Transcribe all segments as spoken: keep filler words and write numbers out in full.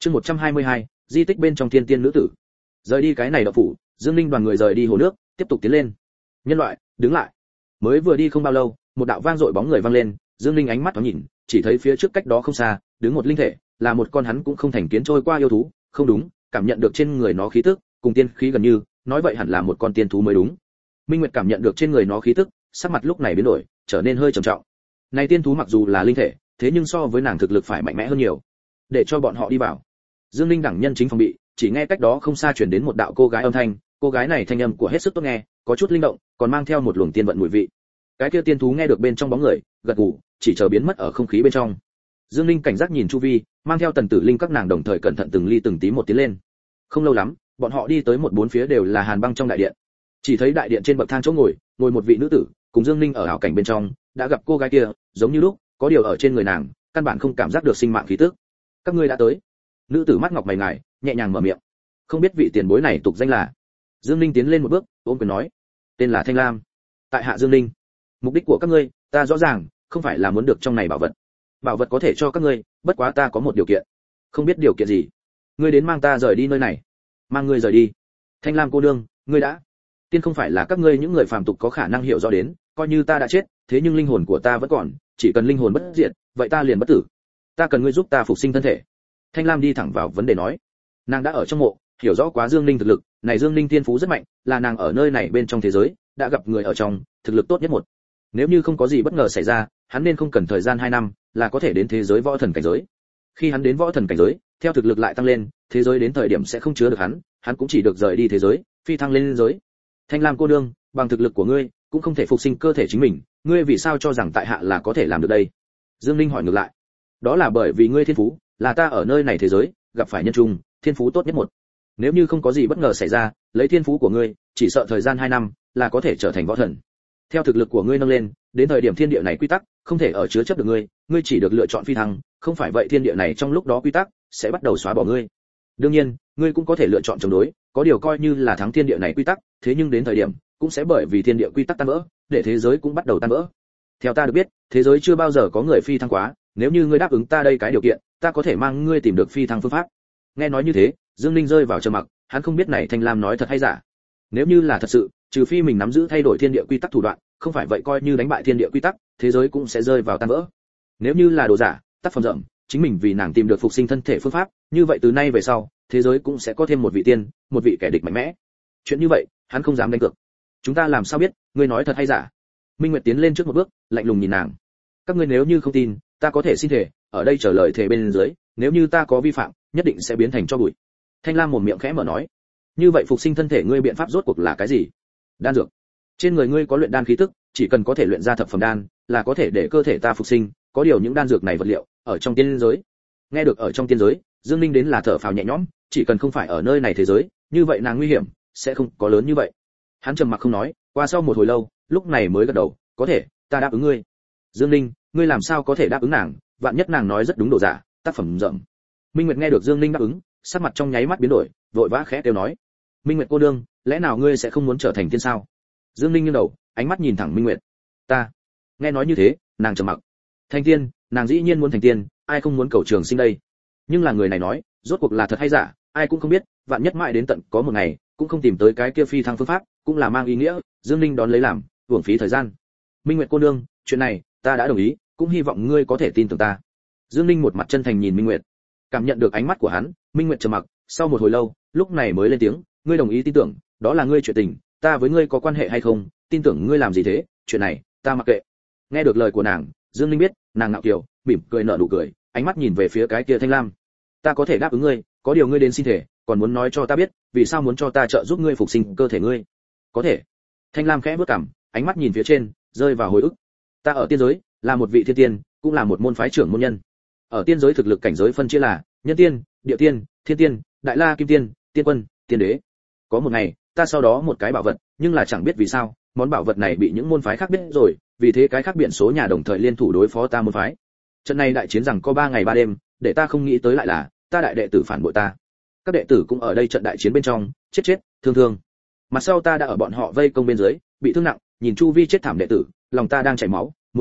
Chương một trăm hai mươi hai, di tích bên trong thiên tiên nữ tử. Rời đi cái này động phủ, Dương Linh đoàn người rời đi hồ nước, tiếp tục tiến lên. Nhân loại, đứng lại. Mới vừa đi không bao lâu, một đạo vang dội bóng người vang lên, Dương Linh ánh mắt thoáng nhìn, chỉ thấy phía trước cách đó không xa, đứng một linh thể, là một con hắn cũng không thành kiến trôi qua yêu thú, không đúng, cảm nhận được trên người nó khí tức, cùng tiên khí gần như, nói vậy hẳn là một con tiên thú mới đúng. Minh Nguyệt cảm nhận được trên người nó khí tức, sắc mặt lúc này biến đổi, trở nên hơi trầm trọng. Này tiên thú mặc dù là linh thể, thế nhưng so với nàng thực lực phải mạnh mẽ hơn nhiều. Để cho bọn họ đi vào. Dương Linh đẳng nhân chính phòng bị, chỉ nghe cách đó không xa truyền đến một đạo cô gái âm thanh, cô gái này thanh âm của hết sức tốt nghe, có chút linh động, còn mang theo một luồng tiên vận mùi vị. Cái kia tiên thú nghe được bên trong bóng người, gật gù, chỉ chờ biến mất ở không khí bên trong. Dương Linh cảnh giác nhìn chu vi, mang theo Tần Tử Linh các nàng đồng thời cẩn thận từng ly từng tí một tiến lên. Không lâu lắm, bọn họ đi tới một bốn phía đều là hàn băng trong đại điện. Chỉ thấy đại điện trên bậc thang chỗ ngồi, ngồi một vị nữ tử, cùng Dương Linh ở ảo cảnh bên trong, đã gặp cô gái kia, giống như lúc, có điều ở trên người nàng, căn bản không cảm giác được sinh mạng khí tức. Các ngươi đã tới. Nữ tử mắt ngọc mày ngài, nhẹ nhàng mở miệng. Không biết vị tiền bối này tục danh là? Dương Linh tiến lên một bước, ôm quyền nói, tên là Thanh Lam. Tại hạ Dương Linh. Mục đích của các ngươi, ta rõ ràng, không phải là muốn được trong này bảo vật. Bảo vật có thể cho các ngươi, bất quá ta có một điều kiện. Không biết điều kiện gì? Ngươi đến mang ta rời đi nơi này. Mang ngươi rời đi. Thanh Lam cô nương, ngươi đã tiên không phải là các ngươi những người phàm tục có khả năng hiểu rõ đến, coi như ta đã chết, thế nhưng linh hồn của ta vẫn còn, chỉ cần linh hồn bất diệt, vậy ta liền bất tử. Ta cần ngươi giúp ta phục sinh thân thể. Thanh Lam đi thẳng vào vấn đề nói. Nàng đã ở trong mộ, hiểu rõ quá Dương Linh thực lực, này Dương Linh tiên phú rất mạnh, là nàng ở nơi này bên trong thế giới, đã gặp người ở trong, thực lực tốt nhất một. Nếu như không có gì bất ngờ xảy ra, hắn nên không cần thời gian hai năm, là có thể đến thế giới võ thần cảnh giới. Khi hắn đến võ thần cảnh giới, theo thực lực lại tăng lên, thế giới đến thời điểm sẽ không chứa được hắn, hắn cũng chỉ được rời đi thế giới, phi thăng lên giới. Thanh Lam cô đương, bằng thực lực của ngươi, cũng không thể phục sinh cơ thể chính mình, ngươi vì sao cho rằng tại hạ là có thể làm được đây? Dương Linh hỏi ngược lại. Đó là bởi vì ngươi thiên phú, là ta ở nơi này thế giới gặp phải nhân trung, thiên phú tốt nhất một. Nếu như không có gì bất ngờ xảy ra, lấy thiên phú của ngươi, chỉ sợ thời gian hai năm là có thể trở thành võ thần. Theo thực lực của ngươi nâng lên, đến thời điểm thiên địa này quy tắc không thể ở chứa chấp được ngươi, ngươi chỉ được lựa chọn phi thăng, không phải vậy thiên địa này trong lúc đó quy tắc sẽ bắt đầu xóa bỏ ngươi. Đương nhiên, ngươi cũng có thể lựa chọn chống đối, có điều coi như là thắng thiên địa này quy tắc, thế nhưng đến thời điểm cũng sẽ bởi vì thiên địa quy tắc tan vỡ, để thế giới cũng bắt đầu tan vỡ. Theo ta được biết, thế giới chưa bao giờ có người phi thăng quá, nếu như ngươi đáp ứng ta đây cái điều kiện, ta có thể mang ngươi tìm được phi thăng phương pháp. Nghe nói như thế, Dương Linh rơi vào trầm mặc, hắn không biết này Thanh Lam nói thật hay giả. Nếu như là thật sự, trừ phi mình nắm giữ thay đổi thiên địa quy tắc thủ đoạn, không phải vậy coi như đánh bại thiên địa quy tắc, thế giới cũng sẽ rơi vào tan vỡ. Nếu như là đồ giả, tác phẩm rộng, chính mình vì nàng tìm được phục sinh thân thể phương pháp, như vậy từ nay về sau, thế giới cũng sẽ có thêm một vị tiên, một vị kẻ địch mạnh mẽ. Chuyện như vậy, hắn không dám đánh cược. Chúng ta làm sao biết, ngươi nói thật hay giả? Minh Nguyệt tiến lên trước một bước, lạnh lùng nhìn nàng. Các ngươi nếu như không tin, ta có thể xin thể, ở đây chờ lời thề bên dưới, nếu như ta có vi phạm, nhất định sẽ biến thành cho bụi. Thanh Lam mồm miệng khẽ mở nói. Như vậy phục sinh thân thể ngươi biện pháp rốt cuộc là cái gì? Đan dược. Trên người ngươi có luyện đan khí tức, chỉ cần có thể luyện ra thập phẩm đan, là có thể để cơ thể ta phục sinh, có điều những đan dược này vật liệu ở trong tiên giới. Nghe được ở trong tiên giới, Dương Linh đến là thở phào nhẹ nhõm, chỉ cần không phải ở nơi này thế giới, như vậy nàng nguy hiểm sẽ không có lớn như vậy. Hắn trầm mặc không nói, qua sau một hồi lâu, lúc này mới gật đầu, có thể, ta đáp ứng ngươi. Dương Linh, ngươi làm sao có thể đáp ứng nàng, vạn nhất nàng nói rất đúng đồ giả, tác phẩm rộng. Minh Nguyệt nghe được Dương Linh đáp ứng, sắc mặt trong nháy mắt biến đổi, vội vã khẽ kêu nói: Minh Nguyệt cô đương, lẽ nào ngươi sẽ không muốn trở thành tiên sao? Dương Linh nghiêng đầu, ánh mắt nhìn thẳng Minh Nguyệt. Ta. Nghe nói như thế, nàng trầm mặc. Thành tiên, nàng dĩ nhiên muốn thành tiên, ai không muốn cầu trường sinh đây? Nhưng là người này nói, rốt cuộc là thật hay giả, ai cũng không biết, vạn nhất mãi đến tận có một ngày, cũng không tìm tới cái kia phi thăng phương pháp, cũng là mang ý nghĩa, Dương Linh đón lấy làm, uổng phí thời gian. Minh Nguyệt cô nương, chuyện này, ta đã đồng ý, cũng hy vọng ngươi có thể tin tưởng ta. Dương Linh một mặt chân thành nhìn Minh Nguyệt. Cảm nhận được ánh mắt của hắn, Minh Nguyệt trầm mặc, sau một hồi lâu, lúc này mới lên tiếng, ngươi đồng ý tin tưởng, đó là ngươi chuyện tình, ta với ngươi có quan hệ hay không, tin tưởng ngươi làm gì thế, chuyện này, ta mặc kệ. Nghe được lời của nàng, Dương Linh biết, nàng ngạo kiều, mỉm cười nở nụ cười, ánh mắt nhìn về phía cái kia Thanh Lam. Ta có thể đáp ứng ngươi, có điều ngươi đến xin thể, còn muốn nói cho ta biết, vì sao muốn cho ta trợ giúp ngươi phục sinh cơ thể ngươi? Có thể. Thanh Lam khẽ bước cằm, ánh mắt nhìn phía trên, rơi vào hồi ức. Ta ở tiên giới, là một vị thiên tiên, cũng là một môn phái trưởng môn nhân. Ở tiên giới thực lực cảnh giới phân chia là nhân tiên, địa tiên, thiên tiên, đại la kim tiên, tiên quân, tiên đế. Có một ngày, ta sau đó một cái bảo vật, nhưng là chẳng biết vì sao, món bảo vật này bị những môn phái khác biết rồi, vì thế cái khác biện số nhà đồng thời liên thủ đối phó ta môn phái. Trận này đại chiến rằng có ba ngày ba đêm, để ta không nghĩ tới lại là ta đại đệ tử phản bội ta. Các đệ tử cũng ở đây trận đại chiến bên trong, chết chết, thương thương. Mặt sau ta đã ở bọn họ vây công bên dưới, bị thương nặng, nhìn chu vi chết thảm đệ tử, lòng ta đang chảy máu, muốn tự bạo,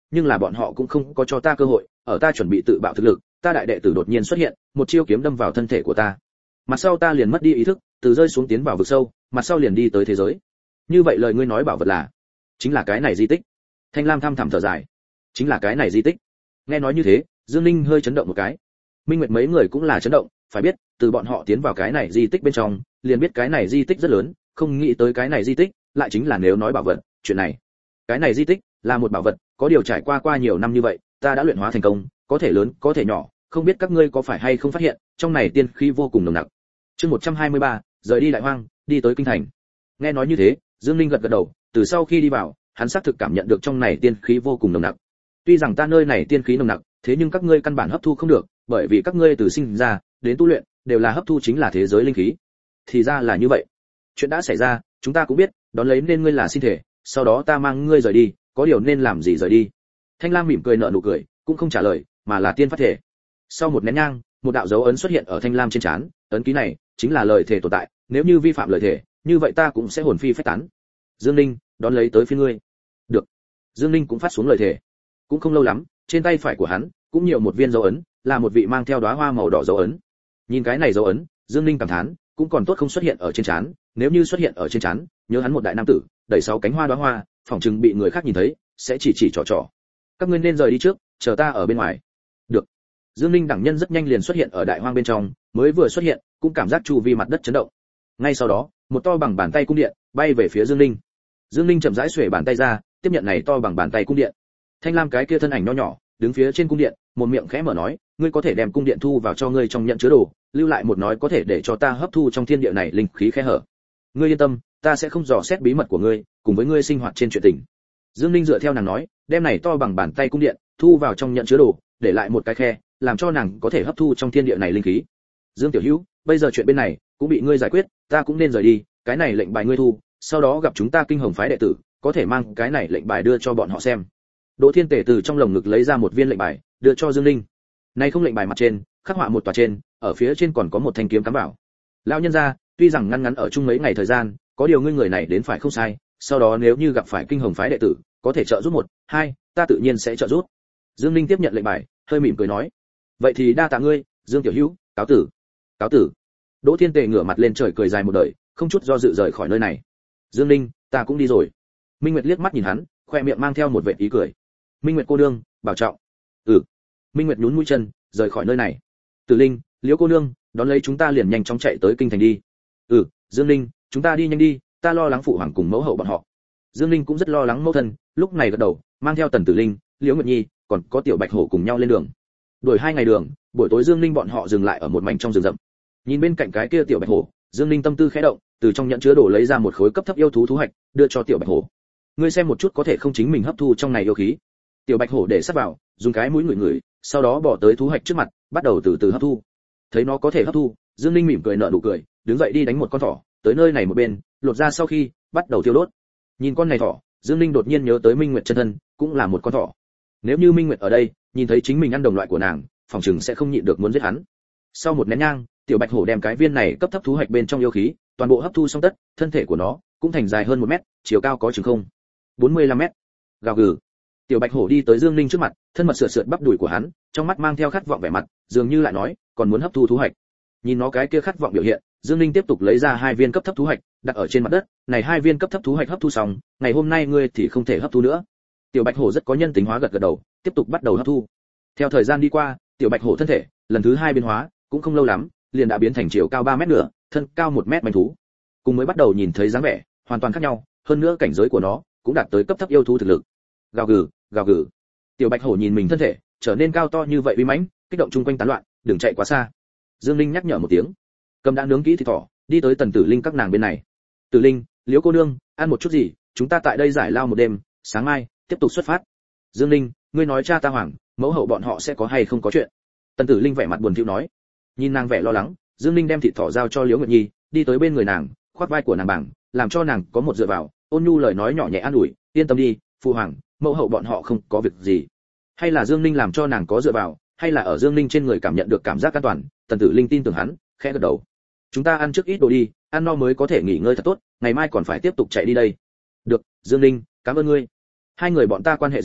nhưng là bọn họ cũng không có cho ta cơ hội, ở ta chuẩn bị tự bạo thực lực, ta đại đệ tử đột nhiên xuất hiện, một chiêu kiếm đâm vào thân thể của ta. Mặt sau ta liền mất đi ý thức, từ rơi xuống tiến vào vực sâu, mặt sau liền đi tới thế giới. Như vậy lời ngươi nói bảo vật là, chính là cái này di tích. Thanh Lam thăm thẳm thở dài, chính là cái này di tích. Nghe nói như thế, Dương Ninh hơi chấn động một cái. Minh Nguyệt mấy người cũng là chấn động, phải biết, từ bọn họ tiến vào cái này di tích bên trong, liền biết cái này di tích rất lớn, không nghĩ tới cái này di tích, lại chính là nếu nói bảo vật, chuyện này. Cái này di tích là một bảo vật, có điều trải qua qua nhiều năm như vậy, ta đã luyện hóa thành công, có thể lớn, có thể nhỏ, không biết các ngươi có phải hay không phát hiện, trong này tiên khí vô cùng nồng nặc. Chương một trăm hai mươi ba, rời đi đại hoang, đi tới kinh thành. Nghe nói như thế, Dương Ninh gật gật đầu, từ sau khi đi vào, hắn xác thực cảm nhận được trong này tiên khí vô cùng nồng nặc. Tuy rằng ta nơi này tiên khí nồng nặc, thế nhưng các ngươi căn bản hấp thu không được, bởi vì các ngươi từ sinh ra đến tu luyện đều là hấp thu chính là thế giới linh khí. Thì ra là như vậy. Chuyện đã xảy ra, chúng ta cũng biết, đón lấy nên ngươi là xin thể, sau đó ta mang ngươi rời đi, có điều nên làm gì rời đi. Thanh Lam mỉm cười nở nụ cười, cũng không trả lời, mà là tiên phát thể. Sau một nén nhang, một đạo dấu ấn xuất hiện ở Thanh Lam trên trán, ấn ký này chính là lời thể tồn tại, nếu như vi phạm lời thể, như vậy ta cũng sẽ hồn phi phách tán. Dương Ninh, đón lấy tới phiên ngươi. Được. Dương Ninh cũng phát xuống lời thể. Cũng không lâu lắm, trên tay phải của hắn cũng nhiều một viên dấu ấn, là một vị mang theo đóa hoa màu đỏ dấu ấn. Nhìn cái này dấu ấn, Dương Ninh cảm thán, cũng còn tốt không xuất hiện ở trên trán, nếu như xuất hiện ở trên trán, nhớ hắn một đại nam tử, đẩy sáu cánh hoa đóa hoa, phỏng chừng bị người khác nhìn thấy, sẽ chỉ chỉ trò trò. Các ngươi nên rời đi trước, chờ ta ở bên ngoài. Được. Dương Ninh đẳng nhân rất nhanh liền xuất hiện ở đại hoang bên trong, mới vừa xuất hiện, cũng cảm giác chu vi mặt đất chấn động. Ngay sau đó, một to bằng bàn tay cung điện bay về phía Dương Ninh. Dương Ninh chậm rãi xuề bàn tay ra, tiếp nhận này to bằng bàn tay cung điện. Thanh Lam cái kia thân ảnh nho nhỏ, đứng phía trên cung điện, một miệng khẽ mở nói, ngươi có thể đem cung điện thu vào cho ngươi trong nhận chứa đồ, lưu lại một nói có thể để cho ta hấp thu trong thiên địa này linh khí khe hở. Ngươi yên tâm, ta sẽ không dò xét bí mật của ngươi, cùng với ngươi sinh hoạt trên chuyện tình. Dương Ninh dựa theo nàng nói, đem này to bằng bàn tay cung điện thu vào trong nhận chứa đồ, để lại một cái khe, làm cho nàng có thể hấp thu trong thiên địa này linh khí. Dương Tiểu Hữu, bây giờ chuyện bên này cũng bị ngươi giải quyết, ta cũng nên rời đi, cái này lệnh bài ngươi thu, sau đó gặp chúng ta Kinh Hồng phái đệ tử, có thể mang cái này lệnh bài đưa cho bọn họ xem. Đỗ Thiên Tề từ trong lồng ngực lấy ra một viên lệnh bài, đưa cho Dương Ninh. Này không lệnh bài mặt trên, khắc họa một tòa trên, ở phía trên còn có một thanh kiếm cắm vào. Lão nhân gia, tuy rằng ngắn ngắn ở chung mấy ngày thời gian, có điều ngươi người này đến phải không sai, sau đó nếu như gặp phải Kinh Hồng phái đệ tử, có thể trợ giúp một, hai, ta tự nhiên sẽ trợ giúp. Dương Ninh tiếp nhận lệnh bài, hơi mỉm cười nói, vậy thì đa tạ ngươi, Dương Tiểu Hữu, cáo tử. Cáo tử. Đỗ Thiên Tề ngửa mặt lên trời cười dài một đời, không chút do dự rời khỏi nơi này. Dương Ninh, ta cũng đi rồi. Minh Nguyệt liếc mắt nhìn hắn, khoe miệng mang theo một vệt ý cười. Minh Nguyệt cô nương, bảo trọng. Ừ. Minh Nguyệt nhún mũi chân, rời khỏi nơi này. Tử Linh, Liễu cô nương, đón lấy chúng ta liền nhanh chóng chạy tới kinh thành đi. Ừ, Dương Ninh, chúng ta đi nhanh đi, ta lo lắng phụ hoàng cùng mẫu hậu bọn họ. Dương Ninh cũng rất lo lắng mẫu thân, lúc này gật đầu, mang theo Tần Tử Linh, Liễu Nguyệt Nhi, còn có Tiểu Bạch Hổ cùng nhau lên đường. Đuổi hai ngày đường, buổi tối Dương Ninh bọn họ dừng lại ở một mảnh trong rừng rậm. Nhìn bên cạnh cái kia Tiểu Bạch Hổ, Dương Ninh tâm tư khẽ động, từ trong nhẫn chứa đồ lấy ra một khối cấp thấp yêu thú thú hạch, đưa cho Tiểu Bạch Hổ. Ngươi xem một chút có thể không chính mình hấp thu trong này yêu khí. Tiểu Bạch Hổ để sát vào, dùng cái mũi ngửi ngửi, sau đó bỏ tới thú hạch trước mặt, bắt đầu từ từ hấp thu. Thấy nó có thể hấp thu, Dương Ninh mỉm cười nở nụ cười, đứng dậy đi đánh một con thỏ, tới nơi này một bên, lột ra sau khi, bắt đầu tiêu đốt. Nhìn con này thỏ, Dương Ninh đột nhiên nhớ tới Minh Nguyệt chân thân, cũng là một con thỏ. Nếu như Minh Nguyệt ở đây, nhìn thấy chính mình ăn đồng loại của nàng, phòng chừng sẽ không nhịn được muốn giết hắn. Sau một nén nhang, Tiểu Bạch Hổ đem cái viên này cấp thấp thú hạch bên trong yêu khí, toàn bộ hấp thu xong tất, thân thể của nó cũng thành dài hơn một mét, chiều cao có chừng không bốn mươi lăm mét. Gào gừ. Tiểu Bạch Hổ đi tới Dương Ninh trước mặt, thân mật sượt sượt bắp đùi của hắn, trong mắt mang theo khát vọng vẻ mặt, dường như lại nói, còn muốn hấp thu thú hạch. Nhìn nó cái kia khát vọng biểu hiện, Dương Ninh tiếp tục lấy ra hai viên cấp thấp thú hạch, đặt ở trên mặt đất, này hai viên cấp thấp thú hạch hấp thu xong, ngày hôm nay ngươi thì không thể hấp thu nữa. Tiểu Bạch Hổ rất có nhân tính hóa gật gật đầu, tiếp tục bắt đầu hấp thu. Theo thời gian đi qua, Tiểu Bạch Hổ thân thể lần thứ hai biến hóa, cũng không lâu lắm, liền đã biến thành chiều cao ba mét nữa, thân cao một mét manh thú. Cùng mới bắt đầu nhìn thấy dáng vẻ, hoàn toàn khác nhau, hơn nữa cảnh giới của nó cũng đạt tới cấp thấp yêu thú thực lực. Gào gừ, gào gừ. Tiểu Bạch Hổ nhìn mình thân thể trở nên cao to như vậy uy mãnh, kích động chung quanh tán loạn, đừng chạy quá xa. Dương Linh nhắc nhở một tiếng. Cầm đã nướng kỹ thịt thỏ, đi tới Tần Tử Linh các nàng bên này. Tử Linh, Liễu cô nương, ăn một chút gì, chúng ta tại đây giải lao một đêm, sáng mai tiếp tục xuất phát. Dương Linh, ngươi nói cha ta hoàng, mẫu hậu bọn họ sẽ có hay không có chuyện? Tần Tử Linh vẻ mặt buồn thiu nói. Nhìn nàng vẻ lo lắng, Dương Linh đem thịt thỏ giao cho Liễu Nguyệt Nhi, đi tới bên người nàng, khoác vai của nàng bằng, làm cho nàng có một dựa vào, ôn nhu lời nói nhỏ nhẹ an ủi, yên tâm đi, phụ hoàng, mẫu hậu bọn họ không có việc gì. Hay là Dương Linh làm cho nàng có dựa vào, hay là ở Dương Linh trên người cảm nhận được cảm giác an toàn, Tần Tử Linh tin tưởng hắn, khẽ gật đầu. Chúng ta ăn trước ít đồ đi, ăn no mới có thể nghỉ ngơi thật tốt, ngày mai còn phải tiếp tục chạy đi đây. Được, Dương Linh, cảm ơn ngươi. Hai người bọn ta quan hệ gì,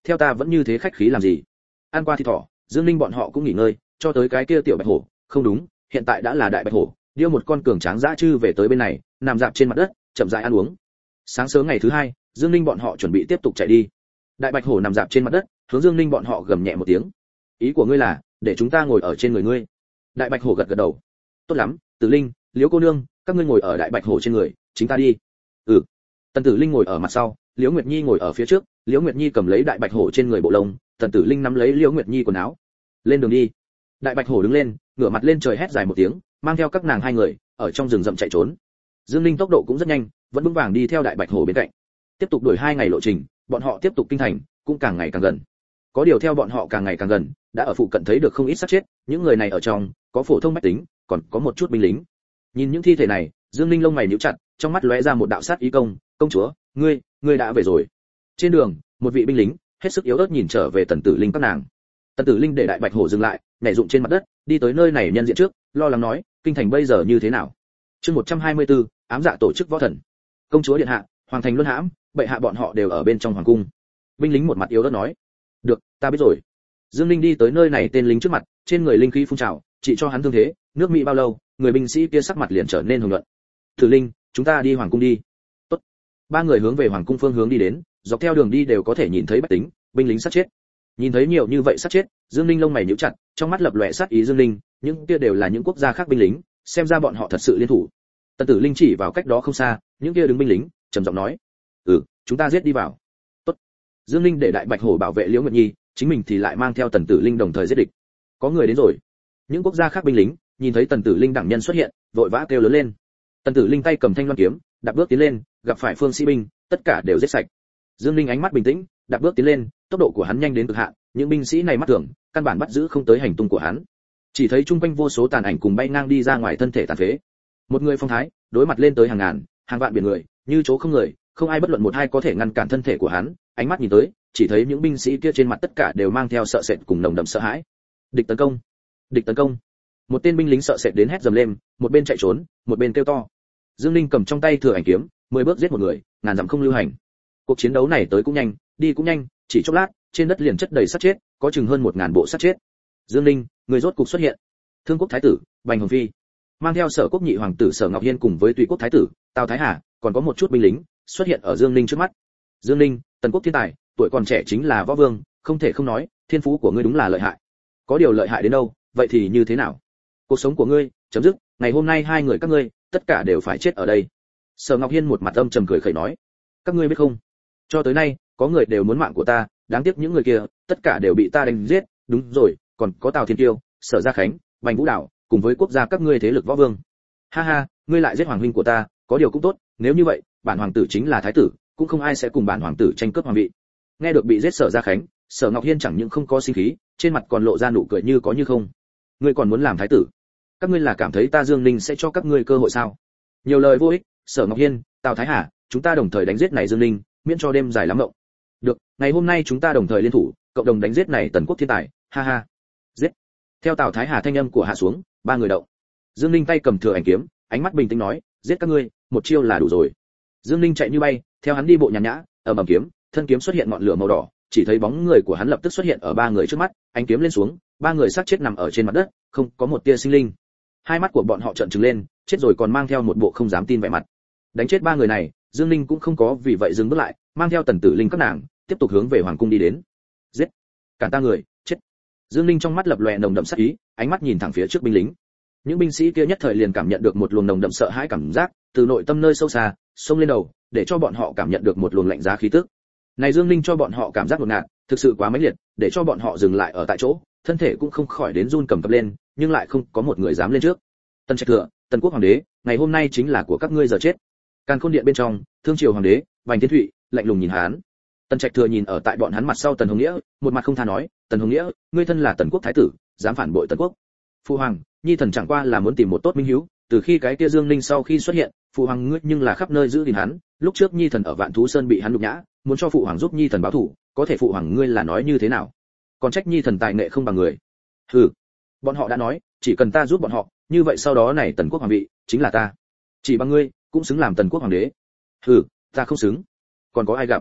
theo ta vẫn như thế khách khí làm gì? Ăn qua thịt thỏ, Dương Ninh bọn họ cũng nghỉ ngơi, cho tới cái kia tiểu bạch hổ, không đúng, hiện tại đã là đại bạch hổ, điêu một con cường tráng dã chư về tới bên này, nằm dạp trên mặt đất, chậm rãi ăn uống. Sáng sớm ngày thứ hai, Dương Ninh bọn họ chuẩn bị tiếp tục chạy đi. Đại bạch hổ nằm dạp trên mặt đất, hướng Dương Ninh bọn họ gầm nhẹ một tiếng. Ý của ngươi là để chúng ta ngồi ở trên người ngươi? Đại bạch hổ gật gật đầu. Tốt lắm, Tử Linh, Liễu cô nương, các ngươi ngồi ở đại bạch hổ trên người, chính ta đi. Ừ. Tần Tử Linh ngồi ở mặt sau, Liễu Nguyệt Nhi ngồi ở phía trước, Liễu Nguyệt Nhi cầm lấy đại bạch hổ trên người bộ lông, Tần Tử Linh nắm lấy Liễu Nguyệt Nhi quần áo. Lên đường đi. Đại bạch hổ đứng lên, ngửa mặt lên trời hét dài một tiếng, mang theo các nàng hai người ở trong rừng rậm chạy trốn. Dương Ninh tốc độ cũng rất nhanh, vẫn vững vàng đi theo đại bạch hổ bên cạnh. Tiếp tục đuổi hai ngày lộ trình, bọn họ tiếp tục kinh thành, cũng càng ngày càng gần. Có điều theo bọn họ càng ngày càng gần, đã ở phụ cận thấy được không ít xác chết, những người này ở trong có phổ thông bách tính, còn có một chút binh lính. Nhìn những thi thể này, Dương Ninh lông mày nhíu chặt, trong mắt lóe ra một đạo sát ý công, công chúa, ngươi, ngươi đã về rồi. Trên đường, một vị binh lính hết sức yếu ớt nhìn trở về Tần Tử Linh các nàng. Tần Tử Linh để đại bạch hổ dừng lại, nhảy dụng trên mặt đất, đi tới nơi này nhân diện trước, lo lắng nói, kinh thành bây giờ như thế nào? Chương một trăm hai mươi tư, ám dạ tổ chức võ thần. Công chúa điện hạ, hoàng thành luân hãm, bệ hạ bọn họ đều ở bên trong hoàng cung. Binh lính một mặt yếu ớt nói. Được, ta biết rồi. Dương Linh đi tới nơi này tên lính trước mặt, trên người linh khí phun trào, chỉ cho hắn thương thế, nước Mỹ bao lâu, người binh sĩ kia sắc mặt liền trở nên hồng nhuận. Tử Linh, chúng ta đi hoàng cung đi. Tốt. Ba người hướng về hoàng cung phương hướng đi đến, dọc theo đường đi đều có thể nhìn thấy bách tính, binh lính sát chết. Nhìn thấy nhiều như vậy sát chết, Dương Linh lông mày nhíu chặt, trong mắt lập lòe sát ý. Dương Linh, những kia đều là những quốc gia khác binh lính, xem ra bọn họ thật sự liên thủ. Tần Tử Linh chỉ vào cách đó không xa, những kia đứng binh lính, trầm giọng nói: "Ừ, chúng ta giết đi vào." Tốt. Dương Linh để đại bạch hổ bảo vệ Liễu Nguyệt Nhi, chính mình thì lại mang theo Tần Tử Linh đồng thời giết địch. Có người đến rồi. Những quốc gia khác binh lính nhìn thấy Tần Tử Linh đẳng nhân xuất hiện, vội vã kêu lớn lên. Tần Tử Linh tay cầm thanh loan kiếm, đạp bước tiến lên, gặp phải phương sĩ binh, tất cả đều giết sạch. Dương Linh ánh mắt bình tĩnh, đạp bước tiến lên, tốc độ của hắn nhanh đến cực hạn, những binh sĩ này mắt thường, căn bản bắt giữ không tới hành tung của hắn. Chỉ thấy trung quanh vô số tàn ảnh cùng bay ngang đi ra ngoài thân thể tàn phế. Một người phong thái, đối mặt lên tới hàng ngàn, hàng vạn biển người, như chỗ không người, không ai bất luận một hai có thể ngăn cản thân thể của hắn, ánh mắt nhìn tới, chỉ thấy những binh sĩ kia trên mặt tất cả đều mang theo sợ sệt cùng nồng đậm sợ hãi. Địch tấn công, địch tấn công. Một tên binh lính sợ sệt đến hét dầm lên, một bên chạy trốn, một bên kêu to. Dương Linh cầm trong tay thừa ảnh kiếm, mười bước giết một người, ngàn dặm không lưu hành. Cuộc chiến đấu này tới cũng nhanh, đi cũng nhanh, chỉ chốc lát, trên đất liền chất đầy sát chết, có chừng hơn một ngàn bộ sát chết. Dương Linh, người rốt cục xuất hiện. Thương quốc thái tử, Bành Hồng Phi, mang theo Sở Quốc nhị hoàng tử Sở Ngọc Hiên cùng với Tùy quốc thái tử Tào Thái Hà, còn có một chút binh lính xuất hiện ở Dương Linh trước mắt. Dương Linh, Tần quốc thiên tài, tuổi còn trẻ chính là võ vương, không thể không nói, thiên phú của ngươi đúng là lợi hại. Có điều lợi hại đến đâu, vậy thì như thế nào? Cuộc sống của ngươi chấm dứt, ngày hôm nay hai người các ngươi tất cả đều phải chết ở đây. Sở Ngọc Hiên một mặt âm trầm cười khẩy nói, các ngươi biết không, cho tới nay có người đều muốn mạng của ta, đáng tiếc những người kia tất cả đều bị ta đánh giết. Đúng rồi, còn có Tào Thiên Tiêu, Sở Gia Khánh, Bành Vũ Đảo, cùng với quốc gia các ngươi thế lực võ vương. Ha ha, ngươi lại giết hoàng huynh của ta, có điều cũng tốt, nếu như vậy, bản hoàng tử chính là thái tử, cũng không ai sẽ cùng bản hoàng tử tranh cướp hoàng vị. Nghe được bị giết Sở Gia Khánh, Sở Ngọc Hiên chẳng những không có sinh khí, trên mặt còn lộ ra nụ cười như có như không. Ngươi còn muốn làm thái tử? Các ngươi là cảm thấy ta Dương Linh sẽ cho các ngươi cơ hội sao? Nhiều lời vô ích, Sở Ngọc Hiên, Tào Thái Hà, chúng ta đồng thời đánh giết này Dương Linh, miễn cho đêm dài lắm mộng. Được, ngày hôm nay chúng ta đồng thời liên thủ, cộng đồng đánh giết này Tần quốc thiên tài, ha ha. Giết. Theo Tào Thái Hà thanh âm của hạ xuống, ba người động. Dương Linh tay cầm thừa ảnh kiếm, ánh mắt bình tĩnh nói, giết các ngươi, một chiêu là đủ rồi. Dương Linh chạy như bay, theo hắn đi bộ nhàn nhã, ầm ầm kiếm, thân kiếm xuất hiện ngọn lửa màu đỏ, chỉ thấy bóng người của hắn lập tức xuất hiện ở ba người trước mắt, ánh kiếm lên xuống, ba người xác chết nằm ở trên mặt đất, không có một tia sinh linh. Hai mắt của bọn họ trợn trừng lên, chết rồi còn mang theo một bộ không dám tin vẻ mặt. Đánh chết ba người này, Dương Linh cũng không có vì vậy dừng bước lại, mang theo Tần Tử Linh các nàng, tiếp tục hướng về hoàng cung đi đến. Giết! Cản ta người, chết! Dương Linh trong mắt lập lòe nồng đậm sát ý, ánh mắt nhìn thẳng phía trước binh lính. Những binh sĩ kia nhất thời liền cảm nhận được một luồng nồng đậm sợ hãi cảm giác, từ nội tâm nơi sâu xa, xông lên đầu, để cho bọn họ cảm nhận được một luồng lạnh giá khí tức. Này Dương Linh cho bọn họ cảm giác ngột ngạt, thực sự quá mãnh liệt, để cho bọn họ dừng lại ở tại chỗ, thân thể cũng không khỏi đến run cầm cập lên, nhưng lại không có một người dám lên trước. Tần Trạch Thừa, Tần quốc hoàng đế, ngày hôm nay chính là của các ngươi giờ chết. Càn Khôn điện bên trong, Thương triều hoàng đế, Bành Thiên Thụy lạnh lùng nhìn hắn. Tần Trạch Thừa nhìn ở tại bọn hắn mặt sau Tần Hồng Nghĩa, một mặt không tha nói, Tần Hồng Nghĩa, ngươi thân là Tần quốc thái tử, dám phản bội Tần quốc. Phụ hoàng, nhi thần chẳng qua là muốn tìm một tốt minh hiếu, từ khi cái kia Dương Linh sau khi xuất hiện, phụ hoàng ngươi nhưng là khắp nơi giữ gìn hắn, lúc trước nhi thần ở Vạn Thú Sơn bị hắn nhục nhã, muốn cho phụ hoàng giúp nhi thần báo thù, có thể phụ hoàng ngươi là nói như thế nào? Còn trách nhi thần tài nghệ không bằng người. Hừ, bọn họ đã nói, chỉ cần ta giúp bọn họ, như vậy sau đó này Tần quốc hoàng vị chính là ta. Chỉ bằng ngươi, cũng xứng làm Tần quốc hoàng đế. Hừ, ta không xứng. Còn có ai gặp?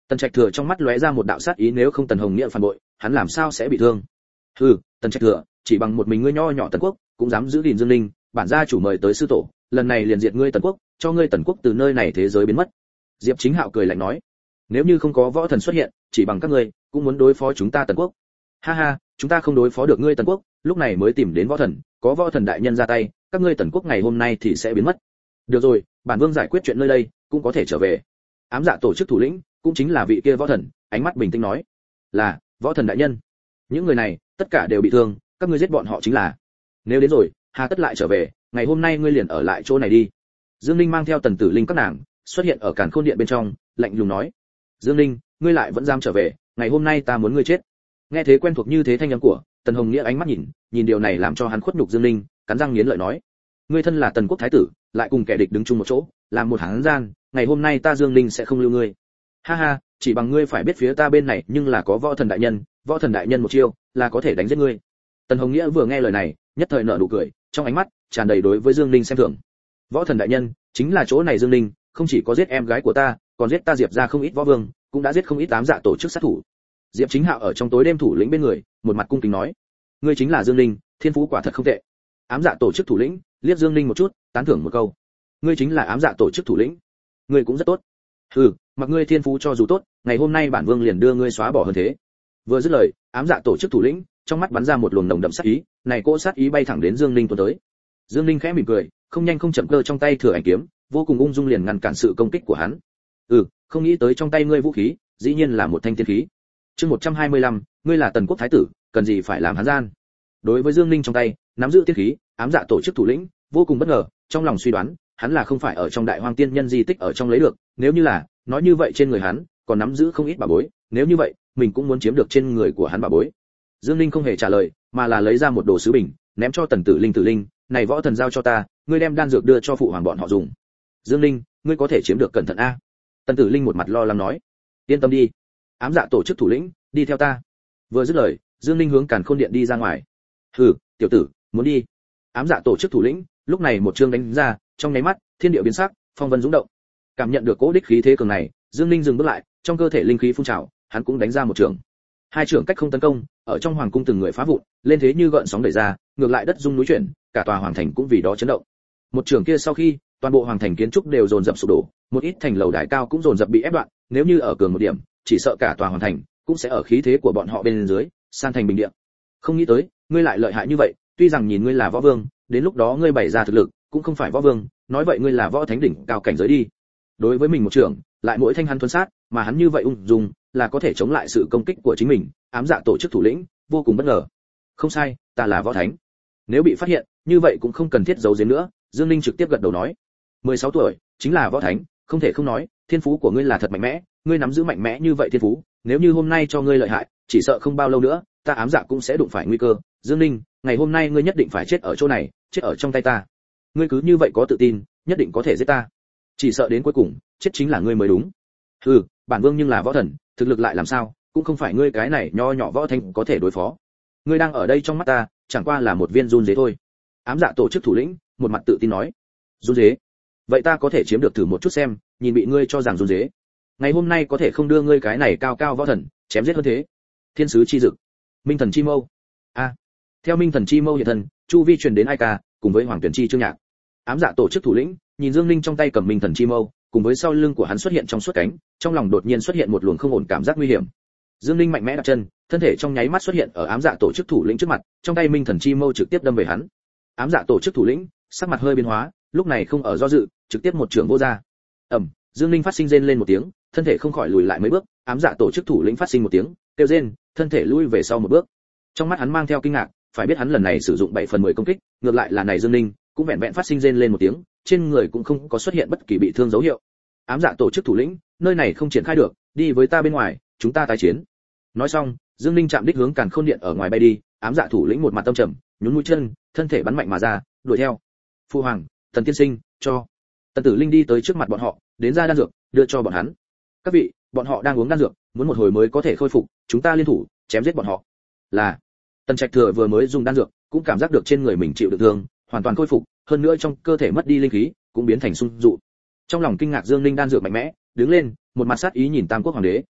Tần Trạch Thừa trong mắt lóe ra một đạo sát ý, nếu không Tần Hồng Nghĩa phản bội, hắn làm sao sẽ bị thương? Hừ, Tần Trạch Thừa, chỉ bằng một mình ngươi nho nhỏ Tần quốc, cũng dám giữ gìn Dương Ninh, bản gia chủ mời tới sư tổ, lần này liền diệt ngươi Tần quốc, cho ngươi Tần quốc từ nơi này thế giới biến mất. Diệp Chính Hạo cười lạnh nói, nếu như không có võ thần xuất hiện, chỉ bằng các ngươi, cũng muốn đối phó chúng ta Tần quốc. Ha ha, chúng ta không đối phó được ngươi Tần quốc, lúc này mới tìm đến võ thần, có võ thần đại nhân ra tay, các ngươi Tần quốc ngày hôm nay thì sẽ biến mất. Được rồi, bản vương giải quyết chuyện nơi đây, cũng có thể trở về. Ám Dạ tổ chức thủ lĩnh, cũng chính là vị kia võ thần, ánh mắt bình tĩnh nói, là võ thần đại nhân. Những người này, tất cả đều bị thương, các ngươi giết bọn họ chính là. Nếu đến rồi, hà tất lại trở về, ngày hôm nay ngươi liền ở lại chỗ này đi. Dương Linh mang theo Tần Tử Linh các nàng xuất hiện ở Càn Khôn Điện bên trong, lạnh lùng nói, Dương Linh, ngươi lại vẫn dám trở về, ngày hôm nay ta muốn ngươi chết. Nghe thế quen thuộc như thế thanh âm của Tần Hồng Nghĩa, ánh mắt nhìn, nhìn điều này làm cho hắn khuất nhục. Dương Linh cắn răng nghiến lợi nói, ngươi thân là Tần quốc thái tử, lại cùng kẻ địch đứng chung một chỗ, làm một hán gian, ngày hôm nay ta Dương Linh sẽ không lưu ngươi. Ha ha, chỉ bằng ngươi phải biết phía ta bên này nhưng là có võ thần đại nhân, võ thần đại nhân một chiêu là có thể đánh giết ngươi. Tần Hồng Nghĩa vừa nghe lời này, nhất thời nở nụ cười, trong ánh mắt tràn đầy đối với Dương Linh xem thường. Võ thần đại nhân chính là chỗ này Dương Linh, không chỉ có giết em gái của ta, còn giết ta Diệp gia không ít võ vương, cũng đã giết không ít Ám Dạ tổ chức sát thủ. Diệp Chính Hạo ở trong tối đêm thủ lĩnh bên người, một mặt cung kính nói, ngươi chính là Dương Linh, thiên phú quả thật không tệ. Ám Dạ tổ chức thủ lĩnh liếc Dương Linh một chút, tán thưởng một câu, ngươi chính là Ám Dạ tổ chức thủ lĩnh, ngươi cũng rất tốt. Hừ, mặc ngươi thiên phú cho dù tốt, ngày hôm nay bản vương liền đưa ngươi xóa bỏ hơn thế. Vừa dứt lời, Ám Dạ tổ chức thủ lĩnh trong mắt bắn ra một luồng nồng đậm sát ý, này cỗ sát ý bay thẳng đến Dương Linh tuôn tới. Dương Linh khẽ mỉm cười, không nhanh không chậm cơ trong tay thừa ảnh kiếm, vô cùng ung dung liền ngăn cản sự công kích của hắn. Ừ, không nghĩ tới trong tay ngươi vũ khí, dĩ nhiên là một thanh tiên khí. Chương một trăm hai mươi lăm, ngươi là Tần quốc thái tử, cần gì phải làm hắn gian. Đối với Dương Linh trong tay nắm giữ tiên khí, Ám Dạ tổ chức thủ lĩnh vô cùng bất ngờ, trong lòng suy đoán, hắn là không phải ở trong Đại Hoang Tiên Nhân di tích ở trong lấy được, nếu như là, nói như vậy trên người hắn còn nắm giữ không ít bảo bối, nếu như vậy, mình cũng muốn chiếm được trên người của hắn bảo bối. Dương Linh không hề trả lời, mà là lấy ra một đồ sứ bình, ném cho Tần Tử Linh. Tử Linh, này võ thần giao cho ta, ngươi đem đan dược đưa cho phụ hoàng bọn họ dùng. Dương Linh, ngươi có thể chiếm được, cẩn thận a. Tần Tử Linh một mặt lo lắng nói, yên tâm đi. Ám Dạ tổ chức thủ lĩnh, đi theo ta. Vừa dứt lời, Dương Linh hướng Càn Khôn Điện đi ra ngoài. Hừ, tiểu tử, muốn đi? Ám Dạ tổ chức thủ lĩnh lúc này một chương đánh ra, trong nháy mắt thiên địa biến sắc, phong vân rung động. Cảm nhận được cỗ đích khí thế cường này, Dương Linh dừng bước lại, trong cơ thể linh khí phun trào, hắn cũng đánh ra một trường. Hai trường cách không tấn công, ở trong hoàng cung từng người phá vụn, lên thế như gợn sóng đẩy ra, ngược lại đất rung núi chuyển, cả tòa hoàng thành cũng vì đó chấn động. Một trường kia sau khi, toàn bộ hoàng thành kiến trúc đều dồn dập sụp đổ, một ít thành lầu đài cao cũng dồn dập bị ép đoạn, nếu như ở cường một điểm, chỉ sợ cả tòa hoàng thành cũng sẽ ở khí thế của bọn họ bên dưới san thành bình địa. Không nghĩ tới, ngươi lại lợi hại như vậy, tuy rằng nhìn ngươi là võ vương, đến lúc đó ngươi bày ra thực lực cũng không phải võ vương, nói vậy ngươi là võ thánh đỉnh cao cảnh giới đi. Đối với mình một trường, lại mỗi thanh hắn thuần sát, mà hắn như vậy ung dung, là có thể chống lại sự công kích của chính mình. Ám Dạ tổ chức thủ lĩnh vô cùng bất ngờ. Không sai, ta là võ thánh. Nếu bị phát hiện, như vậy cũng không cần thiết giấu giếm nữa. Dương Linh trực tiếp gật đầu nói, mười sáu tuổi chính là võ thánh, không thể không nói, thiên phú của ngươi là thật mạnh mẽ, ngươi nắm giữ mạnh mẽ như vậy thiên phú, nếu như hôm nay cho ngươi lợi hại, chỉ sợ không bao lâu nữa, ta Ám Dạ cũng sẽ đụng phải nguy cơ. Dương Linh, ngày hôm nay ngươi nhất định phải chết ở chỗ này, chết ở trong tay ta. Ngươi cứ như vậy có tự tin, nhất định có thể giết ta. Chỉ sợ đến cuối cùng, chết chính là ngươi mới đúng. Hừ, bản vương nhưng là võ thần, thực lực lại làm sao, cũng không phải ngươi cái này nho nhỏ võ thánh có thể đối phó. Ngươi đang ở đây trong mắt ta, chẳng qua là một viên run dế thôi. Ám Dạ tổ chức thủ lĩnh một mặt tự tin nói, run dế? Vậy ta có thể chiếm được thử một chút xem, nhìn bị ngươi cho rằng run dế. Ngày hôm nay có thể không đưa ngươi cái này cao cao võ thần chém giết hơn thế. Thiên sứ chi dực, Minh thần chi mâu. A, à, theo Minh thần chi mâu hiện thân, chu vi truyền đến ai ca, cùng với Hoàng Tuyển chi chương nhạc. Ám Dạ tổ chức thủ lĩnh nhìn Dương Linh trong tay cầm Minh thần chi mâu, cùng với sau lưng của hắn xuất hiện trong suốt cánh, trong lòng đột nhiên xuất hiện một luồng không ổn cảm giác nguy hiểm. Dương Linh mạnh mẽ đặt chân, thân thể trong nháy mắt xuất hiện ở Ám Dạ tổ chức thủ lĩnh trước mặt, trong tay Minh thần chi mâu trực tiếp đâm về hắn. Ám Dạ tổ chức thủ lĩnh sắc mặt hơi biến hóa, lúc này không ở do dự, trực tiếp một trường vô ra. Ầm, Dương Linh phát sinh rên lên một tiếng, thân thể không khỏi lùi lại mấy bước. Ám Dạ tổ chức thủ lĩnh phát sinh một tiếng kêu rên, thân thể lui về sau một bước. Trong mắt hắn mang theo kinh ngạc, phải biết hắn lần này sử dụng bảy phần mười công kích, ngược lại là này Dương Linh cũng vẹn vẹn phát sinh rên lên một tiếng, trên người cũng không có xuất hiện bất kỳ bị thương dấu hiệu. Ám Dạ tổ chức thủ lĩnh, nơi này không triển khai được, đi với ta bên ngoài, chúng ta tái chiến. Nói xong, Dương Linh chạm đích hướng Càn Khôn Điện ở ngoài bay đi. Ám Dạ thủ lĩnh một mặt tâm trầm, nhún mũi chân, thân thể bắn mạnh mà ra, đuổi theo. Phu hoàng, Tần tiên sinh, cho. Tần Tử Linh đi tới trước mặt bọn họ, đến ra đan dược, đưa cho bọn hắn. Các vị, bọn họ đang uống đan dược, muốn một hồi mới có thể khôi phục, chúng ta liên thủ, chém giết bọn họ. Là. Tần Trạch Thừa vừa mới dùng đan dược, cũng cảm giác được trên người mình chịu được thương, hoàn toàn khôi phục, hơn nữa trong cơ thể mất đi linh khí, cũng biến thành sung dụ. Trong lòng kinh ngạc Dương Linh đan dược mạnh mẽ, đứng lên, một mặt sát ý nhìn Tam Quốc hoàng đế,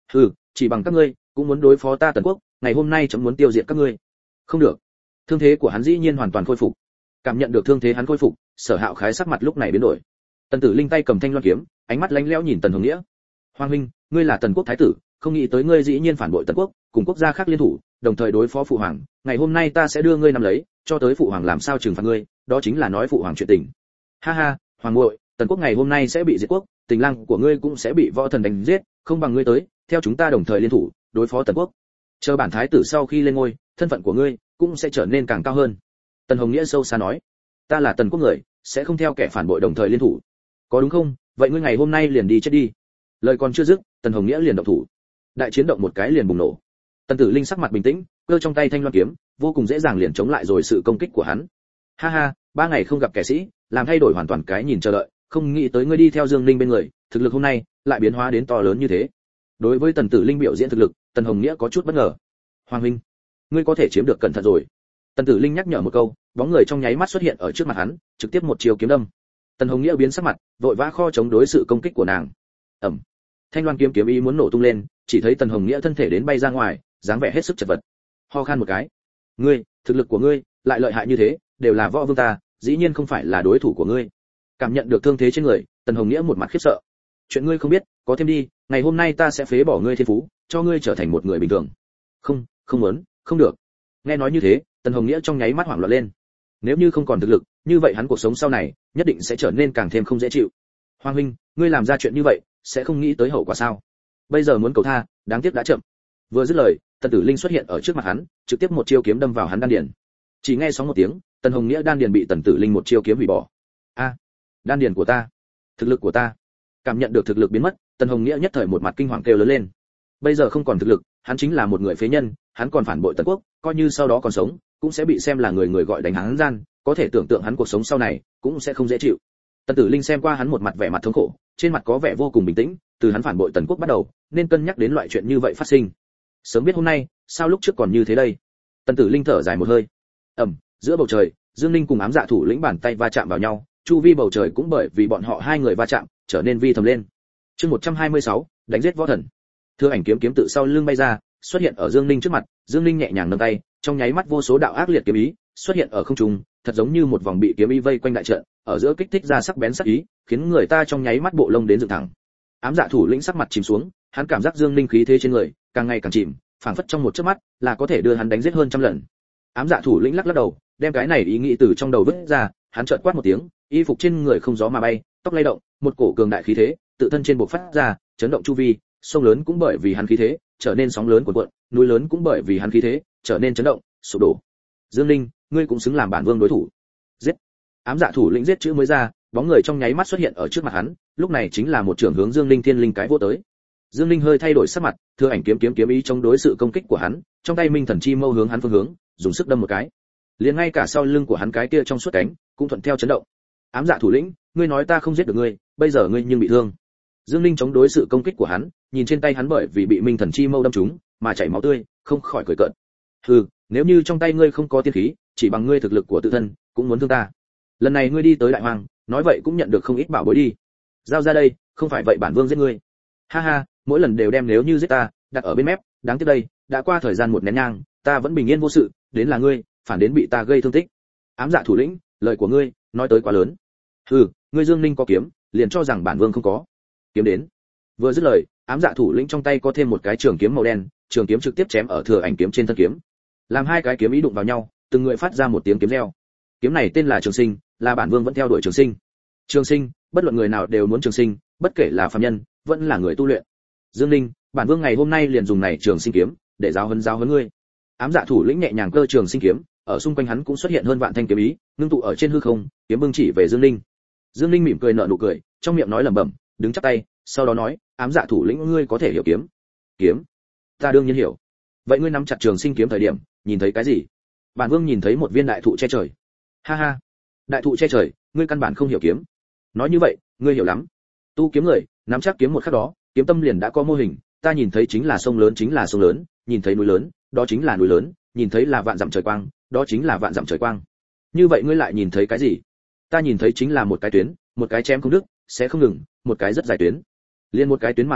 hừ, chỉ bằng các ngươi cũng muốn đối phó ta Tần Quốc, ngày hôm nay chấm muốn tiêu diệt các ngươi. Không được. Thương thế của hắn dĩ nhiên hoàn toàn khôi phục. Cảm nhận được thương thế hắn khôi phục, Sở Hạo Khái sắc mặt lúc này biến đổi. Tần Tử Linh tay cầm thanh loan kiếm, ánh mắt lạnh lẽo nhìn Tần Hồng Nghĩa. Hoàng huynh, ngươi là Tần Quốc thái tử, không nghĩ tới ngươi dĩ nhiên phản bội Tần Quốc, cùng quốc gia khác liên thủ, đồng thời đối phó phụ hoàng, ngày hôm nay ta sẽ đưa ngươi nắm lấy, cho tới phụ hoàng làm sao trừng phạt ngươi, đó chính là nói phụ hoàng chuyện tình. Ha ha, hoàng muội, Tần Quốc ngày hôm nay sẽ bị diệt quốc, tình lang của ngươi cũng sẽ bị võ thần đánh giết, không bằng ngươi tới, theo chúng ta đồng thời liên thủ, đối phó Tần Quốc. Chờ bản thái tử sau khi lên ngôi, thân phận của ngươi cũng sẽ trở nên càng cao hơn. Tần Hồng Nghĩa sâu xa nói, ta là Tần Quốc người, sẽ không theo kẻ phản bội đồng thời liên thủ. Có đúng không? Vậy ngươi ngày hôm nay liền đi chết đi. Lời còn chưa dứt, Tần Hồng Nghĩa liền động thủ. Đại chiến động một cái liền bùng nổ. Tần Tử Linh sắc mặt bình tĩnh, cơ trong tay thanh loan kiếm, vô cùng dễ dàng liền chống lại rồi sự công kích của hắn. Ha ha, ba ngày không gặp kẻ sĩ, làm thay đổi hoàn toàn cái nhìn chờ đợi, không nghĩ tới ngươi đi theo Dương Linh bên người, thực lực hôm nay lại biến hóa đến to lớn như thế. Đối với Tần Tử Linh biểu diễn thực lực, Tần Hồng Nghĩa có chút bất ngờ. Hoàng huynh, ngươi có thể chiếm được cẩn thận rồi. Tần Tử Linh nhắc nhở một câu, bóng người trong nháy mắt xuất hiện ở trước mặt hắn, trực tiếp một chiều kiếm đâm. Tần Hồng Nghĩa biến sắc mặt, vội vã kho chống đối sự công kích của nàng. Ầm. Thanh loan kiếm kiếm ý muốn nổ tung lên, chỉ thấy Tần Hồng Nghĩa thân thể đến bay ra ngoài, dáng vẻ hết sức chật vật. Ho khan một cái. Ngươi, thực lực của ngươi lại lợi hại như thế, đều là võ vương ta, dĩ nhiên không phải là đối thủ của ngươi. Cảm nhận được thương thế trên người, Tần Hồng Nghĩa một mặt khiếp sợ. Chuyện ngươi không biết, có thêm đi, ngày hôm nay ta sẽ phế bỏ ngươi thiên phú, cho ngươi trở thành một người bình thường. Không, không muốn, không được. Nghe nói như thế, Tần Hồng Nghĩa trong nháy mắt hoảng loạn lên. Nếu như không còn thực lực, như vậy hắn cuộc sống sau này nhất định sẽ trở nên càng thêm không dễ chịu. Hoàng huynh, ngươi làm ra chuyện như vậy, sẽ không nghĩ tới hậu quả sao? Bây giờ muốn cầu tha, đáng tiếc đã chậm. Vừa dứt lời, Tần Tử Linh xuất hiện ở trước mặt hắn, trực tiếp một chiêu kiếm đâm vào hắn đan điền. Chỉ nghe sóng một tiếng, Tần Hồng Nghĩa đan điền bị Tần Tử Linh một chiêu kiếm hủy bỏ. A, đan điền của ta, thực lực của ta. Cảm nhận được thực lực biến mất, Tần Hồng Nghĩa nhất thời một mặt kinh hoàng kêu lớn lên. Bây giờ không còn thực lực, hắn chính là một người phế nhân, hắn còn phản bội Tần Quốc, coi như sau đó còn sống, cũng sẽ bị xem là người người gọi đánh hắn gian, có thể tưởng tượng hắn cuộc sống sau này cũng sẽ không dễ chịu. Tần Tử Linh xem qua hắn một mặt vẻ mặt thống khổ, trên mặt có vẻ vô cùng bình tĩnh, từ hắn phản bội Tần Quốc bắt đầu, nên cân nhắc đến loại chuyện như vậy phát sinh. Sớm biết hôm nay, sao lúc trước còn như thế đây? Tần Tử Linh thở dài một hơi. Ầm, giữa bầu trời, Dương Ninh cùng ám dạ thủ lĩnh bàn tay va chạm vào nhau, chu vi bầu trời cũng bởi vì bọn họ hai người va chạm, trở nên vi thầm lên. Chương một trăm hai mươi sáu, đánh giết võ thần. Thưa ảnh kiếm kiếm tự sau lưng bay ra, xuất hiện ở Dương Ninh trước mặt, Dương Ninh nhẹ nhàng nâng tay, trong nháy mắt vô số đạo ác liệt kiếm ý xuất hiện ở không trung, thật giống như một vòng bị kiếm ý vây quanh đại trận, ở giữa kích thích ra sắc bén sắc ý, khiến người ta trong nháy mắt bộ lông đến dựng thẳng. Ám dạ thủ lĩnh sắc mặt chìm xuống, hắn cảm giác Dương Ninh khí thế trên người càng ngày càng chìm, phảng phất trong một chớp mắt là có thể đưa hắn đánh giết hơn trăm lần. Ám dạ thủ lĩnh lắc lắc đầu, đem cái này ý nghĩ từ trong đầu vứt ra, hắn chợt quát một tiếng, y phục trên người không gió mà bay, tóc lay động, một cổ cường đại khí thế tự thân trên bộc phát ra, chấn động chu vi, sông lớn cũng bởi vì hắn khí thế trở nên sóng lớn cuộn cuộn, núi lớn cũng bởi vì hắn khí thế trở nên chấn động, sụp đổ. Dương Ninh, ngươi cũng xứng làm bản vương đối thủ. Giết! Ám dạ thủ lĩnh giết chữ mới ra, bóng người trong nháy mắt xuất hiện ở trước mặt hắn, lúc này chính là một trường hướng Dương Ninh thiên linh cái vô tới. Dương Ninh hơi thay đổi sắc mặt, thừa ảnh kiếm kiếm kiếm ý chống đối sự công kích của hắn, trong tay minh thần chi mâu hướng hắn phương hướng, dùng sức đâm một cái. Liền ngay cả sau lưng của hắn cái kia trong suốt cánh cũng thuận theo chấn động. Ám dạ thủ lĩnh, ngươi nói ta không giết được ngươi, bây giờ ngươi nhưng bị thương. Dương Ninh chống đối sự công kích của hắn, nhìn trên tay hắn bởi vì bị minh thần chi mâu đâm trúng mà chảy máu tươi, không khỏi cười cợt. Hừ, nếu như trong tay ngươi không có tiên khí, chỉ bằng ngươi thực lực của tự thân, cũng muốn thương ta. Lần này ngươi đi tới đại hoàng, nói vậy cũng nhận được không ít bảo bối đi. Giao ra đây, không phải vậy bản vương giết ngươi. Ha ha, mỗi lần đều đem nếu như giết ta đặt ở bên mép, đáng tiếc đây, đã qua thời gian một nén nhang, ta vẫn bình yên vô sự, đến là ngươi, phản đến bị ta gây thương tích. Ám dạ thủ lĩnh, lời của ngươi nói tới quá lớn. Hừ, ngươi Dương Ninh có kiếm, liền cho rằng bản vương không có. Kiếm đến. Vừa dứt lời, ám dạ thủ lĩnh trong tay có thêm một cái trường kiếm màu đen, trường kiếm trực tiếp chém ở thừa ảnh kiếm trên thân kiếm. Làm hai cái kiếm ý đụng vào nhau, từng người phát ra một tiếng kiếm reo. Kiếm này tên là Trường Sinh, là bản vương vẫn theo đuổi Trường Sinh. Trường Sinh, bất luận người nào đều muốn Trường Sinh, bất kể là phàm nhân, vẫn là người tu luyện. Dương Ninh, bản vương ngày hôm nay liền dùng này Trường Sinh kiếm để giáo huấn giáo huấn ngươi. Ám dạ thủ lĩnh nhẹ nhàng cơ Trường Sinh kiếm, ở xung quanh hắn cũng xuất hiện hơn vạn thanh kiếm ý, ngưng tụ ở trên hư không, kiếm bưng chỉ về Dương Ninh. Dương Ninh mỉm cười nở nụ cười, trong miệng nói lẩm bẩm, đứng chắp tay, sau đó nói, ám dạ thủ lĩnh ngươi có thể hiểu kiếm. Kiếm? Ta đương nhiên hiểu. Vậy ngươi nắm chặt Trường Sinh kiếm thời điểm, nhìn thấy cái gì? Bản vương nhìn thấy một viên đại thụ che trời. Ha ha, đại thụ che trời, ngươi căn bản không hiểu kiếm. Nói như vậy, ngươi hiểu lắm. Tu kiếm người, nắm chắc kiếm một khắc đó, kiếm tâm liền đã có mô hình, ta nhìn thấy chính là sông lớn chính là sông lớn, nhìn thấy núi lớn, đó chính là núi lớn, nhìn thấy là vạn dặm trời quang, đó chính là vạn dặm trời quang. Như vậy ngươi lại nhìn thấy cái gì? Ta nhìn thấy chính là một cái tuyến, một cái chém không đứt, sẽ không ngừng, một cái rất dài tuyến. Liên một cái tuyến mà thôi,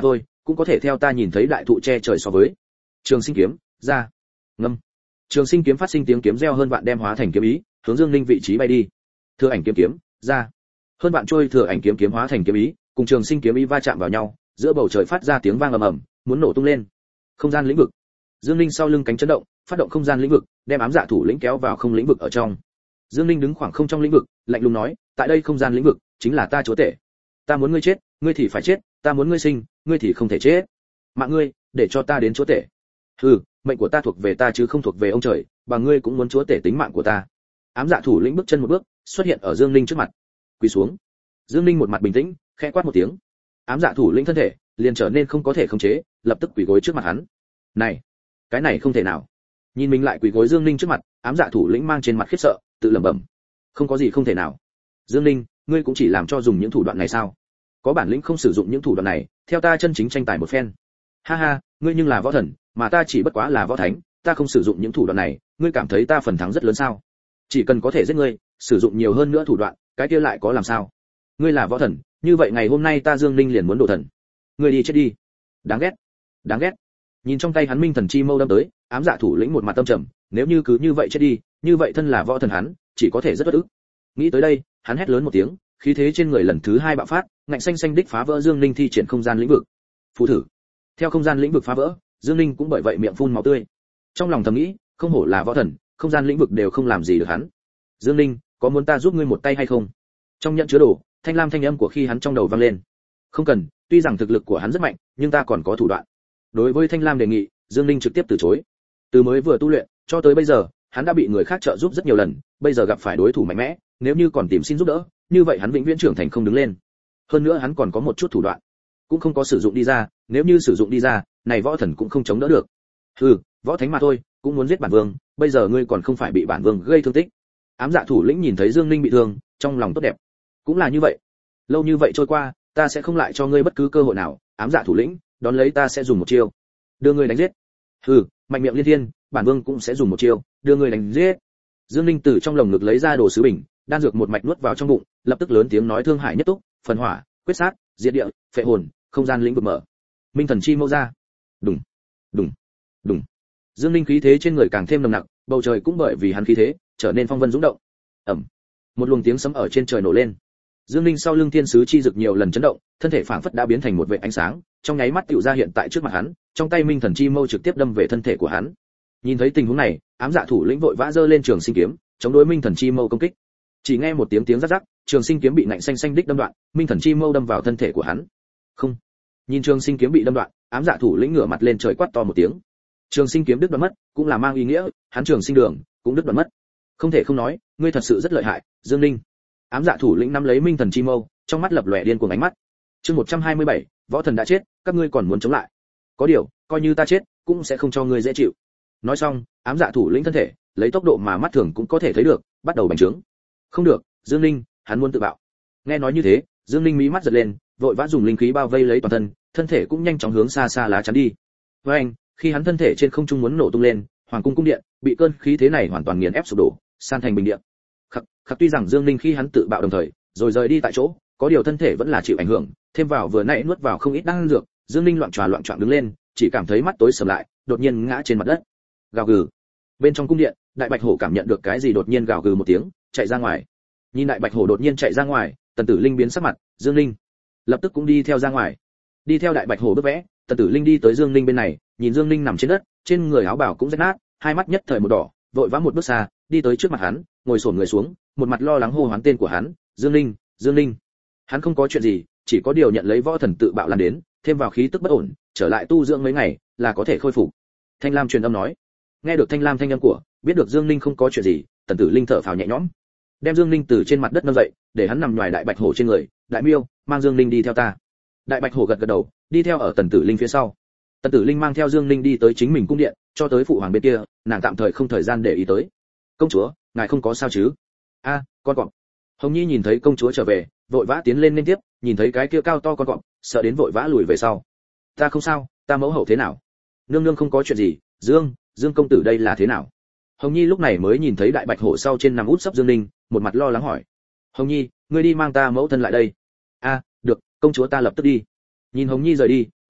cũng có thể theo ta nhìn thấy đại thụ che trời so với. Trường sinh kiếm, ra. Ngâm. Trường sinh kiếm phát sinh tiếng kiếm reo hơn vạn đem hóa thành kiếm ý, hướng Dương Ninh vị trí bay đi. Thừa ảnh kiếm kiếm, ra. Hơn vạn trôi thừa ảnh kiếm kiếm hóa thành kiếm ý, cùng trường sinh kiếm ý va chạm vào nhau, giữa bầu trời phát ra tiếng vang ầm ầm, muốn nổ tung lên. Không gian lĩnh vực. Dương Ninh sau lưng cánh chấn động, phát động không gian lĩnh vực, đem ám dạ thủ lĩnh kéo vào không lĩnh vực ở trong. Dương Ninh đứng khoảng không trong lĩnh vực, lạnh lùng nói, tại đây không gian lĩnh vực chính là ta chúa tể. Ta muốn ngươi chết, ngươi thì phải chết, ta muốn ngươi sinh, ngươi thì không thể chết. Mạng ngươi, để cho ta đến chúa tể. Hừ, mệnh của ta thuộc về ta chứ không thuộc về ông trời, và ngươi cũng muốn chúa tể tính mạng của ta. Ám dạ thủ lĩnh bước chân một bước, xuất hiện ở Dương Ninh trước mặt. Quỳ xuống. Dương Ninh một mặt bình tĩnh, khẽ quát một tiếng. Ám dạ thủ lĩnh thân thể liền trở nên không có thể khống chế, lập tức quỳ gối trước mặt hắn. Này, cái này không thể nào. Nhìn mình lại quỳ gối Dương Ninh trước mặt, ám dạ thủ lĩnh mang trên mặt khiếp sợ, tự lẩm bẩm. Không có gì không thể nào. Dương Ninh, ngươi cũng chỉ làm cho dùng những thủ đoạn này sao? Có bản lĩnh không sử dụng những thủ đoạn này, theo ta chân chính tranh tài một phen. Ha ha, ngươi nhưng là võ thần, mà ta chỉ bất quá là võ thánh, ta không sử dụng những thủ đoạn này, ngươi cảm thấy ta phần thắng rất lớn sao? Chỉ cần có thể giết ngươi, sử dụng nhiều hơn nữa thủ đoạn, cái kia lại có làm sao? Ngươi là võ thần, như vậy ngày hôm nay ta Dương Ninh liền muốn độ thần. Ngươi đi chết đi. Đáng ghét, đáng ghét. Nhìn trong tay hắn minh thần chi mâu đâm tới, ám dạ thủ lĩnh một mặt tâm trầm, nếu như cứ như vậy chết đi, như vậy thân là võ thần hắn, chỉ có thể rất bất ức. Nghĩ tới đây, hắn hét lớn một tiếng, khí thế trên người lần thứ hai bạo phát, ngạnh xanh xanh đích phá vỡ Dương Ninh thi triển không gian lĩnh vực. Phù thử. Theo không gian lĩnh vực phá vỡ, Dương Ninh cũng bởi vậy miệng phun máu tươi. Trong lòng thầm nghĩ, không hổ là võ thần, không gian lĩnh vực đều không làm gì được hắn. Dương Ninh, có muốn ta giúp ngươi một tay hay không? Trong nhận chứa đồ, thanh lam thanh âm của khi hắn trong đầu vang lên. Không cần, tuy rằng thực lực của hắn rất mạnh, nhưng ta còn có thủ đoạn. Đối với thanh lam đề nghị, Dương Ninh trực tiếp từ chối. Từ mới vừa tu luyện cho tới bây giờ, hắn đã bị người khác trợ giúp rất nhiều lần, bây giờ gặp phải đối thủ mạnh mẽ, nếu như còn tìm xin giúp đỡ, như vậy hắn vĩnh viễn trưởng thành không đứng lên. Hơn nữa hắn còn có một chút thủ đoạn, cũng không có sử dụng đi ra, nếu như sử dụng đi ra, này võ thần cũng không chống đỡ được. Hừ, võ thánh mà thôi, cũng muốn giết bản vương, bây giờ ngươi còn không phải bị bản vương gây thương tích. Ám dạ thủ lĩnh nhìn thấy Dương Ninh bị thương, trong lòng tốt đẹp. Cũng là như vậy, lâu như vậy trôi qua, ta sẽ không lại cho ngươi bất cứ cơ hội nào. Ám dạ thủ lĩnh, đón lấy ta sẽ dùng một chiêu, đưa ngươi đánh giết. Hừ, mạnh miệng liên thiên, bản vương cũng sẽ dùng một chiêu, đưa ngươi đánh giết. Dương Ninh từ trong lồng ngực lấy ra đồ sứ bình, đan dược một mạch nuốt vào trong bụng, lập tức lớn tiếng nói thương hải nhất túc, phần hỏa, quyết sát, diệt địa, phệ hồn, không gian lĩnh vực mở. Minh thần chi mâu ra. Đùng, đùng, đùng. Dương Ninh khí thế trên người càng thêm nồng nặc, bầu trời cũng bởi vì hắn khí thế trở nên phong vân dũng động. Ầm. Một luồng tiếng sấm ở trên trời nổ lên. Dương Ninh sau lưng thiên sứ chi dực nhiều lần chấn động, thân thể phảng phất đã biến thành một vệt ánh sáng, trong nháy mắt tựu ra hiện tại trước mặt hắn, trong tay minh thần chi mâu trực tiếp đâm về thân thể của hắn. Nhìn thấy tình huống này, ám dạ thủ lĩnh vội vã giơ lên trường sinh kiếm, chống đối minh thần chi mâu công kích. Chỉ nghe một tiếng tiếng rắc rắc, trường sinh kiếm bị nạnh xanh xanh đích đâm đoạn, minh thần chi mâu đâm vào thân thể của hắn. Không. Nhìn trường sinh kiếm bị đâm đoạn, ám dạ thủ lĩnh ngửa mặt lên trời quát to một tiếng. Trường sinh kiếm đứt đoạn mất, cũng là mang ý nghĩa, hắn trường sinh đường cũng đứt đoạn mất. Không thể không nói, ngươi thật sự rất lợi hại, Dương Ninh. Ám dạ thủ lĩnh nắm lấy minh thần chi mâu, trong mắt lập lòe điên cuồng ánh mắt. Chương một trăm hai mươi bảy, võ thần đã chết, các ngươi còn muốn chống lại? Có điều, coi như ta chết, cũng sẽ không cho ngươi dễ chịu. Nói xong, ám dạ thủ lĩnh thân thể, lấy tốc độ mà mắt thường cũng có thể thấy được, bắt đầu bành trướng. Không được, Dương Ninh, hắn muốn tự bạo. Nghe nói như thế, Dương Ninh mí mắt giật lên, vội vã dùng linh khí bao vây lấy toàn thân, thân thể cũng nhanh chóng hướng xa xa lá chắn đi. Với anh, khi hắn thân thể trên không trung muốn nổ tung lên, hoàng cung cung điện bị cơn khí thế này hoàn toàn nghiền ép sụp đổ, san thành bình địa. Khắc, khắc tuy rằng Dương Ninh khi hắn tự bạo đồng thời, rồi rời đi tại chỗ, có điều thân thể vẫn là chịu ảnh hưởng, thêm vào vừa nãy nuốt vào không ít đan dược, Dương Ninh loạn tròa loạn choạng đứng lên, chỉ cảm thấy mắt tối sầm lại, đột nhiên ngã trên mặt đất. Gào gừ. Bên trong cung điện, đại bạch hổ cảm nhận được cái gì đột nhiên gào gừ một tiếng, chạy ra ngoài. Nhìn đại bạch hổ đột nhiên chạy ra ngoài, Tần Tử Linh biến sắc mặt, Dương Ninh lập tức cũng đi theo ra ngoài. Đi theo đại bạch hổ bước vẽ, Tần Tử Linh đi tới Dương Ninh bên này, nhìn Dương Ninh nằm trên đất, trên người áo bào cũng rách nát, hai mắt nhất thời một đỏ, vội vã một bước xa, đi tới trước mặt hắn, ngồi xổm người xuống, một mặt lo lắng hô hoán tên của hắn, Dương Ninh, Dương Ninh. Hắn không có chuyện gì, chỉ có điều nhận lấy võ thần tự bạo lan đến, thêm vào khí tức bất ổn, trở lại tu dưỡng mấy ngày là có thể khôi phục. Thanh Lam truyền âm nói. Nghe được Thanh Lam thanh âm của, biết được Dương Ninh không có chuyện gì, Tần Tử Linh thở phào nhẹ nhõm, đem Dương Ninh từ trên mặt đất nâng dậy, để hắn nằm ngoài đại bạch hổ trên người. Đại Miêu, mang Dương Ninh đi theo ta. Đại bạch hổ gật gật đầu, đi theo ở Tần Tử Linh phía sau. Tần Tử Linh mang theo Dương Ninh đi tới chính mình cung điện, cho tới phụ hoàng bên kia, nàng tạm thời không thời gian để ý tới. Công chúa, ngài không có sao chứ? A, à, con cọp. Hồng Nhi nhìn thấy công chúa trở về, vội vã tiến lên liên tiếp, nhìn thấy cái kia cao to con cọp, sợ đến vội vã lùi về sau. Ta không sao, ta mẫu hậu thế nào? Nương nương không có chuyện gì. Dương, Dương công tử đây là thế nào? Hồng Nhi lúc này mới nhìn thấy đại bạch hổ sau trên nằm út sấp Dương Ninh, một mặt lo lắng hỏi. Hồng Nhi, ngươi đi mang ta mẫu thân lại đây. A, à, được, công chúa ta lập tức đi. Nhìn Hồng Nhi rời đi,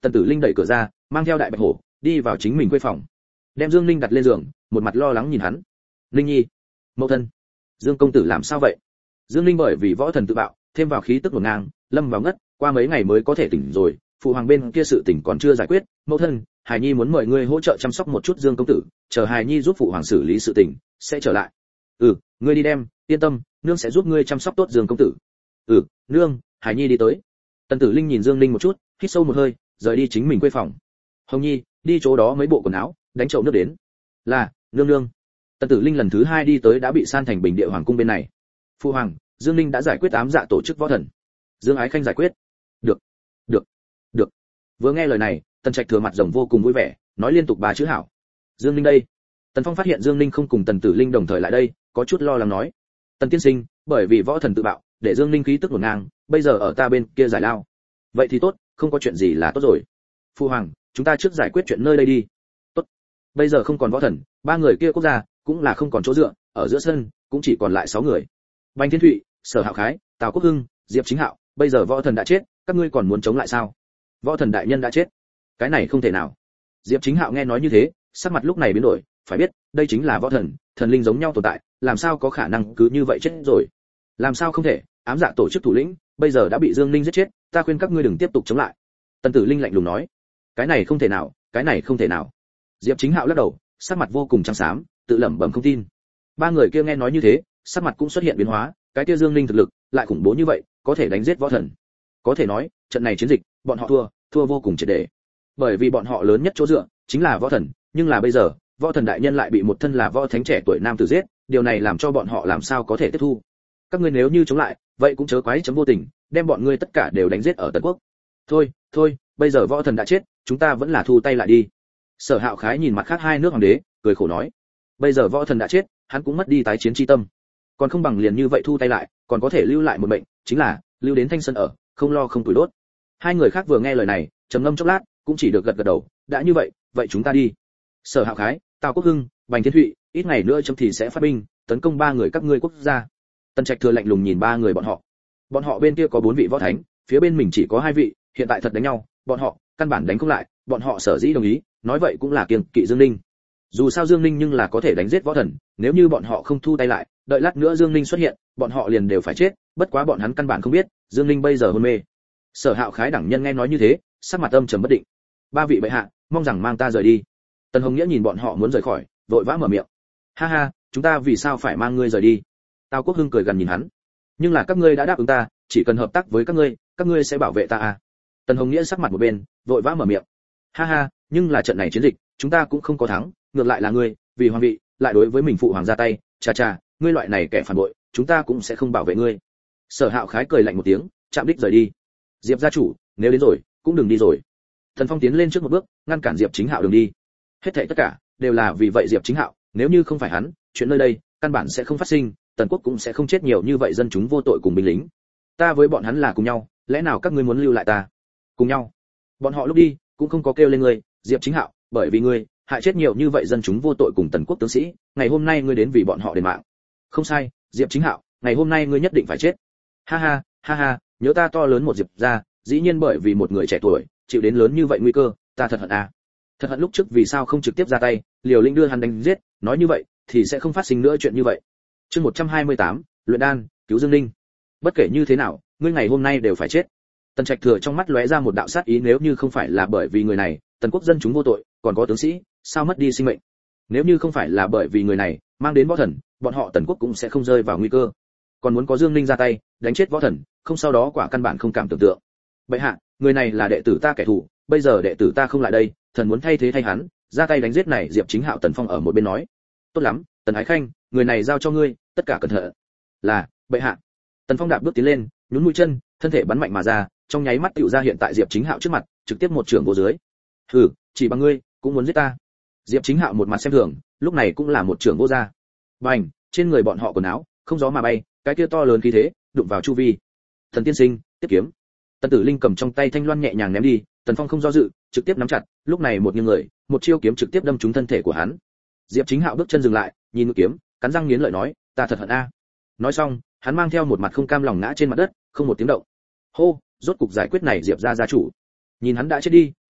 Tần Tử Linh đẩy cửa ra, mang theo đại bạch hổ, đi vào chính mình khuê phòng. Đem Dương Ninh đặt lên giường, một mặt lo lắng nhìn hắn. Linh Nhi, mẫu thân, Dương công tử làm sao vậy? Dương Ninh bởi vì võ thần tự bạo, thêm vào khí tức hỗn ngang, lâm vào ngất, qua mấy ngày mới có thể tỉnh rồi. Phụ hoàng bên kia sự tỉnh còn chưa giải quyết, mẫu thân, Hải Nhi muốn mời ngươi hỗ trợ chăm sóc một chút Dương công tử, chờ Hải Nhi giúp phụ hoàng xử lý sự tình, sẽ trở lại. Ừ, ngươi đi đem, yên tâm, nương sẽ giúp ngươi chăm sóc tốt Dương công tử. Ừ, nương, Hải Nhi đi tới. Tần Tử Linh nhìn Dương Ninh một chút, hít sâu một hơi, rời đi chính mình quê phòng. Hồng Nhi, đi chỗ đó mấy bộ quần áo, đánh chậu nước đến. Là, nương nương. Tần Tử Linh lần thứ hai đi tới đã bị san thành bình địa hoàng cung bên này. Phụ hoàng, Dương Ninh đã giải quyết ám dạ tổ chức võ thần. Dương Ái Khanh giải quyết. Được, được, được. Vừa nghe lời này, Tần Trạch thừa mặt rồng vô cùng vui vẻ, nói liên tục ba chữ hảo. Dương Ninh đây. Tần Phong phát hiện Dương Ninh không cùng Tần Tử Linh đồng thời lại đây, có chút lo lắng nói. Tần tiên sinh, bởi vì võ thần tự bạo, để Dương Ninh khí tức hỗn ngang, bây giờ ở ta bên kia giải lao. Vậy thì tốt, không có chuyện gì là tốt rồi. Phu hoàng, chúng ta trước giải quyết chuyện nơi đây đi. Tốt. Bây giờ không còn võ thần, ba người kia quốc gia cũng là không còn chỗ dựa, ở giữa sân cũng chỉ còn lại sáu người. Bành Thiên Thụy, Sở Hạo Khái, Tào Quốc Hưng, Diệp Chính Hạo, bây giờ võ thần đã chết, các ngươi còn muốn chống lại sao? Võ thần đại nhân đã chết. Cái này không thể nào. Diệp Chính Hạo nghe nói như thế, sắc mặt lúc này biến đổi, phải biết, đây chính là võ thần, thần linh giống nhau tồn tại, làm sao có khả năng cứ như vậy chết rồi? Làm sao không thể? Ám dạ tổ chức thủ lĩnh, bây giờ đã bị Dương Ninh giết chết, ta khuyên các ngươi đừng tiếp tục chống lại. Tần Tử Linh lạnh lùng nói. Cái này không thể nào, cái này không thể nào. Diệp Chính Hạo lắc đầu, sắc mặt vô cùng trắng xám, tự lẩm bẩm không tin. Ba người kia nghe nói như thế, sắc mặt cũng xuất hiện biến hóa, cái kia Dương Ninh thực lực lại khủng bố như vậy, có thể đánh giết võ thần. Có thể nói, trận này chiến dịch, bọn họ thua, thua vô cùng triệt để. Bởi vì bọn họ lớn nhất chỗ dựa chính là võ thần, nhưng là bây giờ, võ thần đại nhân lại bị một thân là võ thánh trẻ tuổi nam tử giết, điều này làm cho bọn họ làm sao có thể tiếp thu. Các ngươi nếu như chống lại, vậy cũng chớ quái chấm vô tình, đem bọn ngươi tất cả đều đánh giết ở Tần Quốc. Thôi, thôi, bây giờ võ thần đã chết, chúng ta vẫn là thu tay lại đi. Sở Hạo Khái nhìn mặt khác hai nước hoàng đế, cười khổ nói, bây giờ võ thần đã chết, hắn cũng mất đi tái chiến chi tâm, còn không bằng liền như vậy thu tay lại, còn có thể lưu lại một mệnh, chính là lưu đến thanh sơn ở, không lo không tuổi đốt. Hai người khác vừa nghe lời này, trầm ngâm chốc lát, cũng chỉ được gật gật đầu, đã như vậy, vậy chúng ta đi. Sở Hạo Khái, Tào Quốc Hưng, Bành Thiên Thụy, ít ngày nữa chấm thì sẽ phát binh, tấn công ba người các ngươi quốc gia. Tần Trạch thừa lạnh lùng nhìn ba người bọn họ. Bọn họ bên kia có bốn vị võ thánh, phía bên mình chỉ có hai vị, hiện tại thật đánh nhau, bọn họ căn bản đánh không lại, bọn họ sở dĩ đồng ý, nói vậy cũng là kiêng kỵ Dương Ninh. Dù sao Dương Ninh nhưng là có thể đánh giết võ thần, nếu như bọn họ không thu tay lại, đợi lát nữa Dương Ninh xuất hiện, bọn họ liền đều phải chết, bất quá bọn hắn căn bản không biết, Dương Ninh bây giờ hôn mê. Sở Hạo Khái đẳng nhân nghe nói như thế, sắc mặt âm trầm bất định. Ba vị bệ hạ, mong rằng mang ta rời đi. Tần Hồng Nghĩa nhìn bọn họ muốn rời khỏi, vội vã mở miệng. Ha ha, chúng ta vì sao phải mang ngươi rời đi? Tào Quốc Hưng cười gần nhìn hắn. Nhưng là các ngươi đã đáp ứng ta, chỉ cần hợp tác với các ngươi, các ngươi sẽ bảo vệ ta à? Tần Hồng Nghĩa sắc mặt một bên, vội vã mở miệng. Ha ha, nhưng là trận này chiến dịch, chúng ta cũng không có thắng, ngược lại là ngươi, vì hoàng vị, lại đối với mình phụ hoàng ra tay, cha cha, ngươi loại này kẻ phản bội, chúng ta cũng sẽ không bảo vệ ngươi. Sở Hạo Khái cười lạnh một tiếng, chạm đích rời đi. Diệp gia chủ, nếu đến rồi, cũng đừng đi rồi. Thần Phong tiến lên trước một bước, ngăn cản Diệp Chính Hạo đường đi. Hết thảy tất cả đều là vì vậy Diệp Chính Hạo, nếu như không phải hắn, chuyện nơi đây căn bản sẽ không phát sinh, Tần Quốc cũng sẽ không chết nhiều như vậy dân chúng vô tội cùng binh lính. Ta với bọn hắn là cùng nhau, lẽ nào các ngươi muốn lưu lại ta? Cùng nhau? Bọn họ lúc đi cũng không có kêu lên ngươi, Diệp Chính Hạo, bởi vì ngươi hại chết nhiều như vậy dân chúng vô tội cùng Tần Quốc tướng sĩ, ngày hôm nay ngươi đến vì bọn họ đền mạng. Không sai, Diệp Chính Hạo, ngày hôm nay ngươi nhất định phải chết. Ha ha, ha ha, nhớ ta to lớn một Diệp gia, dĩ nhiên bởi vì một người trẻ tuổi chịu đến lớn như vậy nguy cơ, ta thật hận à. Thật hận lúc trước vì sao không trực tiếp ra tay, liều lĩnh đưa hắn đánh giết, nói như vậy thì sẽ không phát sinh nữa chuyện như vậy. Chương một trăm hai mươi tám, luyện đan, cứu Dương Ninh. Bất kể như thế nào, ngươi ngày hôm nay đều phải chết. Tần Trạch thừa trong mắt lóe ra một đạo sát ý, nếu như không phải là bởi vì người này, Tần Quốc dân chúng vô tội, còn có tướng sĩ, sao mất đi sinh mệnh? Nếu như không phải là bởi vì người này mang đến võ thần, bọn họ Tần Quốc cũng sẽ không rơi vào nguy cơ. Còn muốn có Dương Ninh ra tay, đánh chết võ thần, không sau đó quả căn bản không cảm tưởng tượng. Bệ hạ, người này là đệ tử ta kẻ thù, bây giờ đệ tử ta không lại đây, thần muốn thay thế thay hắn, ra tay đánh giết này. Diệp Chính Hạo Tần Phong ở một bên nói. Tốt lắm, Tần Ái Khanh, người này giao cho ngươi, tất cả cẩn thận. Là, bệ hạ. Tần Phong đạp bước tiến lên, nhún mũi chân, thân thể bắn mạnh mà ra, trong nháy mắt tựu ra hiện tại Diệp Chính Hạo trước mặt, trực tiếp một trường vô dưới. Hừ, chỉ bằng ngươi cũng muốn giết ta? Diệp Chính Hạo một mặt xem thường, lúc này cũng là một trường vô ra. Bành, trên người bọn họ quần áo không gió mà bay, cái kia to lớn khí thế đụng vào chu vi. Thần tiên sinh, tiếp kiếm. Tần Tử Linh cầm trong tay thanh loan nhẹ nhàng ném đi, Tần Phong không do dự, trực tiếp nắm chặt, lúc này một nghiêng người, một chiêu kiếm trực tiếp đâm trúng thân thể của hắn. Diệp Chính Hạo bước chân dừng lại, nhìn mũi kiếm, cắn răng nghiến lợi nói, ta thật hận a. Nói xong, hắn mang theo một mặt không cam lòng ngã trên mặt đất, không một tiếng động. Hô, rốt cục giải quyết này Diệp gia gia chủ. Nhìn hắn đã chết đi,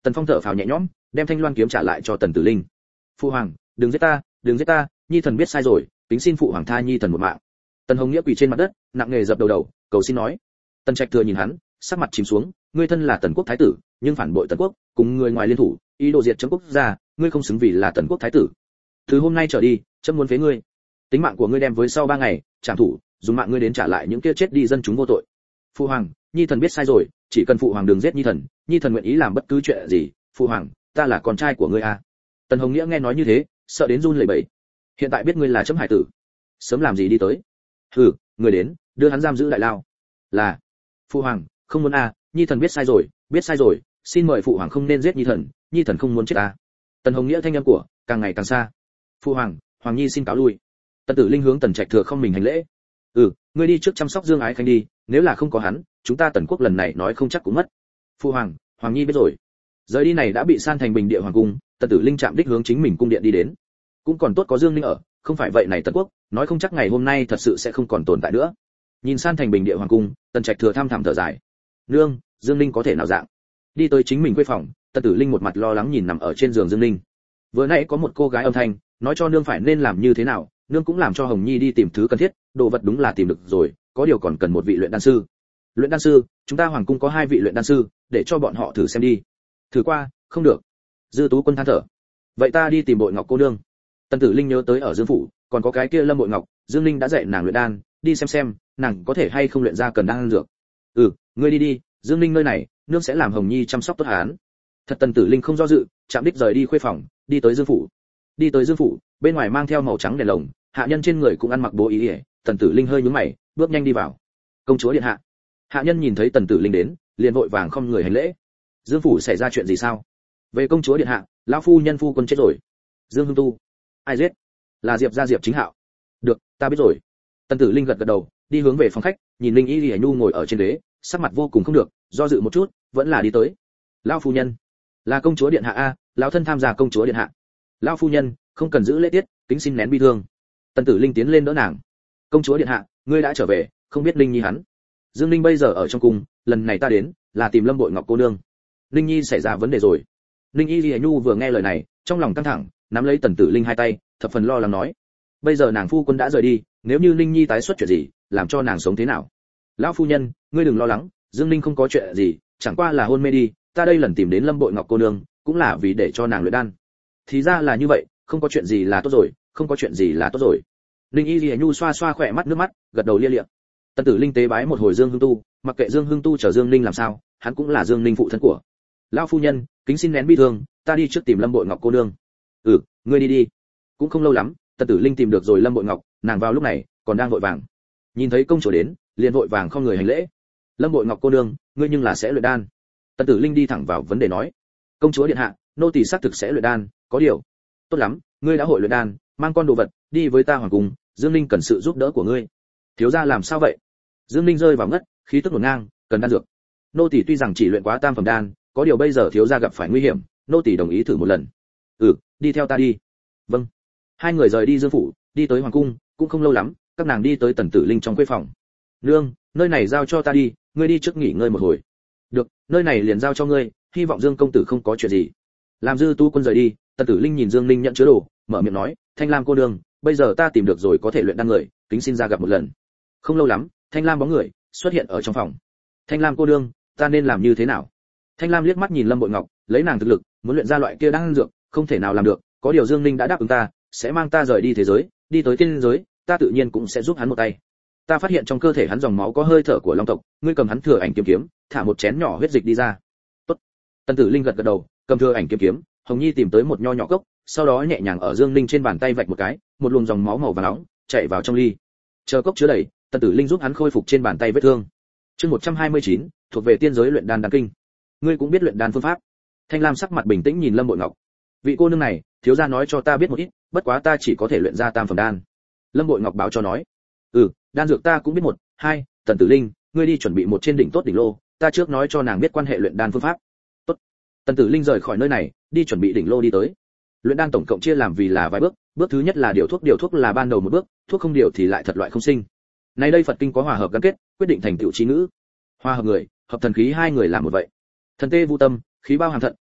Tần Phong thở phào nhẹ nhõm, đem thanh loan kiếm trả lại cho Tần Tử Linh. Phụ hoàng, đừng giết ta, đừng giết ta, nhi thần biết sai rồi, kính xin phụ hoàng tha nhi thần một mạng. Tần Hồng Nghĩa quỳ trên mặt đất, nặng nề dập đầu đầu, cầu xin nói. Tần Trạch Thừa nhìn hắn, sắc mặt chìm xuống, ngươi thân là Tần quốc thái tử, nhưng phản bội Tần quốc, cùng người ngoài liên thủ, ý đồ diệt chấm quốc gia, ngươi không xứng vì là Tần quốc thái tử. Từ hôm nay trở đi, chấm muốn phế ngươi. Tính mạng của ngươi đem với sau ba ngày, trảm thủ, dùng mạng ngươi đến trả lại những kia chết đi dân chúng vô tội. Phụ hoàng, nhi thần biết sai rồi, chỉ cần phụ hoàng đừng giết nhi thần, nhi thần nguyện ý làm bất cứ chuyện gì. Phụ hoàng, ta là con trai của ngươi à? Tần Hồng Nghĩa nghe nói như thế, sợ đến run lẩy bẩy. Hiện tại biết ngươi là chấm hải tử, sớm làm gì đi tới? Hừ, người đến, đưa hắn giam giữ đại lao. Là. Phụ hoàng, không muốn à, nhi thần biết sai rồi, biết sai rồi, xin mời phụ hoàng không nên giết nhi thần, nhi thần không muốn chết à. Tần Hồng Nghĩa thanh âm của càng ngày càng xa. Phụ hoàng, hoàng nhi xin cáo lui. Tần Tử Linh hướng Tần Trạch Thừa không mình hành lễ. Ừ, ngươi đi trước chăm sóc Dương Ái Khanh đi, nếu là không có hắn, chúng ta Tần quốc lần này nói không chắc cũng mất. Phụ hoàng, hoàng nhi biết rồi. Rời đi này đã bị san thành bình địa hoàng cung, Tần Tử Linh chạm đích hướng chính mình cung điện đi đến. Cũng còn tốt có Dương Ninh ở, không phải vậy này Tần quốc, nói không chắc ngày hôm nay thật sự sẽ không còn tồn tại nữa. Nhìn san thành bình địa hoàng cung, Tần Trạch Thừa tham thẳm thở dài. Nương, Dương Ninh có thể nào dạng? Đi tới chính mình quê phòng, Tần Tử Linh một mặt lo lắng nhìn nằm ở trên giường Dương Ninh. Vừa nãy có một cô gái âm thanh, nói cho nương phải nên làm như thế nào, nương cũng làm cho Hồng Nhi đi tìm thứ cần thiết, đồ vật đúng là tìm được rồi, có điều còn cần một vị luyện đan sư. Luyện đan sư, chúng ta hoàng cung có hai vị luyện đan sư, để cho bọn họ thử xem đi. Thử qua, không được. Dư Tú Quân than thở. Vậy ta đi tìm Bội Ngọc cô nương. Tần Tử Linh nhớ tới ở Dương phủ, còn có cái kia Lâm Bội Ngọc, Dương Linh đã dạy nàng luyện đan, đi xem xem, nàng có thể hay không luyện ra cần đan dược. Ừ, ngươi đi đi, Dương Linh nơi này, nương sẽ làm Hồng Nhi chăm sóc tốt hắn. Thật Tần Tử Linh không do dự, chạm đích rời đi khuê phòng, đi tới Dương phủ. Đi tới Dương phủ, bên ngoài mang theo màu trắng đèn lồng, hạ nhân trên người cũng ăn mặc bố ý ỉa. Tần Tử Linh hơi nhướng mày, bước nhanh đi vào. Công chúa điện hạ. Hạ nhân nhìn thấy Tần Tử Linh đến, liền vội vàng không người hành lễ. Dương phủ xảy ra chuyện gì sao? Về công chúa điện hạ, lão phu nhân phu quân chết rồi. Dương Hưng Tu. Ai giết? Là Diệp gia Diệp Chính Hạo. Được, ta biết rồi. Tần Tử Linh gật gật đầu, đi hướng về phòng khách, nhìn Linh Y Lệ Nhu ngồi ở trên ghế, sắc mặt vô cùng không được, do dự một chút, vẫn là đi tới. Lão phu nhân, là công chúa điện hạ a, lão thân tham gia công chúa điện hạ. Lão phu nhân, không cần giữ lễ tiết, kính xin nén bi thương. Tần Tử Linh tiến lên đỡ nàng. Công chúa điện hạ, ngươi đã trở về, không biết Linh Nhi hắn. Dương Linh bây giờ ở trong cung, lần này ta đến là tìm Lâm Bội Ngọc cô nương. Linh Nhi xảy ra vấn đề rồi. Linh Y Lệ Nhu vừa nghe lời này, trong lòng căng thẳng, nắm lấy Tần Tử Linh hai tay, thập phần lo lắng nói: bây giờ nàng phu quân đã rời đi, nếu như Linh Nhi tái xuất chuyện gì, làm cho nàng sống thế nào? Lão phu nhân, ngươi đừng lo lắng, Dương Linh không có chuyện gì, chẳng qua là hôn mê đi, ta đây lần tìm đến Lâm Bội Ngọc cô nương, cũng là vì để cho nàng luyện đan. Thì ra là như vậy, không có chuyện gì là tốt rồi, không có chuyện gì là tốt rồi. Linh Y Lệ Nhu xoa xoa khỏe mắt nước mắt, gật đầu lia lịa. Tần Tử Linh tế bái một hồi Dương Hưng Tu, mặc kệ Dương Hưng Tu chờ Dương Linh làm sao, hắn cũng là Dương Linh phụ thân của. Lão phu nhân, kính xin nén bi thương, ta đi trước tìm Lâm Bội Ngọc cô nương. Ừ, ngươi đi đi. Cũng không lâu lắm, Tần Tử Linh tìm được rồi Lâm Bội Ngọc, nàng vào lúc này còn đang vội vàng. Nhìn thấy công chúa đến, liền vội vàng không người hành lễ. Lâm Bội Ngọc cô nương, ngươi nhưng là sẽ luyện đan. Tần Tử Linh đi thẳng vào vấn đề nói. Công chúa điện hạ, nô tỳ xác thực sẽ luyện đan, có điều. Tốt lắm, ngươi đã hội luyện đan, mang con đồ vật, đi với ta hoàng cung, Dương Linh cần sự giúp đỡ của ngươi. Thiếu gia làm sao vậy? Dương Linh rơi vào ngất, khí tức hỗn ngang, cần đan dược. Nô tỳ tuy rằng chỉ luyện quá tam phẩm đan, có điều bây giờ thiếu gia gặp phải nguy hiểm, nô tỳ đồng ý thử một lần. Ừ, đi theo ta đi. Vâng. Hai người rời đi Dương phủ, đi tới hoàng cung, cũng không lâu lắm, các nàng đi tới Tần Tử Linh trong khuê phòng. Nương, nơi này giao cho ta đi, ngươi đi trước nghỉ ngơi một hồi. Được, nơi này liền giao cho ngươi, hy vọng Dương công tử không có chuyện gì. Làm Dư Tu Quân rời đi, Tần Tử Linh nhìn Dương Linh nhận chứa đồ, mở miệng nói, Thanh Lam cô nương, bây giờ ta tìm được rồi có thể luyện đan người, kính xin ra gặp một lần. Không lâu lắm, Thanh Lam bóng người xuất hiện ở trong phòng. Thanh Lam cô nương, ta nên làm như thế nào? Thanh Lam liếc mắt nhìn Lâm Bội Ngọc, lấy nàng thực lực, muốn luyện ra loại kia đan dược, không thể nào làm được, có điều Dương Linh đã đáp ứng ta, sẽ mang ta rời đi thế giới, đi tới tiên giới, ta tự nhiên cũng sẽ giúp hắn một tay. Ta phát hiện trong cơ thể hắn dòng máu có hơi thở của long tộc, ngươi cầm hắn thừa ảnh kiếm kiếm, thả một chén nhỏ huyết dịch đi ra. Tốt. Tần Tử Linh gật gật đầu, cầm thừa ảnh kiếm kiếm, Hồng Nhi tìm tới một nho nhỏ cốc, sau đó nhẹ nhàng ở Dương Linh trên bàn tay vạch một cái, một luồng dòng máu màu vàng nóng chảy vào trong ly. Chờ cốc chứa đầy, Tần Tử Linh giúp hắn khôi phục trên bàn tay vết thương. Chương một trăm hai mươi chín, thuộc về tiên giới luyện đan đan kinh. Ngươi cũng biết luyện đan phương pháp? Thanh Lam sắc mặt bình tĩnh nhìn Lâm Bội Ngọc. Vị cô nương này, thiếu gia nói cho ta biết một ít, bất quá ta chỉ có thể luyện ra tam phẩm đan. Lâm Bội Ngọc báo cho nói. Ừ, đan dược ta cũng biết một, hai, Tần Tử Linh, ngươi đi chuẩn bị một trên đỉnh tốt đỉnh lô, ta trước nói cho nàng biết quan hệ luyện đan phương pháp. Tốt. Tần Tử Linh rời khỏi nơi này, đi chuẩn bị đỉnh lô đi tới. Luyện đan tổng cộng chia làm vì là vài bước, bước thứ nhất là điều thuốc, điều thuốc là ban đầu một bước, thuốc không điều thì lại thật loại không sinh. Nay đây Phật kinh có hòa hợp gắn kết, quyết định thành tựu trí ngữ. Hòa hợp người, hợp thần khí hai người làm một vậy. Thần tê vu tâm, khí bao hàm thận,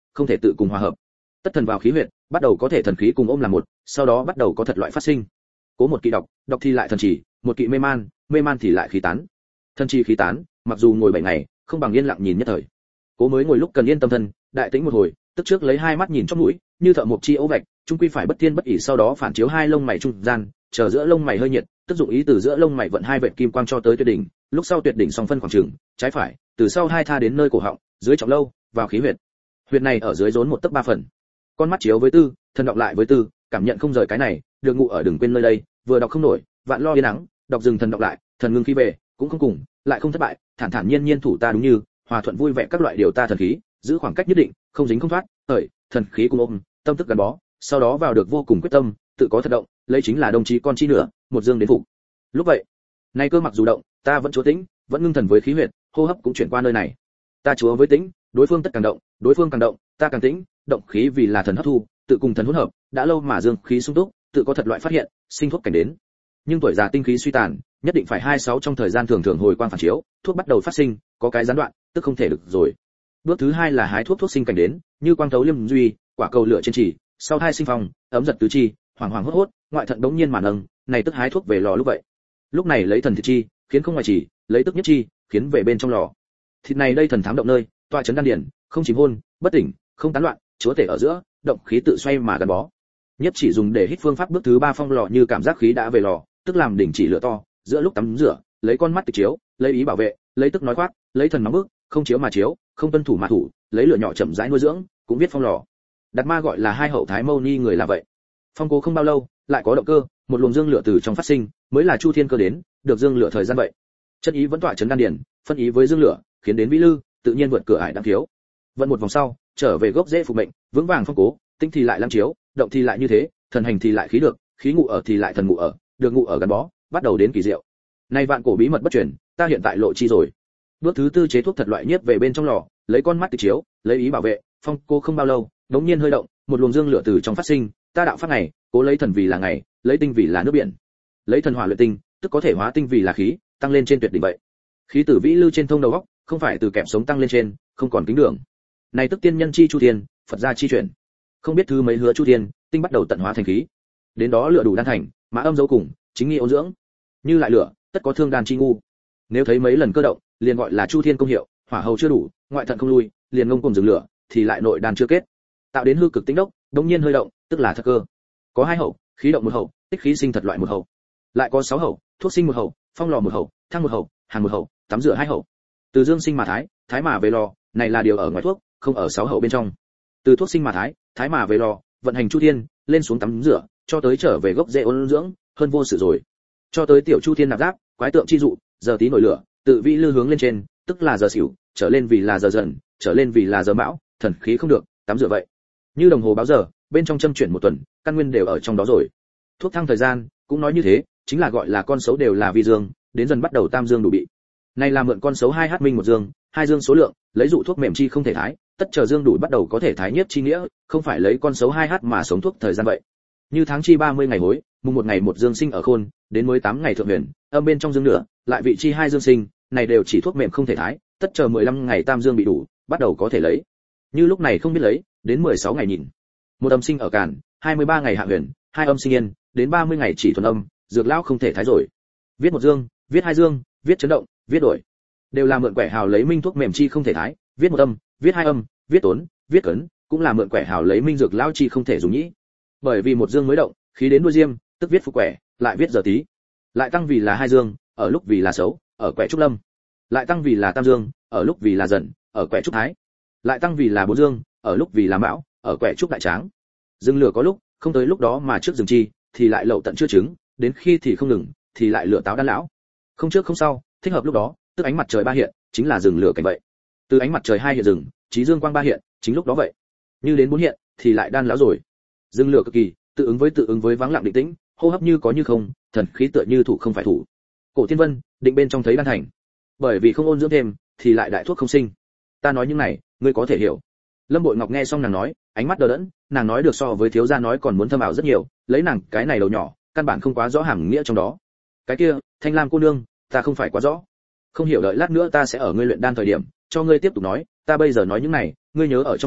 không thể tự cùng hòa hợp. Tất thần vào khí huyệt, bắt đầu có thể thần khí cùng ôm làm một, sau đó bắt đầu có thật loại phát sinh. Cố một kỵ độc, độc thì lại thần chỉ, một kỵ mê man, mê man thì lại khí tán. Thần chi khí tán, mặc dù ngồi bảy ngày, không bằng yên lặng nhìn nhất thời. Cố mới ngồi lúc cần yên tâm thân, đại tĩnh một hồi, tức trước lấy hai mắt nhìn trong mũi, như thợ mộc chi ấu vạch, trung quy phải bất thiên bất ỷ, sau đó phản chiếu hai lông mày trung gian, chờ giữa lông mày hơi nhiệt, tức dụng ý từ giữa lông mày vận hai vệt kim quang cho tới tuyệt đỉnh, lúc sau tuyệt đỉnh song phân khoảng trường, trái phải, từ sau hai tha đến nơi cổ họng, dưới trọng lâu, vào khí huyệt. Huyệt này ở dưới rốn một tấc ba phần. Con mắt chiếu với tư, thân đọc lại với tư, cảm nhận không rời cái này, được ngủ ở đừng quên nơi đây, vừa đọc không nổi, vạn lo yên nắng, đọc dừng thần đọc lại, thần ngưng khí về, cũng không cùng, lại không thất bại, thản thản nhiên nhiên thủ ta đúng như, hòa thuận vui vẻ các loại điều ta thần khí, giữ khoảng cách nhất định, không dính không thoát, hởi, thần khí cùng ôm, tâm tức gắn bó, sau đó vào được vô cùng quyết tâm, tự có thật động, lấy chính là đồng chí con chi nữa, một dương đến phục. Lúc vậy, nay cơ mặc dù động, ta vẫn chúa tĩnh, vẫn ngưng thần với khí huyệt, hô hấp cũng chuyển qua nơi này. Ta chúa với tĩnh, đối phương tất càng động, đối phương càng động, ta càng tĩnh, động khí vì là thần hấp thu, tự cùng thần hỗn hợp, đã lâu mà dương khí sung túc, tự có thật loại phát hiện, sinh thuốc cảnh đến. Nhưng tuổi già tinh khí suy tàn, nhất định phải hai sáu trong thời gian thường thường hồi quang phản chiếu, thuốc bắt đầu phát sinh, có cái gián đoạn, tức không thể được rồi. Bước thứ hai là hái thuốc thuốc sinh cảnh đến, như quang thấu liêm duy, quả cầu lửa trên chỉ, sau hai sinh phong, ấm giật tứ chi, hoàng hoàng hốt hốt, ngoại thận đống nhiên mà nâng, này tức hái thuốc về lò lúc vậy. Lúc này lấy thần thịt chi, khiến không ngoài chỉ, lấy tức nhất chi, khiến về bên trong lò. Thịt này đây thần thám động nơi, tọa chấn đan điển, không chìm hôn, bất tỉnh, không tán loạn, chúa tể ở giữa, động khí tự xoay mà gắn bó. Nhất chỉ dùng để hít phương pháp bước thứ ba phong lò như cảm giác khí đã về lò, tức làm đỉnh chỉ lửa to, giữa lúc tắm rửa, lấy con mắt tịch chiếu, lấy ý bảo vệ, lấy tức nói khoác, lấy thần nóng bức, không chiếu mà chiếu, không tuân thủ mà thủ, lấy lửa nhỏ chậm rãi nuôi dưỡng, cũng viết phong lò. Đạt Ma gọi là hai hậu thái mâu ni người là vậy. Phong cố không bao lâu, lại có động cơ, một luồng dương lửa từ trong phát sinh, mới là chu thiên cơ đến, được dương lửa thời gian vậy. Chân ý vẫn tỏa chấn đan điển, phân ý với dương lửa, khiến đến vĩ lư, tự nhiên vượt cửa ải đang thiếu. Vận một vòng sau, trở về gốc rễ phục mệnh, vững vàng phong cố, tinh thì lại lam chiếu, động thì lại như thế, thần hành thì lại khí được, khí ngụ ở thì lại thần ngụ ở, được ngụ ở gắn bó, bắt đầu đến kỳ diệu. Nay vạn cổ bí mật bất truyền, ta hiện tại lộ chi rồi. Bước thứ tư chế thuốc thật loại nhiếp về bên trong lò, lấy con mắt tịch chiếu, lấy ý bảo vệ, phong cô không bao lâu, đống nhiên hơi động, một luồng dương lửa từ trong phát sinh, ta đạo pháp này, cố lấy thần vì là ngày, lấy tinh vì là nước biển. Lấy thần hỏa luyện tinh, tức có thể hóa tinh vì là khí, tăng lên trên tuyệt đỉnh vậy. Khí tử vĩ lưu trên thông đầu góc, không phải từ kẹp sống tăng lên trên, không còn kính đường. Này tức tiên nhân chi chu thiên, Phật gia chi chuyển. Không biết thứ mấy hứa chu thiên, tinh bắt đầu tận hóa thành khí. Đến đó lửa đủ đan thành, mã âm dấu cùng, chính nghi ôn dưỡng. Như lại lửa, tất có thương đan chi ngu. Nếu thấy mấy lần cơ động, liền gọi là chu thiên công hiệu, hỏa hầu chưa đủ, ngoại thận không lui, liền ngông cùng dừng lửa, thì lại nội đan chưa kết. Tạo đến hư cực tinh đốc, đống nhiên hơi động, tức là thật cơ. Có hai hậu, khí động một hậu, tích khí sinh thật loại một hậu. Lại có sáu hậu, thuốc sinh một hậu, phong lò một hậu, thang một hậu, hàn một hậu, tắm rửa hai hậu. Từ dương sinh mà thái, thái mà về lò, này là điều ở ngoài thuốc, không ở sáu hậu bên trong. Từ thuốc sinh mà thái, thái mà về lò, vận hành chu thiên, lên xuống tắm rửa, cho tới trở về gốc rễ ôn dưỡng, hơn vô sự rồi. Cho tới tiểu chu thiên nạp giáp, quái tượng chi dụ, giờ tí nổi lửa, tự vĩ lư hướng lên trên, tức là giờ xỉu, trở lên vì là giờ dần, trở lên vì là giờ mão, thần khí không được, tắm rửa vậy. Như đồng hồ báo giờ, bên trong châm chuyển một tuần, căn nguyên đều ở trong đó rồi. Thuốc thăng thời gian, cũng nói như thế, chính là gọi là con số đều là vi dương, đến dần bắt đầu tam dương đủ bị. Này là mượn con số hai h minh một dương, hai dương số lượng, lấy dụ thuốc mềm chi không thể thái, tất chờ dương đủ bắt đầu có thể thái nhiếp chi nghĩa, không phải lấy con số hai h mà sống thuốc thời gian vậy. Như tháng chi ba mươi ngày hối, mùng một ngày một dương sinh ở khôn, đến mới tám ngày thượng huyền, âm bên trong dương nửa, lại vị chi hai dương sinh, này đều chỉ thuốc mềm không thể thái, tất chờ mười lăm ngày tam dương bị đủ, bắt đầu có thể lấy. Như lúc này không biết lấy, đến mười sáu ngày nhìn. Một âm sinh ở càn, hai mươi ba ngày hạ huyền, hai âm sinh yên, đến ba mươi ngày chỉ thuần âm, dược lão không thể thái rồi. Viết một dương, viết hai dương, viết chấn động, viết đổi. Đều là mượn quẻ hào lấy minh thuốc mềm chi không thể thái, viết một âm, viết hai âm, viết tốn, viết cấn, cũng là mượn quẻ hào lấy minh dược lão chi không thể dùng nhĩ. Bởi vì một dương mới động, khí đến đuôi diêm, tức viết phục quẻ, lại viết giờ tí. Lại tăng vì là hai dương, ở lúc vì là xấu, ở quẻ trúc lâm. Lại tăng vì là tam dương, ở lúc vì là dần, ở quẻ trúc thái. Lại tăng vì là bốn dương, ở lúc vì là mão, ở quẻ trúc đại tráng. Dương lửa có lúc, không tới lúc đó mà trước dừng chi, thì lại lậu tận chưa trứng, đến khi thì không ngừng, thì lại lửa táo đan lão. Không trước không sau, thích hợp lúc đó, tức ánh mặt trời ba hiện, chính là rừng lửa cảnh vậy. Từ ánh mặt trời hai hiện rừng, trí dương quang ba hiện, chính lúc đó vậy. Như đến bốn hiện, thì lại đan lão rồi. Dương lửa cực kỳ, tự ứng với tự ứng với vắng lặng định tĩnh, hô hấp như có như không, thần khí tựa như thủ không phải thủ. Cổ Thiên Vân, định bên trong thấy đan thành. Bởi vì không ôn dưỡng thêm, thì lại đại thuốc không sinh. Ta nói những này, ngươi có thể hiểu. Lâm Bội Ngọc nghe xong nàng nói, ánh mắt đờ đẫn, nàng nói được so với thiếu gia nói còn muốn thâm ảo rất nhiều, lấy nàng cái này đầu nhỏ, căn bản không quá rõ hàm nghĩa trong đó. Cái kia, Thanh Lam cô nương, ta không phải quá rõ. Không hiểu, đợi lát nữa ta sẽ ở ngươi luyện đan thời điểm, cho ngươi tiếp tục nói, ta bây giờ nói những này, ngươi nhớ ở trong lòng,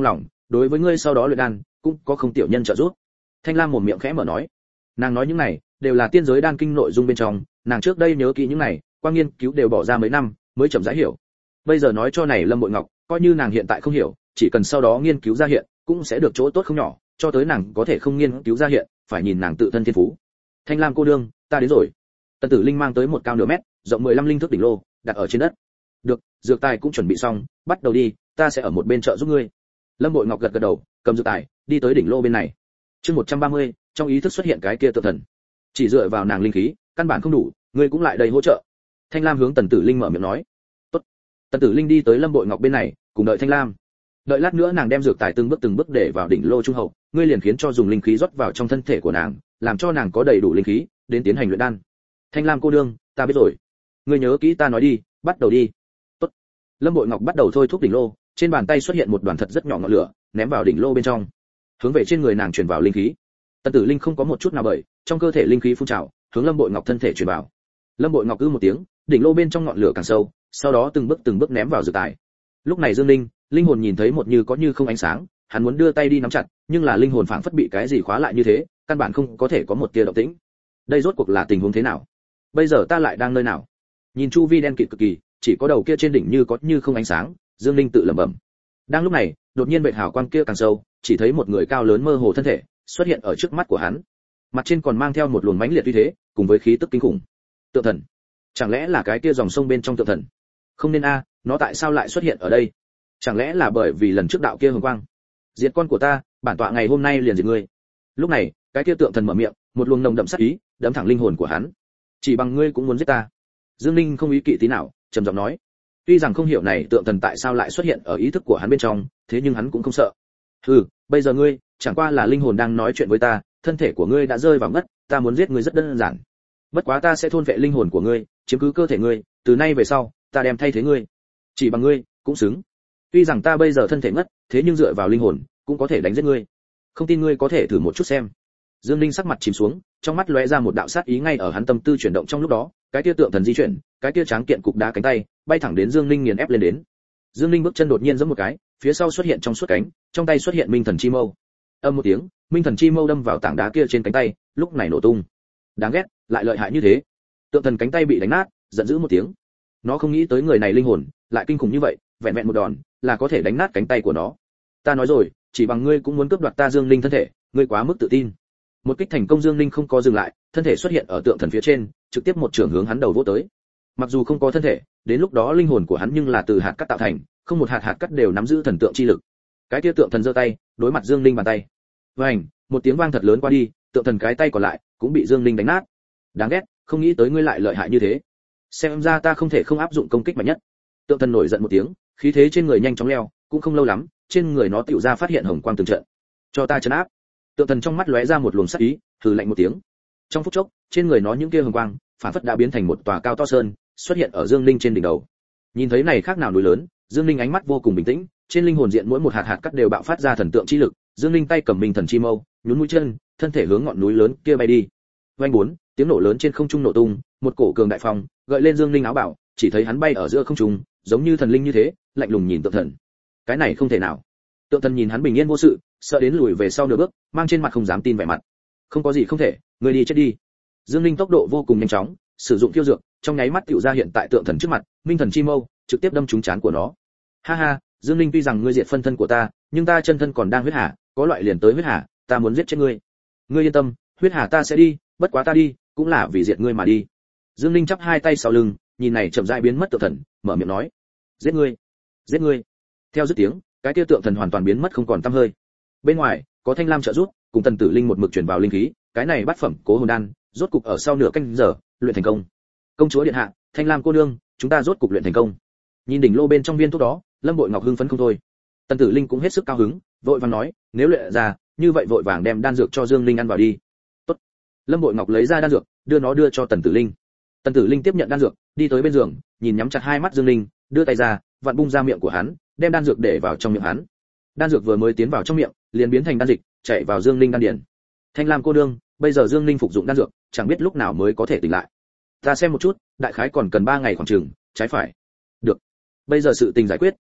đối với ngươi sau đó luyện đan cũng có không tiểu nhân trợ giúp. Thanh Lam mồm miệng khẽ mở nói. Nàng nói những này đều là tiên giới đan kinh nội dung bên trong, nàng trước đây nhớ kỹ những này, qua nghiên cứu đều bỏ ra mấy năm mới chậm rãi hiểu. Bây giờ nói cho này Lâm Bội Ngọc, coi như nàng hiện tại không hiểu, chỉ cần sau đó nghiên cứu ra hiện, cũng sẽ được chỗ tốt không nhỏ, cho tới nàng có thể không nghiên cứu ra hiện, phải nhìn nàng tự thân thiên phú. Thanh Lam cô đương, ta đến rồi. Tần Tử Linh mang tới một cao nửa mét, rộng mười lăm linh thước đỉnh lô, đặt ở trên đất. Được, dược tài cũng chuẩn bị xong, bắt đầu đi, ta sẽ ở một bên trợ giúp ngươi. Lâm Bội Ngọc gật gật đầu, cầm dược tài, đi tới đỉnh lô bên này. Chương một trăm ba mươi, trong ý thức xuất hiện cái kia tự thần. Chỉ dựa vào nàng linh khí, căn bản không đủ, ngươi cũng lại đây hỗ trợ. Thanh Lam hướng Tần Tử Linh mở miệng nói. Tốt. Tần Tử Linh đi tới Lâm Bội Ngọc bên này, cùng đợi Thanh Lam. Đợi lát nữa nàng đem dược tài từng bước từng bước để vào đỉnh lô trung hậu, ngươi liền khiến cho dùng linh khí rót vào trong thân thể của nàng, làm cho nàng có đầy đủ linh khí đến tiến hành luyện đan. Thanh Lam cô đương, ta biết rồi. Ngươi nhớ kỹ ta nói đi, bắt đầu đi. Tốt. Lâm Bội Ngọc bắt đầu thôi thúc đỉnh lô, trên bàn tay xuất hiện một đoàn thật rất nhỏ ngọn lửa, ném vào đỉnh lô bên trong, hướng về trên người nàng truyền vào linh khí. Tần Tử Linh không có một chút nào bởi, trong cơ thể linh khí phun trào, hướng Lâm Bội Ngọc thân thể truyền vào. Lâm Bội Ngọc ư một tiếng, đỉnh lô bên trong ngọn lửa càng sâu, sau đó từng bước từng bước ném vào dược tài. Lúc này Dương Linh, linh hồn nhìn thấy một như có như không ánh sáng, hắn muốn đưa tay đi nắm chặt, nhưng là linh hồn phảng phất bị cái gì khóa lại như thế, căn bản không có thể có một tia động tĩnh. Đây rốt cuộc là tình huống thế nào? Bây giờ ta lại đang nơi nào? Nhìn chu vi đen kịt cực kỳ, chỉ có đầu kia trên đỉnh như có như không ánh sáng, Dương Linh tự lẩm bẩm. Đang lúc này, đột nhiên vệt hào quang kia càng sâu, chỉ thấy một người cao lớn mơ hồ thân thể xuất hiện ở trước mắt của hắn. Mặt trên còn mang theo một luồng mãnh liệt uy thế, cùng với khí tức kinh khủng. Tượng thần. Chẳng lẽ là cái kia dòng sông bên trong tượng thần? Không nên a, nó tại sao lại xuất hiện ở đây? Chẳng lẽ là bởi vì lần trước đạo kia hồng quang? Diệt con của ta, bản tọa ngày hôm nay liền diệt ngươi. Lúc này, cái kia tượng thần mở miệng, một luồng nồng đậm sát ý đâm thẳng linh hồn của hắn. Chỉ bằng ngươi cũng muốn giết ta? Dương Linh không ý kỵ tí nào, trầm giọng nói. Tuy rằng không hiểu này tượng thần tại sao lại xuất hiện ở ý thức của hắn bên trong, thế nhưng hắn cũng không sợ. Hừ, bây giờ ngươi, chẳng qua là linh hồn đang nói chuyện với ta, thân thể của ngươi đã rơi vào ngất, ta muốn giết ngươi rất đơn giản. Bất quá ta sẽ thôn vệ linh hồn của ngươi, chiếm cứ cơ thể ngươi, từ nay về sau, ta đem thay thế ngươi. Chỉ bằng ngươi, cũng xứng. Tuy rằng ta bây giờ thân thể ngất, thế nhưng dựa vào linh hồn, cũng có thể đánh giết ngươi. Không tin ngươi có thể thử một chút xem. Dương Linh sắc mặt chìm xuống, trong mắt lóe ra một đạo sát ý ngay ở hắn tâm tư chuyển động trong lúc đó, cái kia tượng thần di chuyển, cái kia tráng kiện cục đá cánh tay, bay thẳng đến Dương Linh nghiền ép lên đến. Dương Linh bước chân đột nhiên giẫm một cái, phía sau xuất hiện trong suốt cánh, trong tay xuất hiện Minh Thần Chi Mâu. Âm một tiếng, Minh Thần Chi Mâu đâm vào tảng đá kia trên cánh tay, lúc này nổ tung. Đáng ghét, lại lợi hại như thế. Tượng thần cánh tay bị đánh nát, giận dữ một tiếng. Nó không nghĩ tới người này linh hồn lại kinh khủng như vậy, vẹn vẹn một đòn là có thể đánh nát cánh tay của nó. Ta nói rồi, chỉ bằng ngươi cũng muốn cướp đoạt ta Dương Linh thân thể, ngươi quá mức tự tin. Một kích thành công, Dương Linh không có dừng lại, thân thể xuất hiện ở tượng thần phía trên, trực tiếp một trường hướng hắn đầu vỗ tới. Mặc dù không có thân thể, đến lúc đó linh hồn của hắn nhưng là từ hạt cát tạo thành, không một hạt hạt cát đều nắm giữ thần tượng chi lực. Cái kia tượng thần giơ tay, đối mặt Dương Linh bàn tay. Vành, một tiếng vang thật lớn qua đi, tượng thần cái tay còn lại cũng bị Dương Linh đánh nát. Đáng ghét, không nghĩ tới ngươi lại lợi hại như thế. Xem ra ta không thể không áp dụng công kích mạnh nhất. Tượng thần nổi giận một tiếng, khí thế trên người nhanh chóng leo, cũng không lâu lắm, trên người nó tựu ra phát hiện hồng quang từng trận. Cho ta trấn áp. Tượng thần trong mắt lóe ra một luồng sát ý, hừ lạnh một tiếng. Trong phút chốc, trên người nó những kia hồng quang, phản phất đã biến thành một tòa cao to sơn, xuất hiện ở Dương Linh trên đỉnh đầu. Nhìn thấy này khác nào núi lớn, Dương Linh ánh mắt vô cùng bình tĩnh, trên linh hồn diện mỗi một hạt hạt cắt đều bạo phát ra thần tượng chi lực, Dương Linh tay cầm Minh Thần Chi Mâu, nhún mũi chân, thân thể hướng ngọn núi lớn kia bay đi. Vang bốn, tiếng nổ lớn trên không trung nổ tung, một cổ cường đại phong gợi lên Dương Linh áo bảo, chỉ thấy hắn bay ở giữa không trung, giống như thần linh như thế, lạnh lùng nhìn tượng thần. Cái này không thể nào. Tượng thần nhìn hắn bình yên vô sự, sợ đến lùi về sau nửa bước, mang trên mặt không dám tin vẻ mặt. Không có gì không thể, ngươi đi chết đi. Dương Linh tốc độ vô cùng nhanh chóng, sử dụng tiêu dược, trong nháy mắt tiểu ra hiện tại tượng thần trước mặt, Minh Thần Chi Mâu trực tiếp đâm trúng trán của nó. Ha ha, Dương Linh, tuy rằng ngươi diệt phân thân của ta, nhưng ta chân thân còn đang huyết hà, có loại liền tới huyết hà, ta muốn giết chết ngươi. Ngươi yên tâm, huyết hà ta sẽ đi, bất quá ta đi, cũng là vì diệt ngươi mà đi. Dương Linh chắp hai tay sau lưng, nhìn này chậm rãi biến mất tượng thần, mở miệng nói: "Giết ngươi, giết ngươi." Theo dứt tiếng, cái kia tượng thần hoàn toàn biến mất không còn tăm hơi. Bên ngoài, có Thanh Lam trợ giúp, cùng Tần Tử Linh một mực truyền vào linh khí, cái này bát phẩm cố hồn đan, rốt cục ở sau nửa canh giờ, luyện thành công. Công chúa điện hạ, Thanh Lam cô nương, chúng ta rốt cục luyện thành công. Nhìn đỉnh lô bên trong viên thuốc đó, Lâm Bội Ngọc hưng phấn không thôi. Tần Tử Linh cũng hết sức cao hứng, vội vàng nói: "Nếu luyện ra, như vậy vội vàng đem đan dược cho Dương Linh ăn vào đi." "Tốt." Lâm Bội Ngọc lấy ra đan dược, đưa nó đưa cho Tần Tử Linh. Tần Tử Linh tiếp nhận đan dược, đi tới bên giường, nhìn nhắm chặt hai mắt Dương Linh, đưa tay ra, vặn bung ra miệng của hắn, đem đan dược để vào trong miệng hắn. Đan dược vừa mới tiến vào trong miệng, liền biến thành đan dịch, chảy vào Dương Linh đan điền. "Thanh Lam cô nương, bây giờ Dương Linh phục dụng đan dược, chẳng biết lúc nào mới có thể tỉnh lại. Ta xem một chút, đại khái còn cần ba ngày khoảng chừng, trái phải." "Được." Bây giờ sự tình giải quyết,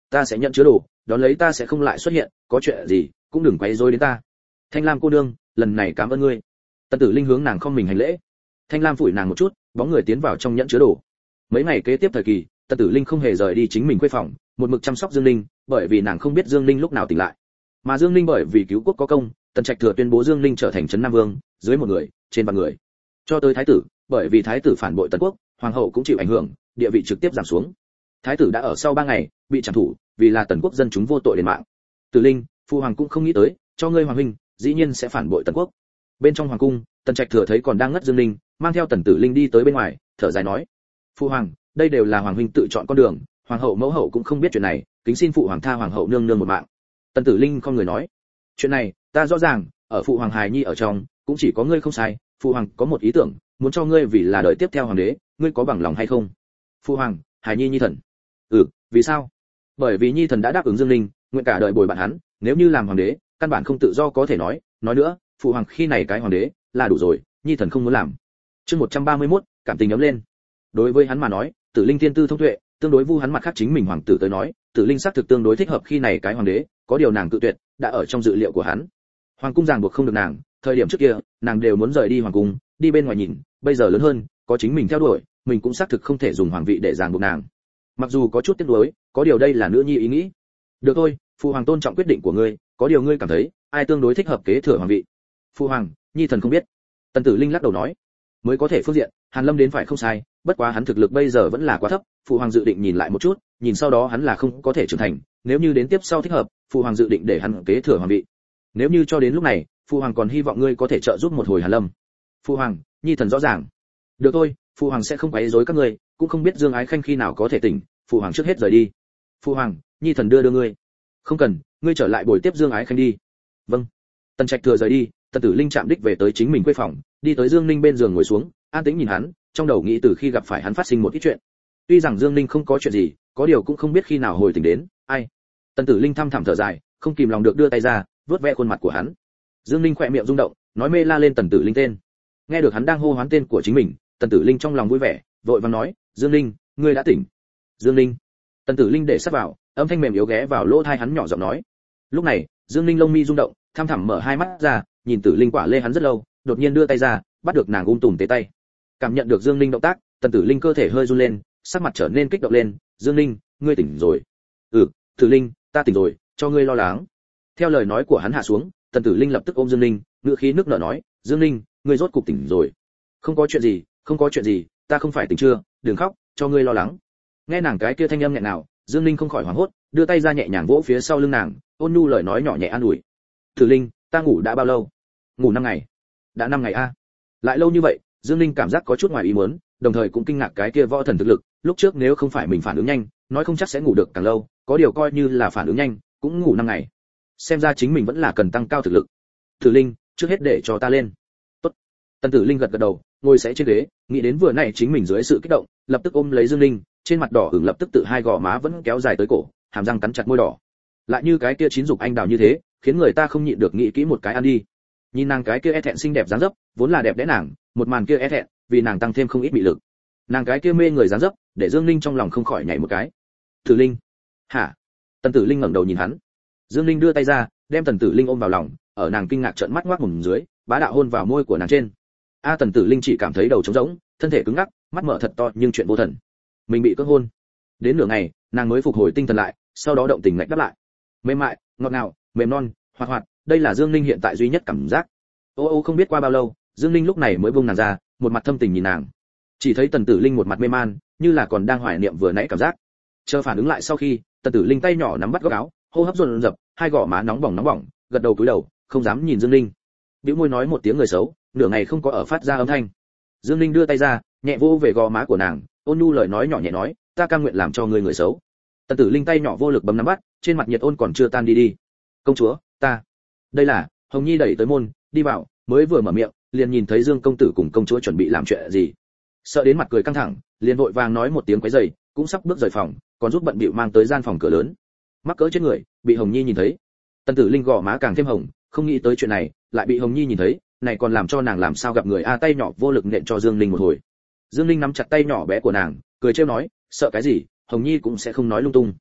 ta sẽ nhận chứa đồ, đón lấy ta sẽ không lại xuất hiện, có chuyện gì cũng đừng quấy rối đến ta. Thanh Lam cô nương, lần này cảm ơn ngươi. Tần Tử Linh hướng nàng không mình hành lễ. Thanh Lam phủi nàng một chút, bóng người tiến vào trong nhẫn chứa đồ. Mấy ngày kế tiếp thời kỳ, Tần Tử Linh không hề rời đi chính mình quê phòng, một mực chăm sóc Dương Linh, bởi vì nàng không biết Dương Linh lúc nào tỉnh lại. Mà Dương Linh bởi vì cứu quốc có công, Tần Trạch Thừa tuyên bố Dương Linh trở thành trấn Nam Vương, dưới một người, trên vạn người. Cho tới thái tử, bởi vì thái tử phản bội Tần quốc, hoàng hậu cũng chịu ảnh hưởng, địa vị trực tiếp giảm xuống. Thái tử đã ở sau ba ngày bị trảm thủ, vì là Tần quốc dân chúng vô tội đền mạng. Tử Linh, phụ hoàng cũng không nghĩ tới, cho ngươi hoàng huynh, dĩ nhiên sẽ phản bội Tần quốc. Bên trong hoàng cung, Tần Trạch Thừa thấy còn đang ngất Dương Linh, mang theo Tần Tử Linh đi tới bên ngoài, thở dài nói: "Phụ hoàng, đây đều là hoàng huynh tự chọn con đường, hoàng hậu mẫu hậu cũng không biết chuyện này, kính xin phụ hoàng tha hoàng hậu nương nương một mạng." Tần Tử Linh không người nói: "Chuyện này, ta rõ ràng, ở phụ hoàng hài nhi ở trong, cũng chỉ có ngươi không sai, phụ hoàng có một ý tưởng, muốn cho ngươi vì là đời tiếp theo hoàng đế, ngươi có bằng lòng hay không?" "Phụ hoàng, hài nhi nhi thần." "Ừ, vì sao?" "Bởi vì nhi thần đã đáp ứng Dương Linh, nguyện cả đời bồi bạn hắn, nếu như làm hoàng đế, căn bản không tự do có thể nói, nói nữa, phụ hoàng khi này cái hoàng đế là đủ rồi, nhi thần không muốn làm." Chương một trăm ba mươi mốt, cảm tình ấm lên. Đối với hắn mà nói, Tử Linh tiên tư thông tuệ, tương đối vu hắn mặt khác chính mình hoàng tử tới nói, Tử Linh xác thực tương đối thích hợp khi này cái hoàng đế, có điều nàng cự tuyệt, đã ở trong dự liệu của hắn. Hoàng cung ràng buộc không được nàng, thời điểm trước kia, nàng đều muốn rời đi hoàng cung, đi bên ngoài nhìn, bây giờ lớn hơn, có chính mình theo đuổi, mình cũng xác thực không thể dùng hoàng vị để ràng buộc nàng. Mặc dù có chút tiếc nuối, có điều đây là nữ nhi ý nghĩ. Được thôi, phụ hoàng tôn trọng quyết định của ngươi, có điều ngươi cảm thấy, ai tương đối thích hợp kế thừa hoàng vị? Phụ hoàng, nhi thần không biết. Tần Tử Linh lắc đầu nói, mới có thể phương diện, Hàn Lâm đến phải không sai, bất quá hắn thực lực bây giờ vẫn là quá thấp, phụ hoàng dự định nhìn lại một chút, nhìn sau đó hắn là không có thể trưởng thành, nếu như đến tiếp sau thích hợp, phụ hoàng dự định để hắn kế thừa hoàng vị. Nếu như cho đến lúc này, phụ hoàng còn hy vọng ngươi có thể trợ giúp một hồi Hàn Lâm. Phụ hoàng, nhi thần rõ ràng. Được thôi, phụ hoàng sẽ không quấy rối các ngươi, cũng không biết Dương Ái Khanh khi nào có thể tỉnh, phụ hoàng trước hết rời đi. Phụ hoàng, nhi thần đưa đưa ngươi. Không cần, ngươi trở lại buổi tiếp Dương Ái Khanh đi. Vâng. Tần Trạch Thừa rời đi, Tần Tử Linh chạm đích về tới chính mình quê phòng, đi tới Dương Ninh bên giường ngồi xuống, an tĩnh nhìn hắn, trong đầu nghĩ từ khi gặp phải hắn phát sinh một ít chuyện. Tuy rằng Dương Ninh không có chuyện gì, có điều cũng không biết khi nào hồi tỉnh đến, ai. Tần Tử Linh thăm thẳm thở dài, không kìm lòng được đưa tay ra, vuốt ve khuôn mặt của hắn. Dương Ninh khỏe miệng rung động, nói mê la lên Tần Tử Linh tên. Nghe được hắn đang hô hoán tên của chính mình, Tần Tử Linh trong lòng vui vẻ, vội vàng nói, Dương Ninh, ngươi đã tỉnh. Dương Ninh. Tần Tử Linh để sát vào, âm thanh mềm yếu ghé vào lỗ tai hắn nhỏ giọng nói. Lúc này, Dương Ninh lông mi rung động, thăm thẳm mở hai mắt ra, nhìn Tử Linh quả lê hắn rất lâu, đột nhiên đưa tay ra, bắt được nàng ung tùm tế tay. Cảm nhận được Dương Ninh động tác, Tần Tử Linh cơ thể hơi run lên, sắc mặt trở nên kích động lên, "Dương Ninh, ngươi tỉnh rồi?" "Ừ, Tử Linh, ta tỉnh rồi, cho ngươi lo lắng." Theo lời nói của hắn hạ xuống, Tần Tử Linh lập tức ôm Dương Ninh, ngữ khí nước nở nói, "Dương Ninh, ngươi rốt cục tỉnh rồi." "Không có chuyện gì, không có chuyện gì, ta không phải tỉnh chưa, đừng khóc, cho ngươi lo lắng." Nghe nàng cái kia thanh âm nhẹ nào, Dương Ninh không khỏi hoảng hốt, đưa tay ra nhẹ nhàng vỗ phía sau lưng nàng, ôn nhu lời nói nhỏ nhẹ an ủi. "Tử Linh, ta ngủ đã bao lâu?" "Ngủ năm ngày." "Đã năm ngày a?" Lại lâu như vậy, Dương Ninh cảm giác có chút ngoài ý muốn, đồng thời cũng kinh ngạc cái kia võ thần thực lực, lúc trước nếu không phải mình phản ứng nhanh, nói không chắc sẽ ngủ được càng lâu, có điều coi như là phản ứng nhanh, cũng ngủ năm ngày. Xem ra chính mình vẫn là cần tăng cao thực lực. "Tử Linh, trước hết để cho ta lên." "Tốt." Tần Tử Linh gật gật đầu, ngồi sẽ trên ghế, nghĩ đến vừa nãy chính mình dưới sự kích động, lập tức ôm lấy Dương Ninh, trên mặt đỏ ửng lập tức tự hai gò má vẫn kéo dài tới cổ, hàm răng cắn chặt môi đỏ. Lại như cái kia chín dục anh đào như thế, khiến người ta không nhịn được nghĩ kỹ một cái ăn đi. Nhìn nàng cái kia e thẹn xinh đẹp dáng dấp, vốn là đẹp đẽ nàng, một màn kia e thẹn, vì nàng tăng thêm không ít mị lực. Nàng cái kia mê người dáng dấp, để Dương Ninh trong lòng không khỏi nhảy một cái. "Tử Linh." "Hả?" Tần Tử Linh ngẩng đầu nhìn hắn. Dương Ninh đưa tay ra, đem Tần Tử Linh ôm vào lòng, ở nàng kinh ngạc trợn mắt ngoác mồm dưới, bá đạo hôn vào môi của nàng trên. A Tần Tử Linh chỉ cảm thấy đầu trống rỗng, thân thể cứng ngắc, mắt mở thật to nhưng chuyện vô thần. Mình bị cưỡng hôn. Đến nửa ngày, nàng mới phục hồi tinh thần lại, sau đó động tình ngạch đáp lại. Mềm mại, ngọt ngào, mềm non, hoạt hoạt, đây là Dương Ninh hiện tại duy nhất cảm giác. Ô ô không biết qua bao lâu, Dương Ninh lúc này mới buông nàng ra, một mặt thâm tình nhìn nàng. Chỉ thấy Tần Tử Linh một mặt mê man, như là còn đang hoài niệm vừa nãy cảm giác. Chờ phản ứng lại sau khi, Tần Tử Linh tay nhỏ nắm bắt góc áo, hô hấp dồn dập, hai gò má nóng bỏng nóng bỏng, gật đầu cúi đầu, không dám nhìn Dương Ninh. Bĩu môi nói một tiếng người xấu, nửa ngày không có ở phát ra âm thanh. Dương Ninh đưa tay ra, nhẹ vỗ về gò má của nàng, ôn nhu lời nói nhỏ nhẹ nói, "Ta cam nguyện làm cho ngươi người xấu." Tần Tử Linh tay nhỏ vô lực bấm nắm bắt, trên mặt nhiệt ôn còn chưa tan đi đi. "Công chúa, ta." Đây là Hồng Nhi đẩy tới môn, đi vào, mới vừa mở miệng, liền nhìn thấy Dương công tử cùng công chúa chuẩn bị làm chuyện gì. Sợ đến mặt cười căng thẳng, liền vội vàng nói một tiếng quấy rầy, cũng sắp bước rời phòng, còn giúp bận bịu mang tới gian phòng cửa lớn. Mắc cỡ chết người, bị Hồng Nhi nhìn thấy. Tần Tử Linh gò má càng thêm hồng, không nghĩ tới chuyện này, lại bị Hồng Nhi nhìn thấy, này còn làm cho nàng làm sao gặp người a, tay nhỏ vô lực nện cho Dương Linh một hồi. Dương Linh nắm chặt tay nhỏ bé của nàng, cười trêu nói, sợ cái gì, Hồng Nhi cũng sẽ không nói lung tung.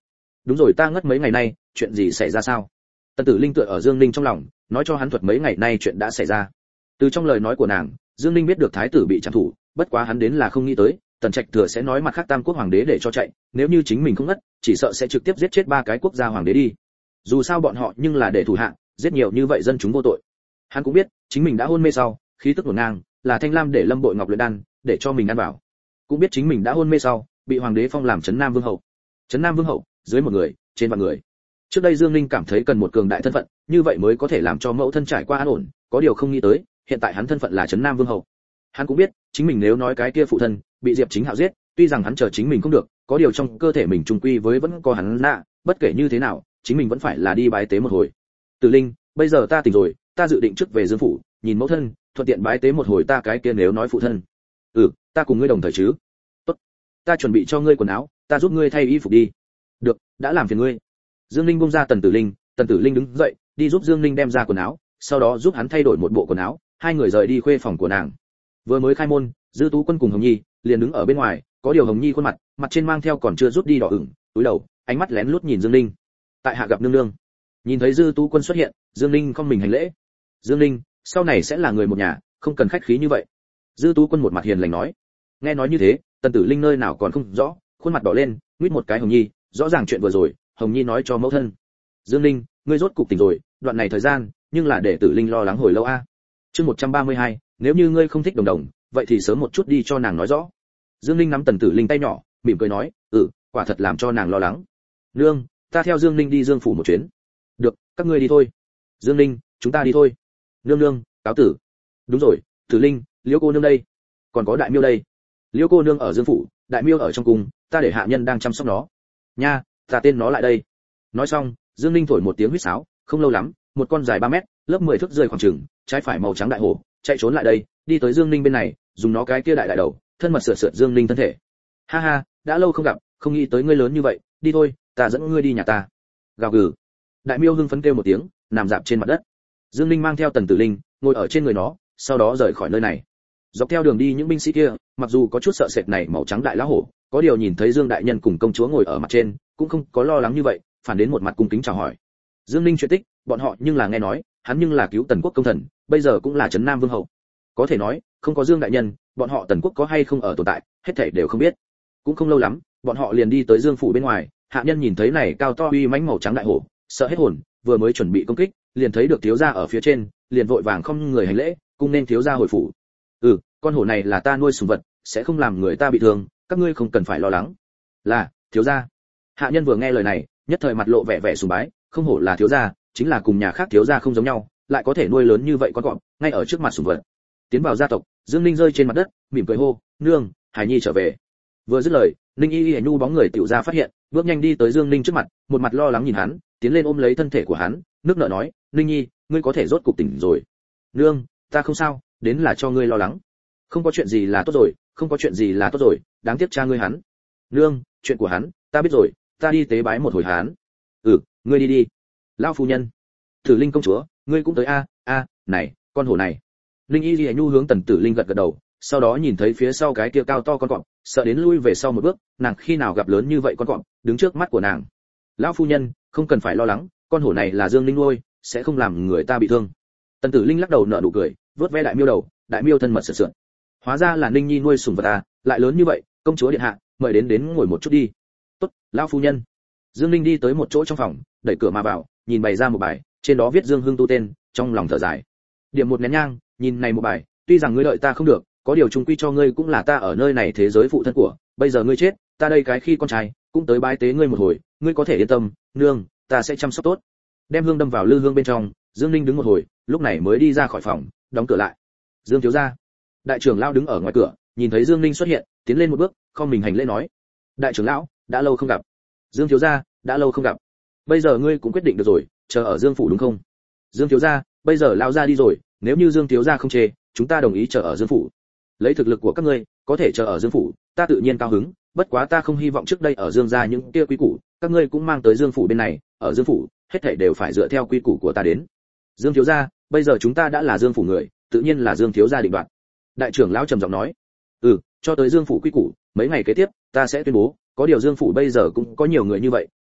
đúng rồi, ta ngất mấy ngày nay, chuyện gì xảy ra sao? Tần Tử Linh tựa ở Dương Ninh trong lòng, nói cho hắn thuật mấy ngày nay chuyện đã xảy ra. Từ trong lời nói của nàng, Dương Ninh biết được thái tử bị trảm thủ, bất quá hắn đến là không nghĩ tới, Tần Trạch Thừa sẽ nói mặt khác Tam Quốc hoàng đế để cho chạy, nếu như chính mình không ngất, chỉ sợ sẽ trực tiếp giết chết ba cái quốc gia hoàng đế đi. Dù sao bọn họ nhưng là để thủ hạ, giết nhiều như vậy dân chúng vô tội. Hắn cũng biết, chính mình đã hôn mê sau, khí tức hỗn ngang, là Thanh Lam để Lâm Bội Ngọc luyện đan, để cho mình ăn vào. Cũng biết chính mình đã hôn mê sau, bị hoàng đế phong làm trấn Nam Vương hậu. Trấn Nam Vương hậu, dưới một người, trên vạn người. Trước đây Dương Ninh cảm thấy cần một cường đại thân phận, như vậy mới có thể làm cho mẫu thân trải qua an ổn, có điều không nghĩ tới, hiện tại hắn thân phận là trấn Nam Vương hậu. Hắn cũng biết, chính mình nếu nói cái kia phụ thân bị Diệp Chính Hạo giết, tuy rằng hắn chờ chính mình không được, có điều trong cơ thể mình trùng quy với vẫn có hắn nạ, bất kể như thế nào, chính mình vẫn phải là đi bái tế một hồi. Tử Linh, bây giờ ta tỉnh rồi, ta dự định trước về Dương phủ, nhìn mẫu thân, thuận tiện bái tế một hồi ta cái kia nếu nói phụ thân. Ừ, ta cùng ngươi đồng thời chứ? Tốt, ta chuẩn bị cho ngươi quần áo, ta giúp ngươi thay y phục đi. Được, đã làm phiền ngươi. Dương Linh buông ra Tần Tử Linh, Tần Tử Linh đứng dậy, đi giúp Dương Linh đem ra quần áo, sau đó giúp hắn thay đổi một bộ quần áo, hai người rời đi khuê phòng của nàng. Vừa mới khai môn, Dư Tú Quân cùng Hồng Nhi liền đứng ở bên ngoài, có điều Hồng Nhi khuôn mặt, mặt trên mang theo còn chưa rút đi đỏ ửng, túi đầu, ánh mắt lén lút nhìn Dương Linh. Tại hạ gặp nương nương. Nhìn thấy Dư Tú Quân xuất hiện, Dương Linh không mình hành lễ. Dương Linh, sau này sẽ là người một nhà, không cần khách khí như vậy. Dư Tú Quân một mặt hiền lành nói. Nghe nói như thế, Tần Tử Linh nơi nào còn không rõ, khuôn mặt đỏ lên, nguyết một cái Hồng Nhi, rõ ràng chuyện vừa rồi, Hồng Nhi nói cho mẫu thân. Dương Linh, ngươi rốt cục tỉnh rồi, đoạn này thời gian, nhưng là để Tử Linh lo lắng hồi lâu a. Chương một trăm ba mươi hai, nếu như ngươi không thích đồng đồng, vậy thì sớm một chút đi cho nàng nói rõ. Dương Linh nắm Tần Tử Linh tay nhỏ, mỉm cười nói, "Ừ, quả thật làm cho nàng lo lắng." "Nương, ta theo Dương Linh đi Dương phủ một chuyến." "Được, các ngươi đi thôi." "Dương Linh, chúng ta đi thôi." "Nương nương, cáo tử." "Đúng rồi, Tử Linh, Liễu cô nương đây, còn có Đại Miêu đây." "Liễu cô nương ở Dương phủ, Đại Miêu ở trong cung, ta để hạ nhân đang chăm sóc nó." "Nha, ta tên nó lại đây." Nói xong, Dương Linh thổi một tiếng huýt sáo, không lâu lắm, một con dài ba mét, lớp mười thước rơi khoảng chừng, trái phải màu trắng đại hổ, chạy trốn lại đây, đi tới Dương Linh bên này, dùng nó cái kia đại đại đầu, thân mật sượt sượt Dương Linh thân thể. "Ha ha, đã lâu không gặp, không nghĩ tới ngươi lớn như vậy, đi thôi, ta dẫn ngươi đi nhà ta." Gào gừ. Đại Miêu hưng phấn kêu một tiếng, nằm dạp trên mặt đất. Dương Linh mang theo Tần Tử Linh, ngồi ở trên người nó, sau đó rời khỏi nơi này. Dọc theo đường đi những binh sĩ kia, mặc dù có chút sợ sệt này màu trắng đại lão hổ, có điều nhìn thấy Dương đại nhân cùng công chúa ngồi ở mặt trên, cũng không có lo lắng như vậy, phản đến một mặt cung kính chào hỏi. Dương Linh chuyện tích, bọn họ nhưng là nghe nói, hắn nhưng là cứu Tần quốc công thần, bây giờ cũng là trấn Nam Vương hậu. Có thể nói, không có Dương đại nhân, bọn họ Tần quốc có hay không ở tồn tại, hết thảy đều không biết. Cũng không lâu lắm, bọn họ liền đi tới Dương phủ bên ngoài, hạ nhân nhìn thấy này cao to uy mãnh màu trắng đại hổ, sợ hết hồn, vừa mới chuẩn bị công kích, liền thấy được thiếu gia ở phía trên, liền vội vàng không người hành lễ, cung nên thiếu gia hồi phủ. "Ừ, con hổ này là ta nuôi sủng vật, sẽ không làm người ta bị thương, các ngươi không cần phải lo lắng." "Là, thiếu gia." Hạ nhân vừa nghe lời này, nhất thời mặt lộ vẻ vẻ sùng bái, không hổ là thiếu gia, chính là cùng nhà khác thiếu gia không giống nhau, lại có thể nuôi lớn như vậy con cọp, ngay ở trước mặt sủng vật. Tiến vào gia tộc, Dương Ninh rơi trên mặt đất, mỉm cười hô, "Nương, Hải Nhi trở về." Vừa dứt lời, Ninh Y Y Nhu bóng người tiểu ra phát hiện, bước nhanh đi tới Dương Ninh trước mặt, một mặt lo lắng nhìn hắn, tiến lên ôm lấy thân thể của hắn, nước nở nói, "Ninh Nhi, ngươi có thể rốt cục tỉnh rồi." "Nương, ta không sao, đến là cho ngươi lo lắng." "Không có chuyện gì là tốt rồi, không có chuyện gì là tốt rồi, đáng tiếc cha ngươi hắn." "Nương, chuyện của hắn, ta biết rồi, ta đi tế bái một hồi hắn." "Ừ, ngươi đi đi." "Lão phu nhân." "Tử Linh công chúa, ngươi cũng tới a, a, này, con hổ này." Linh Y Lệ Nhu hướng Tần Tử Linh gật gật đầu, sau đó nhìn thấy phía sau cái kia cao to con cọp, sợ đến lui về sau một bước, nàng khi nào gặp lớn như vậy con cọp, đứng trước mắt của nàng. "Lão phu nhân, không cần phải lo lắng, con hổ này là Dương Linh nuôi, sẽ không làm người ta bị thương." Tần Tử Linh lắc đầu nở nụ cười, vớt ve Đại Miêu đầu, Đại Miêu thân mật sượt sượt. "Hóa ra là Ninh Nhi nuôi sủng vật à, lại lớn như vậy, công chúa điện hạ, mời đến đến ngồi một chút đi." "Tốt, lão phu nhân." Dương Linh đi tới một chỗ trong phòng, đẩy cửa mà vào, nhìn bày ra một bài, trên đó viết Dương Hưng tu tên, trong lòng thở dài. Điểm một nén nhang, nhìn này một bài, tuy rằng ngươi đợi ta không được, có điều chung quy cho ngươi cũng là ta ở nơi này thế giới phụ thân của, bây giờ ngươi chết, ta đây cái khi con trai, cũng tới bái tế ngươi một hồi, ngươi có thể yên tâm, nương, ta sẽ chăm sóc tốt. Đem hương đâm vào lư hương bên trong, Dương Ninh đứng một hồi, lúc này mới đi ra khỏi phòng, đóng cửa lại. Dương thiếu gia. Đại trưởng lão đứng ở ngoài cửa, nhìn thấy Dương Ninh xuất hiện, tiến lên một bước, không mình hành lễ nói: "Đại trưởng lão, đã lâu không gặp." "Dương thiếu gia, đã lâu không gặp. Bây giờ ngươi cũng quyết định được rồi, chờ ở Dương phủ đúng không?" "Dương thiếu gia, bây giờ lão gia đi rồi, nếu như Dương thiếu gia không chê, chúng ta đồng ý chờ ở Dương phủ. Lấy thực lực của các ngươi, có thể chờ ở Dương phủ, ta tự nhiên cao hứng, bất quá ta không hy vọng trước đây ở Dương gia những kia quý củ, các ngươi cũng mang tới Dương phủ bên này, ở Dương phủ, hết thảy đều phải dựa theo quy củ của ta đến." "Dương thiếu gia, bây giờ chúng ta đã là Dương phủ người, tự nhiên là Dương thiếu gia định đoạt." Đại trưởng lão trầm giọng nói. "Ừ, cho tới Dương phủ quy củ, mấy ngày kế tiếp, ta sẽ tuyên bố, có điều Dương phủ bây giờ cũng có nhiều người như vậy,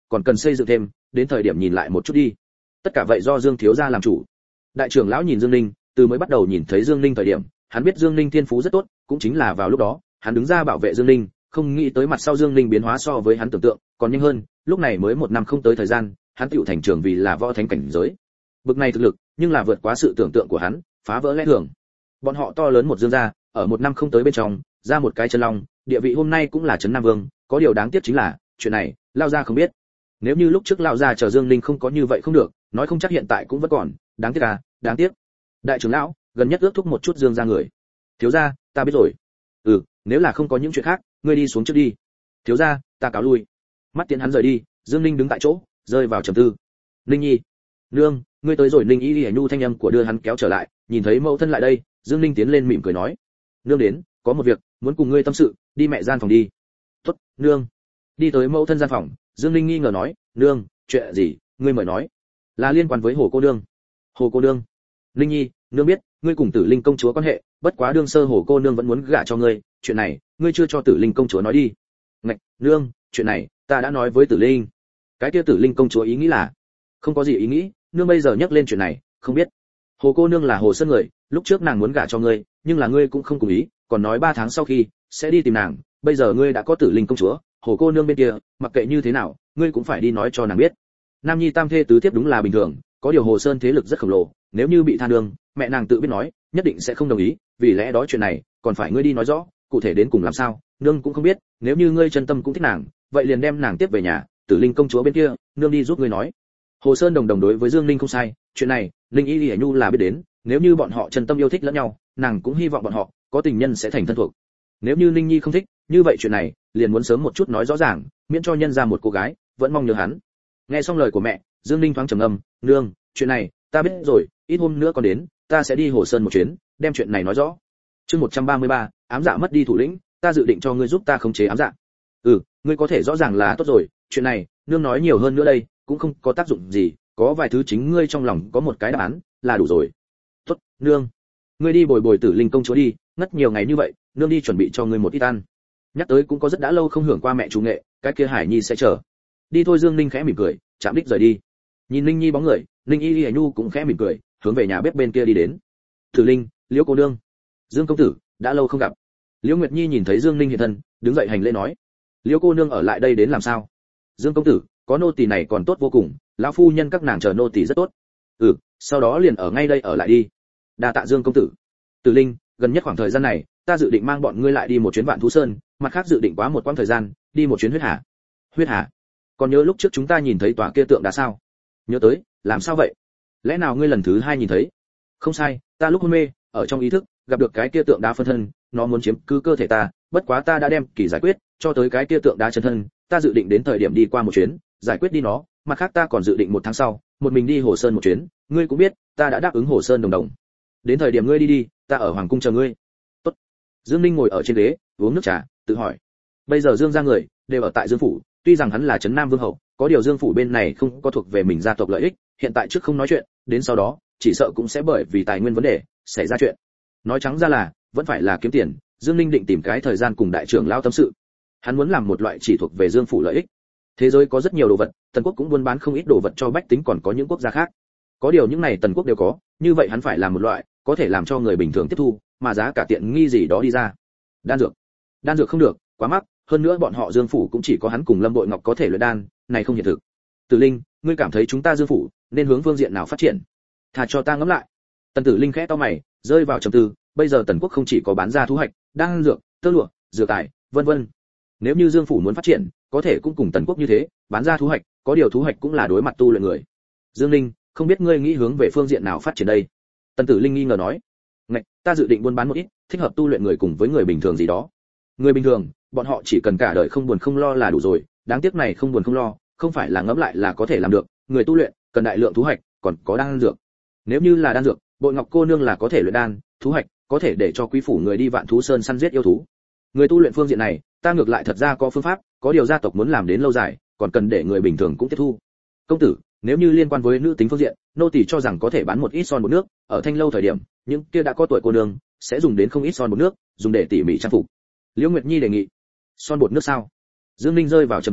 còn cần xây dựng thêm, đến thời điểm nhìn lại một chút đi. Tất cả vậy do Dương thiếu gia làm chủ. Đại trưởng lão nhìn Dương Ninh, từ mới bắt đầu nhìn thấy Dương Ninh thời điểm, hắn biết Dương Ninh thiên phú rất tốt, cũng chính là vào lúc đó, hắn đứng ra bảo vệ Dương Ninh, không nghĩ tới mặt sau Dương Ninh biến hóa so với hắn tưởng tượng, còn nhanh hơn, lúc này mới một năm không tới thời gian, hắn tựu thành trưởng vì là võ thánh cảnh giới. Bực này thực lực, nhưng là vượt quá sự tưởng tượng của hắn, phá vỡ lẽ thường. Bọn họ to lớn một Dương gia, ở một năm không tới bên trong, ra một cái chân long, địa vị hôm nay cũng là trấn Nam Vương, có điều đáng tiếc chính là, chuyện này, lao gia không biết. Nếu như lúc trước lao gia chờ Dương Ninh không có như vậy không được, nói không chắc hiện tại cũng vẫn còn, đáng tiếc à, đáng tiếc. Đại trưởng lão, gần nhất ước thúc một chút Dương gia người. Thiếu gia, ta biết rồi. Ừ, nếu là không có những chuyện khác, ngươi đi xuống trước đi. Thiếu gia, ta cáo lui. Mắt tiễn hắn rời đi, Dương Ninh đứng tại chỗ, rơi vào trầm tư. Ninh Nhi, nương, ngươi tới rồi. Ninh Y Lệ Nhu thanh âm của đưa hắn kéo trở lại, nhìn thấy mẫu thân lại đây, Dương Ninh tiến lên mỉm cười nói, nương đến, có một việc, muốn cùng ngươi tâm sự, đi mẹ gian phòng đi. Tốt, nương. Đi tới mẫu thân gian phòng, Dương Ninh nghi ngờ nói, nương, chuyện gì, ngươi mời nói. Là liên quan với Hồ cô nương. Hồ cô nương. Ninh Nhi, nương biết, ngươi cùng Tử Linh công chúa quan hệ, bất quá đương sơ Hồ cô nương vẫn muốn gả cho ngươi, chuyện này, ngươi chưa cho Tử Linh công chúa nói đi. Ngạch, nương, chuyện này, ta đã nói với Tử Linh. Cái kia Tử Linh công chúa ý nghĩ là, không có gì ý nghĩ, nương bây giờ nhắc lên chuyện này, không biết. Hồ cô nương là Hồ Sơn người, lúc trước nàng muốn gả cho ngươi, nhưng là ngươi cũng không cùng ý, còn nói ba tháng sau khi sẽ đi tìm nàng, bây giờ ngươi đã có Tử Linh công chúa, Hồ cô nương bên kia, mặc kệ như thế nào, ngươi cũng phải đi nói cho nàng biết. Nam nhi tam thê tứ thiếp đúng là bình thường, có điều Hồ Sơn thế lực rất khổng lồ, nếu như bị tha đường, mẹ nàng tự biết nói, nhất định sẽ không đồng ý, vì lẽ đó chuyện này, còn phải ngươi đi nói rõ, cụ thể đến cùng làm sao, nương cũng không biết, nếu như ngươi chân tâm cũng thích nàng, vậy liền đem nàng tiếp về nhà, Tử Linh công chúa bên kia, nương đi giúp ngươi nói. Hồ Sơn đồng đồng đối với Dương Ninh không sai, chuyện này, Linh Y Lệ Nhu là biết đến, nếu như bọn họ chân tâm yêu thích lẫn nhau, nàng cũng hy vọng bọn họ có tình nhân sẽ thành thân thuộc. Nếu như Linh Nhi không thích, như vậy chuyện này, liền muốn sớm một chút nói rõ ràng, miễn cho nhân ra một cô gái vẫn mong nhớ hắn. Nghe xong lời của mẹ, Dương Ninh thoáng trầm ngâm, nương, chuyện này, ta biết rồi, ít hôm nữa còn đến, ta sẽ đi Hồ Sơn một chuyến, đem chuyện này nói rõ. Chương một trăm ba mươi ba, ám dạ mất đi thủ lĩnh, ta dự định cho ngươi giúp ta khống chế ám dạ. Ừ, ngươi có thể rõ ràng là tốt rồi, chuyện này, nương nói nhiều hơn nữa đây, cũng không có tác dụng gì, có vài thứ chính ngươi trong lòng có một cái đáp án, là đủ rồi. Tốt, nương. Ngươi đi bồi bồi Tử Linh công chúa đi, ngất nhiều ngày như vậy, nương đi chuẩn bị cho ngươi một ít ăn. Nhắc tới cũng có rất đã lâu không hưởng qua mẹ chủ nghệ, cái kia Hải Nhi sẽ chờ. Đi thôi. Dương Ninh khẽ mỉm cười, chạm đích rời đi. Nhìn Ninh Nhi bóng người, Ninh Y Lệ Nhu cũng khẽ mỉm cười, hướng về nhà bếp bên kia đi đến. Tử Linh, Liễu cô nương, Dương công tử, đã lâu không gặp. Liễu Nguyệt Nhi nhìn thấy Dương Ninh hiện thân, đứng dậy hành lễ nói, Liễu cô nương ở lại đây đến làm sao? Dương công tử, có nô tỳ này còn tốt vô cùng, lão phu nhân các nàng chờ nô tỳ rất tốt. Ừ, sau đó liền ở ngay đây ở lại đi. Đa tạ Dương công tử. Tử Linh, gần nhất khoảng thời gian này, ta dự định mang bọn ngươi lại đi một chuyến Vạn Thú Sơn, mặt khác dự định quá một quãng thời gian, đi một chuyến Huyết Hà. Huyết Hà? Còn nhớ lúc trước chúng ta nhìn thấy tòa kia tượng đá sao? Nhớ tới, làm sao vậy? Lẽ nào ngươi lần thứ hai nhìn thấy? Không sai, ta lúc hôn mê, ở trong ý thức, gặp được cái kia tượng đá phân thân, nó muốn chiếm cứ cơ thể ta, bất quá ta đã đem kỳ giải quyết, cho tới cái kia tượng đá chân thân, ta dự định đến thời điểm đi qua một chuyến, giải quyết đi nó, mặt khác ta còn dự định một tháng sau, một mình đi Hồ Sơn một chuyến, ngươi cũng biết, ta đã đáp ứng Hồ Sơn đồng đồng. Đến thời điểm ngươi đi đi, ta ở hoàng cung chờ ngươi. Tốt. Dương Ninh ngồi ở trên ghế, uống nước trà, tự hỏi. Bây giờ Dương gia người đều ở tại Dương phủ, tuy rằng hắn là trấn Nam Vương hậu, có điều Dương phủ bên này không có thuộc về mình gia tộc lợi ích, hiện tại trước không nói chuyện, đến sau đó, chỉ sợ cũng sẽ bởi vì tài nguyên vấn đề xảy ra chuyện. Nói trắng ra là, vẫn phải là kiếm tiền, Dương Ninh định tìm cái thời gian cùng đại trưởng lão tâm sự. Hắn muốn làm một loại chỉ thuộc về Dương phủ lợi ích. Thế giới có rất nhiều đồ vật, Tần quốc cũng buôn bán không ít đồ vật cho bách tính, còn có những quốc gia khác. Có điều những này Tần quốc đều có, như vậy hắn phải làm một loại có thể làm cho người bình thường tiếp thu, mà giá cả tiện nghi gì đó đi ra. Đan dược. Đan dược không được, quá mắc, hơn nữa bọn họ Dương phủ cũng chỉ có hắn cùng Lâm Bội Ngọc có thể luyện đan, này không hiện thực. Tử Linh, ngươi cảm thấy chúng ta Dương phủ nên hướng phương diện nào phát triển? Thà cho ta ngẫm lại. Tần Tử Linh khẽ to mày, rơi vào trầm tư, bây giờ Tần quốc không chỉ có bán ra thu hoạch, đan dược, tơ lụa, dược tài, vân vân. Nếu như Dương phủ muốn phát triển, có thể cũng cùng Tần quốc như thế, bán ra thu hoạch, có điều thu hoạch cũng là đối mặt tu luyện người. Dương Linh, không biết ngươi nghĩ hướng về phương diện nào phát triển đây? Tần Tử Linh nghi ngờ nói. Ngạch, ta dự định buôn bán một ít, thích hợp tu luyện người cùng với người bình thường gì đó. Người bình thường, bọn họ chỉ cần cả đời không buồn không lo là đủ rồi, đáng tiếc này không buồn không lo, không phải là ngẫm lại là có thể làm được, người tu luyện cần đại lượng thu hoạch, còn có đan dược. Nếu như là đan dược, Bội Ngọc cô nương là có thể luyện đan, thu hoạch có thể để cho quý phủ người đi Vạn Thú Sơn săn giết yêu thú. Người tu luyện phương diện này, ta ngược lại thật ra có phương pháp, có điều gia tộc muốn làm đến lâu dài, còn cần để người bình thường cũng tiếp thu. Công tử, nếu như liên quan với nữ tính phương diện, nô tỳ cho rằng có thể bán một ít son bột nước, ở Thanh lâu thời điểm, những kia đã có tuổi cô nương sẽ dùng đến không ít son bột nước, dùng để tỉ mỉ trang phục. Liễu Nguyệt Nhi đề nghị. Son bột nước sao? Dương Ninh rơi vào trầm tư,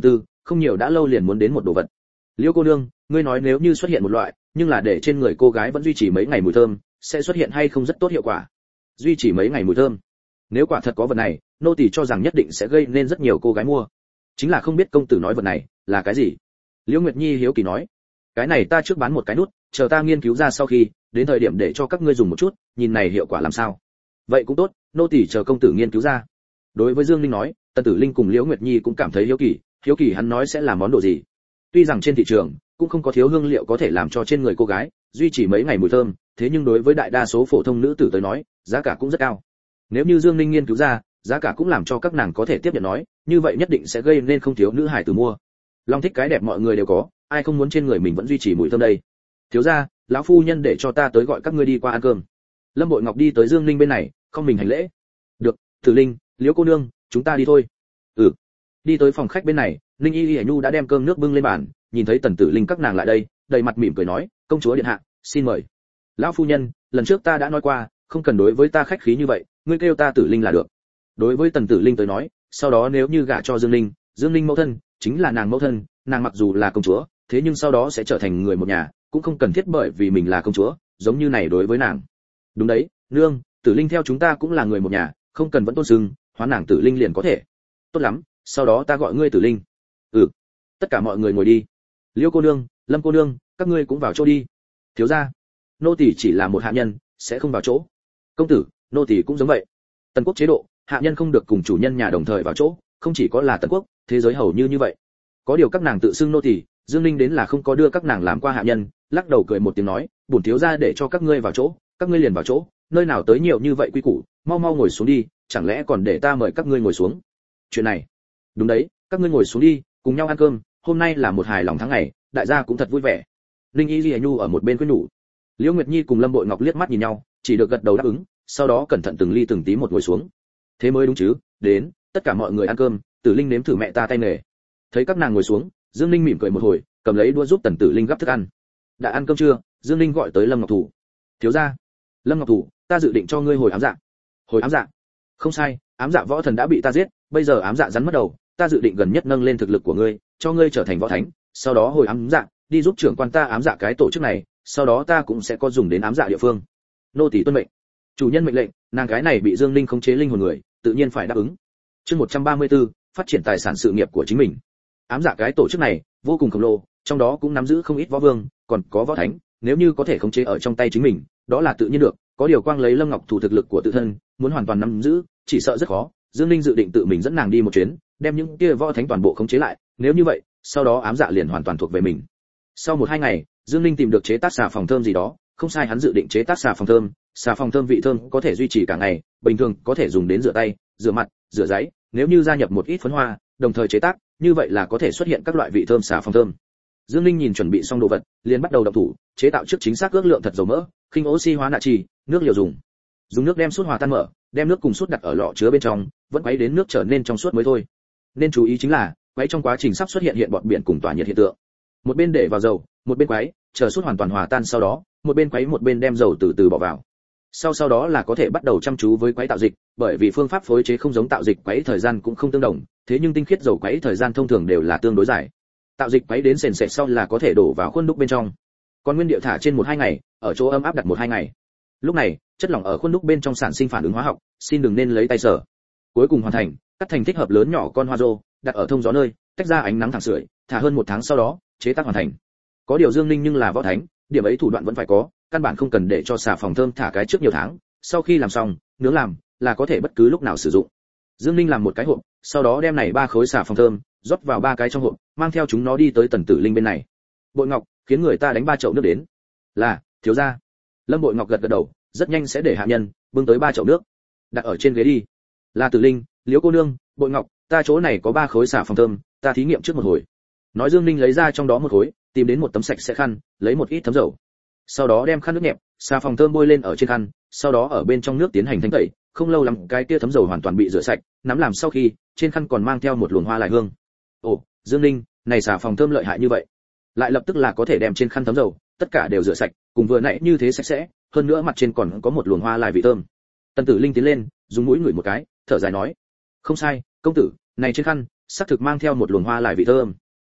không nhiều đã lâu liền muốn đến một đồ vật. Liễu cô nương, ngươi nói nếu như xuất hiện một loại, nhưng là để trên người cô gái vẫn duy trì mấy ngày mùi thơm, sẽ xuất hiện hay không rất tốt hiệu quả. Duy trì mấy ngày mùi thơm. Nếu quả thật có vật này, nô tỳ cho rằng nhất định sẽ gây nên rất nhiều cô gái mua. Chính là không biết công tử nói vật này là cái gì. Liễu Nguyệt Nhi hiếu kỳ nói, cái này ta trước bán một cái nút, chờ ta nghiên cứu ra sau khi, đến thời điểm để cho các ngươi dùng một chút, nhìn này hiệu quả làm sao. Vậy cũng tốt, nô tỳ chờ công tử nghiên cứu ra. Đối với Dương Linh nói, Tần Tử Linh cùng Liễu Nguyệt Nhi cũng cảm thấy hiếu kỳ, hiếu kỳ hắn nói sẽ là món đồ gì. Tuy rằng trên thị trường cũng không có thiếu hương liệu có thể làm cho trên người cô gái duy trì mấy ngày mùi thơm, thế nhưng đối với đại đa số phổ thông nữ tử tới nói, giá cả cũng rất cao. Nếu như Dương Linh nghiên cứu ra, giá cả cũng làm cho các nàng có thể tiếp nhận nói, như vậy nhất định sẽ gây nên không thiếu nữ hải tử mua. Long thích cái đẹp mọi người đều có, ai không muốn trên người mình vẫn duy trì mùi thơm đây. Thiếu gia, lão phu nhân để cho ta tới gọi các ngươi đi qua ăn cơm. Lâm Bội Ngọc đi tới Dương Linh bên này, không mình hành lễ. Được, Tử Linh, Liễu cô nương, chúng ta đi thôi. Ừ. Đi tới phòng khách bên này, Linh Y Y Nhu đã đem cơm nước bưng lên bàn, nhìn thấy Tần Tử Linh các nàng lại đây, đầy mặt mỉm cười nói, công chúa điện hạ, xin mời. Lão phu nhân, lần trước ta đã nói qua, không cần đối với ta khách khí như vậy, ngươi kêu ta Tử Linh là được. Đối với Tần Tử Linh tới nói, sau đó nếu như gả cho Dương Linh, Dương Linh mẫu thân chính là nàng mẫu thân, nàng mặc dù là công chúa, thế nhưng sau đó sẽ trở thành người một nhà, cũng không cần thiết bởi vì mình là công chúa, giống như này đối với nàng. Đúng đấy, nương, Tử Linh theo chúng ta cũng là người một nhà, không cần vẫn tôn sưng, hóa nàng Tử Linh liền có thể. Tốt lắm, sau đó ta gọi ngươi Tử Linh. Ừ. Tất cả mọi người ngồi đi. Liễu cô nương, Lâm cô nương, các ngươi cũng vào chỗ đi. Thiếu gia, nô tỳ chỉ là một hạ nhân, sẽ không vào chỗ. Công tử, nô tỳ cũng giống vậy. Tần quốc chế độ, hạ nhân không được cùng chủ nhân nhà đồng thời vào chỗ, không chỉ có là Tần quốc, thế giới hầu như như vậy. Có điều các nàng tự xưng nô tỳ, Dương Linh đến là không có đưa các nàng làm qua hạ nhân, lắc đầu cười một tiếng nói, bổn thiếu gia để cho các ngươi vào chỗ, các ngươi liền vào chỗ, nơi nào tới nhiều như vậy quy củ, mau mau ngồi xuống đi, chẳng lẽ còn để ta mời các ngươi ngồi xuống. Chuyện này, đúng đấy, các ngươi ngồi xuống đi, cùng nhau ăn cơm, hôm nay là một hài lòng tháng ngày, đại gia cũng thật vui vẻ. Linh Y Lệ Nhu ở một bên khuyên nhủ. Liễu Nguyệt Nhi cùng Lâm Bội Ngọc liếc mắt nhìn nhau, chỉ được gật đầu đáp ứng, sau đó cẩn thận từng ly từng tí một ngồi xuống. Thế mới đúng chứ, đến, tất cả mọi người ăn cơm, Tử Linh nếm thử mẹ ta tay nghề. Thấy các nàng ngồi xuống, Dương Linh mỉm cười một hồi, cầm lấy đũa giúp Tần Tử Linh gắp thức ăn. Đã ăn cơm chưa? Dương Linh gọi tới Lâm Ngọc Thủ. Thiếu gia, Lâm Ngọc Thủ, ta dự định cho ngươi hồi ám dạ. Hồi ám dạ? Không sai, ám dạ võ thần đã bị ta giết, bây giờ ám dạ rắn mất đầu, ta dự định gần nhất nâng lên thực lực của ngươi, cho ngươi trở thành võ thánh, sau đó hồi ám dạ, đi giúp trưởng quan ta ám dạ cái tổ chức này, sau đó ta cũng sẽ có dùng đến ám dạ địa phương. Nô tỳ tuân mệnh. Chủ nhân mệnh lệnh, nàng gái này bị Dương Linh khống chế linh hồn người, tự nhiên phải đáp ứng. Chương một trăm ba mươi tư, phát triển tài sản sự nghiệp của chính mình. Ám dạ cái tổ chức này vô cùng khổng lồ, trong đó cũng nắm giữ không ít võ vương, còn có võ thánh, nếu như có thể khống chế ở trong tay chính mình, đó là tự nhiên được, có điều quang lấy Lâm Ngọc Thủ thực lực của tự thân, muốn hoàn toàn nắm giữ, chỉ sợ rất khó. Dương Linh dự định tự mình dẫn nàng đi một chuyến, đem những kia võ thánh toàn bộ khống chế lại, nếu như vậy, sau đó ám dạ liền hoàn toàn thuộc về mình. Sau một hai ngày, Dương Linh tìm được chế tác xà phòng thơm gì đó, không sai hắn dự định chế tác xà phòng thơm, xà phòng thơm vị thơm có thể duy trì cả ngày, bình thường có thể dùng đến rửa tay, rửa mặt, rửa giấy, nếu như gia nhập một ít phấn hoa, đồng thời chế tác, như vậy là có thể xuất hiện các loại vị thơm xà phòng thơm. Dương Linh nhìn chuẩn bị xong đồ vật, liền bắt đầu động thủ, chế tạo trước chính xác ước lượng thật dầu mỡ, khinh oxy hóa natri, nước liều dùng. Dùng nước đem sút hòa tan mở, đem nước cùng sút đặt ở lọ chứa bên trong, vẫn quấy đến nước trở nên trong suốt mới thôi. Nên chú ý chính là, quấy trong quá trình sắp xuất hiện hiện bọt biển cùng tỏa nhiệt hiện tượng. Một bên để vào dầu, một bên quấy, chờ sút hoàn toàn hòa tan sau đó, một bên quấy một bên đem dầu từ từ bỏ vào. Sau sau đó là có thể bắt đầu chăm chú với quấy tạo dịch, bởi vì phương pháp phối chế không giống tạo dịch quấy thời gian cũng không tương đồng, thế nhưng tinh khiết dầu quấy thời gian thông thường đều là tương đối dài. Tạo dịch quấy đến sền sệt sau là có thể đổ vào khuôn đúc bên trong. Còn nguyên liệu thả trên một hai ngày, ở chỗ ấm áp đặt một hai ngày. Lúc này, chất lỏng ở khuôn đúc bên trong sản sinh phản ứng hóa học, xin đừng nên lấy tay sờ. Cuối cùng hoàn thành, cắt thành thích hợp lớn nhỏ con hoa rô, đặt ở thông gió nơi, tách ra ánh nắng thẳng sưởi, thả hơn một tháng sau đó, chế tác hoàn thành. Có điều Dương Linh nhưng là võ thánh, điểm ấy thủ đoạn vẫn phải có, căn bản không cần để cho xà phòng thơm thả cái trước nhiều tháng, sau khi làm xong, nướng làm là có thể bất cứ lúc nào sử dụng. Dương Linh làm một cái hộp, sau đó đem này ba khối xà phòng thơm rót vào ba cái trong hộp, mang theo chúng nó đi tới Tần Tử Linh bên này. Bội Ngọc, khiến người ta đánh ba chậu nước đến. Là, thiếu gia. Lâm Bội Ngọc gật gật đầu, rất nhanh sẽ để hạ nhân bưng tới ba chậu nước, đặt ở trên ghế đi. Là Tử Linh, Liễu cô nương, Bội Ngọc, ta chỗ này có ba khối xà phòng thơm, ta thí nghiệm trước một hồi. Nói Dương Linh lấy ra trong đó một khối, tìm đến một tấm sạch sẽ khăn, lấy một ít thấm dầu. Sau đó đem khăn nước nhẹp, xà phòng thơm bôi lên ở trên khăn, sau đó ở bên trong nước tiến hành thanh tẩy, không lâu lắm cái kia thấm dầu hoàn toàn bị rửa sạch, nắm làm sau khi, trên khăn còn mang theo một luồng hoa lại hương. Ồ, Dương Linh, này xà phòng thơm lợi hại như vậy. Lại lập tức là có thể đem trên khăn thấm dầu, tất cả đều rửa sạch, cùng vừa nãy như thế sạch sẽ, hơn nữa mặt trên còn có một luồng hoa lại vị thơm. Tần Tử Linh tiến lên, dùng mũi ngửi một cái, thở dài nói: "Không sai, công tử, này trên khăn, xác thực mang theo một luồng hoa lại vị thơm."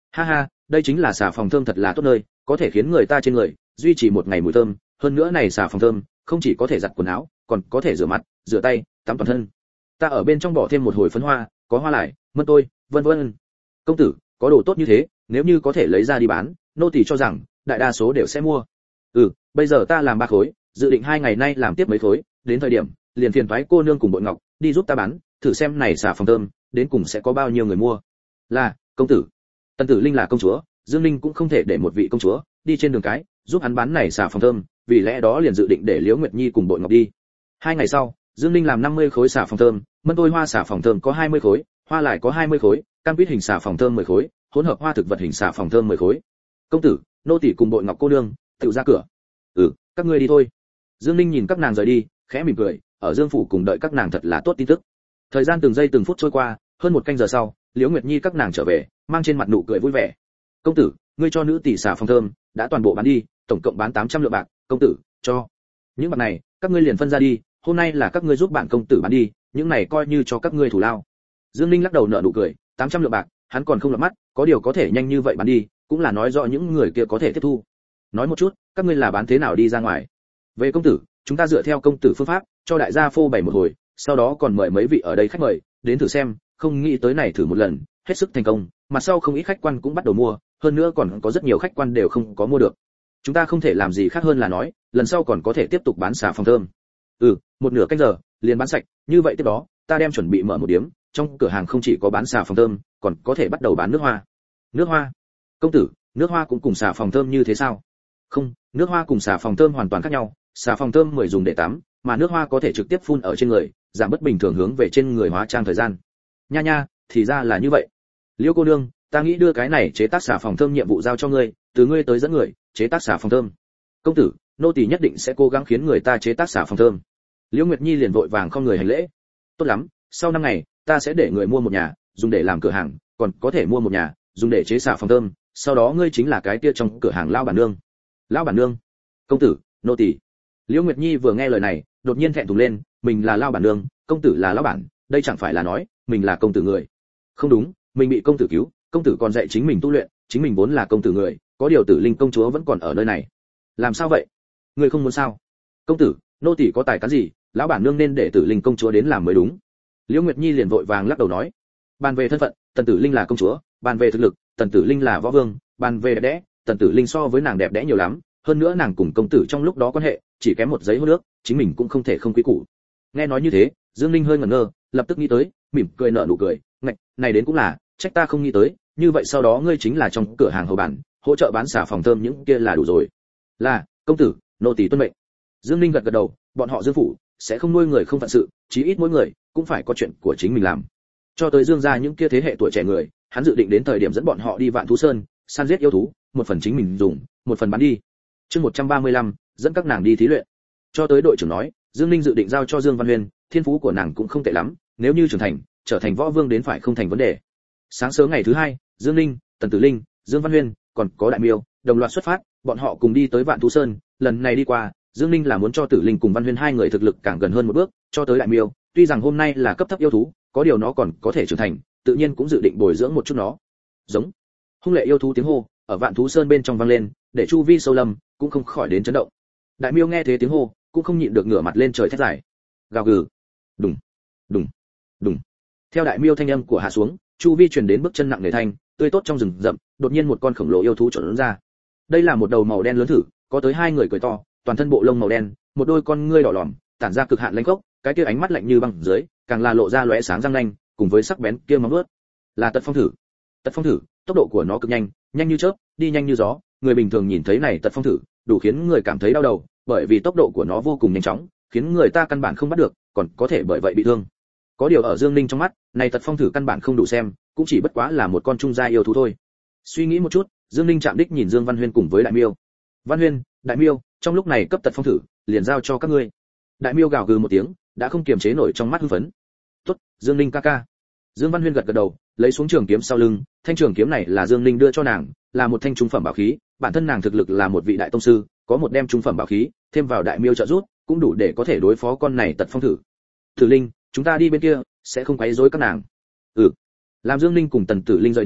Ha ha, đây chính là xà phòng thơm thật là tốt nơi, có thể khiến người ta trên người duy trì một ngày mùi thơm, hơn nữa này xà phòng thơm không chỉ có thể giặt quần áo, còn có thể rửa mặt, rửa tay, tắm toàn thân. Ta ở bên trong bỏ thêm một hồi phấn hoa, có hoa lại, mân tôi, vân vân. Công tử, có đồ tốt như thế, nếu như có thể lấy ra đi bán, nô tỳ cho rằng đại đa số đều sẽ mua. Ừ, bây giờ ta làm ba khối, dự định hai ngày nay làm tiếp mấy khối, đến thời điểm liền phiền toái cô nương cùng Bội Ngọc đi giúp ta bán, thử xem này xà phòng thơm đến cùng sẽ có bao nhiêu người mua. Là, công tử. Tần Tử Linh là công chúa, Dương Ninh cũng không thể để một vị công chúa đi trên đường cái giúp hắn bán này xà phòng thơm, vì lẽ đó liền dự định để Liễu Nguyệt Nhi cùng Bội Ngọc đi. Hai ngày sau, Dương Ninh làm năm mươi khối xà phòng thơm, mân tôi hoa xà phòng thơm có hai mươi khối, hoa lại có hai mươi khối, cam quýt hình xà phòng thơm mười khối, hỗn hợp hoa thực vật hình xà phòng thơm mười khối. Công tử, nô tỳ cùng Bội Ngọc cô nương tự ra cửa. Ừ, các ngươi đi thôi. Dương Ninh nhìn các nàng rời đi, khẽ mỉm cười, ở Dương phủ cùng đợi các nàng thật là tốt tin tức. Thời gian từng giây từng phút trôi qua, hơn một canh giờ sau, Liễu Nguyệt Nhi các nàng trở về, mang trên mặt nụ cười vui vẻ. Công tử, ngươi cho nữ tỷ xà phòng thơm đã toàn bộ bán đi, tổng cộng bán tám trăm lượng bạc, công tử cho. Những bạc này, các ngươi liền phân ra đi, hôm nay là các ngươi giúp bạn công tử bán đi, những này coi như cho các ngươi thủ lao. Dương Ninh lắc đầu nở nụ cười, tám trăm lượng bạc, hắn còn không lọt mắt, có điều có thể nhanh như vậy bán đi, cũng là nói rõ những người kia có thể tiếp thu. Nói một chút, các ngươi là bán thế nào đi ra ngoài? Về công tử, chúng ta dựa theo công tử phương pháp, cho đại gia phô bày một hồi, sau đó còn mời mấy vị ở đây khách mời đến thử xem, không nghĩ tới này thử một lần, hết sức thành công, mặt sau không ít khách quan cũng bắt đầu mua, hơn nữa còn có rất nhiều khách quan đều không có mua được. Chúng ta không thể làm gì khác hơn là nói, lần sau còn có thể tiếp tục bán xà phòng thơm. Ừ, một nửa canh giờ, liền bán sạch, như vậy tiếp đó, ta đem chuẩn bị mở một điểm, trong cửa hàng không chỉ có bán xà phòng thơm, còn có thể bắt đầu bán nước hoa. Nước hoa? Công tử, nước hoa cũng cùng xà phòng thơm như thế sao? Không, nước hoa cùng xà phòng thơm hoàn toàn khác nhau, xà phòng thơm mười dùng để tắm, mà nước hoa có thể trực tiếp phun ở trên người, giảm bất bình thường hướng về trên người hóa trang thời gian. Nha nha, thì ra là như vậy. Liễu cô nương, ta nghĩ đưa cái này chế tác xà phòng thơm nhiệm vụ giao cho ngươi, từ ngươi tới dẫn người chế tác xà phòng thơm. Công tử, nô tỳ nhất định sẽ cố gắng khiến người ta chế tác xà phòng thơm. Liễu Nguyệt Nhi liền vội vàng không người hành lễ. Tốt lắm, sau năm ngày, ta sẽ để người mua một nhà, dùng để làm cửa hàng, còn có thể mua một nhà, dùng để chế xà phòng thơm, sau đó ngươi chính là cái kia trong cửa hàng lão bản nương. Lão bản nương? Công tử, nô tỳ. Liễu Nguyệt Nhi vừa nghe lời này, đột nhiên thẹn thùng lên, mình là lão bản nương, công tử là lão bản, đây chẳng phải là nói mình là công tử người. Không đúng, mình bị công tử cứu, công tử còn dạy chính mình tu luyện, chính mình vốn là công tử người, có điều Tử Linh công chúa vẫn còn ở nơi này. Làm sao vậy? Ngươi không muốn sao? Công tử, nô tỳ có tài cán gì, lão bản nương nên để Tử Linh công chúa đến làm mới đúng. Liễu Nguyệt Nhi liền vội vàng lắc đầu nói, bàn về thân phận, Tần Tử Linh là công chúa, bàn về thực lực, Tần Tử Linh là võ vương, bàn về đẹp đẽ, Tần Tử Linh so với nàng đẹp đẽ nhiều lắm, hơn nữa nàng cùng công tử trong lúc đó quan hệ chỉ kém một giấy hôn nước, chính mình cũng không thể không quý củ. Nghe nói như thế, Dương Linh hơi ngẩn ngơ, lập tức nghĩ tới, mỉm cười nở nụ cười, ngạch, này đến cũng là, trách ta không nghĩ tới, như vậy sau đó ngươi chính là trong cửa hàng hầu bản, hỗ trợ bán xà phòng thơm những kia là đủ rồi. Là, công tử, nô tỳ tuân mệnh. Dương Linh gật gật đầu, bọn họ Dương phủ sẽ không nuôi người không phận sự, chí ít mỗi người cũng phải có chuyện của chính mình làm. Cho tới Dương gia những kia thế hệ tuổi trẻ người, hắn dự định đến thời điểm dẫn bọn họ đi Vạn Thú Sơn, săn giết yêu thú, một phần chính mình dùng, một phần bán đi. Chương một trăm ba mươi lăm, dẫn các nàng đi thí luyện. Cho tới đội trưởng nói, Dương Linh dự định giao cho Dương Văn Huyên, thiên phú của nàng cũng không tệ lắm, nếu như trưởng thành, trở thành võ vương đến phải không thành vấn đề. Sáng sớm ngày thứ hai, Dương Linh, Tần Tử Linh, Dương Văn Huyên, còn có Đại Miêu, đồng loạt xuất phát, bọn họ cùng đi tới Vạn Thú Sơn, lần này đi qua, Dương Linh là muốn cho Tử Linh cùng Văn Huyên hai người thực lực càng gần hơn một bước, cho tới Đại Miêu, tuy rằng hôm nay là cấp thấp yêu thú, có điều nó còn có thể trưởng thành, tự nhiên cũng dự định bồi dưỡng một chút nó. Giống. Hung lệ yêu thú tiếng hô ở Vạn Thú Sơn bên trong vang lên, để chu vi sâu lâm cũng không khỏi đến chấn động. Đại Miêu nghe thế tiếng hô, cũng không nhịn được ngửa mặt lên trời thét dài. Gào gừ. Đùng, đùng, đùng. Theo Đại Miêu thanh âm của hạ xuống, chu vi truyền đến bước chân nặng nề thanh, tươi tốt trong rừng rậm, đột nhiên một con khổng lồ yêu thú trỗi ra. Đây là một đầu màu đen lớn thử, có tới hai người cười to, toàn thân bộ lông màu đen, một đôi con ngươi đỏ lòm, tản ra cực hạn lãnh khốc, cái kia ánh mắt lạnh như băng dưới, càng là lộ ra lóe sáng răng nanh, cùng với sắc bén kia móng vuốt. Là Tật Phong thử. Tật Phong thử, tốc độ của nó cực nhanh, nhanh như chớp, đi nhanh như gió, người bình thường nhìn thấy này Tật Phong thử, đủ khiến người cảm thấy đau đầu, bởi vì tốc độ của nó vô cùng nhanh chóng, khiến người ta căn bản không bắt được, còn có thể bởi vậy bị thương. Có điều ở Dương Ninh trong mắt, này Tật Phong thử căn bản không đủ xem, cũng chỉ bất quá là một con trung gia yêu thú thôi. Suy nghĩ một chút, Dương Ninh chạm đích nhìn Dương Văn Huyên cùng với Đại Miêu. Văn Huyên, Đại Miêu, trong lúc này cấp Tật Phong thử, liền giao cho các ngươi. Đại Miêu gào gừ một tiếng, đã không kiềm chế nổi trong mắt hưng phấn. Tốt, Dương Ninh ca ca. Dương Văn Huyên gật gật đầu, lấy xuống trường kiếm sau lưng, thanh trường kiếm này là Dương Ninh đưa cho nàng, là một thanh trung phẩm bảo khí, bản thân nàng thực lực là một vị đại tông sư, có một đem trung phẩm bảo khí, thêm vào Đại Miêu trợ giúp, cũng đủ để có thể đối phó con này Tật Phong thử. Tử Linh, chúng ta đi bên kia, sẽ không quấy rối các nàng. Ừ. Làm Dương Ninh cùng Tần Tử Linh rời đi,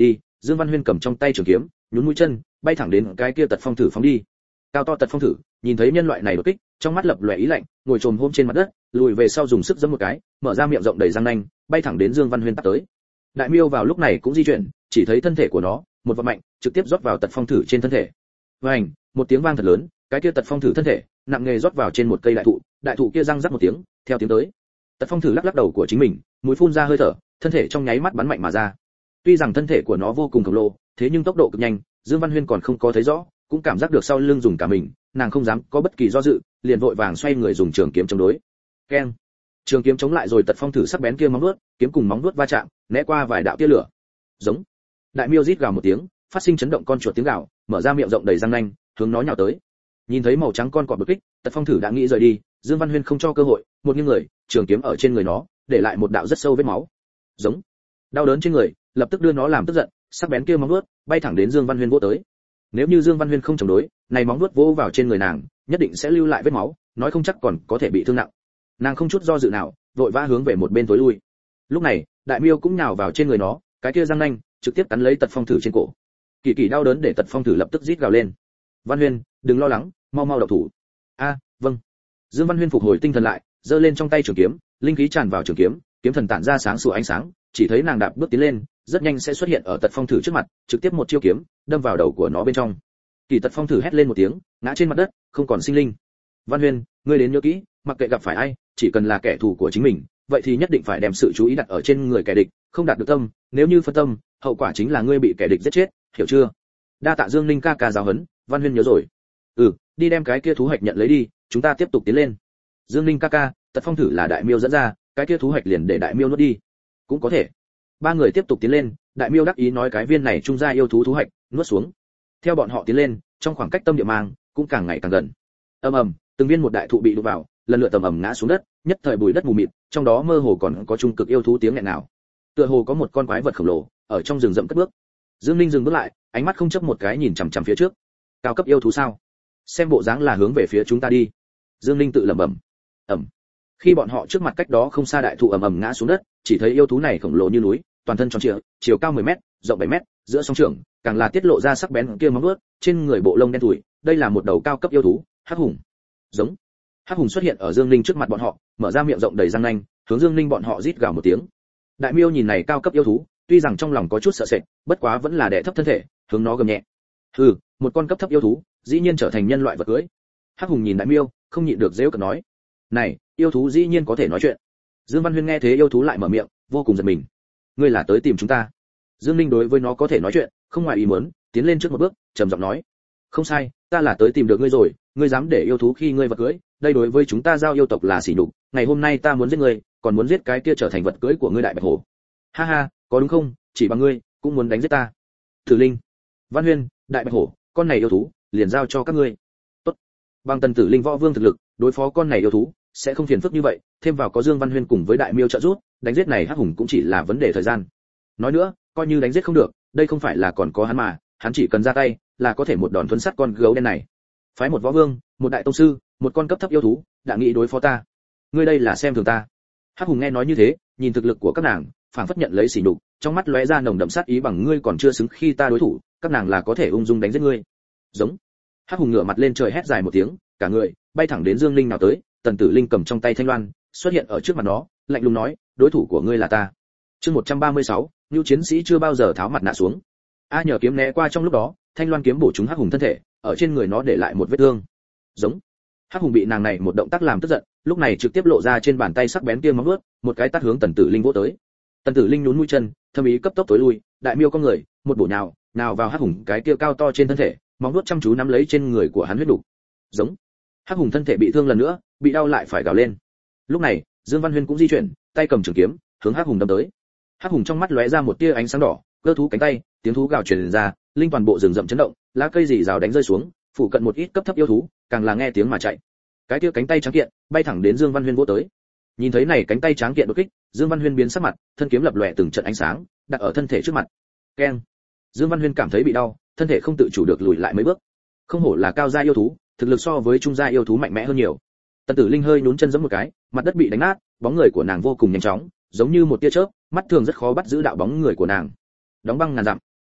Dương Văn Huyên cầm trong tay trường kiếm, nhún mũi chân, bay thẳng đến cái kia Tật Phong Thử phóng đi. Cao to Tật Phong Thử, nhìn thấy nhân loại này đột kích, trong mắt lập lòe ý lạnh, ngồi trồm hôm trên mặt đất, lùi về sau dùng sức giẫm một cái, mở ra miệng rộng đầy răng nanh, bay thẳng đến Dương Văn Huyên tắt tới. Đại miêu vào lúc này cũng di chuyển, chỉ thấy thân thể của nó, một vận mạnh, trực tiếp rót vào Tật Phong Thử trên thân thể. Vành, một tiếng vang thật lớn, cái kia Tật Phong Thử thân thể, nặng nghề rót vào trên một cây đại thụ, đại thụ kia răng rắc một tiếng, theo tiếng tới. Tật Phong Thử lắc lắc đầu của chính mình, mũi phun ra hơi thở, thân thể trong nháy mắt bắn mạnh mà ra. Tuy rằng thân thể của nó vô cùng khổng lồ, thế nhưng tốc độ cực nhanh, Dương Văn Huyên còn không có thấy rõ, cũng cảm giác được sau lưng dùng cả mình, nàng không dám có bất kỳ do dự, liền vội vàng xoay người dùng trường kiếm chống đối. Keng! Trường kiếm chống lại rồi Tật Phong Thử sắc bén kia móng vuốt, kiếm cùng móng vuốt va chạm, né qua vài đạo tia lửa. Giống! Đại miêu rít gào một tiếng, phát sinh chấn động con chuột tiếng gào, mở ra miệng rộng đầy răng nanh, hướng nó nhào tới. Nhìn thấy màu trắng con cọp bực kích, Tật Phong Thử đã nghĩ rời đi, Dương Văn Huyên không cho cơ hội, một nghiêng người, trường kiếm ở trên người nó, để lại một đạo rất sâu vết máu. Giống! Đau đớn trên người, lập tức đưa nó làm tức giận, sắc bén kia móng vuốt bay thẳng đến Dương Văn Huyên vỗ tới. Nếu như Dương Văn Huyên không chống đối, này móng vuốt vỗ vào trên người nàng, nhất định sẽ lưu lại vết máu, nói không chắc còn có thể bị thương nặng. Nàng không chút do dự nào, vội vã hướng về một bên tối lui. Lúc này, đại miêu cũng nhào vào trên người nó, cái kia răng nanh trực tiếp cắn lấy Tật Phong Thử trên cổ. Kỳ kỳ đau đớn để Tật Phong Thử lập tức rít gào lên. Văn Huyên, đừng lo lắng, mau mau động thủ. A, vâng. Dương Văn Huyên phục hồi tinh thần lại, giơ lên trong tay trường kiếm, linh khí tràn vào trường kiếm, kiếm thần tản ra sáng sủa ánh sáng, chỉ thấy nàng đạp bước tiến lên, rất nhanh sẽ xuất hiện ở Tật Phong Thử trước mặt, trực tiếp một chiêu kiếm đâm vào đầu của nó bên trong. Kỳ Tật Phong Thử hét lên một tiếng, ngã trên mặt đất, không còn sinh linh. Văn Huyên, ngươi đến nhớ kỹ, mặc kệ gặp phải ai, chỉ cần là kẻ thù của chính mình, vậy thì nhất định phải đem sự chú ý đặt ở trên người kẻ địch, không đạt được tâm, nếu như phân tâm, hậu quả chính là ngươi bị kẻ địch giết chết, hiểu chưa? Đa tạ Dương Ninh ca ca giáo huấn, Văn Huyên nhớ rồi. Ừ, đi đem cái kia thú hạch nhận lấy đi, chúng ta tiếp tục tiến lên. Dương Ninh ca ca, Tật Phong Thử là đại miêu dẫn ra, cái kia thú hạch liền để đại miêu nuốt đi. Cũng có thể. Ba người tiếp tục tiến lên, đại miêu đắc ý nói cái viên này trung gia yêu thú thú hạch, nuốt xuống. Theo bọn họ tiến lên, trong khoảng cách tâm địa mang cũng càng ngày càng gần. Ầm ầm, từng viên một đại thụ bị đụng vào, lần lượt tầm ầm ngã xuống đất, nhất thời bụi đất mù mịt, trong đó mơ hồ còn có trung cực yêu thú tiếng nghẹn nào. Tựa hồ có một con quái vật khổng lồ ở trong rừng rậm cất bước. Dương Ninh dừng bước lại, ánh mắt không chấp một cái nhìn chằm chằm phía trước. Cao cấp yêu thú sao? Xem bộ dáng là hướng về phía chúng ta đi. Dương Ninh tự lẩm bẩm. Ầm. Khi bọn họ trước mặt cách đó không xa đại thụ ầm ầm ngã xuống đất, chỉ thấy yêu thú này khổng lồ như núi, toàn thân tròn trịa, chiều cao mười mét, rộng bảy mét, giữa song trưởng càng là tiết lộ ra sắc bén kia móng vuốt, trên người bộ lông đen thui, đây là một đầu cao cấp yêu thú, hắc hùng. Giống. Hắc hùng xuất hiện ở Dương Ninh trước mặt bọn họ, mở ra miệng rộng đầy răng nanh, hướng Dương Ninh bọn họ rít gào một tiếng. Đại miêu nhìn này cao cấp yêu thú, tuy rằng trong lòng có chút sợ sệt, bất quá vẫn là đè thấp thân thể, hướng nó gầm nhẹ. Hừ, một con cấp thấp yêu thú, dĩ nhiên trở thành nhân loại vật cưỡi. Hắc hùng nhìn đại miêu, không nhịn được giễu cợt nói: "Này, yêu thú dĩ nhiên có thể nói chuyện." Dương Văn Huyên nghe thế yêu thú lại mở miệng, vô cùng giật mình. "Ngươi là tới tìm chúng ta?" Dương Ninh đối với nó có thể nói chuyện, không ngoài ý muốn, tiến lên trước một bước, trầm giọng nói: "Không sai, ta là tới tìm được ngươi rồi, ngươi dám để yêu thú khi ngươi vật cưỡi, đây đối với chúng ta giao yêu tộc là sỉ nhục, ngày hôm nay ta muốn giết ngươi, còn muốn giết cái kia trở thành vật cưỡi của ngươi đại bạch hổ." "Ha ha, có đúng không, chỉ bằng ngươi cũng muốn đánh giết ta?" "Thử Linh, Văn Huyên, đại bạch hổ, con này yêu thú, liền giao cho các ngươi." "Tốt." Bằng Tần Tử Linh võ vương thực lực, đối phó con này yêu thú sẽ không phiền phức như vậy, thêm vào có Dương Văn Huyên cùng với đại miêu trợ giúp, đánh giết này hắc hùng cũng chỉ là vấn đề thời gian. Nói nữa, coi như đánh giết không được, đây không phải là còn có hắn mà, hắn chỉ cần ra tay, là có thể một đòn thuấn sát con gấu đen này. Phái một võ vương, một đại tông sư, một con cấp thấp yêu thú, đã nghĩ đối phó ta. Ngươi đây là xem thường ta. Hắc hùng nghe nói như thế, nhìn thực lực của các nàng, phảng phất nhận lấy sỉ nhục, trong mắt lóe ra nồng đậm sát ý bằng ngươi còn chưa xứng khi ta đối thủ, các nàng là có thể ung dung đánh giết ngươi. Giống. Hắc hùng ngửa mặt lên trời hét dài một tiếng, cả người bay thẳng đến Dương Linh nào tới, Tần Tử Linh cầm trong tay thanh loan, xuất hiện ở trước mặt nó, lạnh lùng nói, đối thủ của ngươi là ta. Chương một trăm ba mươi sáu, Nưu chiến sĩ chưa bao giờ tháo mặt nạ xuống. A nhờ kiếm né qua trong lúc đó, thanh loan kiếm bổ trúng hắc hùng thân thể, ở trên người nó để lại một vết thương. Giống. Hắc hùng bị nàng này một động tác làm tức giận, lúc này trực tiếp lộ ra trên bàn tay sắc bén kia móng vuốt, một cái tát hướng Tần Tử Linh vỗ tới. Tần Tử Linh nhún mũi chân, thâm ý cấp tốc tối lui, đại miêu con người, một bổ nhào, nào vào hắc hùng cái kia cao to trên thân thể, móng vuốt chăm chú nắm lấy trên người của hắn huyết đủ. Giống. Hắc hùng thân thể bị thương lần nữa, bị đau lại phải gào lên. Lúc này, Dương Văn Huyên cũng di chuyển, tay cầm trường kiếm, hướng hắc hùng đâm tới. Hắc hùng trong mắt lóe ra một tia ánh sáng đỏ, cơ thú cánh tay, tiếng thú gào truyền ra, linh toàn bộ rừng rậm chấn động, lá cây rì rào đánh rơi xuống, phụ cận một ít cấp thấp yêu thú, càng là nghe tiếng mà chạy. Cái tia cánh tay trắng kiện, bay thẳng đến Dương Văn Huyên vỗ tới. Nhìn thấy này cánh tay trắng kiện đột kích, Dương Văn Huyên biến sắc mặt, thân kiếm lập lòe từng trận ánh sáng, đặt ở thân thể trước mặt. Keng. Dương Văn Huyên cảm thấy bị đau, thân thể không tự chủ được lùi lại mấy bước. Không hổ là cao gia yêu thú, thực lực so với trung gia yêu thú mạnh mẽ hơn nhiều. Tần Tử Linh hơi nhún chân giẫm một cái, mặt đất bị đánh nát, bóng người của nàng vô cùng nhanh chóng, giống như một tia chớp, mắt thường rất khó bắt giữ đạo bóng người của nàng. Đóng băng ngàn dặm.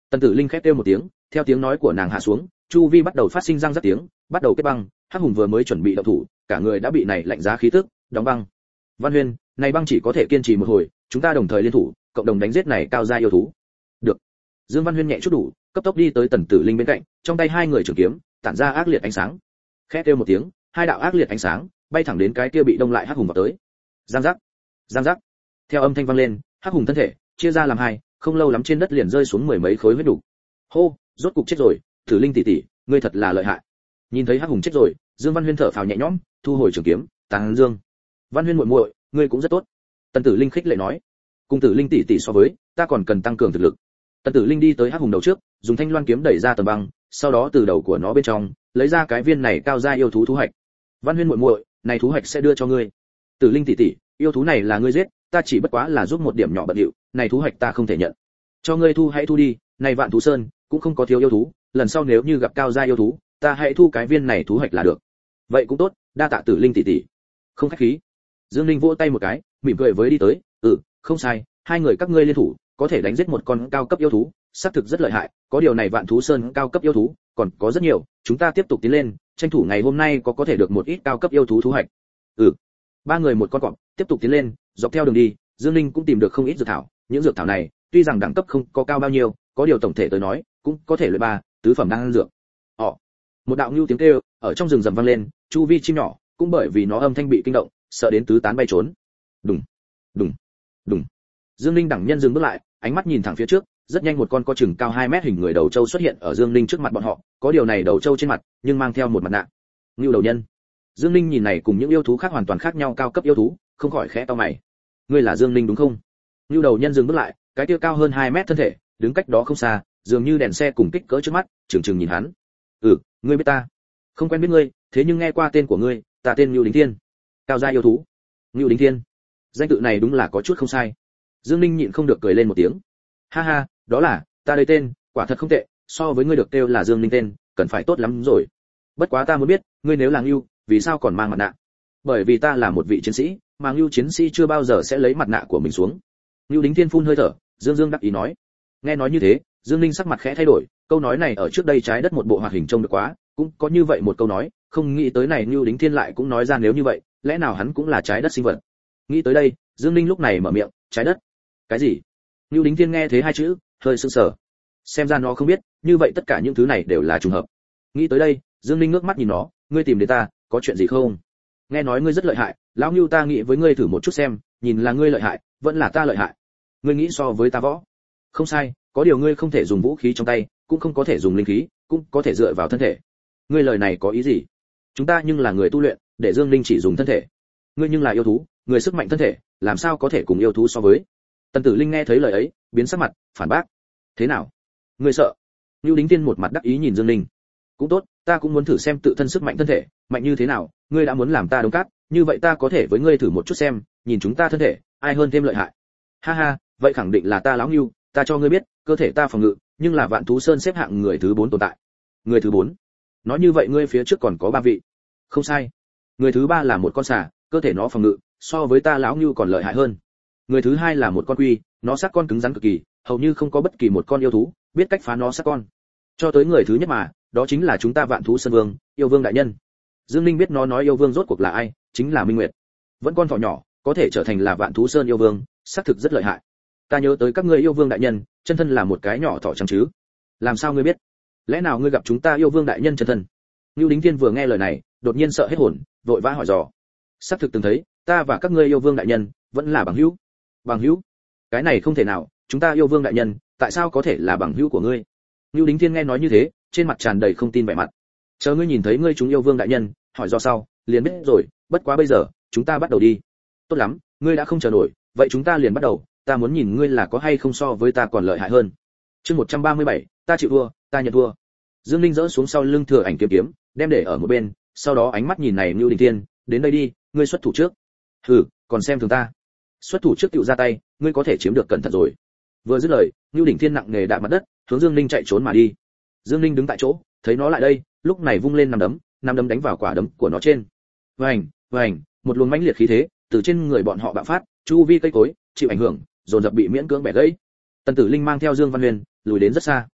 Tần Tử Linh khép kêu một tiếng, theo tiếng nói của nàng hạ xuống, chu vi bắt đầu phát sinh răng rắc tiếng, bắt đầu kết băng. Hắc Hùng vừa mới chuẩn bị động thủ, cả người đã bị này lạnh giá khí tức đóng băng. Văn Huyên, này băng chỉ có thể kiên trì một hồi, chúng ta đồng thời liên thủ, cộng đồng đánh giết này cao gia yêu thú. Được. Dương Văn Huyên nhẹ chút đủ, cấp tốc đi tới Tần Tử Linh bên cạnh, trong tay hai người trường kiếm tản ra ác liệt ánh sáng. Khẽ kêu một tiếng, hai đạo ác liệt ánh sáng bay thẳng đến cái kia bị đông lại Hắc Hùng vào tới. Giang giác, giang giác. Theo âm thanh vang lên, Hắc Hùng thân thể chia ra làm hai, không lâu lắm trên đất liền rơi xuống mười mấy khối huyết đủ. Hô, rốt cục chết rồi, Tử Linh tỷ tỷ, ngươi thật là lợi hại. Nhìn thấy Hắc Hùng chết rồi, Dương Văn Huyên thở phào nhẹ nhõm, thu hồi trường kiếm, tán dương. Văn Huyên muội muội, ngươi cũng rất tốt. Tần Tử Linh khích lệ nói. Cùng Tử Linh tỷ tỷ so với, ta còn cần tăng cường thực lực. Tần Tử Linh đi tới Hắc Hùng đầu trước, dùng thanh loan kiếm đẩy ra tầng băng, sau đó từ đầu của nó bên trong lấy ra cái viên này cao gia yêu thú thú hạch. Văn Huyên muội muội, này thú hạch sẽ đưa cho ngươi. Tử Linh tỷ tỷ, yêu thú này là ngươi giết, ta chỉ bất quá là giúp một điểm nhỏ bận điệu, này thú hạch ta không thể nhận. Cho ngươi thu hãy thu đi, này Vạn Thú Sơn cũng không có thiếu yêu thú, lần sau nếu như gặp cao gia yêu thú, ta hãy thu cái viên này thú hạch là được. Vậy cũng tốt, đa tạ Tử Linh tỷ tỷ. Không khách khí. Dương Linh vỗ tay một cái, mỉm cười với đi tới, "Ừ, không sai, hai người các ngươi liên thủ, có thể đánh giết một con cao cấp yêu thú, xác thực rất lợi hại, có điều này Vạn Thú Sơn cao cấp yêu thú, còn có rất nhiều, chúng ta tiếp tục tiến lên, tranh thủ ngày hôm nay có có thể được một ít cao cấp yêu thú thú hạch." Ừ. Ba người một con cọp, tiếp tục tiến lên, dọc theo đường đi, Dương Linh cũng tìm được không ít dược thảo, những dược thảo này, tuy rằng đẳng cấp không có cao bao nhiêu, có điều tổng thể tới nói, cũng có thể luyện ba, tứ phẩm đan dược. Ồ. Một đạo nhu tiếng kêu ở trong rừng rậm vang lên, chu vi chim nhỏ cũng bởi vì nó âm thanh bị kinh động, sợ đến tứ tán bay trốn. Đùng, đùng, đùng. Dương Linh đẳng nhân dừng bước lại, ánh mắt nhìn thẳng phía trước, rất nhanh một con có chừng cao hai mét hình người đầu trâu xuất hiện ở Dương Linh trước mặt bọn họ, có điều này đầu trâu trên mặt, nhưng mang theo một mặt nạ. Nưu đầu nhân. Dương Linh nhìn này cùng những yêu thú khác hoàn toàn khác nhau cao cấp yêu thú, không khỏi khẽ cau mày. Ngươi là Dương Linh đúng không? Nưu đầu nhân dừng bước lại, cái kia cao hơn hai mét thân thể, đứng cách đó không xa, dường như đèn xe cùng kích cỡ trước mắt, chừng chừng nhìn hắn. Ừ, ngươi biết ta? Không quen biết ngươi, thế nhưng nghe qua tên của ngươi, ta tên Nưu Đính Thiên. Cao gia yêu thú. Nưu Đính Thiên. Danh tự này đúng là có chút không sai. Dương Linh nhịn không được cười lên một tiếng. Ha ha, đó là, ta đây tên, quả thật không tệ, so với ngươi được kêu là Dương Linh tên, cần phải tốt lắm rồi. Bất quá ta muốn biết, ngươi nếu là Nưu, vì sao còn mang mặt nạ? Bởi vì ta là một vị chiến sĩ, mà Nưu chiến sĩ chưa bao giờ sẽ lấy mặt nạ của mình xuống. Nưu Đính Thiên phun hơi thở, Dương Dương đắc ý nói. Nghe nói như thế, Dương Linh sắc mặt khẽ thay đổi, câu nói này ở trước đây trái đất một bộ hoạt hình trông được quá, cũng có như vậy một câu nói, không nghĩ tới này Nưu Đính Thiên lại cũng nói ra nếu như vậy, lẽ nào hắn cũng là trái đất sinh vật? Nghĩ tới đây, Dương Linh lúc này mở miệng, trái đất? Cái gì? Nưu Đính Thiên nghe thấy hai chữ, hơi sững sờ. Xem ra nó không biết, như vậy tất cả những thứ này đều là trùng hợp. Nghĩ tới đây, Dương Linh ngước mắt nhìn nó, ngươi tìm đến ta, có chuyện gì không? Nghe nói ngươi rất lợi hại, lão Nưu ta nghĩ với ngươi thử một chút xem, nhìn là ngươi lợi hại, vẫn là ta lợi hại. Ngươi nghĩ so với ta võ? Không sai, có điều ngươi không thể dùng vũ khí trong tay, cũng không có thể dùng linh khí, cũng có thể dựa vào thân thể. Ngươi lời này có ý gì? Chúng ta nhưng là người tu luyện, để Dương Linh chỉ dùng thân thể. Ngươi nhưng là yêu thú, người sức mạnh thân thể, làm sao có thể cùng yêu thú so với? Tần Tử Linh nghe thấy lời ấy, biến sắc mặt, phản bác. Thế nào? Ngươi sợ? Nưu Đính Thiên một mặt đắc ý nhìn Dương Linh. Cũng tốt, ta cũng muốn thử xem tự thân sức mạnh thân thể, mạnh như thế nào, ngươi đã muốn làm ta đống cát, như vậy ta có thể với ngươi thử một chút xem, nhìn chúng ta thân thể, ai hơn thêm lợi hại. Ha ha, vậy khẳng định là ta lão Nưu, ta cho ngươi biết, cơ thể ta phòng ngự, nhưng là Vạn Thú Sơn xếp hạng người thứ bốn tồn tại. Người thứ bốn? Nói như vậy ngươi phía trước còn có ba vị. Không sai. Người thứ ba là một con xà, cơ thể nó phòng ngự so với ta lão Nưu còn lợi hại hơn. Người thứ hai là một con quy, nó xác con cứng rắn cực kỳ, hầu như không có bất kỳ một con yêu thú biết cách phá nó xác con. Cho tới người thứ nhất mà, đó chính là chúng ta Vạn Thú Sơn Vương, Yêu Vương đại nhân. Dương Linh biết nó nói yêu vương rốt cuộc là ai, chính là Minh Nguyệt. Vẫn con thỏ nhỏ, có thể trở thành là Vạn Thú Sơn yêu vương, xác thực rất lợi hại. Ta nhớ tới các ngươi yêu vương đại nhân, chân thân là một cái nhỏ thỏ trắng chứ? Làm sao ngươi biết? Lẽ nào ngươi gặp chúng ta yêu vương đại nhân chân thân? Nưu Đính Thiên vừa nghe lời này, đột nhiên sợ hết hồn, vội vã hỏi dò. Xác thực từng thấy, ta và các ngươi yêu vương đại nhân vẫn là bằng hữu. Bằng hữu? Cái này không thể nào, chúng ta yêu vương đại nhân, tại sao có thể là bằng hữu của ngươi? Nưu Đính Thiên nghe nói như thế, trên mặt tràn đầy không tin vẻ mặt. Chờ ngươi nhìn thấy ngươi chúng yêu vương đại nhân, hỏi do sau, liền biết rồi, bất quá bây giờ, chúng ta bắt đầu đi. Tốt lắm, ngươi đã không chờ nổi, vậy chúng ta liền bắt đầu, ta muốn nhìn ngươi là có hay không so với ta còn lợi hại hơn. Chương một trăm ba mươi bảy, ta chịu thua, ta nhận thua. Dương Linh dỡ xuống sau lưng thừa ảnh kiếm kiếm, đem để ở một bên, sau đó ánh mắt nhìn này Nưu Đính Thiên, đến đây đi, ngươi xuất thủ trước. Hừ, còn xem thường ta. Xuất thủ trước tựu ra tay, ngươi có thể chiếm được cẩn thận rồi. Vừa dứt lời, Nưu Đỉnh Thiên nặng nề đạp mặt đất, hướng Dương Linh chạy trốn mà đi. Dương Linh đứng tại chỗ, thấy nó lại đây, lúc này vung lên nắm đấm, nắm đấm đánh vào quả đấm của nó trên. Vành, vành, một luồng mãnh liệt khí thế từ trên người bọn họ bạo phát, chu vi cây cối chịu ảnh hưởng, dồn dập bị miễn cưỡng bẻ gãy. Tần Tử Linh mang theo Dương Văn Huyền lùi đến rất xa.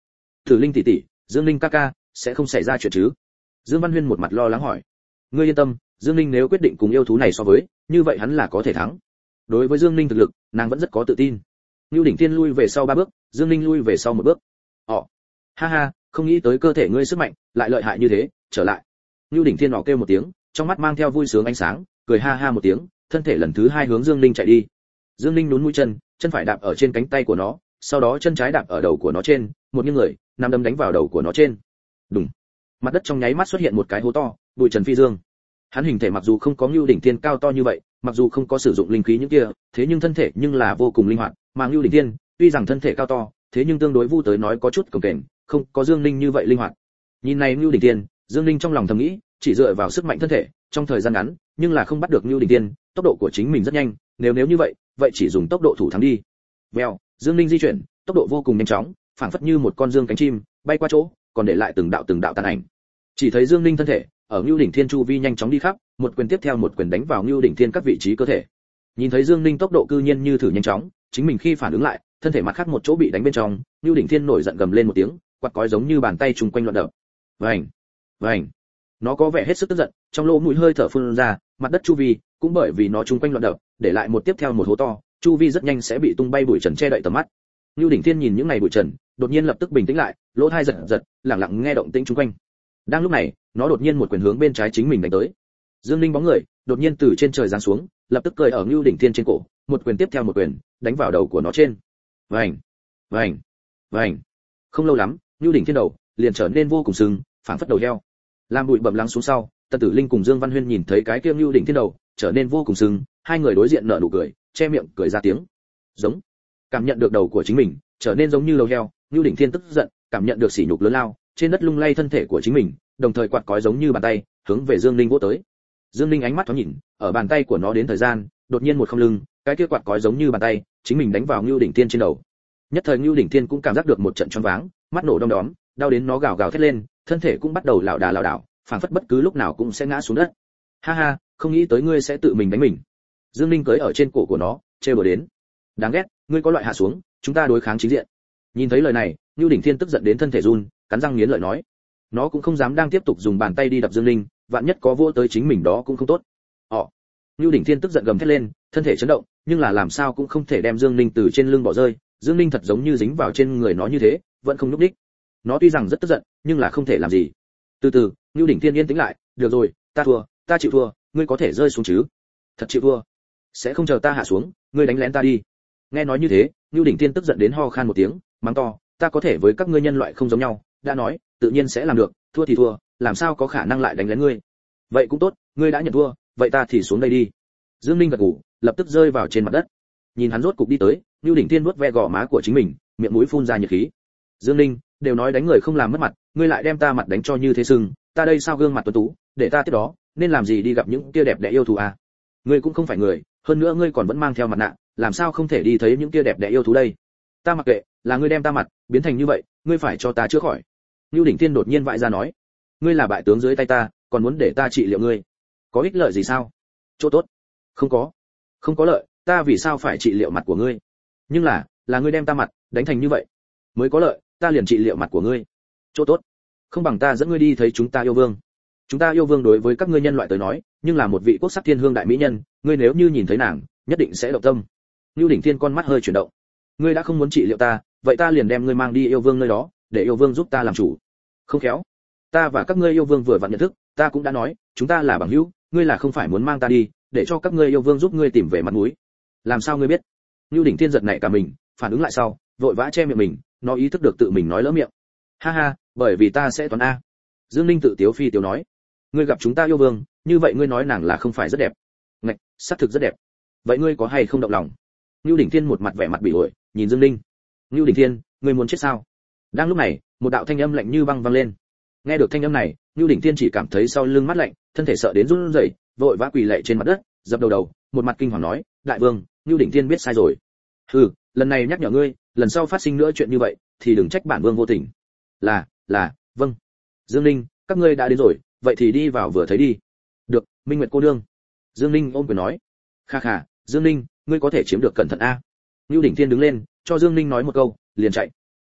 Tử Linh tỷ tỷ, Dương Linh ca ca, sẽ không xảy ra chuyện chứ? Dương Văn Huyên một mặt lo lắng hỏi. Ngươi yên tâm, Dương Linh nếu quyết định cùng yêu thú này so với, như vậy hắn là có thể thắng. Đối với Dương Linh thực lực, nàng vẫn rất có tự tin. Nưu Đỉnh Thiên lui về sau ba bước, Dương Linh lui về sau một bước. Ồ, ha ha, không nghĩ tới cơ thể ngươi sức mạnh lại lợi hại như thế, trở lại. Nưu Đỉnh Thiên nhỏ kêu một tiếng, trong mắt mang theo vui sướng ánh sáng, cười ha ha một tiếng, thân thể lần thứ hai hướng Dương Linh chạy đi. Dương Linh nhún mũi chân, chân phải đạp ở trên cánh tay của nó, sau đó chân trái đạp ở đầu của nó trên, một nghiêng người, nắm đấm đánh vào đầu của nó trên. Đùng. Mặt đất trong nháy mắt xuất hiện một cái hố to, bụi trần phi dương. Hắn hình thể mặc dù không có Nưu Đỉnh Thiên cao to như vậy, mặc dù không có sử dụng linh khí những kia, thế nhưng thân thể nhưng là vô cùng linh hoạt, mà Nưu Đỉnh Thiên, tuy rằng thân thể cao to, thế nhưng tương đối vu tới nói có chút cồng kềnh, không có Dương Linh như vậy linh hoạt. Nhìn này Nưu Đỉnh Thiên, Dương Linh trong lòng thầm nghĩ, chỉ dựa vào sức mạnh thân thể, trong thời gian ngắn, nhưng là không bắt được Nưu Đỉnh Thiên, tốc độ của chính mình rất nhanh, nếu nếu như vậy, vậy chỉ dùng tốc độ thủ thắng đi. Vèo, Dương Linh di chuyển, tốc độ vô cùng nhanh chóng, phảng phất như một con dương cánh chim, bay qua chỗ, còn để lại từng đạo từng đạo tàn ảnh. Chỉ thấy Dương Linh thân thể, ở Nưu Đỉnh Thiên chu vi nhanh chóng đi khắp, một quyền tiếp theo một quyền đánh vào Nưu Đỉnh Thiên các vị trí cơ thể. Nhìn thấy Dương Linh tốc độ cư nhiên như thử nhanh chóng, chính mình khi phản ứng lại, thân thể mặt khác một chỗ bị đánh bên trong, Nưu Đỉnh Thiên nổi giận gầm lên một tiếng, quạt cói giống như bàn tay trùng quanh loạn đập. Vành, vành. Nó có vẻ hết sức tức giận, trong lỗ mũi hơi thở phun ra, mặt đất chu vi cũng bởi vì nó trùng quanh loạn đập, để lại một tiếp theo một hố to, chu vi rất nhanh sẽ bị tung bay bụi trần che đậy tầm mắt. Nưu Đỉnh Thiên nhìn những này bụi trần, đột nhiên lập tức bình tĩnh lại, lỗ tai giật giật, lặng lặng nghe động tĩnh xung quanh. Đang lúc này, nó đột nhiên một quyền hướng bên trái chính mình đánh tới. Dương Linh bóng người đột nhiên từ trên trời giáng xuống, lập tức cười ở Nưu Đỉnh Thiên trên cổ, một quyền tiếp theo một quyền, đánh vào đầu của nó trên. Vành, vành, vành. Không lâu lắm, Nưu Đỉnh Thiên đầu liền trở nên vô cùng sưng, phảng phất đầu heo. Làm bụi bẩm lắng xuống sau, Tần Tử Linh cùng Dương Văn Huyên nhìn thấy cái kia Nưu Đỉnh Thiên đầu trở nên vô cùng sưng, hai người đối diện nở nụ cười, che miệng cười ra tiếng. Giống. Cảm nhận được đầu của chính mình trở nên giống như đầu heo, Nưu Đỉnh Thiên tức giận, cảm nhận được sỉ nhục lớn lao, trên đất lung lay thân thể của chính mình, đồng thời quạt cói giống như bàn tay, hướng về Dương Linh vỗ tới. Dương Linh ánh mắt thoáng nhìn, ở bàn tay của nó đến thời gian, đột nhiên một không lưng, cái kia quạt cói giống như bàn tay, chính mình đánh vào Nưu Đỉnh Thiên trên đầu. Nhất thời Nưu Đỉnh Thiên cũng cảm giác được một trận choáng váng, mắt nổ đom đóm, đau đến nó gào gào thét lên, thân thể cũng bắt đầu lảo đà lảo đảo, phảng phất bất cứ lúc nào cũng sẽ ngã xuống đất. Ha ha, không nghĩ tới ngươi sẽ tự mình đánh mình. Dương Linh cưỡi ở trên cổ của nó, trêu đùa đến. Đáng ghét, ngươi có loại hạ xuống, chúng ta đối kháng chính diện. Nhìn thấy lời này, Nưu Đỉnh Thiên tức giận đến thân thể run, cắn răng nghiến lợi nói. Nó cũng không dám đang tiếp tục dùng bàn tay đi đập Dương Linh, vạn nhất có vô tới chính mình đó cũng không tốt. Ồ. Nưu Đỉnh Thiên tức giận gầm thét lên, thân thể chấn động, nhưng là làm sao cũng không thể đem Dương Linh từ trên lưng bỏ rơi, Dương Linh thật giống như dính vào trên người nó như thế, vẫn không nhúc nhích. Nó tuy rằng rất tức giận, nhưng là không thể làm gì. Từ từ, Nưu Đỉnh Thiên yên tĩnh lại, được rồi, ta thua, ta chịu thua, ngươi có thể rơi xuống chứ? Thật chịu thua? Sẽ không chờ ta hạ xuống, ngươi đánh lén ta đi. Nghe nói như thế, Nưu Đỉnh Thiên tức giận đến ho khan một tiếng, mắng to, ta có thể với các ngươi nhân loại không giống nhau, đã nói, tự nhiên sẽ làm được, thua thì thua, làm sao có khả năng lại đánh lén ngươi? Vậy cũng tốt, ngươi đã nhận thua, vậy ta thì xuống đây đi. Dương Linh gật gù, lập tức rơi vào trên mặt đất. Nhìn hắn rốt cục đi tới, Nưu Đỉnh Thiên vuốt ve gò má của chính mình, miệng mũi phun ra nhiệt khí. Dương Linh, đều nói đánh người không làm mất mặt, ngươi lại đem ta mặt đánh cho như thế sưng, ta đây sao gương mặt tuấn tú, để ta tiếp đó, nên làm gì đi gặp những kia đẹp đẽ yêu thú à? Ngươi cũng không phải người, hơn nữa ngươi còn vẫn mang theo mặt nạ, làm sao không thể đi thấy những kia đẹp đẽ yêu thú đây? Ta mặc kệ, là ngươi đem ta mặt biến thành như vậy, ngươi phải cho ta chữa khỏi. Nưu Đỉnh Thiên đột nhiên vãi ra nói, ngươi là bại tướng dưới tay ta, còn muốn để ta trị liệu ngươi, có ích lợi gì sao? Chỗ tốt? Không có, không có lợi, ta vì sao phải trị liệu mặt của ngươi? Nhưng là, là ngươi đem ta mặt đánh thành như vậy, mới có lợi, ta liền trị liệu mặt của ngươi. Chỗ tốt? Không bằng ta dẫn ngươi đi thấy chúng ta yêu vương. Chúng ta yêu vương đối với các ngươi nhân loại tới nói, nhưng là một vị quốc sắc thiên hương đại mỹ nhân, ngươi nếu như nhìn thấy nàng, nhất định sẽ động tâm. Nưu Đỉnh Thiên con mắt hơi chuyển động. Ngươi đã không muốn trị liệu ta, vậy ta liền đem ngươi mang đi yêu vương nơi đó, để yêu vương giúp ta làm chủ. Không khéo, ta và các ngươi yêu vương vừa vặn nhận thức, ta cũng đã nói, chúng ta là bằng hữu, ngươi là không phải muốn mang ta đi, để cho các ngươi yêu vương giúp ngươi tìm về mặt mũi. Làm sao ngươi biết? Nưu Đỉnh Thiên giật nảy cả mình, phản ứng lại sau, vội vã che miệng mình, nó ý thức được tự mình nói lỡ miệng. Ha ha, bởi vì ta sẽ toán a. Dương Linh tự tiếu phi tiếu nói, ngươi gặp chúng ta yêu vương, như vậy ngươi nói nàng là không phải rất đẹp? Ngạch, xác thực rất đẹp. Vậy ngươi có hay không động lòng? Nưu Đỉnh Thiên một mặt vẻ mặt bỉ ổi, nhìn Dương Linh. Nưu Đỉnh Thiên, ngươi muốn chết sao? Đang lúc này, một đạo thanh âm lạnh như băng vang lên. Nghe được thanh âm này, Nưu Đỉnh Thiên chỉ cảm thấy sau lưng mát lạnh, thân thể sợ đến run rẩy, vội vã quỳ lạy trên mặt đất, dập đầu đầu, một mặt kinh hoàng nói, đại vương, Nưu Đỉnh Thiên biết sai rồi. Hừ, lần này nhắc nhở ngươi, lần sau phát sinh nữa chuyện như vậy, thì đừng trách bản vương vô tình. Là, là, vâng. Dương Linh, các ngươi đã đến rồi, vậy thì đi vào vừa thấy đi. Được, Minh Nguyệt cô nương. Dương Linh ôm quyền nói. Kha kha, Dương Linh, ngươi có thể chiếm được cẩn thận a. Nưu Đỉnh Thiên đứng lên, cho Dương Linh nói một câu, liền chạy.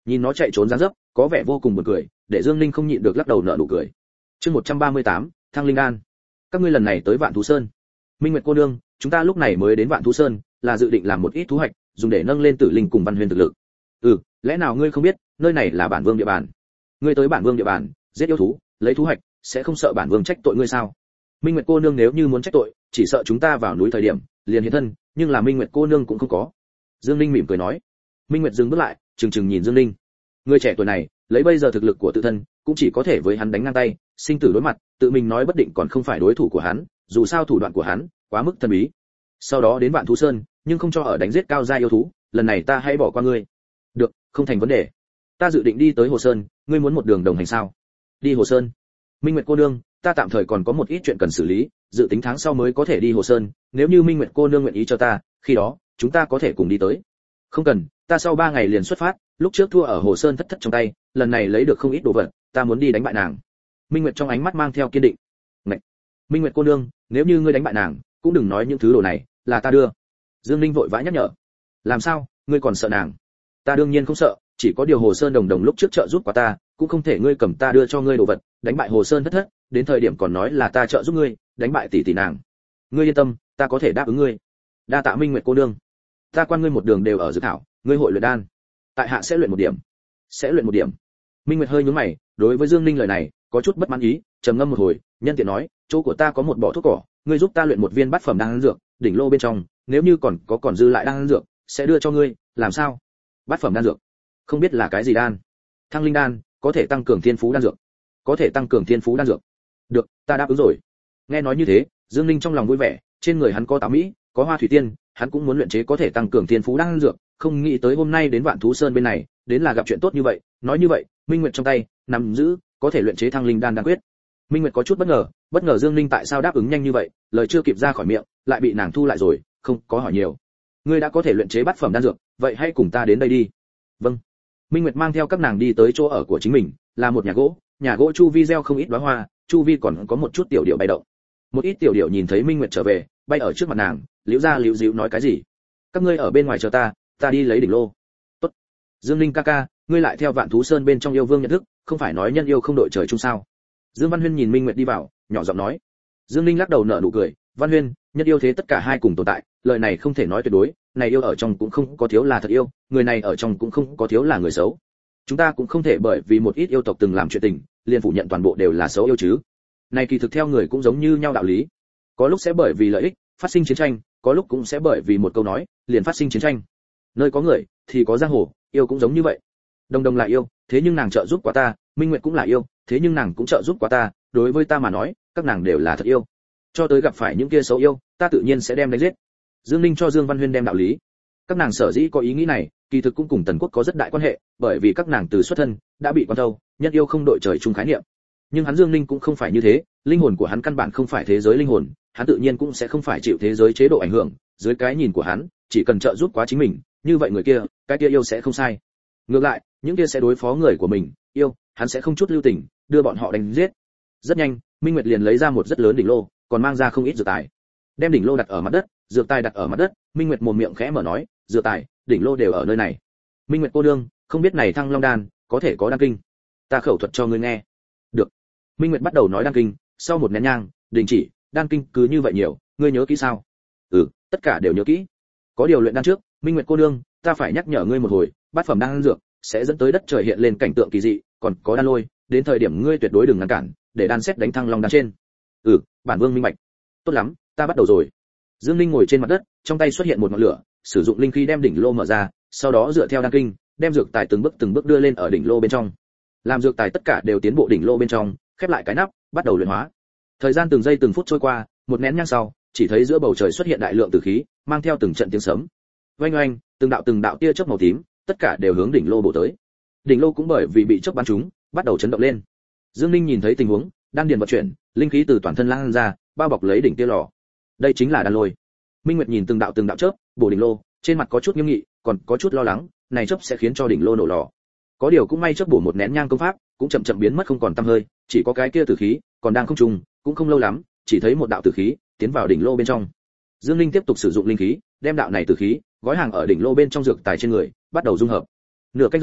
Nhìn nó chạy trốn dáng dấp, có vẻ vô cùng buồn cười, để Dương Ninh không nhịn được lắc đầu nở nụ cười. Chương một trăm ba mươi tám, Thăng Linh Đan. Các ngươi lần này tới Vạn Thú Sơn. Minh Nguyệt cô nương, chúng ta lúc này mới đến Vạn Thú Sơn, là dự định làm một ít thú hoạch, dùng để nâng lên Tử Linh cùng Văn Huyền thực lực. Ừ, lẽ nào ngươi không biết, nơi này là bản vương địa bàn. Ngươi tới bản vương địa bàn, giết yêu thú, lấy thú hoạch, sẽ không sợ bản vương trách tội ngươi sao? Minh Nguyệt cô nương nếu như muốn trách tội, chỉ sợ chúng ta vào núi thời điểm, liền hiện thân, nhưng là Minh Nguyệt cô nương cũng không có. Dương Linh mỉm cười nói. Minh Nguyệt dừng bước lại, trừng trừng nhìn Dương Linh. Người trẻ tuổi này, lấy bây giờ thực lực của tự thân, cũng chỉ có thể với hắn đánh ngang tay, sinh tử đối mặt, tự mình nói bất định còn không phải đối thủ của hắn, dù sao thủ đoạn của hắn quá mức thần bí. Sau đó đến Vạn Thú Sơn, nhưng không cho ở đánh giết cao gia yêu thú, lần này ta hãy bỏ qua ngươi. Được, không thành vấn đề. Ta dự định đi tới Hồ Sơn, ngươi muốn một đường đồng hành sao? Đi Hồ Sơn? Minh Nguyệt cô nương, ta tạm thời còn có một ít chuyện cần xử lý, dự tính tháng sau mới có thể đi Hồ Sơn, nếu như Minh Nguyệt cô nương nguyện ý cho ta, khi đó, chúng ta có thể cùng đi tới. Không cần, ta sau ba ngày liền xuất phát, lúc trước thua ở Hồ Sơn thất thất trong tay, lần này lấy được không ít đồ vật, ta muốn đi đánh bại nàng. Minh Nguyệt trong ánh mắt mang theo kiên định. Ngậy. Minh Nguyệt cô nương, nếu như ngươi đánh bại nàng, cũng đừng nói những thứ đồ này là ta đưa. Dương Linh vội vã nhắc nhở. Làm sao, ngươi còn sợ nàng? Ta đương nhiên không sợ, chỉ có điều Hồ Sơn đồng đồng lúc trước trợ giúp qua ta, cũng không thể ngươi cầm ta đưa cho ngươi đồ vật, đánh bại Hồ Sơn thất thất, đến thời điểm còn nói là ta trợ giúp ngươi, đánh bại tỷ tỷ nàng. Ngươi yên tâm, ta có thể đáp ứng ngươi. Đa tạ Minh Nguyệt cô nương. Ta quan ngươi một đường đều ở dự thảo, ngươi hội luyện đan. Tại hạ sẽ luyện một điểm. Sẽ luyện một điểm. Minh Nguyệt hơi nhướng mày, đối với Dương Linh lời này, có chút bất mãn ý, trầm ngâm một hồi, nhân tiện nói, chỗ của ta có một bọ thuốc cỏ, ngươi giúp ta luyện một viên bát phẩm đan dược, đỉnh lô bên trong, nếu như còn có còn dư lại đan dược, sẽ đưa cho ngươi, làm sao? Bát phẩm đan dược? Không biết là cái gì đan? Thăng linh đan, có thể tăng cường thiên phú đan dược. Có thể tăng cường thiên phú đan dược. Được, ta đáp ứng rồi. Nghe nói như thế, Dương Linh trong lòng vui vẻ, trên người hắn có táo mỹ, có hoa thủy tiên, hắn cũng muốn luyện chế có thể tăng cường thiên phú đan dược, không nghĩ tới hôm nay đến Vạn Thú Sơn bên này, đến là gặp chuyện tốt như vậy, nói như vậy, Minh Nguyệt trong tay nắm giữ có thể luyện chế thăng linh đan đan quyết. Minh Nguyệt có chút bất ngờ, bất ngờ Dương Linh tại sao đáp ứng nhanh như vậy, lời chưa kịp ra khỏi miệng, lại bị nàng thu lại rồi, không có hỏi nhiều. Ngươi đã có thể luyện chế bát phẩm đan dược, vậy hãy cùng ta đến đây đi. Vâng. Minh Nguyệt mang theo các nàng đi tới chỗ ở của chính mình, là một nhà gỗ, nhà gỗ chu vi gieo không ít đóa hoa, chu vi còn có một chút tiểu điểu bay động. Một ít tiểu điểu nhìn thấy Minh Nguyệt trở về, bay ở trước mặt nàng, liễu ra liễu díu nói cái gì? Các ngươi ở bên ngoài chờ ta, ta đi lấy đỉnh lô. Tốt. Dương Linh ca ca, ngươi lại theo Vạn Thú Sơn bên trong yêu vương nhận thức, không phải nói nhân yêu không đội trời chung sao? Dương Văn Huyên nhìn Minh Nguyệt đi vào, nhỏ giọng nói. Dương Linh lắc đầu nở nụ cười, Văn Huyên, nhân yêu thế tất cả hai cùng tồn tại, lời này không thể nói tuyệt đối, này yêu ở trong cũng không có thiếu là thật yêu, người này ở trong cũng không có thiếu là người xấu. Chúng ta cũng không thể bởi vì một ít yêu tộc từng làm chuyện tình, liền phủ nhận toàn bộ đều là xấu yêu chứ. Này kỳ thực theo người cũng giống như nhau đạo lý. Có lúc sẽ bởi vì lợi ích phát sinh chiến tranh, có lúc cũng sẽ bởi vì một câu nói liền phát sinh chiến tranh. Nơi có người thì có giang hồ, yêu cũng giống như vậy. Đồng đồng là yêu, thế nhưng nàng trợ giúp quá ta, Minh Nguyệt cũng là yêu, thế nhưng nàng cũng trợ giúp quá ta, đối với ta mà nói, các nàng đều là thật yêu. Cho tới gặp phải những kia xấu yêu, ta tự nhiên sẽ đem đánh giết. Dương Linh cho Dương Văn Huyên đem đạo lý. Các nàng sở dĩ có ý nghĩ này, kỳ thực cũng cùng Tần Quốc có rất đại quan hệ, bởi vì các nàng từ xuất thân đã bị quan thâu, nhân yêu không đội trời chung khái niệm. Nhưng hắn Dương Linh cũng không phải như thế, linh hồn của hắn căn bản không phải thế giới linh hồn, hắn tự nhiên cũng sẽ không phải chịu thế giới chế độ ảnh hưởng, dưới cái nhìn của hắn, chỉ cần trợ giúp quá chính mình, như vậy người kia, cái kia yêu sẽ không sai. Ngược lại, những kia sẽ đối phó người của mình, yêu, hắn sẽ không chút lưu tình, đưa bọn họ đánh giết. Rất nhanh, Minh Nguyệt liền lấy ra một rất lớn đỉnh lô, còn mang ra không ít dược tài. Đem đỉnh lô đặt ở mặt đất, dược tài đặt ở mặt đất, Minh Nguyệt mồm miệng khẽ mở nói, dược tài, đỉnh lô đều ở nơi này. Minh Nguyệt cô nương, không biết này Thăng Long đan, có thể có đan kinh. Ta khẩu thuật cho ngươi nghe. Được. Minh Nguyệt bắt đầu nói đan kinh, sau một nén nhang, đình chỉ, đan kinh cứ như vậy nhiều, ngươi nhớ kỹ sao? Ừ, tất cả đều nhớ kỹ. Có điều luyện đan trước, Minh Nguyệt cô nương, ta phải nhắc nhở ngươi một hồi, bát phẩm đan dược sẽ dẫn tới đất trời hiện lên cảnh tượng kỳ dị, còn có đan lôi, đến thời điểm ngươi tuyệt đối đừng ngăn cản, để đan xét đánh Thăng Long đan trên. Ừ, bản vương minh bạch. Tốt lắm, ta bắt đầu rồi. Dương Linh ngồi trên mặt đất, trong tay xuất hiện một ngọn lửa, sử dụng linh khí đem đỉnh lô mở ra, sau đó dựa theo đan kinh, đem dược tài từng bước từng bước đưa lên ở đỉnh lô bên trong. Làm dược tài tất cả đều tiến bộ đỉnh lô bên trong, khép lại cái nắp, bắt đầu luyện hóa. Thời gian từng giây từng phút trôi qua, một nén nhang sau, chỉ thấy giữa bầu trời xuất hiện đại lượng tử khí, mang theo từng trận tiếng sấm. Oanh oanh, từng đạo từng đạo tia chớp màu tím, tất cả đều hướng đỉnh lô bổ tới. Đỉnh lô cũng bởi vì bị chớp bắn trúng, bắt đầu chấn động lên. Dương Linh nhìn thấy tình huống, đan điền vận chuyển, linh khí từ toàn thân lan ra, bao bọc lấy đỉnh tia lò. Đây chính là đan lôi. Minh Nguyệt nhìn từng đạo từng đạo chớp, bổ đỉnh lô, trên mặt có chút nghiêm nghị, còn có chút lo lắng, này chớp sẽ khiến cho đỉnh lô nổ lò. Có điều cũng may chớp bổ một nén nhang công pháp, cũng chậm chậm biến mất không còn tăm hơi, chỉ có cái kia tử khí còn đang không trùng, cũng không lâu lắm, chỉ thấy một đạo tử khí tiến vào đỉnh lô bên trong. Dương Linh tiếp tục sử dụng linh khí, đem đạo này tử khí gói hàng ở đỉnh lô bên trong dược tài trên người, bắt đầu dung hợp. Nửa canh giờ,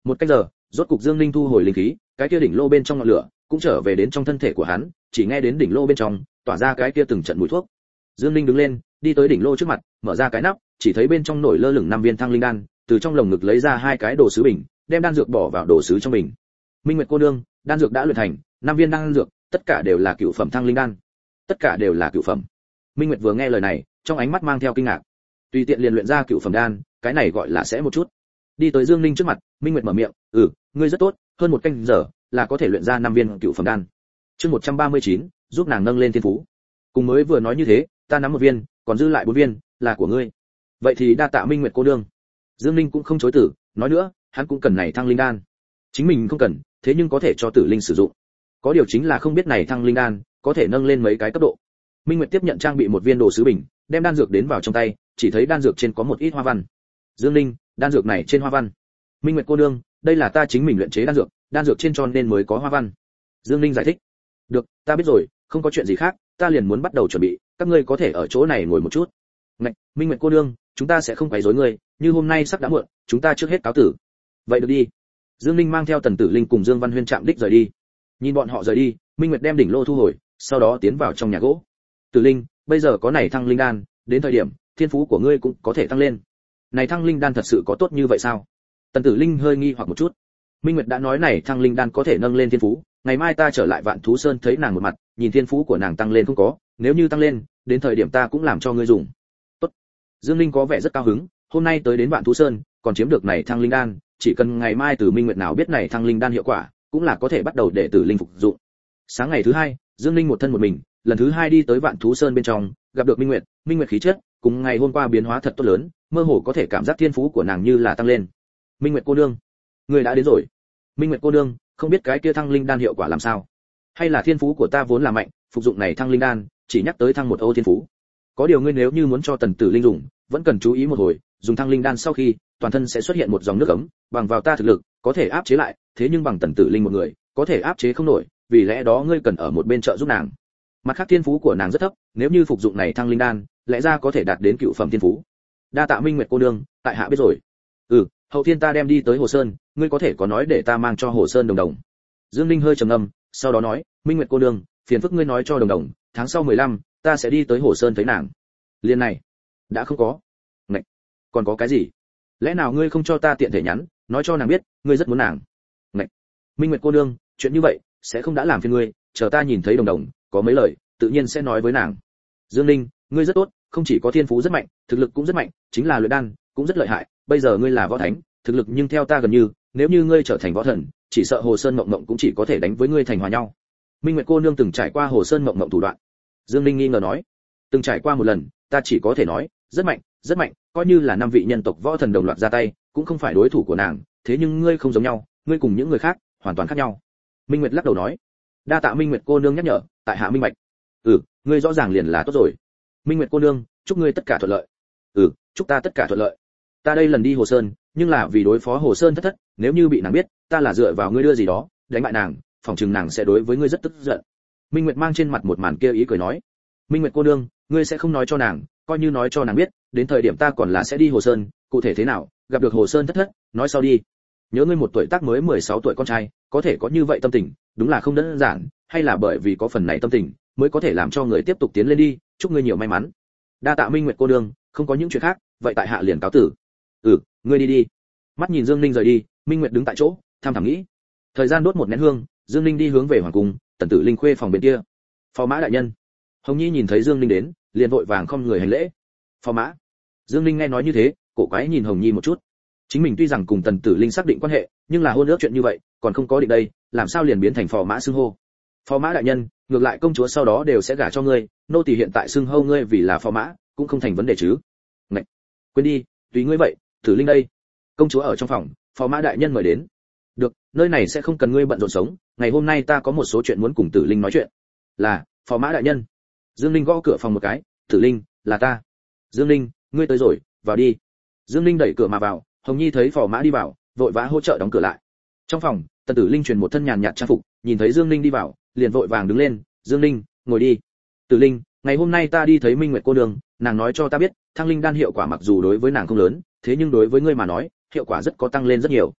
Một cách giờ, rốt cục Dương Ninh thu hồi linh khí, cái kia đỉnh lô bên trong ngọn lửa cũng trở về đến trong thân thể của hắn, chỉ nghe đến đỉnh lô bên trong tỏa ra cái kia từng trận mùi thuốc. Dương Ninh đứng lên, đi tới đỉnh lô trước mặt, mở ra cái nắp, chỉ thấy bên trong nổi lơ lửng năm viên thăng linh đan, từ trong lồng ngực lấy ra hai cái đồ sứ bình, đem đan dược bỏ vào đồ sứ trong bình. Minh Nguyệt cô nương, đan dược đã luyện thành, năm viên đan dược, tất cả đều là cựu phẩm thăng linh đan. Tất cả đều là cựu phẩm. Minh Nguyệt vừa nghe lời này, trong ánh mắt mang theo kinh ngạc. Tùy tiện liền luyện ra cựu phẩm đan, cái này gọi là sẽ một chút. Đi tới Dương Ninh trước mặt, Minh Nguyệt mở miệng, "Ừ, ngươi rất tốt, hơn một canh giờ là có thể luyện ra năm viên cựu phẩm đan." Chương một trăm ba mươi chín, giúp nàng nâng lên thiên phú. Cùng mới vừa nói như thế, ta nắm một viên, còn dư lại bốn viên, là của ngươi. Vậy thì đa tạ Minh Nguyệt cô nương. Dương Ninh cũng không chối từ, nói nữa, hắn cũng cần này thăng linh đan. Chính mình không cần, thế nhưng có thể cho Tử Linh sử dụng. Có điều chính là không biết này thăng linh đan có thể nâng lên mấy cái cấp độ. Minh Nguyệt tiếp nhận trang bị một viên đồ sứ bình, đem đan dược đến vào trong tay, chỉ thấy đan dược trên có một ít hoa văn. Dương Ninh, đan dược này trên hoa văn. Minh Nguyệt cô nương, đây là ta chính mình luyện chế đan dược, đan dược trên cho nên mới có hoa văn. Dương Ninh giải thích. Được, ta biết rồi, không có chuyện gì khác, ta liền muốn bắt đầu chuẩn bị, các ngươi có thể ở chỗ này ngồi một chút. Ngạch, Minh Nguyệt cô nương, chúng ta sẽ không quấy rối ngươi, như hôm nay sắp đã muộn, chúng ta trước hết cáo tử. Vậy được đi. Dương Ninh mang theo Tần Tử Linh cùng Dương Văn Huyên chạm đích rời đi. Nhìn bọn họ rời đi, Minh Nguyệt đem đỉnh lô thu hồi, sau đó tiến vào trong nhà gỗ. Tử Linh, bây giờ có này thăng linh đan, đến thời điểm thiên phú của ngươi cũng có thể tăng lên. Này thăng linh đan thật sự có tốt như vậy sao? Tần Tử Linh hơi nghi hoặc một chút. Minh Nguyệt đã nói này thăng linh đan có thể nâng lên thiên phú, ngày mai ta trở lại Vạn Thú Sơn thấy nàng một mặt, nhìn thiên phú của nàng tăng lên không có, nếu như tăng lên, đến thời điểm ta cũng làm cho ngươi dùng. Tốt. Dương Linh có vẻ rất cao hứng, hôm nay tới đến Vạn Thú Sơn, còn chiếm được này thăng linh đan, chỉ cần ngày mai từ Minh Nguyệt nào biết này thăng linh đan hiệu quả, cũng là có thể bắt đầu để Tử Linh phục dụng. Sáng ngày thứ hai, Dương Linh một thân một mình, lần thứ hai đi tới Vạn Thú Sơn bên trong, gặp được Minh Nguyệt, Minh Nguyệt khí chất, cùng ngày hôm qua biến hóa thật tốt lớn, mơ hồ có thể cảm giác thiên phú của nàng như là tăng lên. Minh Nguyệt cô nương, người đã đến rồi. Minh Nguyệt cô nương, không biết cái kia thăng linh đan hiệu quả làm sao? Hay là thiên phú của ta vốn là mạnh, phục dụng này thăng linh đan, chỉ nhắc tới thăng một ô thiên phú. Có điều ngươi nếu như muốn cho Tần Tử Linh dùng, vẫn cần chú ý một hồi, dùng thăng linh đan sau khi, toàn thân sẽ xuất hiện một dòng nước ấm, bằng vào ta thực lực, có thể áp chế lại, thế nhưng bằng Tần Tử Linh một người, có thể áp chế không nổi, vì lẽ đó ngươi cần ở một bên trợ giúp nàng. Mặt khác thiên phú của nàng rất thấp, nếu như phục dụng này thăng linh đan, lẽ ra có thể đạt đến cựu phẩm thiên phú. Đa tạ Minh Nguyệt cô nương, tại hạ biết rồi. Ừ, hậu thiên ta đem đi tới Hồ Sơn, ngươi có thể có nói để ta mang cho Hồ Sơn đồng đồng. Dương Ninh hơi trầm ngâm, sau đó nói, Minh Nguyệt cô nương, phiền phức ngươi nói cho đồng đồng, tháng sau mười lăm, ta sẽ đi tới Hồ Sơn thấy nàng. Liên này, đã không có. Ngậy, còn có cái gì? Lẽ nào ngươi không cho ta tiện thể nhắn, nói cho nàng biết, ngươi rất muốn nàng. Ngậy, Minh Nguyệt cô nương, chuyện như vậy sẽ không đã làm phiền ngươi, chờ ta nhìn thấy đồng đồng, có mấy lời, tự nhiên sẽ nói với nàng. Dương Ninh, ngươi rất tốt, không chỉ có thiên phú rất mạnh, thực lực cũng rất mạnh, chính là luyện đan cũng rất lợi hại, bây giờ ngươi là võ thánh, thực lực nhưng theo ta gần như, nếu như ngươi trở thành võ thần, chỉ sợ Hồ Sơn Mộng Mộng cũng chỉ có thể đánh với ngươi thành hòa nhau. Minh Nguyệt cô nương từng trải qua Hồ Sơn Mộng Mộng thủ đoạn. Dương Ninh nghi ngờ nói, từng trải qua một lần, ta chỉ có thể nói, rất mạnh, rất mạnh, coi như là năm vị nhân tộc võ thần đồng loạt ra tay, cũng không phải đối thủ của nàng, thế nhưng ngươi không giống nhau, ngươi cùng những người khác hoàn toàn khác nhau. Minh Nguyệt lắc đầu nói, đa tạ Minh Nguyệt cô nương nhắc nhở, tại hạ minh bạch. Ừ, ngươi rõ ràng liền là tốt rồi. Minh Nguyệt cô nương, chúc ngươi tất cả thuận lợi. Ừ, chúc ta tất cả thuận lợi. Ta đây lần đi Hồ Sơn, nhưng là vì đối phó Hồ Sơn thất thất, nếu như bị nàng biết, ta là dựa vào ngươi đưa gì đó, đánh bại nàng, phòng chừng nàng sẽ đối với ngươi rất tức giận. Minh Nguyệt mang trên mặt một màn kia ý cười nói, Minh Nguyệt cô nương, ngươi sẽ không nói cho nàng, coi như nói cho nàng biết, đến thời điểm ta còn là sẽ đi Hồ Sơn, cụ thể thế nào, gặp được Hồ Sơn thất thất, nói sau đi. Nhớ ngươi một tuổi tác mới mười sáu tuổi con trai, có thể có như vậy tâm tình, đúng là không đơn giản, hay là bởi vì có phần này tâm tình, mới có thể làm cho người tiếp tục tiến lên đi, chúc ngươi nhiều may mắn. Đa tạ Minh Nguyệt cô nương, không có những chuyện khác, vậy tại hạ liền cáo tử. Ừ, ngươi đi đi. Mắt nhìn Dương Ninh rời đi, Minh Nguyệt đứng tại chỗ, tham thẳm nghĩ. Thời gian đốt một nén hương, Dương Ninh đi hướng về hoàng cung, Tần Tử Linh khuê phòng bên kia. Phò mã đại nhân. Hồng Nhi nhìn thấy Dương Ninh đến, liền vội vàng không người hành lễ. Phò mã. Dương Ninh nghe nói như thế, cổ quái nhìn Hồng Nhi một chút. Chính mình tuy rằng cùng Tần Tử Linh xác định quan hệ, nhưng là hôn ước chuyện như vậy, còn không có định đây, làm sao liền biến thành phò mã xưng hô? Phò mã đại nhân, ngược lại công chúa sau đó đều sẽ gả cho ngươi, nô tỳ hiện tại xưng hô ngươi vì là phò mã, cũng không thành vấn đề chứ? Ngậy. Quên đi, tùy ngươi vậy, Tử Linh đây. Công chúa ở trong phòng, phò mã đại nhân mời đến. Được, nơi này sẽ không cần ngươi bận rộn sống, ngày hôm nay ta có một số chuyện muốn cùng Tử Linh nói chuyện. Là, phò mã đại nhân. Dương Linh gõ cửa phòng một cái, Tử Linh, là ta. Dương Linh, ngươi tới rồi, vào đi. Dương Linh đẩy cửa mà vào, Hồng Nhi thấy phò mã đi vào, vội vã hỗ trợ đóng cửa lại. Trong phòng, Tần Tử Linh truyền một thân nhàn nhạt trang phục, nhìn thấy Dương Linh đi vào, liền vội vàng đứng lên, Dương Linh, ngồi đi. Tử Linh, ngày hôm nay ta đi thấy Minh Nguyệt cô nương, nàng nói cho ta biết, thăng linh đan hiệu quả mặc dù đối với nàng không lớn, thế nhưng đối với ngươi mà nói, hiệu quả rất có tăng lên rất nhiều.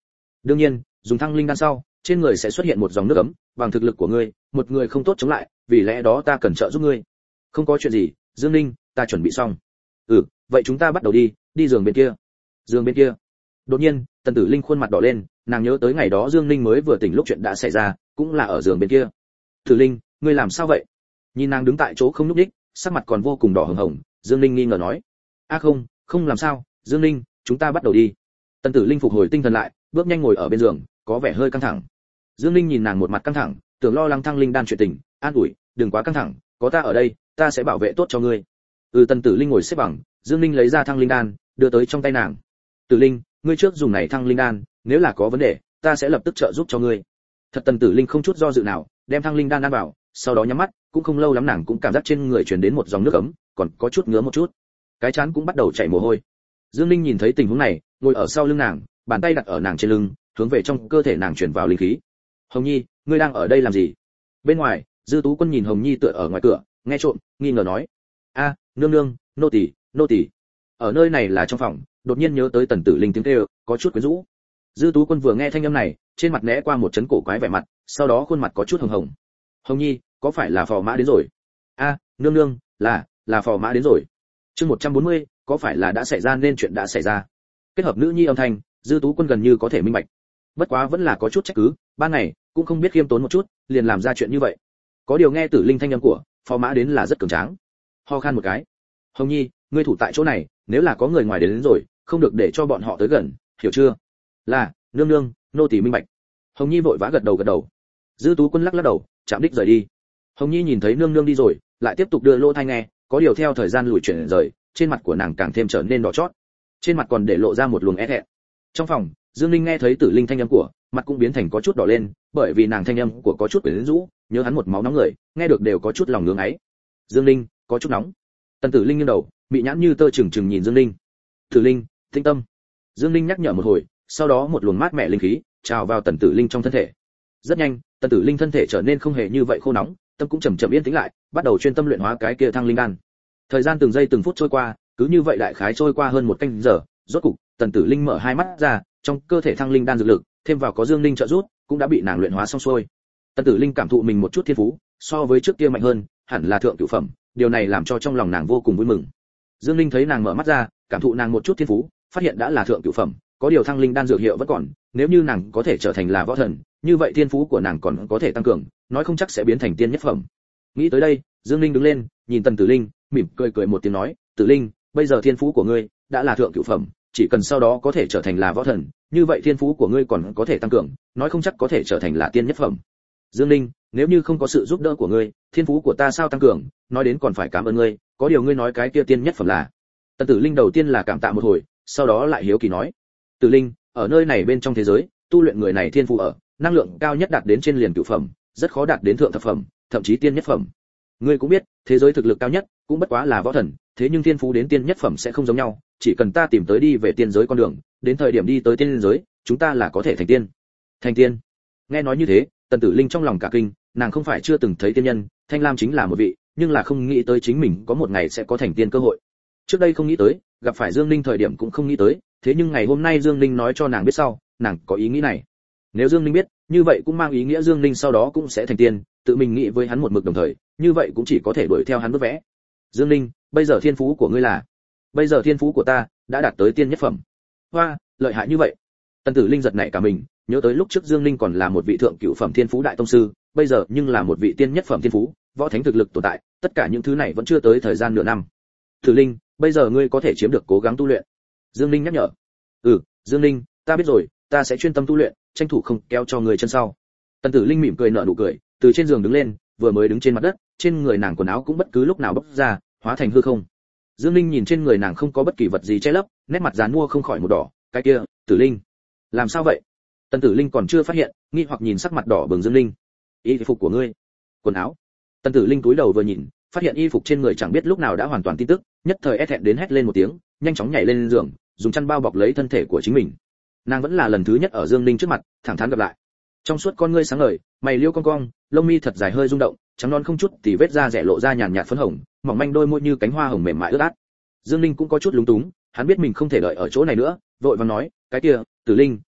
đương nhiên dùng thăng linh đan sau trên người sẽ xuất hiện một dòng nước ấm, bằng thực lực của ngươi một người không tốt chống lại, vì lẽ đó ta cần trợ giúp ngươi. Không có chuyện gì, Dương Ninh, ta chuẩn bị xong. Ừ, vậy chúng ta bắt đầu đi, đi giường bên kia. Giường bên kia. Đột nhiên, Tần Tử Linh khuôn mặt đỏ lên, nàng nhớ tới ngày đó Dương Ninh mới vừa tỉnh lúc chuyện đã xảy ra, cũng là ở giường bên kia. Tử Linh, ngươi làm sao vậy? Nhìn nàng đứng tại chỗ không nhúc nhích, sắc mặt còn vô cùng đỏ hồng hồng, Dương Ninh nghi ngờ nói: "A không, không làm sao, Dương Ninh, chúng ta bắt đầu đi." Tần Tử Linh phục hồi tinh thần lại, bước nhanh ngồi ở bên giường, có vẻ hơi căng thẳng. Dương Ninh nhìn nàng một mặt căng thẳng, tưởng lo lắng thăng linh đan chuyện tình, an ủi: "Đừng quá căng thẳng, có ta ở đây, ta sẽ bảo vệ tốt cho ngươi." Ừ, Tần Tử Linh ngồi xếp bằng, Dương Ninh lấy ra thăng linh đan, đưa tới trong tay nàng. "Tử Linh, ngươi trước dùng này thăng linh đan, nếu là có vấn đề, ta sẽ lập tức trợ giúp cho ngươi." Thật Tần Tử Linh không chút do dự nào, đem thăng linh đan ăn vào, sau đó nhắm mắt, cũng không lâu lắm nàng cũng cảm giác trên người truyền đến một dòng nước ấm, còn có chút ngứa một chút. Cái trán cũng bắt đầu chảy mồ hôi. Dương Ninh nhìn thấy tình huống này, ngồi ở sau lưng nàng, bàn tay đặt ở nàng trên lưng, hướng về trong cơ thể nàng truyền vào linh khí. "Hồng Nhi, ngươi đang ở đây làm gì?" Bên ngoài, Dư Tú Quân nhìn Hồng Nhi tựa ở ngoài cửa, nghe trộm, nghi ngờ nói: "A, nương nương, nô tỳ, nô tỳ." Ở nơi này là trong phòng, đột nhiên nhớ tới Tần Tử Linh tiếng kêu, có chút quyến rũ. Dư Tú Quân vừa nghe thanh âm này, trên mặt né qua một chấn cổ quái vẻ mặt, sau đó khuôn mặt có chút hồng hồng. "Hồng Nhi, có phải là phò mã đến rồi?" "A, nương nương, là, là phò mã đến rồi." Chương một trăm bốn mươi, có phải là đã xảy ra nên chuyện đã xảy ra. Kết hợp nữ nhi âm thanh, Dư Tú Quân gần như có thể minh bạch. Bất quá vẫn là có chút trách cứ, ban ngày cũng không biết khiêm tốn một chút, liền làm ra chuyện như vậy. Có điều nghe Tử Linh thanh âm của phò mã đến là rất cường tráng. Ho khan một cái. "Hồng Nhi, ngươi thủ tại chỗ này, nếu là có người ngoài đến, đến rồi, không được để cho bọn họ tới gần, hiểu chưa?" "Là, nương nương, nô tỳ minh bạch." Hồng Nhi vội vã gật đầu gật đầu. Dư Tú Quân lắc lắc đầu, chạm đích rời đi. Hồng Nhi nhìn thấy nương nương đi rồi, lại tiếp tục đưa lỗ tai nghe, có điều theo thời gian lùi chuyển rời, trên mặt của nàng càng thêm trở nên đỏ chót, trên mặt còn để lộ ra một luồng é thẹn. Trong phòng, Dương Linh nghe thấy Tử Linh thanh âm của, mặt cũng biến thành có chút đỏ lên, bởi vì nàng thanh âm của có chút quyến rũ, nhớ hắn một máu nóng người, nghe được đều có chút lòng ngưỡng ấy. "Dương Linh, có chút nóng." Tần Tử Linh nghiêng đầu, bị nhãn như tơ chừng chừng nhìn Dương Linh. "Tử Linh, tĩnh tâm." Dương Linh nhắc nhở một hồi, sau đó một luồng mát mẻ linh khí trào vào Tần Tử Linh trong thân thể. Rất nhanh, Tần Tử Linh thân thể trở nên không hề như vậy khô nóng, tâm cũng chậm chậm yên tĩnh lại, bắt đầu chuyên tâm luyện hóa cái kia thăng linh đan. Thời gian từng giây từng phút trôi qua, cứ như vậy đại khái trôi qua hơn một canh giờ, rốt cục, Tần Tử Linh mở hai mắt ra, trong cơ thể thăng linh đan dược lực, thêm vào có Dương Linh trợ giúp, cũng đã bị nàng luyện hóa xong xuôi. Tần Tử Linh cảm thụ mình một chút thiên phú, so với trước kia mạnh hơn, hẳn là thượng cửu phẩm, điều này làm cho trong lòng nàng vô cùng vui mừng. Dương Linh thấy nàng mở mắt ra, cảm thụ nàng một chút thiên phú, phát hiện đã là thượng cửu phẩm, có điều thăng linh đan dược hiệu vẫn còn, nếu như nàng có thể trở thành là võ thần, như vậy thiên phú của nàng còn có thể tăng cường, nói không chắc sẽ biến thành tiên nhất phẩm. Nghĩ tới đây, Dương Linh đứng lên, nhìn Tần Tử Linh, mỉm cười cười một tiếng nói: "Tử Linh, bây giờ thiên phú của ngươi đã là thượng cửu phẩm, chỉ cần sau đó có thể trở thành là võ thần, như vậy thiên phú của ngươi còn có thể tăng cường, nói không chắc có thể trở thành là tiên nhất phẩm." "Dương Linh, nếu như không có sự giúp đỡ của ngươi, thiên phú của ta sao tăng cường, nói đến còn phải cảm ơn ngươi, có điều ngươi nói cái kia tiên nhất phẩm là..." Tần Tử Linh đầu tiên là cảm tạ một hồi, sau đó lại hiếu kỳ nói: "Tử Linh, ở nơi này bên trong thế giới, tu luyện người này thiên phú ở, năng lượng cao nhất đạt đến trên liền cửu phẩm, rất khó đạt đến thượng thập phẩm, thậm chí tiên nhất phẩm. Ngươi cũng biết, thế giới thực lực cao nhất cũng bất quá là võ thần, thế nhưng thiên phú đến tiên nhất phẩm sẽ không giống nhau, chỉ cần ta tìm tới đi về tiên giới con đường, đến thời điểm đi tới tiên giới, chúng ta là có thể thành tiên." "Thành tiên?" Nghe nói như thế, Tần Tử Linh trong lòng cả kinh, nàng không phải chưa từng thấy tiên nhân, Thanh Lam chính là một vị, nhưng là không nghĩ tới chính mình có một ngày sẽ có thành tiên cơ hội. Trước đây không nghĩ tới, gặp phải Dương Ninh thời điểm cũng không nghĩ tới, thế nhưng ngày hôm nay Dương Ninh nói cho nàng biết sau, nàng có ý nghĩ này. Nếu Dương Ninh biết, như vậy cũng mang ý nghĩa Dương Ninh sau đó cũng sẽ thành tiên, tự mình nghĩ với hắn một mực đồng thời, như vậy cũng chỉ có thể đuổi theo hắn bước vẽ. "Dương Ninh, bây giờ thiên phú của ngươi là..." "Bây giờ thiên phú của ta đã đạt tới tiên nhất phẩm." "Hoa, lợi hại như vậy." Tần Tử Linh giật nảy cả mình, nhớ tới lúc trước Dương Ninh còn là một vị thượng cửu phẩm thiên phú đại tông sư, bây giờ nhưng là một vị tiên nhất phẩm thiên phú, võ thánh thực lực tồn tại, tất cả những thứ này vẫn chưa tới thời gian nửa năm. "Tử Linh, bây giờ ngươi có thể chiếm được cố gắng tu luyện." Dương Ninh nhắc nhở. "Ừ, Dương Ninh, ta biết rồi, ta sẽ chuyên tâm tu luyện, tranh thủ không kéo cho người chân sau." Tần Tử Linh mỉm cười nở nụ cười, từ trên giường đứng lên, vừa mới đứng trên mặt đất, trên người nàng quần áo cũng bất cứ lúc nào bốc ra, hóa thành hư không. Dương Linh nhìn trên người nàng không có bất kỳ vật gì che lấp, nét mặt giàn mua không khỏi một đỏ, "Cái kia, Tử Linh, làm sao vậy?" Tần Tử Linh còn chưa phát hiện, nghi hoặc nhìn sắc mặt đỏ bừng Dương Linh. "Y phục của ngươi." "Quần áo?" Tần Tử Linh cúi đầu vừa nhìn, phát hiện y phục trên người chẳng biết lúc nào đã hoàn toàn tin tức, nhất thời e thẹn đến hét lên một tiếng, nhanh chóng nhảy lên giường, dùng chăn bao bọc lấy thân thể của chính mình. Nàng vẫn là lần thứ nhất ở Dương Linh trước mặt, thẳng thắn gặp lại. Trong suốt con ngươi sáng ngời, mày liêu cong cong, lông mi thật dài hơi rung động, trắng non không chút tì vết da rẻ lộ ra nhàn nhạt phấn hồng, mỏng manh đôi môi như cánh hoa hồng mềm mại ướt át. Dương Linh cũng có chút lúng túng, hắn biết mình không thể đợi ở chỗ này nữa, vội vàng nói: "Cái kia, Tử Linh,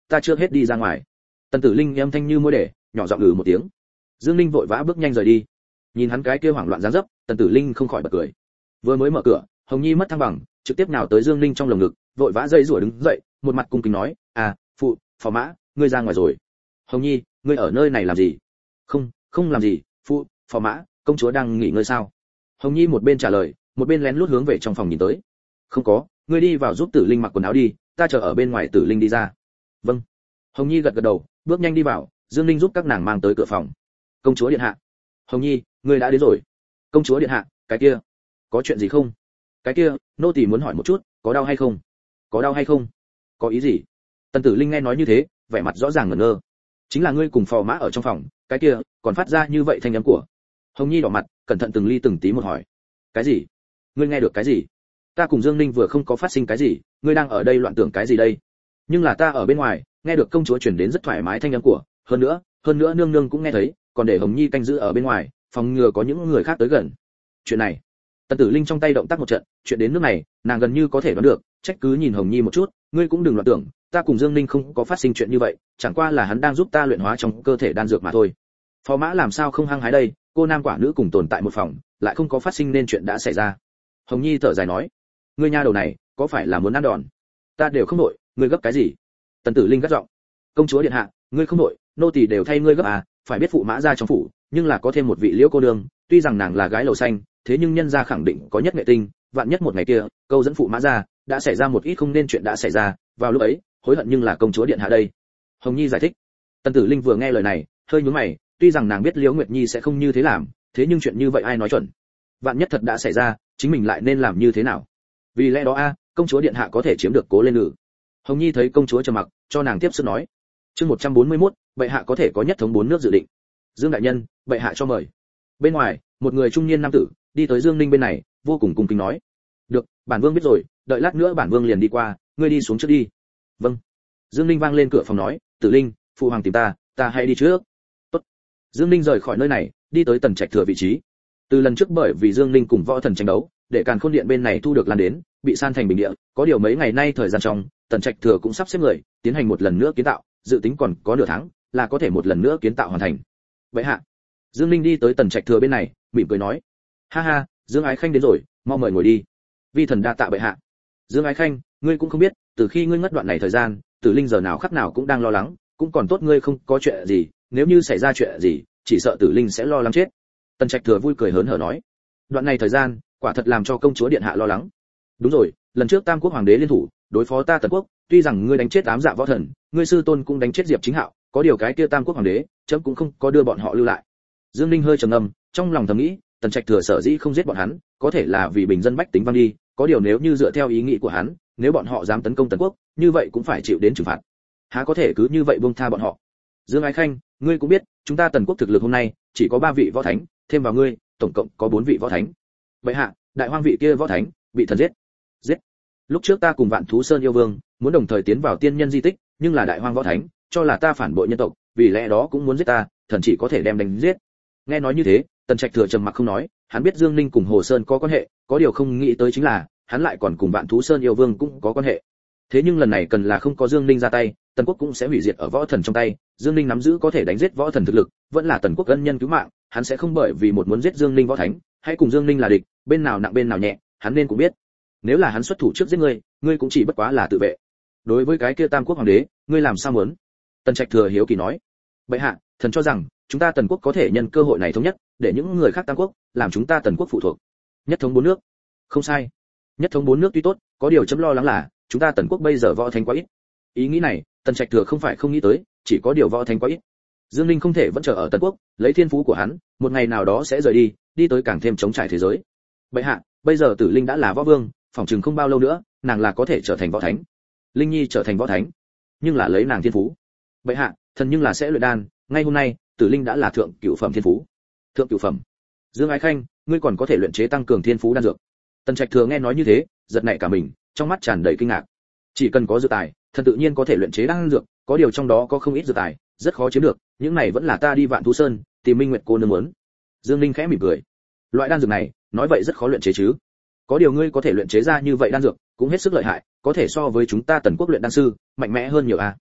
ta chưa hết đi ra ngoài. Tần Tử Linh âm thanh như môi để, nhỏ giọng ừ một tiếng. Dương Ninh vội vã bước nhanh rời đi. Nhìn hắn cái kia hoảng loạn dáng dấp, Tần Tử Linh không khỏi bật cười. Vừa mới mở cửa, Hồng Nhi mất thăng bằng, trực tiếp nào tới Dương Ninh trong lồng ngực, vội vã dây rủa đứng dậy, một mặt cung kính nói, "À, phụ, phò mã, ngươi ra ngoài rồi." "Hồng Nhi, ngươi ở nơi này làm gì?" "Không, không làm gì, phụ, phò mã, công chúa đang nghỉ ngơi sao?" Hồng Nhi một bên trả lời, một bên lén lút hướng về trong phòng nhìn tới. "Không có, ngươi đi vào giúp Tử Linh mặc quần áo đi, ta chờ ở bên ngoài Tử Linh đi ra." "Vâng." Hồng Nhi gật gật đầu, bước nhanh đi vào, Dương Ninh giúp các nàng mang tới cửa phòng. "Công chúa điện hạ." "Hồng Nhi, ngươi đã đến rồi." "Công chúa điện hạ, cái kia, có chuyện gì không?" "Cái kia, nô tỳ muốn hỏi một chút, có đau hay không?" "Có đau hay không? Có ý gì?" Tần Tử Linh nghe nói như thế, vẻ mặt rõ ràng ngẩn ngơ. "Chính là ngươi cùng phò mã ở trong phòng, cái kia, còn phát ra như vậy thanh âm của." Hồng Nhi đỏ mặt, cẩn thận từng ly từng tí một hỏi. "Cái gì? Ngươi nghe được cái gì?" "Ta cùng Dương Ninh vừa không có phát sinh cái gì, ngươi đang ở đây loạn tưởng cái gì đây?" "Nhưng là ta ở bên ngoài, nghe được công chúa truyền đến rất thoải mái thanh âm của, hơn nữa, hơn nữa nương nương cũng nghe thấy, còn để Hồng Nhi canh giữ ở bên ngoài, phòng ngừa có những người khác tới gần." "Chuyện này?" Tần Tử Linh trong tay động tác một trận, chuyện đến nước này, nàng gần như có thể đoán được, trách cứ nhìn Hồng Nhi một chút, "Ngươi cũng đừng loạn tưởng, ta cùng Dương Ninh không có phát sinh chuyện như vậy, chẳng qua là hắn đang giúp ta luyện hóa trong cơ thể đan dược mà thôi." "Phó mã làm sao không hăng hái đây, cô nam quả nữ cùng tồn tại một phòng, lại không có phát sinh nên chuyện đã xảy ra." Hồng Nhi thở dài nói, "Ngươi nha đầu này, có phải là muốn ăn đòn?" "Ta đều không nội, ngươi gấp cái gì?" Tần Tử Linh gắt giọng, "Công chúa điện hạ, ngươi không nội, nô tỳ đều thay ngươi gấp à, phải biết phụ mã ra trong phủ, nhưng là có thêm một vị Liễu cô nương, tuy rằng nàng là gái lầu xanh, thế nhưng nhân gia khẳng định có nhất nghệ tinh, vạn nhất một ngày kia, câu dẫn phụ mã ra, đã xảy ra một ít không nên chuyện đã xảy ra, vào lúc ấy, hối hận nhưng là công chúa điện hạ đây." Hồng Nhi giải thích. Tần Tử Linh vừa nghe lời này, hơi nhướng mày, tuy rằng nàng biết Liễu Nguyệt Nhi sẽ không như thế làm, thế nhưng chuyện như vậy ai nói chuẩn? Vạn nhất thật đã xảy ra, chính mình lại nên làm như thế nào? Vì lẽ đó a, công chúa điện hạ có thể chiếm được Cố Lên Nữ. Hồng Nhi thấy công chúa trầm mặc, cho nàng tiếp sức nói. Chương một trăm bốn mươi mốt, bệ hạ có thể có nhất thống bốn nước dự định. Dương đại nhân, bệ hạ cho mời. Bên ngoài, một người trung niên nam tử đi tới Dương Ninh bên này, vô cùng cung kính nói. "Được, bản vương biết rồi, đợi lát nữa bản vương liền đi qua, ngươi đi xuống trước đi." "Vâng." Dương Ninh vang lên cửa phòng nói, "Tử Linh, phụ hoàng tìm ta, ta hãy đi trước." "Tốt." Dương Ninh rời khỏi nơi này, đi tới Tần Trạch Thừa vị trí. Từ lần trước bởi vì Dương Ninh cùng võ thần tranh đấu, để Càn Khôn Điện bên này thu được lan đến, bị san thành bình địa, có điều mấy ngày nay thời gian trong, Tần Trạch Thừa cũng sắp xếp người, tiến hành một lần nữa kiến tạo, dự tính còn có nửa tháng, là có thể một lần nữa kiến tạo hoàn thành. "Vậy hạ." Dương Ninh đi tới Tần Trạch Thừa bên này, mỉm cười nói. "Ha ha, Dương Ái Khanh đến rồi, mau mời ngồi đi." "Vi thần đa tạ bệ hạ." "Dương Ái Khanh, ngươi cũng không biết, từ khi ngươi ngất đoạn này thời gian, Tử Linh giờ nào khắc nào cũng đang lo lắng, cũng còn tốt ngươi không có chuyện gì, nếu như xảy ra chuyện gì, chỉ sợ Tử Linh sẽ lo lắng chết." Tần Trạch Thừa vui cười hớn hở nói. "Đoạn này thời gian, quả thật làm cho công chúa điện hạ lo lắng." "Đúng rồi, lần trước Tam Quốc hoàng đế liên thủ đối phó ta Tần Quốc, tuy rằng ngươi đánh chết ám dạ võ thần, ngươi sư tôn cũng đánh chết Diệp Chính Hạo, có điều cái kia Tam Quốc hoàng đế, chấm cũng không có đưa bọn họ lưu lại." Dương Ninh hơi trầm ngâm, trong lòng thầm nghĩ, Tần Trạch Thừa sở dĩ không giết bọn hắn, có thể là vì bình dân bách tính văng đi, có điều nếu như dựa theo ý nghĩ của hắn, nếu bọn họ dám tấn công Tần Quốc, như vậy cũng phải chịu đến trừng phạt. Há có thể cứ như vậy buông tha bọn họ. "Dương Ái Khanh, ngươi cũng biết, chúng ta Tần Quốc thực lực hôm nay chỉ có ba vị võ thánh, thêm vào ngươi, tổng cộng có bốn vị võ thánh." "Bệ hạ, đại hoang vị kia võ thánh bị thần giết." "Giết?" "Lúc trước ta cùng Vạn Thú Sơn yêu vương muốn đồng thời tiến vào tiên nhân di tích, nhưng là đại hoang võ thánh cho là ta phản bội nhân tộc, vì lẽ đó cũng muốn giết ta, thần chỉ có thể đem đánh giết." Nghe nói như thế, Tần Trạch Thừa trầm mặc không nói, hắn biết Dương Ninh cùng Hồ Sơn có quan hệ, có điều không nghĩ tới chính là, hắn lại còn cùng Vạn Thú Sơn yêu vương cũng có quan hệ. Thế nhưng lần này cần là không có Dương Ninh ra tay, Tần Quốc cũng sẽ hủy diệt ở võ thần trong tay, Dương Ninh nắm giữ có thể đánh giết võ thần thực lực, vẫn là Tần Quốc ân nhân cứu mạng, hắn sẽ không bởi vì một muốn giết Dương Ninh võ thánh, hãy cùng Dương Ninh là địch, bên nào nặng bên nào nhẹ, hắn nên cũng biết. Nếu là hắn xuất thủ trước giết ngươi, ngươi cũng chỉ bất quá là tự vệ. Đối với cái kia Tam Quốc hoàng đế, ngươi làm sao muốn? Tần Trạch Thừa hiếu kỳ nói. "Bệ hạ, thần cho rằng chúng ta Tần Quốc có thể nhân cơ hội này thống nhất, để những người khác Tam Quốc làm chúng ta Tần Quốc phụ thuộc. Nhất thống bốn nước." "Không sai. Nhất thống bốn nước tuy tốt, có điều chấm lo lắng là chúng ta Tần Quốc bây giờ võ thánh quá ít." Ý nghĩ này, Tần Trạch Thừa không phải không nghĩ tới, chỉ có điều võ thánh quá ít. Dương Ninh không thể vẫn chờ ở Tần Quốc, lấy thiên phú của hắn, một ngày nào đó sẽ rời đi, đi tới càng thêm chống trải thế giới. "Bệ hạ, bây giờ Tử Linh đã là võ vương, phỏng chừng không bao lâu nữa, nàng là có thể trở thành võ thánh." "Linh Nhi trở thành võ thánh, nhưng là lấy nàng thiên phú." "Bệ hạ, thần nhưng là sẽ luyện đan, ngay hôm nay, Tử Linh đã là thượng cửu phẩm thiên phú." "Thượng cửu phẩm? Dương Ái Khanh, ngươi còn có thể luyện chế tăng cường thiên phú đan dược?" Tần Trạch Thừa nghe nói như thế, giật nảy cả mình, trong mắt tràn đầy kinh ngạc. "Chỉ cần có dược tài, thần tự nhiên có thể luyện chế đan dược, có điều trong đó có không ít dược tài, rất khó chiếm được, những này vẫn là ta đi Vạn Thú Sơn, tìm Minh Nguyệt cô nương muốn." Dương Ninh khẽ mỉm cười. "Loại đan dược này, nói vậy rất khó luyện chế chứ? Có điều ngươi có thể luyện chế ra như vậy đan dược, cũng hết sức lợi hại, có thể so với chúng ta Tần Quốc luyện đan sư mạnh mẽ hơn nhiều à?"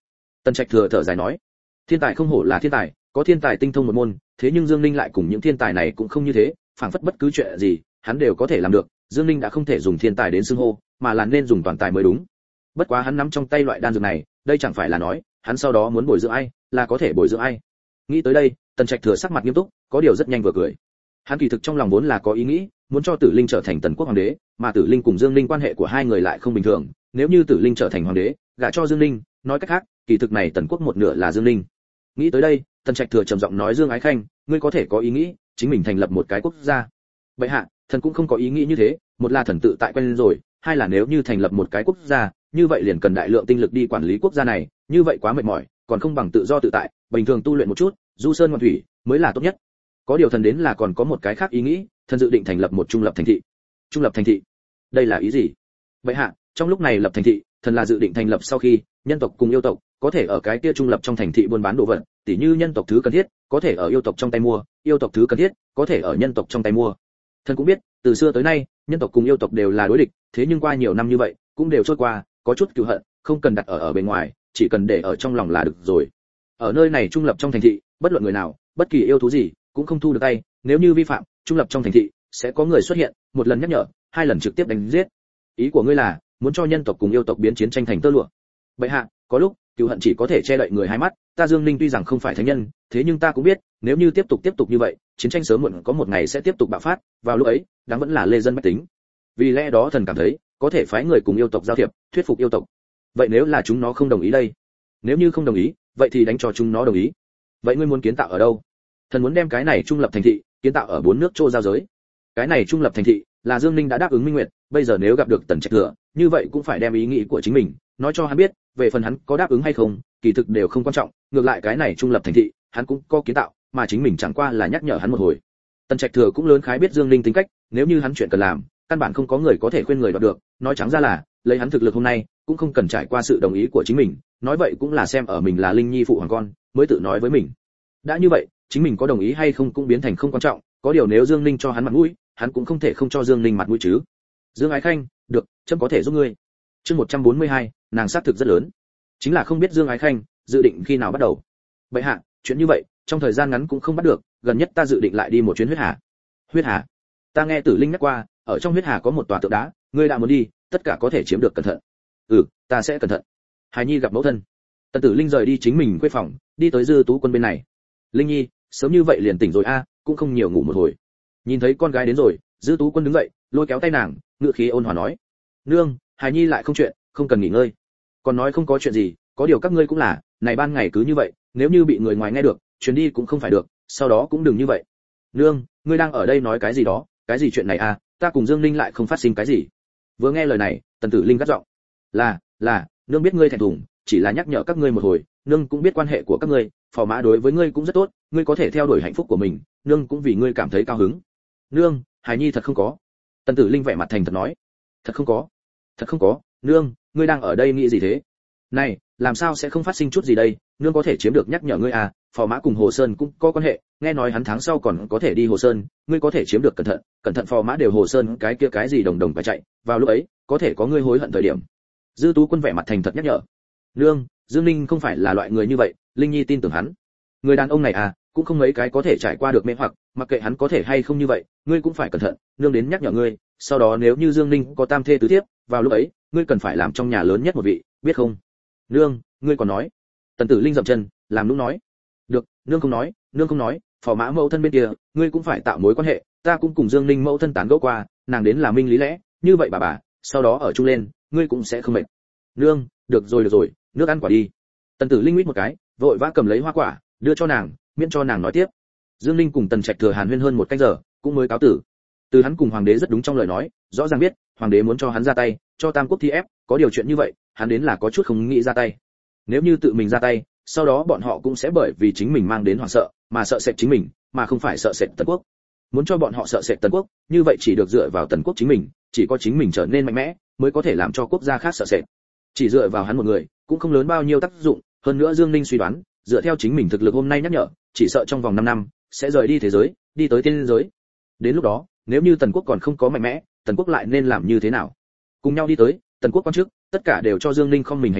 Tần Trạch Thừa thở dài nói, thiên tài không hổ là thiên tài, có thiên tài tinh thông một môn, thế nhưng Dương Ninh lại cùng những thiên tài này cũng không như thế, phảng phất bất cứ chuyện gì, hắn đều có thể làm được. Dương Ninh đã không thể dùng thiên tài đến xưng hô, mà là nên dùng toàn tài mới đúng. Bất quá hắn nắm trong tay loại đan dược này, đây chẳng phải là nói, hắn sau đó muốn bồi dưỡng ai, là có thể bồi dưỡng ai. Nghĩ tới đây, Tần Trạch Thừa sắc mặt nghiêm túc, có điều rất nhanh vừa cười. Hắn kỳ thực trong lòng vốn là có ý nghĩ, muốn cho Tử Linh trở thành Tần Quốc hoàng đế, mà Tử Linh cùng Dương Ninh quan hệ của hai người lại không bình thường, nếu như Tử Linh trở thành hoàng đế, gả cho Dương Ninh, nói cách khác, kỳ thực này Tần Quốc một nửa là Dương Ninh. Nghĩ tới đây, Tần Trạch Thừa trầm giọng nói, Dương Ái Khanh, ngươi có thể có ý nghĩ, chính mình thành lập một cái quốc gia. Vậy hạ, thần cũng không có ý nghĩ như thế, một là thần tự tại quen rồi, hai là nếu như thành lập một cái quốc gia, như vậy liền cần đại lượng tinh lực đi quản lý quốc gia này, như vậy quá mệt mỏi, còn không bằng tự do tự tại, bình thường tu luyện một chút, du sơn ngoạn thủy mới là tốt nhất. Có điều thần đến là còn có một cái khác ý nghĩ, thần dự định thành lập một trung lập thành thị. Trung lập thành thị? Đây là ý gì? Vậy hạ, trong lúc này lập thành thị, thần là dự định thành lập sau khi nhân tộc cùng yêu tộc có thể ở cái kia trung lập trong thành thị buôn bán đồ vật, tỉ như nhân tộc thứ cần thiết có thể ở yêu tộc trong tay mua, yêu tộc thứ cần thiết có thể ở nhân tộc trong tay mua. Thần cũng biết, từ xưa tới nay, nhân tộc cùng yêu tộc đều là đối địch, thế nhưng qua nhiều năm như vậy, cũng đều trôi qua, có chút cừu hận, không cần đặt ở ở bên ngoài, chỉ cần để ở trong lòng là được rồi. Ở nơi này trung lập trong thành thị, bất luận người nào, bất kỳ yêu thú gì, cũng không thu được tay, nếu như vi phạm, trung lập trong thành thị sẽ có người xuất hiện, một lần nhắc nhở, hai lần trực tiếp đánh giết. Ý của ngươi là muốn cho nhân tộc cùng yêu tộc biến chiến tranh thành tơ lụa? Bệ hạ, có lúc cừu hận chỉ có thể che đậy người hai mắt, ta Dương Ninh tuy rằng không phải thánh nhân, thế nhưng ta cũng biết, nếu như tiếp tục tiếp tục như vậy, chiến tranh sớm muộn có một ngày sẽ tiếp tục bạo phát, vào lúc ấy, đáng vẫn là lê dân bách tính. Vì lẽ đó thần cảm thấy, có thể phái người cùng yêu tộc giao thiệp, thuyết phục yêu tộc. Vậy nếu là chúng nó không đồng ý đây? Nếu như không đồng ý, vậy thì đánh cho chúng nó đồng ý. Vậy ngươi muốn kiến tạo ở đâu? Thần muốn đem cái này trung lập thành thị kiến tạo ở bốn nước châu giao giới. Cái này trung lập thành thị là Dương Ninh đã đáp ứng Minh Nguyệt, bây giờ nếu gặp được Tần Trạch Thừa, như vậy cũng phải đem ý nghĩ của chính mình nói cho hắn biết, về phần hắn có đáp ứng hay không, kỳ thực đều không quan trọng, ngược lại cái này trung lập thành thị, hắn cũng có kiến tạo, mà chính mình chẳng qua là nhắc nhở hắn một hồi. Tần Trạch Thừa cũng lớn khái biết Dương Ninh tính cách, nếu như hắn chuyện cần làm, căn bản không có người có thể khuyên người đoạt được, nói trắng ra là, lấy hắn thực lực hôm nay, cũng không cần trải qua sự đồng ý của chính mình, nói vậy cũng là xem ở mình là Linh Nhi phụ hoàng con, mới tự nói với mình. Đã như vậy, chính mình có đồng ý hay không cũng biến thành không quan trọng, có điều nếu Dương Ninh cho hắn mặt mũi, hắn cũng không thể không cho Dương Ninh mặt mũi chứ. Dương Ái Khanh, được, chấm có thể giúp ngươi. Chương một trăm bốn mươi hai, nàng sát thực rất lớn. Chính là không biết Dương Ái Khanh dự định khi nào bắt đầu. Bệ hạ, chuyện như vậy, trong thời gian ngắn cũng không bắt được, gần nhất ta dự định lại đi một chuyến huyết hà. Huyết hà? Ta nghe Tử Linh nhắc qua, ở trong huyết hà có một tòa tượng đá, ngươi đã muốn đi, tất cả có thể chiếm được cẩn thận. Ừ, ta sẽ cẩn thận. Hài Nhi gặp mẫu thân. Tần Tử Linh rời đi chính mình quê phòng, đi tới Dư Tú Quân bên này. Linh Nhi, sớm như vậy liền tỉnh rồi a, cũng không nhiều ngủ một hồi. Nhìn thấy con gái đến rồi, Dư Tú Quân đứng dậy, lôi kéo tay nàng, ngựa khí ôn hòa nói: "Nương, Hài Nhi lại không chuyện, không cần nghỉ ngơi." Còn nói không có chuyện gì, có điều các ngươi cũng là, này ban ngày cứ như vậy, nếu như bị người ngoài nghe được, chuyến đi cũng không phải được, sau đó cũng đừng như vậy. Nương, ngươi đang ở đây nói cái gì đó, cái gì chuyện này à, ta cùng Dương Ninh lại không phát sinh cái gì. Vừa nghe lời này, Tần Tử Linh gắt giọng: "Là, là, nương biết ngươi thẹn thùng, chỉ là nhắc nhở các ngươi một hồi, nương cũng biết quan hệ của các ngươi, phò mã đối với ngươi cũng rất tốt, ngươi có thể theo đuổi hạnh phúc của mình, nương cũng vì ngươi cảm thấy cao hứng." "Nương, Hải Nhi thật không có." Tần Tử Linh vẻ mặt thành thật nói: "Thật không có? Thật không có, nương, ngươi đang ở đây nghĩ gì thế? Này, làm sao sẽ không phát sinh chút gì đây, nương có thể chiếm được nhắc nhở ngươi à, phò mã cùng Hồ Sơn cũng có quan hệ, nghe nói hắn tháng sau còn có thể đi Hồ Sơn, ngươi có thể chiếm được cẩn thận, cẩn thận phò mã đều Hồ Sơn cái kia cái gì đồng đồng phải chạy, vào lúc ấy, có thể có ngươi hối hận thời điểm." Dư Tú Quân vẻ mặt thành thật nhắc nhở: "Nương, Dương Ninh không phải là loại người như vậy, Linh Nhi tin tưởng hắn. Người đàn ông này à, cũng không mấy cái có thể trải qua được mê hoặc, mặc kệ hắn có thể hay không như vậy, ngươi cũng phải cẩn thận, nương đến nhắc nhở ngươi, sau đó nếu như Dương Ninh có tam thê tứ thiếp, vào lúc ấy, ngươi cần phải làm trong nhà lớn nhất một vị, biết không?" "Nương, ngươi còn nói." Tần Tử Linh dậm chân, làm nũng nói: "Được, nương không nói, nương không nói, phò mã mẫu thân bên kia, ngươi cũng phải tạo mối quan hệ, ta cũng cùng Dương Ninh mẫu thân tán gẫu qua, nàng đến là minh lý lẽ, như vậy bà bà, sau đó ở chung lên, ngươi cũng sẽ không mệt." "Nương, được rồi được rồi, nước ăn quả đi." Tần Tử Linh mít một cái, vội vã cầm lấy hoa quả, đưa cho nàng, miễn cho nàng nói tiếp. Dương Ninh cùng Tần Trạch Thừa hàn huyên hơn một canh giờ, cũng mới cáo tử. Từ hắn cùng hoàng đế rất đúng trong lời nói, rõ ràng biết, hoàng đế muốn cho hắn ra tay, cho Tam Quốc thi ép, có điều chuyện như vậy, hắn đến là có chút không nghĩ ra tay. Nếu như tự mình ra tay, sau đó bọn họ cũng sẽ bởi vì chính mình mang đến hoảng sợ, mà sợ sệt chính mình, mà không phải sợ sệt Tần Quốc. Muốn cho bọn họ sợ sệt Tần Quốc, như vậy chỉ được dựa vào Tần Quốc chính mình, chỉ có chính mình trở nên mạnh mẽ, mới có thể làm cho quốc gia khác sợ sệt. Chỉ dựa vào hắn một người, cũng không lớn bao nhiêu tác dụng, hơn nữa Dương Ninh suy đoán, dựa theo chính mình thực lực hôm nay nhắc nhở, chỉ sợ trong vòng năm năm sẽ rời đi thế giới, đi tới tiên giới. Đến lúc đó, nếu như Tần Quốc còn không có mạnh mẽ, Tần Quốc lại nên làm như thế nào? Cùng nhau đi tới, Tần Quốc quan chức, tất cả đều cho Dương Ninh không mình hành lễ,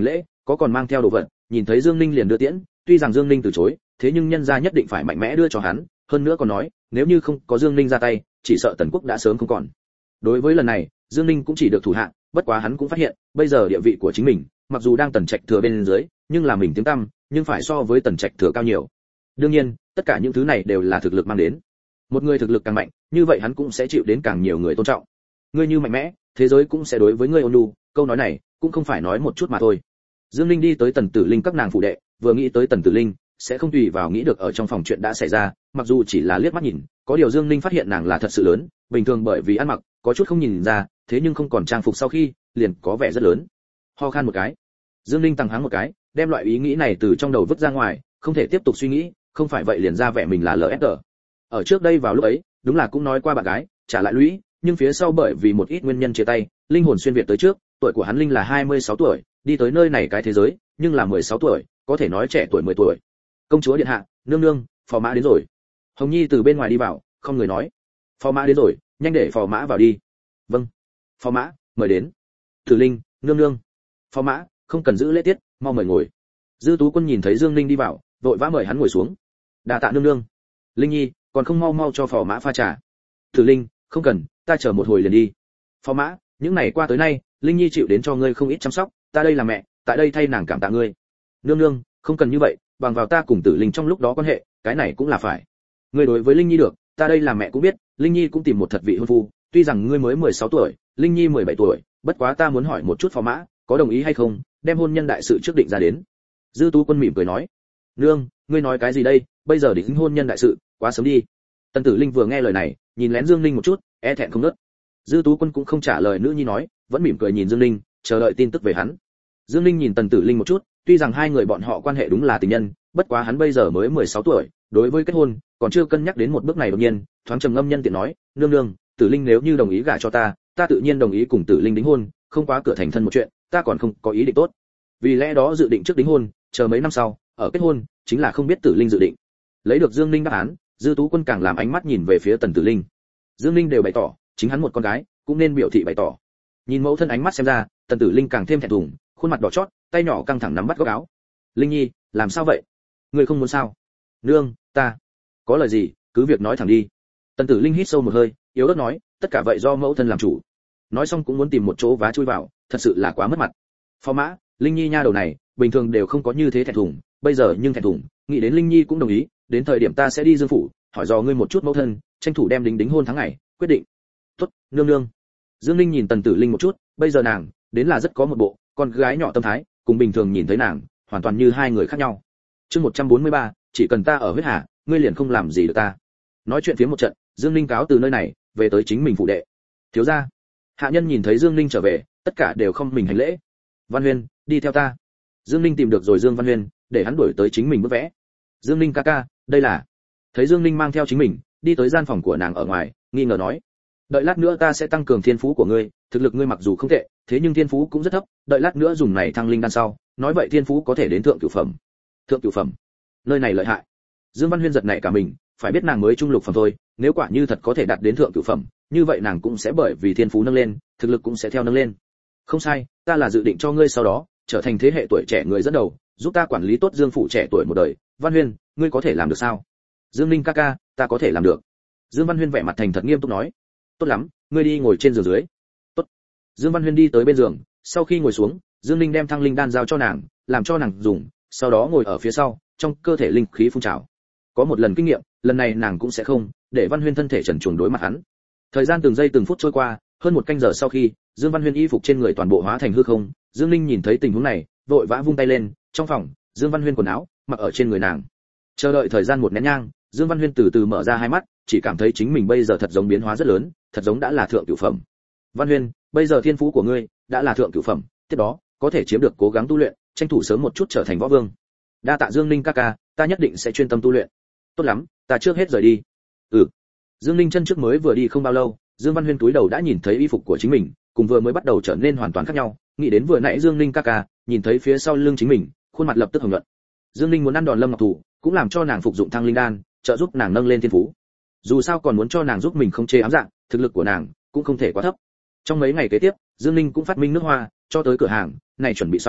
có còn mang theo đồ vật, nhìn thấy Dương Ninh liền đưa tiễn, tuy rằng Dương Ninh từ chối, thế nhưng nhân gia nhất định phải mạnh mẽ đưa cho hắn, hơn nữa còn nói, nếu như không có Dương Ninh ra tay, chỉ sợ Tần Quốc đã sớm không còn. Đối với lần này, Dương Ninh cũng chỉ được thủ hạ, bất quá hắn cũng phát hiện, bây giờ địa vị của chính mình, mặc dù đang Tần Trạch thừa bên dưới, nhưng là mình tiếng tăm, nhưng phải so với Tần Trạch thừa cao nhiều. Đương nhiên, tất cả những thứ này đều là thực lực mang đến. Một người thực lực càng mạnh, như vậy hắn cũng sẽ chịu đến càng nhiều người tôn trọng. Ngươi như mạnh mẽ, thế giới cũng sẽ đối với ngươi ôn nhu, câu nói này cũng không phải nói một chút mà thôi. Dương Linh đi tới Tần Tử Linh các nàng phụ đệ, vừa nghĩ tới Tần Tử Linh, sẽ không tùy vào nghĩ được ở trong phòng chuyện đã xảy ra, mặc dù chỉ là liếc mắt nhìn, có điều Dương Linh phát hiện nàng là thật sự lớn, bình thường bởi vì ăn mặc, có chút không nhìn ra, thế nhưng không còn trang phục sau khi, liền có vẻ rất lớn. Ho khan một cái, Dương Linh tăng háng một cái, đem loại ý nghĩ này từ trong đầu vứt ra ngoài, không thể tiếp tục suy nghĩ, không phải vậy liền ra vẻ mình là lờ ép đê. Ở trước đây vào lúc ấy, đúng là cũng nói qua bạn gái, trả lại lũy, nhưng phía sau bởi vì một ít nguyên nhân chia tay, linh hồn xuyên việt tới trước, tuổi của hắn Linh là hai mươi sáu tuổi, đi tới nơi này cái thế giới, nhưng là mười sáu tuổi, có thể nói trẻ tuổi mười tuổi. Công chúa điện hạ, nương nương, phò mã đến rồi. Hồng Nhi từ bên ngoài đi vào, không người nói. Phò mã đến rồi, nhanh để phò mã vào đi. Vâng. Phò mã, mời đến. Tử Linh, nương nương. Phò mã, không cần giữ lễ tiết, mau mời ngồi. Dư Tú Quân nhìn thấy Dương Linh đi vào, vội vã mời hắn ngồi xuống. Đa tạ nương nương. Linh Nhi, còn không mau mau cho phò mã pha trà. Tử Linh, không cần, ta chờ một hồi liền đi. Phò mã, những ngày qua tới nay, Linh Nhi chịu đến cho ngươi không ít chăm sóc, ta đây là mẹ, tại đây thay nàng cảm tạ ngươi. Nương nương, không cần như vậy, bằng vào ta cùng Tử Linh trong lúc đó quan hệ, cái này cũng là phải. Ngươi đối với Linh Nhi được, ta đây là mẹ cũng biết, Linh Nhi cũng tìm một thật vị hôn phu, tuy rằng ngươi mới mười sáu tuổi, Linh Nhi mười bảy tuổi, bất quá ta muốn hỏi một chút phò mã, có đồng ý hay không, đem hôn nhân đại sự trước định ra đến. Dư Tú Quân mỉm cười nói, nương, ngươi nói cái gì đây, bây giờ định hôn nhân đại sự, quá sớm đi. Tần Tử Linh vừa nghe lời này, nhìn lén Dương Linh một chút, e thẹn không nớt. Dư Tú Quân cũng không trả lời nữ nhi nói, vẫn mỉm cười nhìn Dương Linh, chờ đợi tin tức về hắn. Dương Linh nhìn Tần Tử Linh một chút, tuy rằng hai người bọn họ quan hệ đúng là tình nhân, bất quá hắn bây giờ mới mười sáu tuổi, đối với kết hôn, còn chưa cân nhắc đến một bước này đột nhiên, thoáng trầm ngâm nhân tiện nói, nương nương, Tử Linh nếu như đồng ý gả cho ta, ta tự nhiên đồng ý cùng Tử Linh đính hôn, không quá cửa thành thân một chuyện, ta còn không có ý định tốt. Vì lẽ đó dự định trước đính hôn, chờ mấy năm sau, ở kết hôn, chính là không biết Tử Linh dự định. Lấy được Dương Linh đáp án, Dư Tú Quân càng làm ánh mắt nhìn về phía Tần Tử Linh. Dương Linh đều bày tỏ, chính hắn một con gái, cũng nên biểu thị bày tỏ. Nhìn mẫu thân ánh mắt xem ra, Tần Tử Linh càng thêm thẹn thùng, khuôn mặt đỏ chót, tay nhỏ căng thẳng nắm bắt góc áo. Linh Nhi, làm sao vậy? Ngươi không muốn sao? Nương, ta có lời gì, cứ việc nói thẳng đi. Tần Tử Linh hít sâu một hơi, yếu ớt nói, tất cả vậy do mẫu thân làm chủ. Nói xong cũng muốn tìm một chỗ vá chui vào, thật sự là quá mất mặt. Phò mã, Linh Nhi nha đầu này, bình thường đều không có như thế thẹn thùng, bây giờ nhưng thẹn thùng, nghĩ đến Linh Nhi cũng đồng ý, đến thời điểm ta sẽ đi Dương phủ, hỏi dò ngươi một chút mẫu thân, tranh thủ đem đính đính hôn tháng ngày, quyết định. Tốt, nương nương. Dương Linh nhìn Tần Tử Linh một chút, bây giờ nàng, đến là rất có một bộ, con gái nhỏ tâm thái, cùng bình thường nhìn thấy nàng, hoàn toàn như hai người khác nhau. Chương một trăm bốn mươi ba, chỉ cần ta ở huyết hà, ngươi liền không làm gì được ta. Nói chuyện phía một trận, Dương Linh cáo từ nơi này, về tới chính mình phụ đệ. Thiếu gia. Hạ nhân nhìn thấy Dương Linh trở về, tất cả đều không mình hành lễ. Văn Huyên, đi theo ta. Dương Linh tìm được rồi Dương Văn Huyên, để hắn đuổi tới chính mình bước vẽ. Dương Linh ca ca, đây là. Thấy Dương Linh mang theo chính mình, đi tới gian phòng của nàng ở ngoài, nghi ngờ nói, đợi lát nữa ta sẽ tăng cường thiên phú của ngươi, thực lực ngươi mặc dù không tệ, thế nhưng thiên phú cũng rất thấp, đợi lát nữa dùng này thăng linh đan sau, nói vậy thiên phú có thể đến thượng cửu phẩm. Thượng cửu phẩm, nơi này lợi hại. Dương Văn Huyên giật nảy cả mình, phải biết nàng mới trung lục phẩm thôi, nếu quả như thật có thể đạt đến thượng cửu phẩm, như vậy nàng cũng sẽ bởi vì thiên phú nâng lên, thực lực cũng sẽ theo nâng lên. Không sai, ta là dự định cho ngươi sau đó trở thành thế hệ tuổi trẻ người dẫn đầu, giúp ta quản lý tốt Dương phủ trẻ tuổi một đời. Văn Huyên, ngươi có thể làm được sao? Dương Linh ca ca, ta có thể làm được. Dương Văn Huyên vẻ mặt thành thật nghiêm túc nói. Tốt lắm, ngươi đi ngồi trên giường dưới. Tốt. Dương Văn Huyên đi tới bên giường, sau khi ngồi xuống, Dương Linh đem thăng linh đan giao cho nàng, làm cho nàng dùng, sau đó ngồi ở phía sau, trong cơ thể linh khí phun trào. Có một lần kinh nghiệm, lần này nàng cũng sẽ không để Văn Huyên thân thể trần truồng đối mặt hắn. Thời gian từng giây từng phút trôi qua, hơn một canh giờ sau khi, Dương Văn Huyên y phục trên người toàn bộ hóa thành hư không, Dương Linh nhìn thấy tình huống này, vội vã vung tay lên, trong phòng, Dương Văn Huyên quần áo mặc ở trên người nàng. Chờ đợi thời gian một nén nhang, Dương Văn Huyên từ từ mở ra hai mắt, chỉ cảm thấy chính mình bây giờ thật giống biến hóa rất lớn, thật giống đã là thượng cửu phẩm. Văn Huyên, bây giờ thiên phú của ngươi đã là thượng cửu phẩm, tiếp đó có thể chiếm được cố gắng tu luyện, tranh thủ sớm một chút trở thành võ vương. Đa tạ Dương Linh ca ca, ta nhất định sẽ chuyên tâm tu luyện. Tốt lắm, ta trước hết rời đi. Ừ. Dương Linh chân trước mới vừa đi không bao lâu, Dương Văn Huyên túi đầu đã nhìn thấy y phục của chính mình, cùng vừa mới bắt đầu trở nên hoàn toàn khác nhau, nghĩ đến vừa nãy Dương Linh ca ca, nhìn thấy phía sau lưng chính mình, khuôn mặt lập tức hồng nhuận. Dương Linh muốn ăn đòn Lâm Ngọc Thủ, cũng làm cho nàng phục dụng thăng linh đan, trợ giúp nàng nâng lên thiên phú. Dù sao còn muốn cho nàng giúp mình không chê ám dạng, thực lực của nàng cũng không thể quá thấp. Trong mấy ngày kế tiếp, Dương Linh cũng phát minh nước hoa, cho tới cửa hàng, này chuẩn bị xong,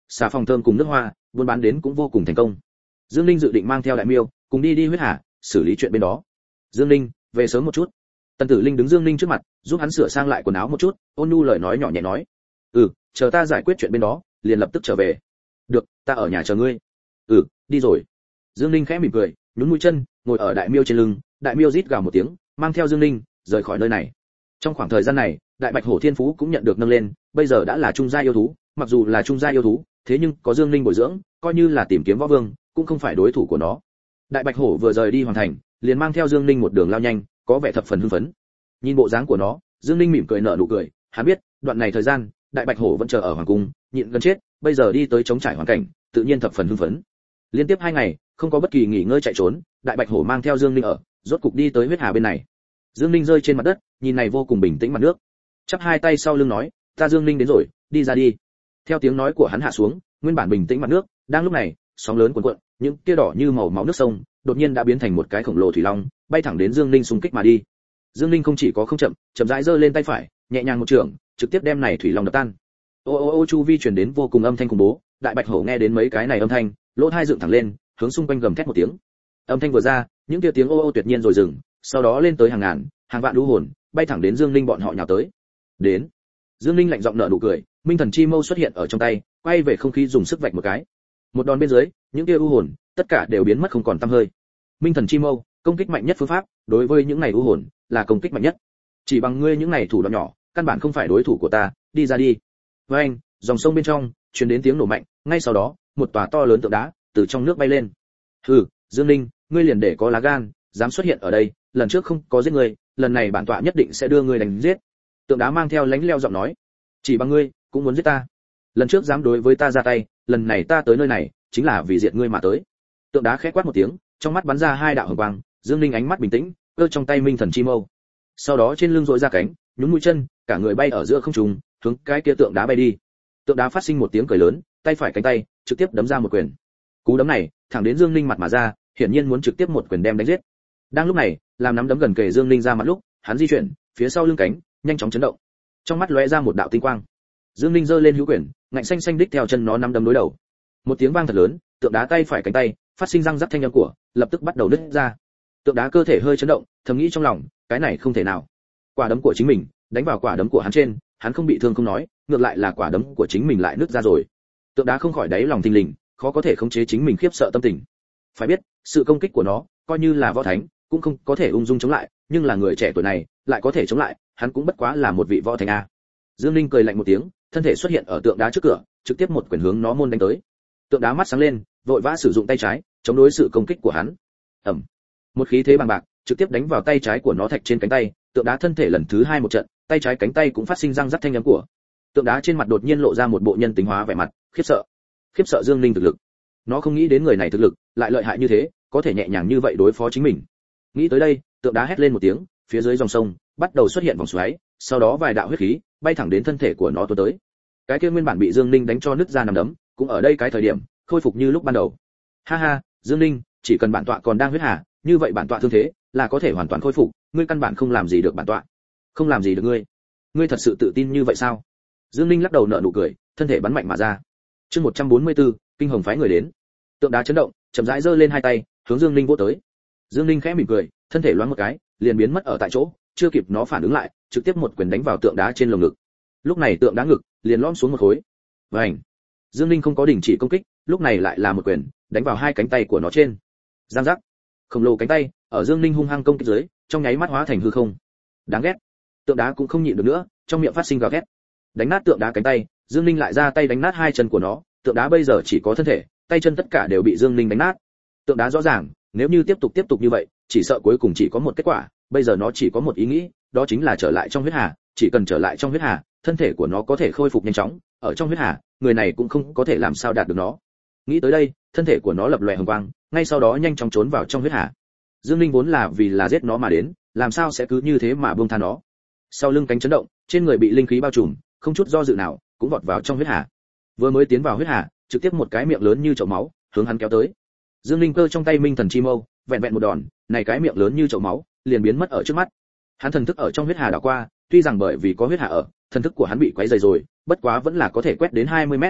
xà phòng thơm cùng nước hoa, buôn bán đến cũng vô cùng thành công. Dương Ninh dự định mang theo Đại Miêu cùng đi đi huyết hà, xử lý chuyện bên đó. Dương Ninh, về sớm một chút. Tần Tử Linh đứng Dương Ninh trước mặt, giúp hắn sửa sang lại quần áo một chút, ôn nhu lời nói nhỏ nhẹ nói. "Ừ, chờ ta giải quyết chuyện bên đó, liền lập tức trở về." "Được, ta ở nhà chờ ngươi." "Ừ, đi rồi." Dương Ninh khẽ mỉm cười, nhún mũi chân, ngồi ở Đại Miêu trên lưng, Đại Miêu rít gào một tiếng, mang theo Dương Ninh rời khỏi nơi này. Trong khoảng thời gian này, Đại Bạch Hổ Thiên Phú cũng nhận được nâng lên, bây giờ đã là trung gia yêu thú, mặc dù là trung gia yêu thú, thế nhưng có Dương Ninh bồi dưỡng, coi như là tìm kiếm võ vương, cũng không phải đối thủ của nó. Đại Bạch Hổ vừa rời đi hoàn thành, liền mang theo Dương Ninh một đường lao nhanh, có vẻ thập phần hưng phấn. Nhìn bộ dáng của nó, Dương Ninh mỉm cười nở nụ cười, hắn biết, đoạn này thời gian, Đại Bạch Hổ vẫn chờ ở hoàng cung, nhịn gần chết, bây giờ đi tới chống trải hoàn cảnh, tự nhiên thập phần hưng phấn. Liên tiếp hai ngày, không có bất kỳ nghỉ ngơi chạy trốn, Đại Bạch Hổ mang theo Dương Ninh ở, rốt cục đi tới huyết hà bên này. Dương Ninh rơi trên mặt đất, nhìn này vô cùng bình tĩnh mặt nước, chắp hai tay sau lưng nói, "Ta Dương Ninh đến rồi, đi ra đi." Theo tiếng nói của hắn hạ xuống, nguyên bản bình tĩnh mặt nước, đang lúc này, sóng lớn cuồn cuộn, những tia đỏ như màu máu nước sông, đột nhiên đã biến thành một cái khổng lồ thủy long, bay thẳng đến Dương Ninh xung kích mà đi. Dương Ninh không chỉ có không chậm, chậm rãi giơ lên tay phải, nhẹ nhàng một trường, trực tiếp đem này thủy long đập tan. Ô ô ô chu vi truyền đến vô cùng âm thanh khủng bố, Đại Bạch Hổ nghe đến mấy cái này âm thanh, lỗ tai dựng thẳng lên, hướng xung quanh gầm thét một tiếng. Âm thanh vừa ra, những tia tiếng ô ô tuyệt nhiên rồi dừng, sau đó lên tới hàng ngàn, hàng vạn lũ hồn, bay thẳng đến Dương Ninh bọn họ nhào tới. Đến. Dương Ninh lạnh giọng nở nụ cười, Minh Thần Chi Mâu xuất hiện ở trong tay, quay về không khí dùng sức vạch một cái. Một đòn bên dưới, những tia u hồn, tất cả đều biến mất không còn tăm hơi. Minh Thần Chi Mâu, công kích mạnh nhất phương pháp, đối với những này u hồn, là công kích mạnh nhất. Chỉ bằng ngươi những này thủ đoạn nhỏ, căn bản không phải đối thủ của ta, đi ra đi. Với anh, dòng sông bên trong truyền đến tiếng nổ mạnh, ngay sau đó, một tòa to lớn tượng đá từ trong nước bay lên. Hừ, Dương Ninh, ngươi liền để có lá gan, dám xuất hiện ở đây, lần trước không có giết ngươi, lần này bản tọa nhất định sẽ đưa ngươi đánh giết. Tượng đá mang theo lánh leo giọng nói, chỉ bằng ngươi cũng muốn giết ta. Lần trước dám đối với ta ra tay, lần này ta tới nơi này chính là vì diệt ngươi mà tới. Tượng đá khẽ quát một tiếng, trong mắt bắn ra hai đạo hồng quang, Dương Ninh ánh mắt bình tĩnh, cơ trong tay Minh Thần Chi Mâu. Sau đó trên lưng rỗi ra cánh, nhún mũi chân, cả người bay ở giữa không trung, hướng cái kia tượng đá bay đi. Tượng đá phát sinh một tiếng cười lớn, tay phải cánh tay trực tiếp đấm ra một quyền. Cú đấm này thẳng đến Dương Ninh mặt mà ra, hiển nhiên muốn trực tiếp một quyền đem đánh giết. Đang lúc này, làm nắm đấm gần kề Dương Ninh ra mặt lúc, hắn di chuyển, phía sau lưng cánh nhanh chóng chấn động, trong mắt lóe ra một đạo tinh quang. Dương Ninh giơ lên hữu quyền, ngạnh xanh xanh đích theo chân nó nắm đấm đối đầu. Một tiếng vang thật lớn, tượng đá tay phải cánh tay phát sinh răng rắc thanh âm của, lập tức bắt đầu nứt ra. Tượng đá cơ thể hơi chấn động, thầm nghĩ trong lòng, cái này không thể nào. Quả đấm của chính mình đánh vào quả đấm của hắn trên, hắn không bị thương không nói, ngược lại là quả đấm của chính mình lại nứt ra rồi. Tượng đá không khỏi đáy lòng thình lình, khó có thể khống chế chính mình khiếp sợ tâm tình. Phải biết, sự công kích của nó, coi như là võ thánh, cũng không có thể ung dung chống lại, nhưng là người trẻ tuổi này, lại có thể chống lại, hắn cũng bất quá là một vị võ thánh a. Dương Ninh cười lạnh một tiếng, thân thể xuất hiện ở tượng đá trước cửa, trực tiếp một quyền hướng nó môn đánh tới. Tượng đá mắt sáng lên, vội vã sử dụng tay trái, chống đối sự công kích của hắn. Ầm. Một khí thế bằng bạc, trực tiếp đánh vào tay trái của nó thạch trên cánh tay, tượng đá thân thể lần thứ hai một trận, tay trái cánh tay cũng phát sinh răng rắc thanh âm của. Tượng đá trên mặt đột nhiên lộ ra một bộ nhân tính hóa vẻ mặt, khiếp sợ. Khiếp sợ Dương Ninh thực lực. Nó không nghĩ đến người này thực lực lại lợi hại như thế, có thể nhẹ nhàng như vậy đối phó chính mình. Nghĩ tới đây, tượng đá hét lên một tiếng, phía dưới dòng sông bắt đầu xuất hiện vòng xoáy, sau đó vài đạo huyết khí bay thẳng đến thân thể của nó tuôn tới. Cái kia nguyên bản bị Dương Ninh đánh cho nứt ra nằm đấm, cũng ở đây cái thời điểm khôi phục như lúc ban đầu. Ha ha, Dương Ninh, chỉ cần bản tọa còn đang huyết hà, như vậy bản tọa thương thế là có thể hoàn toàn khôi phục, ngươi căn bản không làm gì được bản tọa. Không làm gì được ngươi? Ngươi thật sự tự tin như vậy sao? Dương Ninh lắc đầu nở nụ cười, thân thể bắn mạnh mà ra. Chương một trăm bốn mươi tư, kinh hồng phái người đến. Tượng đá chấn động, chậm rãi giơ lên hai tay, hướng Dương Ninh vỗ tới. Dương Ninh khẽ mỉm cười, thân thể loáng một cái, liền biến mất ở tại chỗ, chưa kịp nó phản ứng lại, trực tiếp một quyền đánh vào tượng đá trên lồng ngực. Lúc này tượng đá ngực liền lõm xuống một khối. Vành. Dương Ninh không có đình chỉ công kích, lúc này lại là một quyền đánh vào hai cánh tay của nó trên. Giang giác. Khổng lồ cánh tay ở Dương Ninh hung hăng công kích dưới, trong nháy mắt hóa thành hư không. Đáng ghét. Tượng đá cũng không nhịn được nữa, trong miệng phát sinh gào ghét. Đánh nát tượng đá cánh tay, Dương Ninh lại ra tay đánh nát hai chân của nó, tượng đá bây giờ chỉ có thân thể, tay chân tất cả đều bị Dương Ninh đánh nát. Tượng đá rõ ràng, nếu như tiếp tục tiếp tục như vậy, chỉ sợ cuối cùng chỉ có một kết quả, bây giờ nó chỉ có một ý nghĩ, đó chính là trở lại trong huyết hà, chỉ cần trở lại trong huyết hà, thân thể của nó có thể khôi phục nhanh chóng, ở trong huyết hà, người này cũng không có thể làm sao đạt được nó. Nghĩ tới đây, thân thể của nó lập lòe hồng quang, ngay sau đó nhanh chóng trốn vào trong huyết hà. Dương Ninh vốn là vì là giết nó mà đến, làm sao sẽ cứ như thế mà buông tha nó. Sau lưng cánh chấn động, trên người bị linh khí bao trùm, không chút do dự nào, cũng vọt vào trong huyết hà. Vừa mới tiến vào huyết hà, trực tiếp một cái miệng lớn như chậu máu, hướng hắn kéo tới. Dương Ninh cơ trong tay Minh Thần Chi Mâu, vẹn vẹn một đòn, này cái miệng lớn như chậu máu, liền biến mất ở trước mắt. Hắn thần thức ở trong huyết hà đảo qua, tuy rằng bởi vì có huyết hà ở, thần thức của hắn bị quấy rầy rồi, bất quá vẫn là có thể quét đến hai mươi mét phạm vi,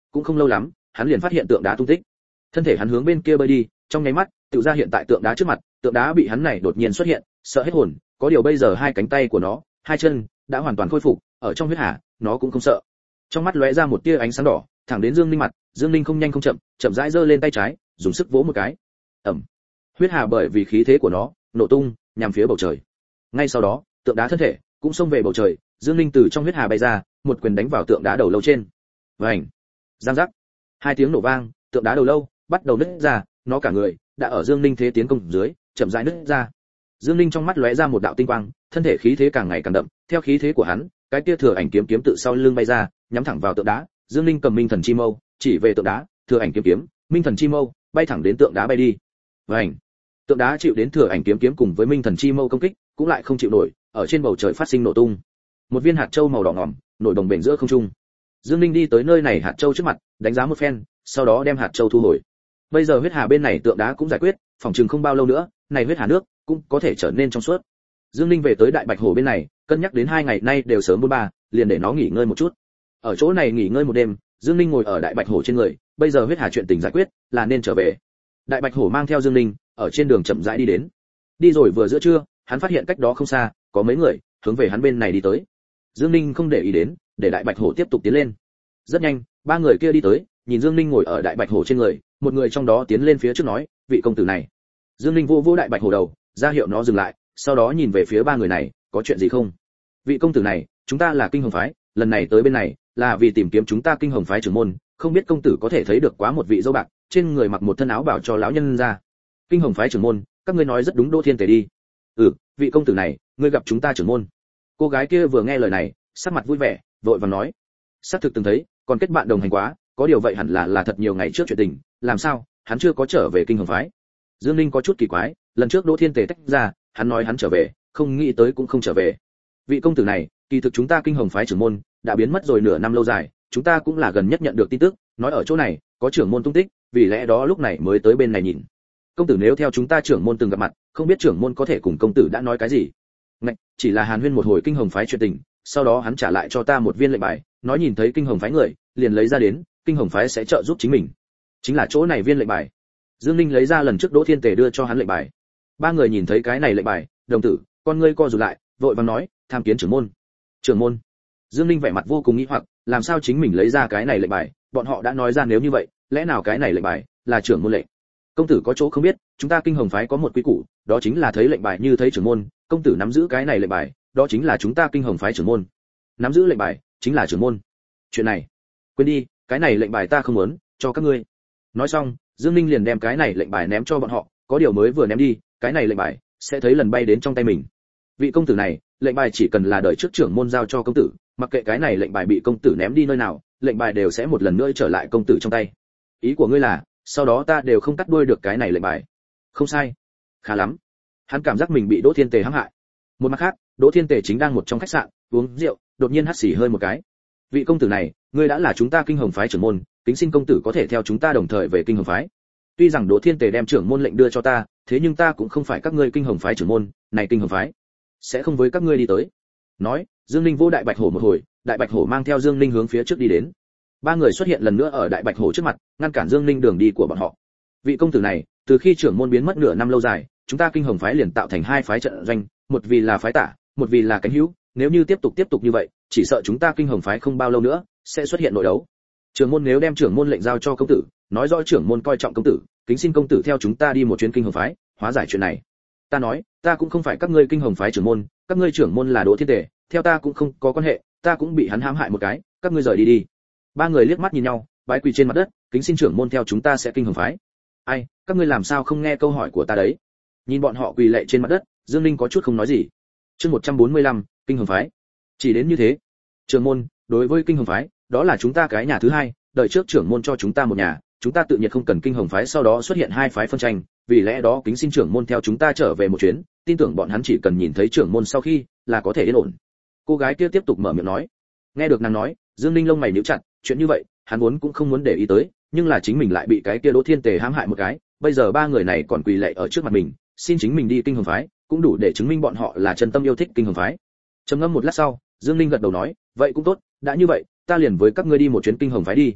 cũng không lâu lắm hắn liền phát hiện tượng đá tung tích. Thân thể hắn hướng bên kia bơi đi, trong nháy mắt tự ra hiện tại tượng đá trước mặt. Tượng đá bị hắn này đột nhiên xuất hiện sợ hết hồn, có điều bây giờ hai cánh tay của nó, hai chân đã hoàn toàn khôi phục, ở trong huyết hà nó cũng không sợ. Trong mắt lóe ra một tia ánh sáng đỏ, thẳng đến Dương Ninh mặt. Dương Ninh không nhanh không chậm, chậm rãi giơ lên tay trái, dùng sức vỗ một cái. Ầm. Huyết hà bởi vì khí thế của nó nổ tung, nhằm phía bầu trời. Ngay sau đó, tượng đá thân thể cũng xông về bầu trời. Dương Ninh từ trong huyết hà bay ra, một quyền đánh vào tượng đá đầu lâu trên. Vành. Giang giác. Hai tiếng nổ vang, tượng đá đầu lâu bắt đầu nứt ra, nó cả người đã ở Dương Ninh thế tiến công dưới, chậm rãi nứt ra. Dương Ninh trong mắt lóe ra một đạo tinh quang, thân thể khí thế càng ngày càng đậm, theo khí thế của hắn, cái kia thừa ảnh kiếm kiếm tự sau lưng bay ra, nhắm thẳng vào tượng đá. Dương Ninh cầm Minh Thần Chi Mâu, chỉ về tượng đá, thừa ảnh kiếm kiếm, Minh Thần Chi Mâu bay thẳng đến tượng đá bay đi. Vành. Tượng đá chịu đến thừa ảnh kiếm kiếm cùng với Minh Thần Chi Mâu công kích, cũng lại không chịu nổi, ở trên bầu trời phát sinh nổ tung. Một viên hạt châu màu đỏ ngòm nổi đồng bền giữa không trung. Dương Ninh đi tới nơi này hạt châu trước mặt, đánh giá một phen, sau đó đem hạt châu thu hồi. Bây giờ huyết hà bên này tượng đá cũng giải quyết, phòng trường không bao lâu nữa, này huyết hà nước cũng có thể trở nên trong suốt. Dương Ninh về tới Đại Bạch Hồ bên này, cân nhắc đến hai ngày nay đều sớm bốn ba, liền để nó nghỉ ngơi một chút. Ở chỗ này nghỉ ngơi một đêm, Dương Ninh ngồi ở Đại Bạch Hồ trên người, bây giờ huyết hà chuyện tình giải quyết, là nên trở về. Đại Bạch Hồ mang theo Dương Ninh, ở trên đường chậm rãi đi đến. Đi rồi vừa giữa trưa, hắn phát hiện cách đó không xa, có mấy người hướng về hắn bên này đi tới. Dương Ninh không để ý đến, để Đại Bạch Hổ tiếp tục tiến lên. Rất nhanh, ba người kia đi tới, nhìn Dương Ninh ngồi ở Đại Bạch Hổ trên người, một người trong đó tiến lên phía trước nói, vị công tử này. Dương Ninh vô vô Đại Bạch Hổ đầu, ra hiệu nó dừng lại, sau đó nhìn về phía ba người này, có chuyện gì không? Vị công tử này, chúng ta là Kinh Hồng phái, lần này tới bên này là vì tìm kiếm chúng ta Kinh Hồng phái trưởng môn, không biết công tử có thể thấy được quá một vị dâu bạc, trên người mặc một thân áo bảo cho lão nhân ra. Kinh Hồng phái trưởng môn, các ngươi nói rất đúng, Đỗ Thiên Tề đi. Ừ, vị công tử này, ngươi gặp chúng ta trưởng môn. Cô gái kia vừa nghe lời này, sắc mặt vui vẻ, vội vàng nói, xác thực từng thấy, còn kết bạn đồng hành quá, có điều vậy hẳn là là thật nhiều ngày trước chuyện tình, làm sao hắn chưa có trở về Kinh Hồng phái? Dương Ninh có chút kỳ quái, lần trước Đỗ Thiên Tề tách ra, hắn nói hắn trở về, không nghĩ tới cũng không trở về. Vị công tử này, kỳ thực chúng ta Kinh Hồng phái trưởng môn đã biến mất rồi nửa năm lâu dài, chúng ta cũng là gần nhất nhận được tin tức, nói ở chỗ này có trưởng môn tung tích, vì lẽ đó lúc này mới tới bên này nhìn. Công tử nếu theo chúng ta trưởng môn từng gặp mặt, không biết trưởng môn có thể cùng công tử đã nói cái gì? Ngạch, chỉ là hàn huyên một hồi Kinh Hồng phái chuyện tình, sau đó hắn trả lại cho ta một viên lệnh bài, nói nhìn thấy Kinh Hồng phái người, liền lấy ra đến, Kinh Hồng phái sẽ trợ giúp chính mình. Chính là chỗ này viên lệnh bài. Dương Ninh lấy ra lần trước Đỗ Thiên Tề đưa cho hắn lệnh bài. Ba người nhìn thấy cái này lệnh bài, đồng tử, con ngươi co rụt lại, vội vàng nói, tham kiến trưởng môn. Trưởng môn? Dương Ninh vẻ mặt vô cùng nghi hoặc, làm sao chính mình lấy ra cái này lệnh bài, bọn họ đã nói ra nếu như vậy, lẽ nào cái này lệnh bài là trưởng môn lệnh? Công tử có chỗ không biết, chúng ta Kinh Hồng phái có một quy củ, đó chính là thấy lệnh bài như thấy trưởng môn, công tử nắm giữ cái này lệnh bài, đó chính là chúng ta Kinh Hồng phái trưởng môn. Nắm giữ lệnh bài chính là trưởng môn. Chuyện này, quên đi, cái này lệnh bài ta không muốn, cho các ngươi. Nói xong, Dương Ninh liền đem cái này lệnh bài ném cho bọn họ, có điều mới vừa ném đi, cái này lệnh bài sẽ thấy lần bay đến trong tay mình. Vị công tử này, lệnh bài chỉ cần là đợi trước trưởng môn giao cho công tử, mặc kệ cái này lệnh bài bị công tử ném đi nơi nào, lệnh bài đều sẽ một lần nữa trở lại công tử trong tay. Ý của ngươi là, sau đó ta đều không cắt đuôi được cái này lệnh bài? Không sai. Khá lắm. Hắn cảm giác mình bị Đỗ Thiên Tề hãm hại. Một mặt khác, Đỗ Thiên Tề chính đang một trong khách sạn uống rượu, đột nhiên hắt xì hơi một cái. Vị công tử này, ngươi đã là chúng ta Kinh Hồng phái trưởng môn, kính xin công tử có thể theo chúng ta đồng thời về Kinh Hồng phái. Tuy rằng Đỗ Thiên Tề đem trưởng môn lệnh đưa cho ta, thế nhưng ta cũng không phải các ngươi Kinh Hồng phái trưởng môn, này Kinh Hồng phái sẽ không với các ngươi đi tới. Nói, Dương Ninh vô Đại Bạch Hổ một hồi, Đại Bạch Hổ mang theo Dương Ninh hướng phía trước đi đến. Ba người xuất hiện lần nữa ở Đại Bạch Hổ trước mặt, ngăn cản Dương Ninh đường đi của bọn họ. Vị công tử này, từ khi trưởng môn biến mất nửa năm lâu dài, chúng ta Kinh Hồng phái liền tạo thành hai phái trận doanh, một vì là phái tả, một vì là cánh hữu, nếu như tiếp tục tiếp tục như vậy, chỉ sợ chúng ta Kinh Hồng phái không bao lâu nữa sẽ xuất hiện nội đấu. Trưởng môn nếu đem trưởng môn lệnh giao cho công tử, nói rõ trưởng môn coi trọng công tử, kính xin công tử theo chúng ta đi một chuyến Kinh Hồng phái, hóa giải chuyện này. Ta nói, ta cũng không phải các ngươi Kinh Hồng phái trưởng môn, các ngươi trưởng môn là Đỗ Thiên Tề, theo ta cũng không có quan hệ, ta cũng bị hắn hãm hại một cái, các ngươi rời đi đi. Ba người liếc mắt nhìn nhau, bái quỳ trên mặt đất, kính xin trưởng môn theo chúng ta sẽ Kinh Hồng phái. Ai, các ngươi làm sao không nghe câu hỏi của ta đấy? Nhìn bọn họ quỳ lạy trên mặt đất, Dương Ninh có chút không nói gì. Chương một trăm bốn mươi lăm, Kinh Hồng phái. Chỉ đến như thế. Trưởng môn, đối với Kinh Hồng phái, đó là chúng ta cái nhà thứ hai, đợi trước trưởng môn cho chúng ta một nhà, chúng ta tự nhiên không cần Kinh Hồng phái sau đó xuất hiện hai phái phân tranh, vì lẽ đó kính xin trưởng môn theo chúng ta trở về một chuyến, tin tưởng bọn hắn chỉ cần nhìn thấy trưởng môn sau khi là có thể yên ổn. Cô gái kia tiếp tục mở miệng nói. Nghe được nàng nói, Dương Ninh lông mày nhíu chặt, chuyện như vậy, hắn vốn cũng không muốn để ý tới, nhưng là chính mình lại bị cái kia Đỗ Thiên Tề hãm hại một cái, bây giờ ba người này còn quỳ lạy ở trước mặt mình, xin chính mình đi Kinh Hồng phái, cũng đủ để chứng minh bọn họ là chân tâm yêu thích Kinh Hồng phái. Trầm ngâm một lát sau, Dương Ninh gật đầu nói, vậy cũng tốt, đã như vậy, ta liền với các ngươi đi một chuyến Kinh Hồng phái đi.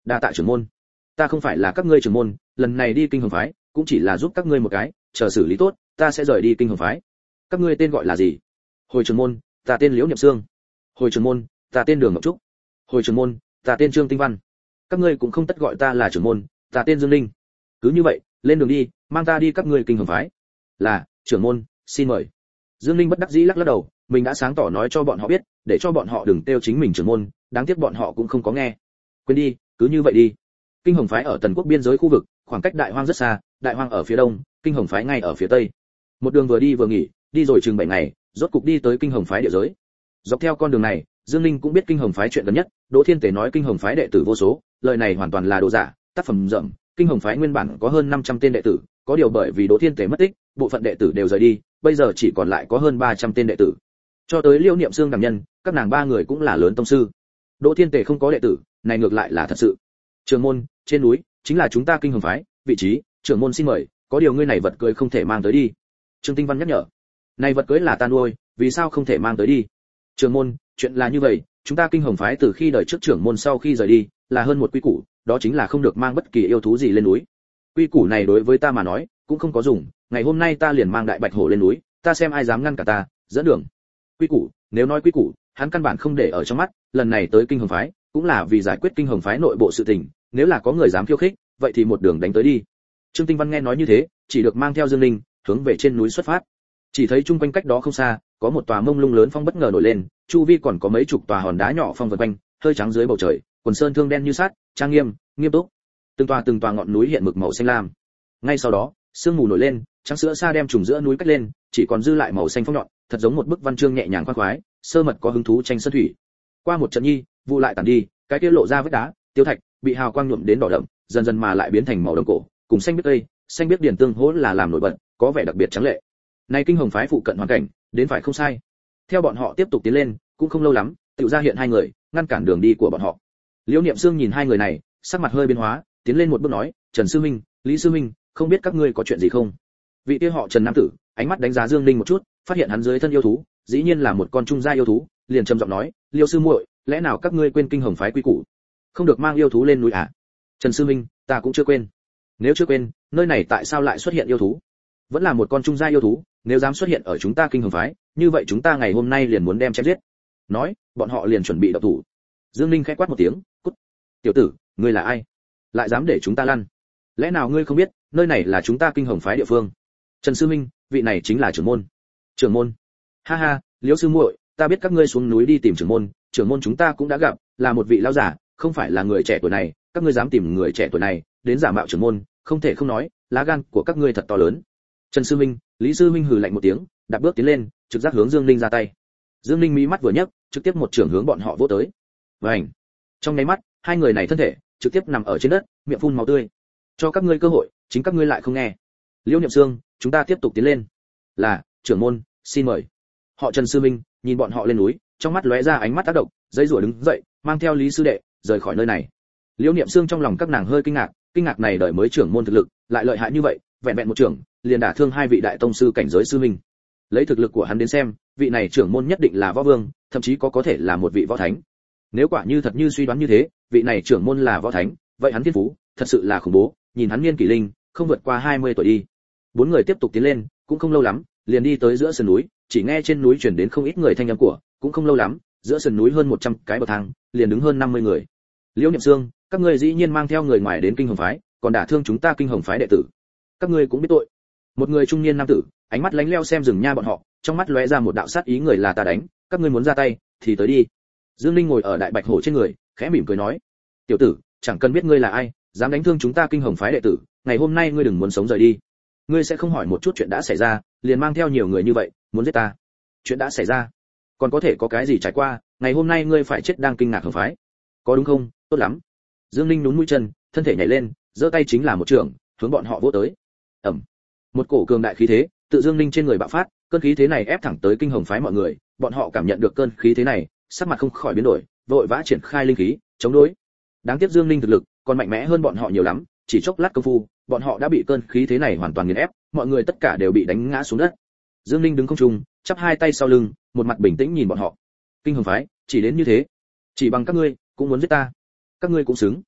Đa tạ trưởng môn. Ta không phải là các ngươi trưởng môn, lần này đi kinh hồng phái cũng chỉ là giúp các ngươi một cái, chờ xử lý tốt ta sẽ rời đi kinh hồng phái. Các ngươi tên gọi là gì? Hồi trưởng môn, ta tên Liễu Niệm Sương. Hồi trưởng môn, ta tên Đường Ngọc Trúc. Hồi trưởng môn, ta tên Trương Tinh Văn. Các ngươi cũng không tất gọi ta là trưởng môn, ta tên Dương Linh. Cứ như vậy, lên đường đi, mang ta đi các ngươi kinh hồng phái. Là, trưởng môn, xin mời. Dương Linh bất đắc dĩ lắc lắc đầu, mình đã sáng tỏ nói cho bọn họ biết, để cho bọn họ đừng kêu chính mình trưởng môn, đáng tiếc bọn họ cũng không có nghe. Quên đi, cứ như vậy đi. Kinh hồng phái ở Tần Quốc biên giới khu vực, khoảng cách Đại Hoang rất xa, Đại Hoang ở phía đông, kinh hồng phái ngay ở phía tây. Một đường vừa đi vừa nghỉ, đi rồi chừng bảy ngày, rốt cục đi tới kinh hồng phái địa giới. Dọc theo con đường này, Dương Linh cũng biết kinh hồng phái chuyện gần nhất, Đỗ Thiên Tề nói kinh hồng phái đệ tử vô số, lời này hoàn toàn là đồ giả, tác phẩm rậm, kinh hồng phái nguyên bản có hơn năm trăm tên đệ tử, có điều bởi vì Đỗ Thiên Tề mất tích, bộ phận đệ tử đều rời đi, bây giờ chỉ còn lại có hơn ba trăm tên đệ tử. Cho tới Liễu Niệm Sương đẳng nhân, các nàng ba người cũng là lớn tông sư. Đỗ Thiên Tề không có đệ tử, này ngược lại là thật sự. Trưởng môn, trên núi chính là chúng ta kinh hồng phái, vị trí, trưởng môn xin mời, có điều ngươi này vật cưới không thể mang tới đi. Trương Tinh Văn nhắc nhở. Này vật cưới là ta nuôi, vì sao không thể mang tới đi? Trưởng môn, chuyện là như vậy, chúng ta kinh hồng phái từ khi đời trước trưởng môn sau khi rời đi, là hơn một quy củ, đó chính là không được mang bất kỳ yêu thú gì lên núi. Quy củ này đối với ta mà nói, cũng không có dùng, ngày hôm nay ta liền mang đại bạch hổ lên núi, ta xem ai dám ngăn cả ta, dẫn đường. Quy củ, nếu nói quy củ, hắn căn bản không để ở trong mắt, lần này tới kinh hồng phái, cũng là vì giải quyết kinh hồng phái nội bộ sự tình, nếu là có người dám khiêu khích, vậy thì một đường đánh tới đi. Trương Tinh Văn nghe nói như thế, chỉ được mang theo Dương Linh, hướng về trên núi xuất phát. Chỉ thấy chung quanh cách đó không xa, có một tòa mông lung lớn phong bất ngờ nổi lên, chu vi còn có mấy chục tòa hòn đá nhỏ phong vần quanh, hơi trắng dưới bầu trời, quần sơn thương đen như sắt, trang nghiêm, nghiêm túc. Từng tòa từng tòa ngọn núi hiện mực màu xanh lam. Ngay sau đó, sương mù nổi lên, trắng sữa xa đem trùng giữa núi cách lên, chỉ còn dư lại màu xanh phong nhọn, thật giống một bức văn chương nhẹ nhàng khoan khoái, sơ mật có hứng thú tranh sơn thủy. Qua một trận nhi, vụ lại tàn đi, cái kia lộ ra vết đá, tiêu thạch, bị hào quang nhuộm đến đỏ đậm, dần dần mà lại biến thành màu đồng cổ, cùng xanh biết tây, xanh biết điển tương hỗn là làm nổi bật, có vẻ đặc biệt trắng lệ. Này kinh hồng phái phụ cận hoàn cảnh, đến phải không sai. Theo bọn họ tiếp tục tiến lên, cũng không lâu lắm, tự ra hiện hai người, ngăn cản đường đi của bọn họ. Liễu Niệm Sương nhìn hai người này, sắc mặt hơi biến hóa, tiến lên một bước nói, Trần sư minh, Lý sư minh, không biết các ngươi có chuyện gì không? Vị kia họ Trần nam tử, ánh mắt đánh giá Dương Linh một chút, phát hiện hắn dưới thân yêu thú, dĩ nhiên là một con trung gia yêu thú, liền trầm giọng nói, Liêu sư muội, lẽ nào các ngươi quên kinh hồng phái quy củ, không được mang yêu thú lên núi à? Trần sư minh, ta cũng chưa quên. Nếu chưa quên, nơi này tại sao lại xuất hiện yêu thú? Vẫn là một con trung gia yêu thú, nếu dám xuất hiện ở chúng ta kinh hồng phái, như vậy chúng ta ngày hôm nay liền muốn đem chém giết. Nói, bọn họ liền chuẩn bị động thủ. Dương Linh khẽ quát một tiếng, cút. Tiểu tử, ngươi là ai? Lại dám để chúng ta lăn? Lẽ nào ngươi không biết, nơi này là chúng ta kinh hồng phái địa phương? Trần sư minh, vị này chính là trưởng môn. Trưởng môn? Ha ha, Liễu sư muội, ta biết các ngươi xuống núi đi tìm trưởng môn, trưởng môn chúng ta cũng đã gặp, là một vị lão giả, không phải là người trẻ tuổi này, các ngươi dám tìm người trẻ tuổi này đến giả mạo trưởng môn, không thể không nói, lá gan của các ngươi thật to lớn. Trần sư minh, Lý sư minh hừ lạnh một tiếng, đạp bước tiến lên, trực giác hướng Dương Linh ra tay. Dương Linh mí mắt vừa nhấc, trực tiếp một trường hướng bọn họ vỗ tới. Vành. Trong nháy mắt, hai người này thân thể trực tiếp nằm ở trên đất, miệng phun máu tươi. Cho các ngươi cơ hội, chính các ngươi lại không nghe. Liễu Niệm Sương, chúng ta tiếp tục tiến lên. Là, trưởng môn, xin mời. Họ Trần sư minh nhìn bọn họ lên núi, trong mắt lóe ra ánh mắt tác động, dây rủa đứng dậy, mang theo Lý sư đệ rời khỏi nơi này. Liễu Niệm Sương trong lòng các nàng hơi kinh ngạc, kinh ngạc này đợi mới trưởng môn thực lực, lại lợi hại như vậy, vẹn vẹn một trưởng, liền đả thương hai vị đại tông sư cảnh giới sư minh. Lấy thực lực của hắn đến xem, vị này trưởng môn nhất định là võ vương, thậm chí có có thể là một vị võ thánh. Nếu quả như thật như suy đoán như thế, vị này trưởng môn là võ thánh, vậy hắn thiên phú thật sự là khủng bố, nhìn hắn niên kỷ linh, không vượt qua hai mươi tuổi đi. Bốn người tiếp tục tiến lên, cũng không lâu lắm, liền đi tới giữa sườn núi, chỉ nghe trên núi truyền đến không ít người thanh âm của, cũng không lâu lắm, giữa sườn núi hơn một trăm cái bậc thang, liền đứng hơn năm mươi người. Liễu Niệm Sương, các ngươi dĩ nhiên mang theo người ngoài đến kinh hồng phái, còn đả thương chúng ta kinh hồng phái đệ tử. Các ngươi cũng biết tội. Một người trung niên nam tử, ánh mắt lánh leo xem rừng nha bọn họ, trong mắt lóe ra một đạo sát ý, người là ta đánh, các ngươi muốn ra tay thì tới đi. Dương Linh ngồi ở đại bạch hổ trên người, khẽ mỉm cười nói, tiểu tử, chẳng cần biết ngươi là ai, dám đánh thương chúng ta kinh hồng phái đệ tử, ngày hôm nay ngươi đừng muốn sống rời đi. Ngươi sẽ không hỏi một chút chuyện đã xảy ra, liền mang theo nhiều người như vậy, muốn giết ta. Chuyện đã xảy ra, còn có thể có cái gì trải qua, ngày hôm nay ngươi phải chết đang kinh ngạc hồng phái, có đúng không? Tốt lắm. Dương Linh nhún mũi chân, thân thể nhảy lên, giơ tay chính là một trường, hướng bọn họ vỗ tới. Ầm. Một cổ cường đại khí thế tự Dương Linh trên người bạo phát, cơn khí thế này ép thẳng tới kinh hồng phái mọi người, bọn họ cảm nhận được cơn khí thế này, sắc mặt không khỏi biến đổi, vội vã triển khai linh khí chống đối. Đáng tiếc Dương Linh thực lực còn mạnh mẽ hơn bọn họ nhiều lắm, chỉ chốc lát công phu, bọn họ đã bị cơn khí thế này hoàn toàn nghiền ép, mọi người tất cả đều bị đánh ngã xuống đất. Dương Linh đứng không trung, chắp hai tay sau lưng, một mặt bình tĩnh nhìn bọn họ. Kinh hồng phái, chỉ đến như thế, chỉ bằng các ngươi cũng muốn giết ta, các ngươi cũng xứng.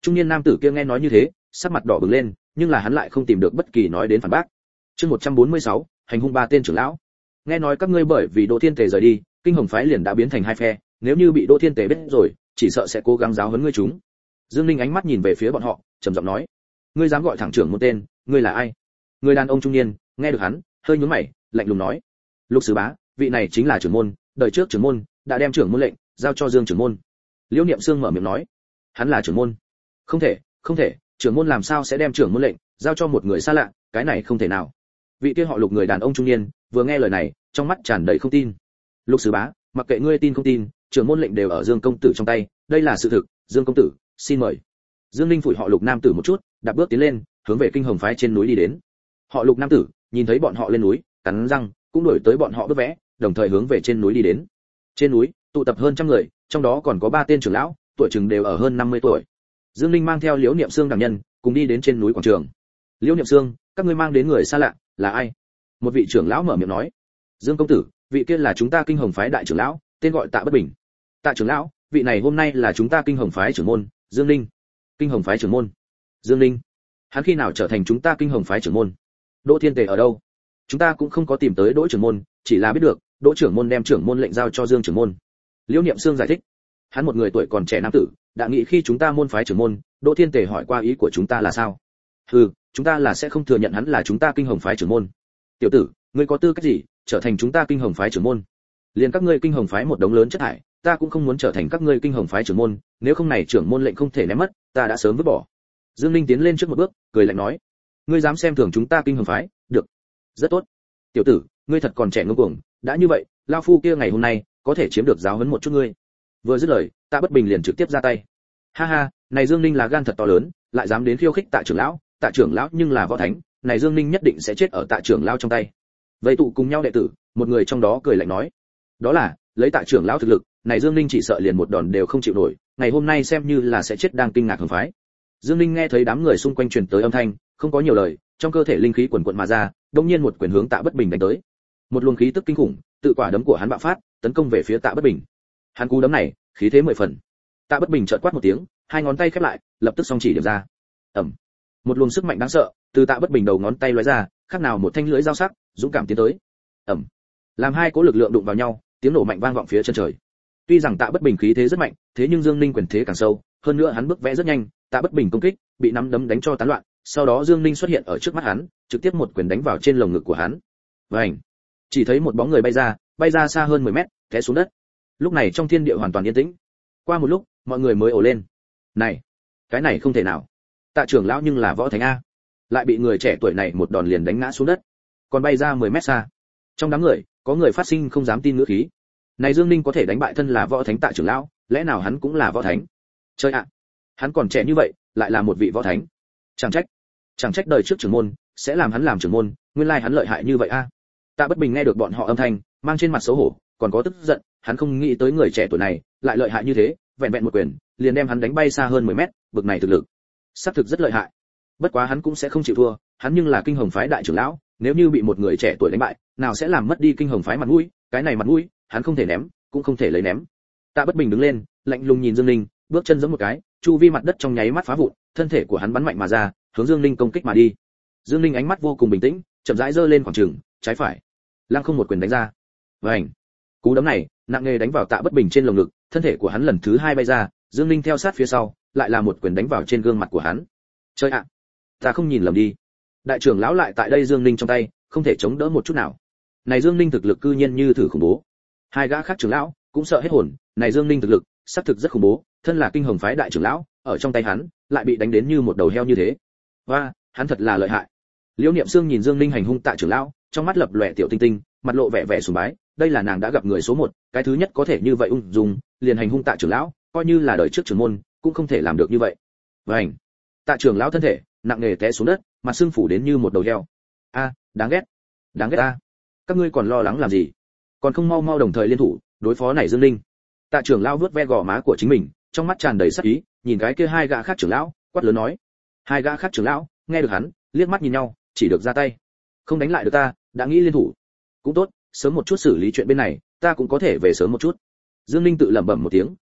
Trung niên nam tử kia nghe nói như thế, sắc mặt đỏ bừng lên, nhưng là hắn lại không tìm được bất kỳ nói đến phản bác. Chương một trăm bốn mươi sáu, hành hung ba tên trưởng lão. Nghe nói các ngươi bởi vì Đỗ Thiên Tề rời đi, Kinh Hồng phái liền đã biến thành hai phe, nếu như bị Đỗ Thiên Tề biết rồi, chỉ sợ sẽ cố gắng giáo huấn ngươi chúng. Dương Ninh ánh mắt nhìn về phía bọn họ, trầm giọng nói: ngươi dám gọi thẳng trưởng môn tên, ngươi là ai? Người đàn ông trung niên nghe được hắn, hơi nhướng mày, lạnh lùng nói: Lục Sứ Bá, vị này chính là trưởng môn, đời trước trưởng môn đã đem trưởng môn lệnh giao cho Dương trưởng môn. Liễu Niệm Sương mở miệng nói: hắn là trưởng môn? Không thể, không thể, trưởng môn làm sao sẽ đem trưởng môn lệnh giao cho một người xa lạ, cái này không thể nào. Vị kia họ Lục người đàn ông trung niên vừa nghe lời này, trong mắt tràn đầy không tin. Lục Sứ Bá, mặc kệ ngươi tin không tin, trưởng môn lệnh đều ở Dương công tử trong tay, đây là sự thực, Dương công tử, xin mời. Dương Linh phủi họ Lục nam tử một chút, đạp bước tiến lên, hướng về Kinh Hồng phái trên núi đi đến. Họ Lục nam tử nhìn thấy bọn họ lên núi, cắn răng, cũng đuổi tới bọn họ bước vẽ, đồng thời hướng về trên núi đi đến. Trên núi tụ tập hơn trăm người, trong đó còn có ba tên trưởng lão, tuổi chừng đều ở hơn năm mươi tuổi. Dương Linh mang theo Liễu Niệm Sương đẳng nhân, cùng đi đến trên núi quảng trường. Liễu Niệm Sương, các ngươi mang đến người xa lạ, là ai? Một vị trưởng lão mở miệng nói. Dương công tử, vị kia là chúng ta Kinh Hồng phái đại trưởng lão, tên gọi Tạ Bất Bình. Tạ trưởng lão, vị này hôm nay là chúng ta Kinh Hồng phái trưởng môn, Dương Linh. Kinh Hồng phái trưởng môn? Dương Linh? Hắn khi nào trở thành chúng ta Kinh Hồng phái trưởng môn? Đỗ Thiên Tề ở đâu? Chúng ta cũng không có tìm tới Đỗ trưởng môn, chỉ là biết được Đỗ trưởng môn đem trưởng môn lệnh giao cho Dương trưởng môn. Liễu Niệm Sương giải thích. Hắn một người tuổi còn trẻ nam tử, đã nghĩ khi chúng ta môn phái trưởng môn, Đỗ Thiên Tề hỏi qua ý của chúng ta là sao? Hừ, chúng ta là sẽ không thừa nhận hắn là chúng ta Kinh Hồng phái trưởng môn. Tiểu tử, ngươi có tư cách gì trở thành chúng ta Kinh Hồng phái trưởng môn? Liền các ngươi Kinh Hồng phái một đống lớn chất thải, ta cũng không muốn trở thành các ngươi Kinh Hồng phái trưởng môn, nếu không này trưởng môn lệnh không thể ném mất, ta đã sớm vứt bỏ. Dương Linh tiến lên trước một bước, cười lạnh nói: ngươi dám xem thường chúng ta Kinh Hồng phái, được, rất tốt. Tiểu tử, ngươi thật còn trẻ ngông cuồng, đã như vậy, lão phu kia ngày hôm nay có thể chiếm được giáo huấn một chút ngươi. Vừa dứt lời, Tạ Bất Bình liền trực tiếp ra tay. Ha ha, này Dương Ninh là gan thật to lớn, lại dám đến khiêu khích Tạ trưởng lão, Tạ trưởng lão nhưng là võ thánh, này Dương Ninh nhất định sẽ chết ở Tạ trưởng lão trong tay. Vây tụ cùng nhau đệ tử, một người trong đó cười lạnh nói: đó là, lấy Tạ trưởng lão thực lực, này Dương Ninh chỉ sợ liền một đòn đều không chịu nổi, ngày hôm nay xem như là sẽ chết đang kinh ngạc hưởng phái. Dương Ninh nghe thấy đám người xung quanh truyền tới âm thanh, không có nhiều lời, trong cơ thể linh khí quần quật mà ra, đột nhiên một quyền hướng Tạ Bất Bình đánh tới. Một luồng khí tức kinh khủng, tự quả đấm của hắn bạo phát, tấn công về phía Tạ Bất Bình. Hắn cú đấm này, khí thế mười phần. Tạ Bất Bình chợt quát một tiếng, hai ngón tay khép lại, lập tức song chỉ điểm ra. Ầm. Một luồng sức mạnh đáng sợ từ Tạ Bất Bình đầu ngón tay lóe ra, khác nào một thanh lưỡi dao sắc, dũng cảm tiến tới. Ầm. Làm hai cỗ lực lượng đụng vào nhau, tiếng nổ mạnh vang vọng phía chân trời. Tuy rằng Tạ Bất Bình khí thế rất mạnh, thế nhưng Dương Ninh quyền thế càng sâu, hơn nữa hắn bước vẽ rất nhanh, Tạ Bất Bình công kích bị nắm đấm đánh cho tán loạn, sau đó Dương Ninh xuất hiện ở trước mắt hắn, trực tiếp một quyền đánh vào trên lồng ngực của hắn. Vành. Chỉ thấy một bóng người bay ra, bay ra xa hơn mười mét, té xuống đất. Lúc này trong thiên địa hoàn toàn yên tĩnh. Qua một lúc, mọi người mới ồ lên. Này, cái này không thể nào. Tạ trưởng lão nhưng là võ thánh a, lại bị người trẻ tuổi này một đòn liền đánh ngã xuống đất, còn bay ra mười mét xa. Trong đám người, có người phát sinh không dám tin ngữ khí. Này Dương Ninh có thể đánh bại thân là võ thánh Tạ trưởng lão, lẽ nào hắn cũng là võ thánh? Chơi ạ, hắn còn trẻ như vậy, lại là một vị võ thánh. Chẳng trách, chẳng trách đời trước trưởng môn sẽ làm hắn làm trưởng môn, nguyên lai hắn lợi hại như vậy a. Tạ Bất Bình nghe được bọn họ âm thanh, mang trên mặt xấu hổ, còn có tức giận, hắn không nghĩ tới người trẻ tuổi này lại lợi hại như thế, vẹn vẹn một quyền, liền đem hắn đánh bay xa hơn mười mét, bực này thực lực, xác thực rất lợi hại. Bất quá hắn cũng sẽ không chịu thua, hắn nhưng là Kinh Hồng phái đại trưởng lão, nếu như bị một người trẻ tuổi đánh bại, nào sẽ làm mất đi Kinh Hồng phái mặt mũi, cái này mặt mũi, hắn không thể ném, cũng không thể lấy ném. Tạ Bất Bình đứng lên, lạnh lùng nhìn Dương Ninh, bước chân giẫm một cái, chu vi mặt đất trong nháy mắt phá vụn, thân thể của hắn bắn mạnh mà ra, hướng Dương Ninh công kích mà đi. Dương Ninh ánh mắt vô cùng bình tĩnh, chậm rãi giơ lên khoảng trường, trái phải, lăng không một quyền đánh ra. Vành. Cú đấm này, nặng nề đánh vào Tạ Bất Bình trên lồng ngực, thân thể của hắn lần thứ hai bay ra, Dương Ninh theo sát phía sau, lại là một quyền đánh vào trên gương mặt của hắn. Chơi ạ, ta không nhìn lầm đi. Đại trưởng lão lại tại đây Dương Ninh trong tay, không thể chống đỡ một chút nào. Này Dương Ninh thực lực cư nhiên như thử khủng bố. Hai gã khác trưởng lão cũng sợ hết hồn, này Dương Ninh thực lực, xác thực rất khủng bố, thân là Kinh Hồng phái đại trưởng lão, ở trong tay hắn, lại bị đánh đến như một đầu heo như thế. Và, hắn thật là lợi hại. Liễu Niệm Sương nhìn Dương Ninh hành hung Tạ trưởng lão, trong mắt lập lòe tiểu tinh tinh, mặt lộ vẻ vẻ sùng bái, đây là nàng đã gặp người số một, cái thứ nhất có thể như vậy ung dung, liền hành hung Tạ trưởng lão, coi như là đời trước trưởng môn, cũng không thể làm được như vậy. Vành. Tạ trưởng lão thân thể nặng nề té xuống đất, mặt sưng phủ đến như một đầu heo. A, đáng ghét, đáng ghét a. Các ngươi còn lo lắng làm gì? Còn không mau mau đồng thời liên thủ, đối phó này Dương Ninh. Tạ trưởng lão vuốt ve gò má của chính mình, trong mắt tràn đầy sát ý, nhìn cái kia hai gã khác trưởng lão, quát lớn nói. Hai gã khác trưởng lão nghe được hắn, liếc mắt nhìn nhau, chỉ được ra tay. Không đánh lại được ta, đã nghĩ liên thủ. Cũng tốt, sớm một chút xử lý chuyện bên này, ta cũng có thể về sớm một chút. Dương Ninh tự lẩm bẩm một tiếng,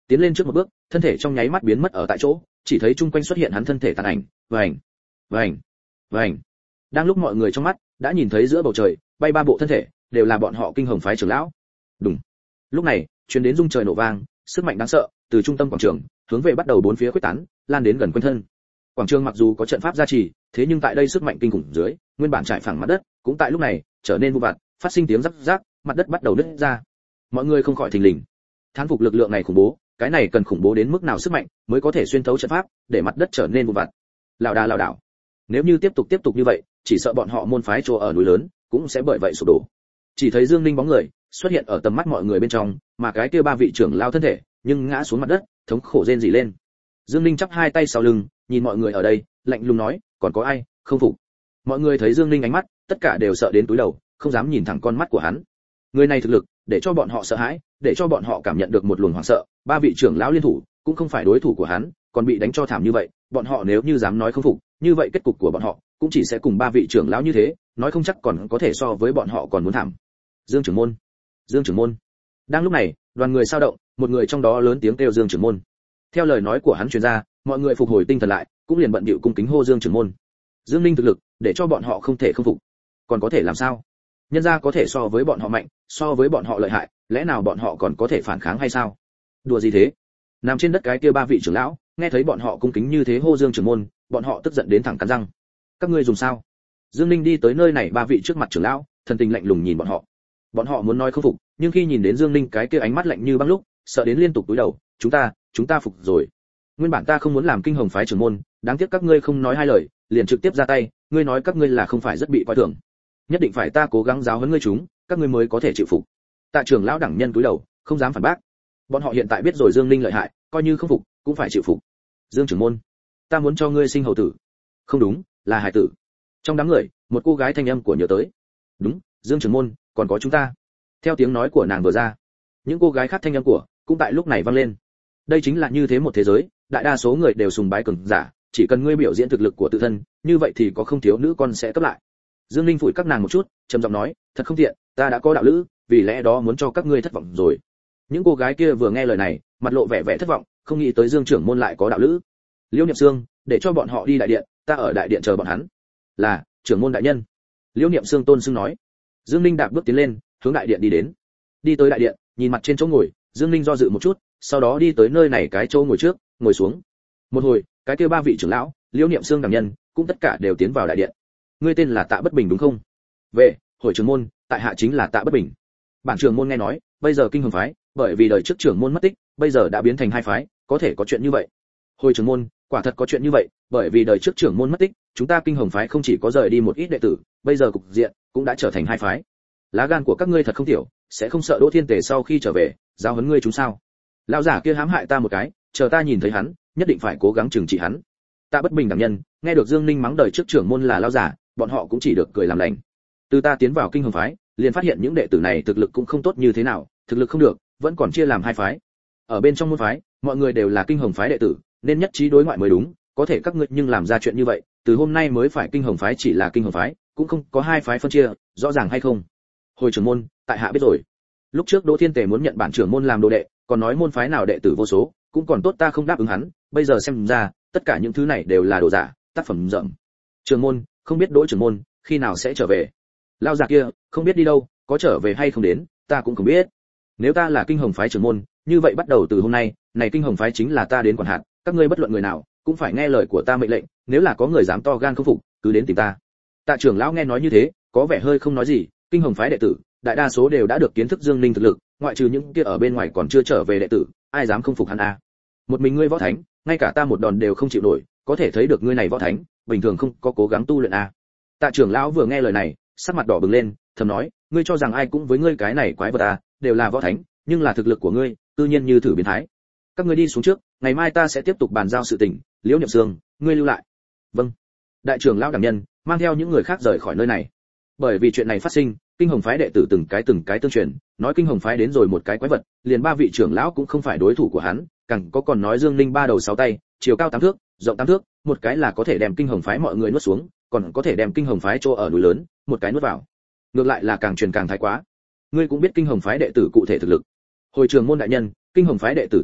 tiến lên trước một bước, thân thể trong nháy mắt biến mất ở tại chỗ, chỉ thấy chung quanh xuất hiện hắn thân thể tàn ảnh, vành, vành, vành. Đang lúc mọi người trong mắt đã nhìn thấy giữa bầu trời bay ba bộ thân thể, đều là bọn họ Kinh Hồng phái trưởng lão. Đùng. Lúc này, truyền đến rung trời nổ vang, sức mạnh đáng sợ từ trung tâm quảng trường hướng về bắt đầu bốn phía khuếch tán, lan đến gần quanh thân. Quảng trường mặc dù có trận pháp gia trì, thế nhưng tại đây sức mạnh kinh khủng dưới, nguyên bản trải phẳng mặt đất, cũng tại lúc này trở nên vu vặt, phát sinh tiếng rắc rắc, mặt đất bắt đầu nứt ra. Mọi người không khỏi thình lình. Thán phục lực lượng này khủng bố, cái này cần khủng bố đến mức nào sức mạnh mới có thể xuyên thấu trận pháp, để mặt đất trở nên vu vặt. Lão đà lão đảo. Nếu như tiếp tục tiếp tục như vậy, chỉ sợ bọn họ môn phái chỗ ở núi lớn cũng sẽ bởi vậy sụp đổ. Chỉ thấy Dương Ninh bóng người xuất hiện ở tầm mắt mọi người bên trong, mà cái kia ba vị trưởng lao thân thể nhưng ngã xuống mặt đất, thống khổ rên rỉ lên. Dương Ninh chắp hai tay sau lưng, nhìn mọi người ở đây, lạnh lùng nói, còn có ai không phục? Mọi người thấy Dương Ninh ánh mắt, tất cả đều sợ đến túi đầu, không dám nhìn thẳng con mắt của hắn. Người này thực lực, để cho bọn họ sợ hãi, để cho bọn họ cảm nhận được một luồng hoảng sợ. Ba vị trưởng lão liên thủ, cũng không phải đối thủ của hắn, còn bị đánh cho thảm như vậy, bọn họ nếu như dám nói không phục, như vậy kết cục của bọn họ cũng chỉ sẽ cùng ba vị trưởng lão như thế, nói không chắc còn có thể so với bọn họ còn muốn thảm. Dương trưởng môn, Dương trưởng môn. Đang lúc này, đoàn người sao động, một người trong đó lớn tiếng kêu Dương trưởng môn. Theo lời nói của hắn truyền ra, mọi người phục hồi tinh thần lại, cũng liền bận bịu cung kính hô Dương trưởng môn. Dương Ninh thực lực, để cho bọn họ không thể không phục. Còn có thể làm sao? Nhân gia có thể so với bọn họ mạnh, so với bọn họ lợi hại, lẽ nào bọn họ còn có thể phản kháng hay sao? Đùa gì thế? Nằm trên đất cái kia ba vị trưởng lão, nghe thấy bọn họ cung kính như thế hô Dương trưởng môn, bọn họ tức giận đến thẳng cắn răng. Các ngươi dùng sao? Dương Ninh đi tới nơi này ba vị trước mặt trưởng lão, thần tình lạnh lùng nhìn bọn họ. Bọn họ muốn nói không phục, nhưng khi nhìn đến Dương Ninh cái kia ánh mắt lạnh như băng lúc, sợ đến liên tục cúi đầu, chúng ta, chúng ta phục rồi. Nguyên bản ta không muốn làm Kinh Hồng phái trưởng môn, đáng tiếc các ngươi không nói hai lời, liền trực tiếp ra tay, ngươi nói các ngươi là không phải rất bị coi thường. Nhất định phải ta cố gắng giáo huấn ngươi chúng, các ngươi mới có thể chịu phục. Tạ trưởng lão đẳng nhân cúi đầu, không dám phản bác. Bọn họ hiện tại biết rồi Dương Ninh lợi hại, coi như không phục, cũng phải chịu phục. Dương trưởng môn, ta muốn cho ngươi sinh hầu tử. Không đúng, là hải tử. Trong đám người, một cô gái thanh âm của nhớ tới. Đúng, Dương trưởng môn, còn có chúng ta. Theo tiếng nói của nàng vừa ra, những cô gái khác thanh âm của cũng tại lúc này vang lên. Đây chính là như thế một thế giới, đại đa số người đều sùng bái cường giả, chỉ cần ngươi biểu diễn thực lực của tự thân, như vậy thì có không thiếu nữ con sẽ cấp lại. Dương Linh phủi các nàng một chút, trầm giọng nói, thật không tiện, ta đã có đạo lữ, vì lẽ đó muốn cho các ngươi thất vọng rồi. Những cô gái kia vừa nghe lời này, mặt lộ vẻ vẻ thất vọng, không nghĩ tới Dương trưởng môn lại có đạo lữ. Liễu Niệm Sương, để cho bọn họ đi đại điện, ta ở đại điện chờ bọn hắn. Là, trưởng môn đại nhân. Liễu Niệm Sương tôn xưng nói. Dương Linh đạp bước tiến lên, hướng đại điện đi đến. Đi tới đại điện, nhìn mặt trên chỗ ngồi, Dương Linh do dự một chút, sau đó đi tới nơi này cái chỗ ngồi trước, ngồi xuống. Một hồi, cái kia ba vị trưởng lão, Liễu Niệm Sương đẳng nhân, cũng tất cả đều tiến vào đại điện. Ngươi tên là Tạ Bất Bình đúng không? Về, hội trưởng môn, tại hạ chính là Tạ Bất Bình. Bản trưởng môn nghe nói, bây giờ Kinh Hồng phái, bởi vì đời trước trưởng môn mất tích, bây giờ đã biến thành hai phái, có thể có chuyện như vậy. Hội trưởng môn, quả thật có chuyện như vậy, bởi vì đời trước trưởng môn mất tích, chúng ta Kinh Hồng phái không chỉ có rời đi một ít đệ tử, bây giờ cục diện cũng đã trở thành hai phái. Lá gan của các ngươi thật không tiểu, sẽ không sợ Đỗ Thiên Tề sau khi trở về, giao huấn ngươi chúng sao? Lão giả kia hãm hại ta một cái, chờ ta nhìn thấy hắn, nhất định phải cố gắng trừng trị hắn. Tạ Bất Bình đảm nhân, nghe được Dương Ninh mắng đời trước trưởng môn là lão giả, bọn họ cũng chỉ được cười làm lành. Từ ta tiến vào Kinh Hồng phái, liền phát hiện những đệ tử này thực lực cũng không tốt như thế nào, thực lực không được, vẫn còn chia làm hai phái. Ở bên trong môn phái, mọi người đều là Kinh Hồng phái đệ tử, nên nhất trí đối ngoại mới đúng, có thể các ngươi nhưng làm ra chuyện như vậy, từ hôm nay mới phải Kinh Hồng phái chỉ là Kinh Hồng phái, cũng không có hai phái phân chia, rõ ràng hay không? Hồi trưởng môn, tại hạ biết rồi. Lúc trước Đỗ Thiên Tề muốn nhận bản trưởng môn làm đồ đệ, còn nói môn phái nào đệ tử vô số, cũng còn tốt ta không đáp ứng hắn, bây giờ xem ra, tất cả những thứ này đều là đồ giả, tác phẩm rợm. Trưởng môn, không biết Đỗ trưởng môn khi nào sẽ trở về? Lão già kia, không biết đi đâu, có trở về hay không đến, ta cũng không biết. Nếu ta là Kinh Hồng phái trưởng môn, như vậy bắt đầu từ hôm nay, này Kinh Hồng phái chính là ta đến quản hạt, các ngươi bất luận người nào, cũng phải nghe lời của ta mệnh lệnh, nếu là có người dám to gan không phục, cứ đến tìm ta. Tạ trưởng lão nghe nói như thế, có vẻ hơi không nói gì, Kinh Hồng phái đệ tử, đại đa số đều đã được kiến thức Dương Ninh thực lực, ngoại trừ những kia ở bên ngoài còn chưa trở về đệ tử, ai dám không phục hắn a? Một mình ngươi võ thánh, ngay cả ta một đòn đều không chịu nổi, có thể thấy được ngươi này võ thánh, bình thường không có cố gắng tu luyện a. Tạ trưởng lão vừa nghe lời này, sắc mặt đỏ bừng lên, thầm nói, ngươi cho rằng ai cũng với ngươi cái này quái vật a, đều là võ thánh, nhưng là thực lực của ngươi, tự nhiên như thử biến thái. Các ngươi đi xuống trước, ngày mai ta sẽ tiếp tục bàn giao sự tình, Liễu Niệm Sương, ngươi lưu lại. Vâng. Đại trưởng lão đảm nhân, mang theo những người khác rời khỏi nơi này. Bởi vì chuyện này phát sinh, Kinh Hồng phái đệ tử từng cái từng cái tương truyền, nói Kinh Hồng phái đến rồi một cái quái vật, liền ba vị trưởng lão cũng không phải đối thủ của hắn, càng có còn nói Dương Ninh ba đầu sáu tay, chiều cao tám thước, rộng tám thước, một cái là có thể đem Kinh Hồng phái mọi người nuốt xuống, còn có thể đem Kinh Hồng phái chỗ ở núi lớn, một cái nuốt vào. Ngược lại là càng truyền càng thái quá. Ngươi cũng biết Kinh Hồng phái đệ tử cụ thể thực lực. Hồi trưởng môn đại nhân, Kinh Hồng phái đệ tử thực lực,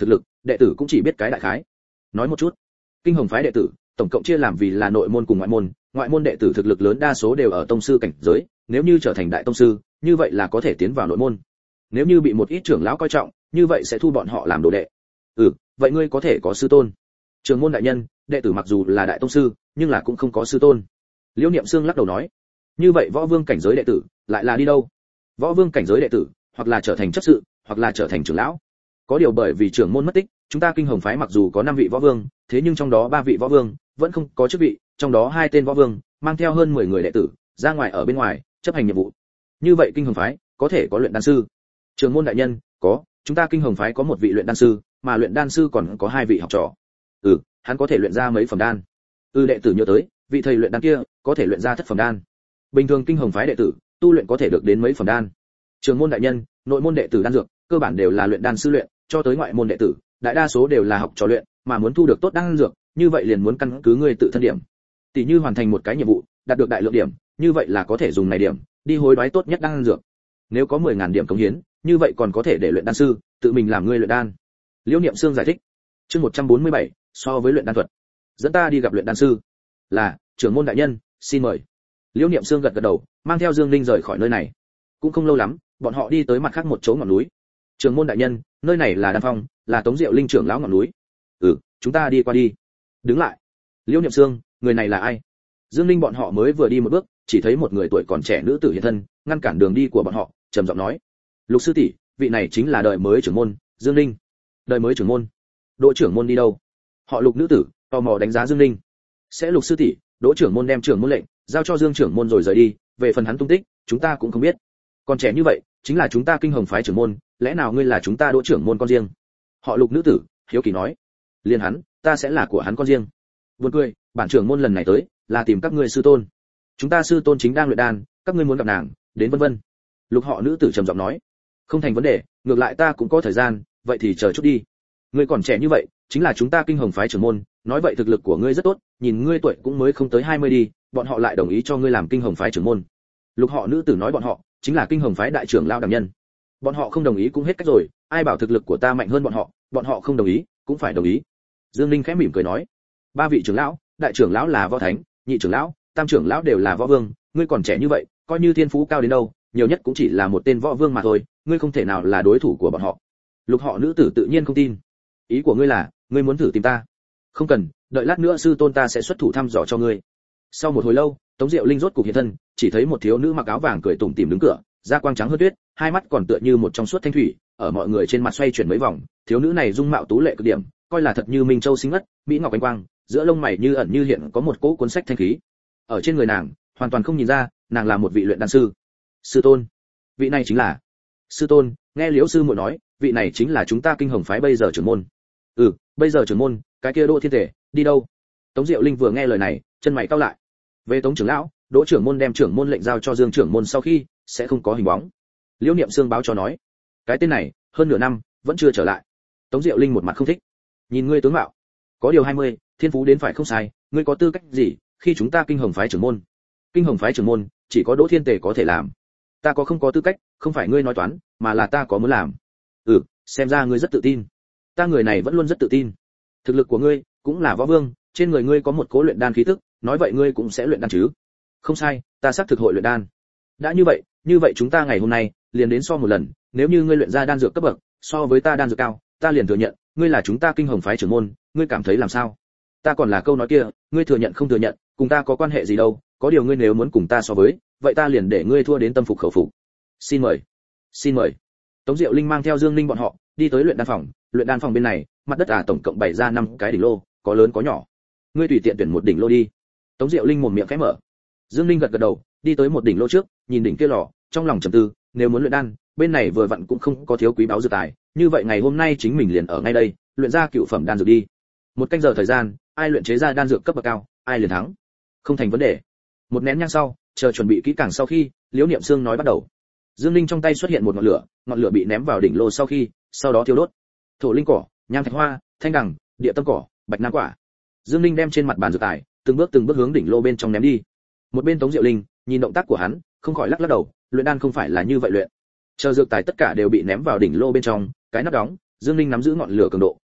đệ tử cũng chỉ biết cái đại khái. Nói một chút. Kinh Hồng phái đệ tử, tổng cộng chia làm vì là nội môn cùng ngoại môn, ngoại môn đệ tử thực lực lớn đa số đều ở tông sư cảnh giới, nếu như trở thành đại tông sư, như vậy là có thể tiến vào nội môn. Nếu như bị một ít trưởng lão coi trọng, như vậy sẽ thu bọn họ làm đồ đệ. Ừ, vậy ngươi có thể có sư tôn. Trưởng môn đại nhân, đệ tử mặc dù là đại tông sư, nhưng là cũng không có sư tôn. Liễu Niệm Xương lắc đầu nói, như vậy võ vương cảnh giới đệ tử lại là đi đâu? Võ vương cảnh giới đệ tử, hoặc là trở thành chấp sự, hoặc là trở thành trưởng lão. Có điều bởi vì trưởng môn mất tích, chúng ta Kinh Hồng phái mặc dù có năm vị võ vương, thế nhưng trong đó ba vị võ vương vẫn không có chức vị, trong đó hai tên võ vương mang theo hơn mười người đệ tử ra ngoài ở bên ngoài chấp hành nhiệm vụ. Như vậy Kinh Hồng phái có thể có luyện đan sư. Trưởng môn đại nhân, có, chúng ta Kinh Hồng phái có một vị luyện đan sư, mà luyện đan sư còn có hai vị học trò. Ừ, hắn có thể luyện ra mấy phẩm đan. Ừ, đệ tử nhớ tới, vị thầy luyện đan kia có thể luyện ra thất phẩm đan. Bình thường Kinh Hồng phái đệ tử tu luyện có thể được đến mấy phẩm đan. Trưởng môn đại nhân, nội môn đệ tử đan dược cơ bản đều là luyện đan sư luyện, cho tới ngoại môn đệ tử, đại đa số đều là học trò luyện, mà muốn thu được tốt đan dược, như vậy liền muốn căn cứ ngươi tự thân điểm. Tỷ như hoàn thành một cái nhiệm vụ, đạt được đại lượng điểm, như vậy là có thể dùng này điểm đi hối đoái tốt nhất đan dược. Nếu có mười nghìn điểm cống hiến, như vậy còn có thể để luyện đan sư tự mình làm ngươi luyện đan. Liễu Niệm Xương giải thích. Chương một trăm bốn mươi bảy, so với luyện đan thuật. Dẫn ta đi gặp luyện đan sư. Là, trưởng môn đại nhân, xin mời. Liễu Niệm Xương gật gật đầu, mang theo Dương Linh rời khỏi nơi này. Cũng không lâu lắm, bọn họ đi tới mặt khác một chỗ ngọn núi. Trưởng môn đại nhân, nơi này là đan phong, là Tống Diệu Linh trưởng lão ngọn núi. Ừ, chúng ta đi qua đi. Đứng lại. Liễu Niệm Xương, người này là ai? Dương Linh bọn họ mới vừa đi một bước, chỉ thấy một người tuổi còn trẻ nữ tử hiện thân, ngăn cản đường đi của bọn họ, trầm giọng nói: "Lục sư tỷ, vị này chính là đời mới trưởng môn, Dương Linh." Đời mới trưởng môn? Đỗ trưởng môn đi đâu? Họ Lục nữ tử tò mò đánh giá Dương Linh. Sẽ Lục sư tỷ, Đỗ trưởng môn đem trưởng môn lệnh giao cho Dương trưởng môn rồi rời đi, về phần hắn tung tích, chúng ta cũng không biết. Còn trẻ như vậy, chính là chúng ta Kinh Hồng phái trưởng môn, lẽ nào ngươi là chúng ta Đỗ trưởng môn con riêng? Họ Lục nữ tử hiếu kỳ nói. Liên hắn, ta sẽ là của hắn con riêng. Buồn cười, bản trưởng môn lần này tới là tìm các ngươi sư tôn. Chúng ta sư tôn chính đang luyện đan, các ngươi muốn gặp nàng, đến vân vân. Lục họ nữ tử trầm giọng nói. Không thành vấn đề, ngược lại ta cũng có thời gian, vậy thì chờ chút đi. Ngươi còn trẻ như vậy, chính là chúng ta Kinh Hồng phái trưởng môn, nói vậy thực lực của ngươi rất tốt, nhìn ngươi tuổi cũng mới không tới hai mươi đi, bọn họ lại đồng ý cho ngươi làm Kinh Hồng phái trưởng môn. Lục họ nữ tử nói bọn họ chính là Kinh Hồng phái đại trưởng lão đảm nhân. Bọn họ không đồng ý cũng hết cách rồi, ai bảo thực lực của ta mạnh hơn bọn họ, bọn họ không đồng ý, cũng phải đồng ý. Dương Linh khẽ mỉm cười nói, ba vị trưởng lão, đại trưởng lão là võ thánh, nhị trưởng lão, tam trưởng lão đều là võ vương, ngươi còn trẻ như vậy, coi như thiên phú cao đến đâu, nhiều nhất cũng chỉ là một tên võ vương mà thôi, ngươi không thể nào là đối thủ của bọn họ. Lục họ nữ tử tự nhiên không tin. Ý của ngươi là, ngươi muốn thử tìm ta? Không cần, đợi lát nữa sư tôn ta sẽ xuất thủ thăm dò cho ngươi. Sau một hồi lâu, Tống Diệu Linh rốt cục hiện thân, chỉ thấy một thiếu nữ mặc áo vàng cười tủm tỉm đứng cửa, da quang trắng hơn tuyết, hai mắt còn tựa như một trong suốt thanh thủy, ở mọi người trên mặt xoay chuyển mấy vòng, thiếu nữ này dung mạo tú lệ cực điểm, coi là thật như minh châu xinh ngất, mỹ ngọc ánh quang, giữa lông mày như ẩn như hiện có một cỗ cuốn sách thanh khí. Ở trên người nàng, hoàn toàn không nhìn ra, nàng là một vị luyện đan sư. Sư tôn, vị này chính là. Sư tôn, nghe Liễu sư muội nói, vị này chính là chúng ta Kinh Hồng phái bây giờ trưởng môn. Ừ, bây giờ trưởng môn, cái kia Đỗ Thiên Tể, đi đâu? Tống Diệu Linh vừa nghe lời này, chân mày cau lại. Về Tống trưởng lão, Đỗ trưởng môn đem trưởng môn lệnh giao cho Dương trưởng môn sau khi, sẽ không có hình bóng. Liễu Niệm Xương báo cho nói, cái tên này, hơn nửa năm vẫn chưa trở lại. Tống Diệu Linh một mặt không thích. Nhìn ngươi tướng mạo, có điều hai mươi, thiên phú đến phải không sai, ngươi có tư cách gì khi chúng ta Kinh Hồng phái trưởng môn? Kinh Hồng phái trưởng môn, chỉ có Đỗ Thiên Tể có thể làm. Ta có không có tư cách, không phải ngươi nói toán, mà là ta có muốn làm. Ừ, xem ra ngươi rất tự tin. Ta người này vẫn luôn rất tự tin. Thực lực của ngươi cũng là võ vương, trên người ngươi có một cố luyện đan khí tức, nói vậy ngươi cũng sẽ luyện đan chứ? Không sai, ta xác thực hội luyện đan. Đã như vậy, như vậy chúng ta ngày hôm nay liền đến so một lần, nếu như ngươi luyện ra đan dược cấp bậc so với ta đan dược cao, ta liền thừa nhận, ngươi là chúng ta Kinh Hồng phái trưởng môn, ngươi cảm thấy làm sao? Ta còn là câu nói kia, ngươi thừa nhận không thừa nhận, cùng ta có quan hệ gì đâu, có điều ngươi nếu muốn cùng ta so với, vậy ta liền để ngươi thua đến tâm phục khẩu phục. Xin mời. Xin mời. Tống Diệu Linh mang theo Dương Linh bọn họ đi tới luyện đan phòng, luyện đan phòng bên này, mặt đất à tổng cộng bày ra năm cái đỉnh lô, có lớn có nhỏ. Ngươi tùy tiện tuyển một đỉnh lô đi. Tống Diệu Linh mồm miệng khẽ mở. Dương Linh gật gật đầu, đi tới một đỉnh lô trước, nhìn đỉnh kia lò, trong lòng trầm tư, nếu muốn luyện đan, bên này vừa vặn cũng không có thiếu quý báu dược tài, như vậy ngày hôm nay chính mình liền ở ngay đây, luyện ra cựu phẩm đan dược đi. Một canh giờ thời gian, ai luyện chế ra đan dược cấp bậc cao, ai liền thắng. Không thành vấn đề. Một nén nhang sau, chờ chuẩn bị kỹ càng sau khi, Liễu Niệm Xương nói bắt đầu. Dương Linh trong tay xuất hiện một ngọn lửa, ngọn lửa bị ném vào đỉnh lô sau khi, sau đó thiêu đốt. Thổ linh cỏ, nham thạch hoa, thanh đằng, địa tâm cỏ, bạch nam quả. Dương Linh đem trên mặt bàn dược tài, từng bước từng bước hướng đỉnh lô bên trong ném đi. Một bên Tống Diệu Linh, nhìn động tác của hắn, không khỏi lắc lắc đầu, luyện đan không phải là như vậy luyện. Chờ dược tài tất cả đều bị ném vào đỉnh lô bên trong, cái nắp đóng, Dương Linh nắm giữ ngọn lửa cường độ,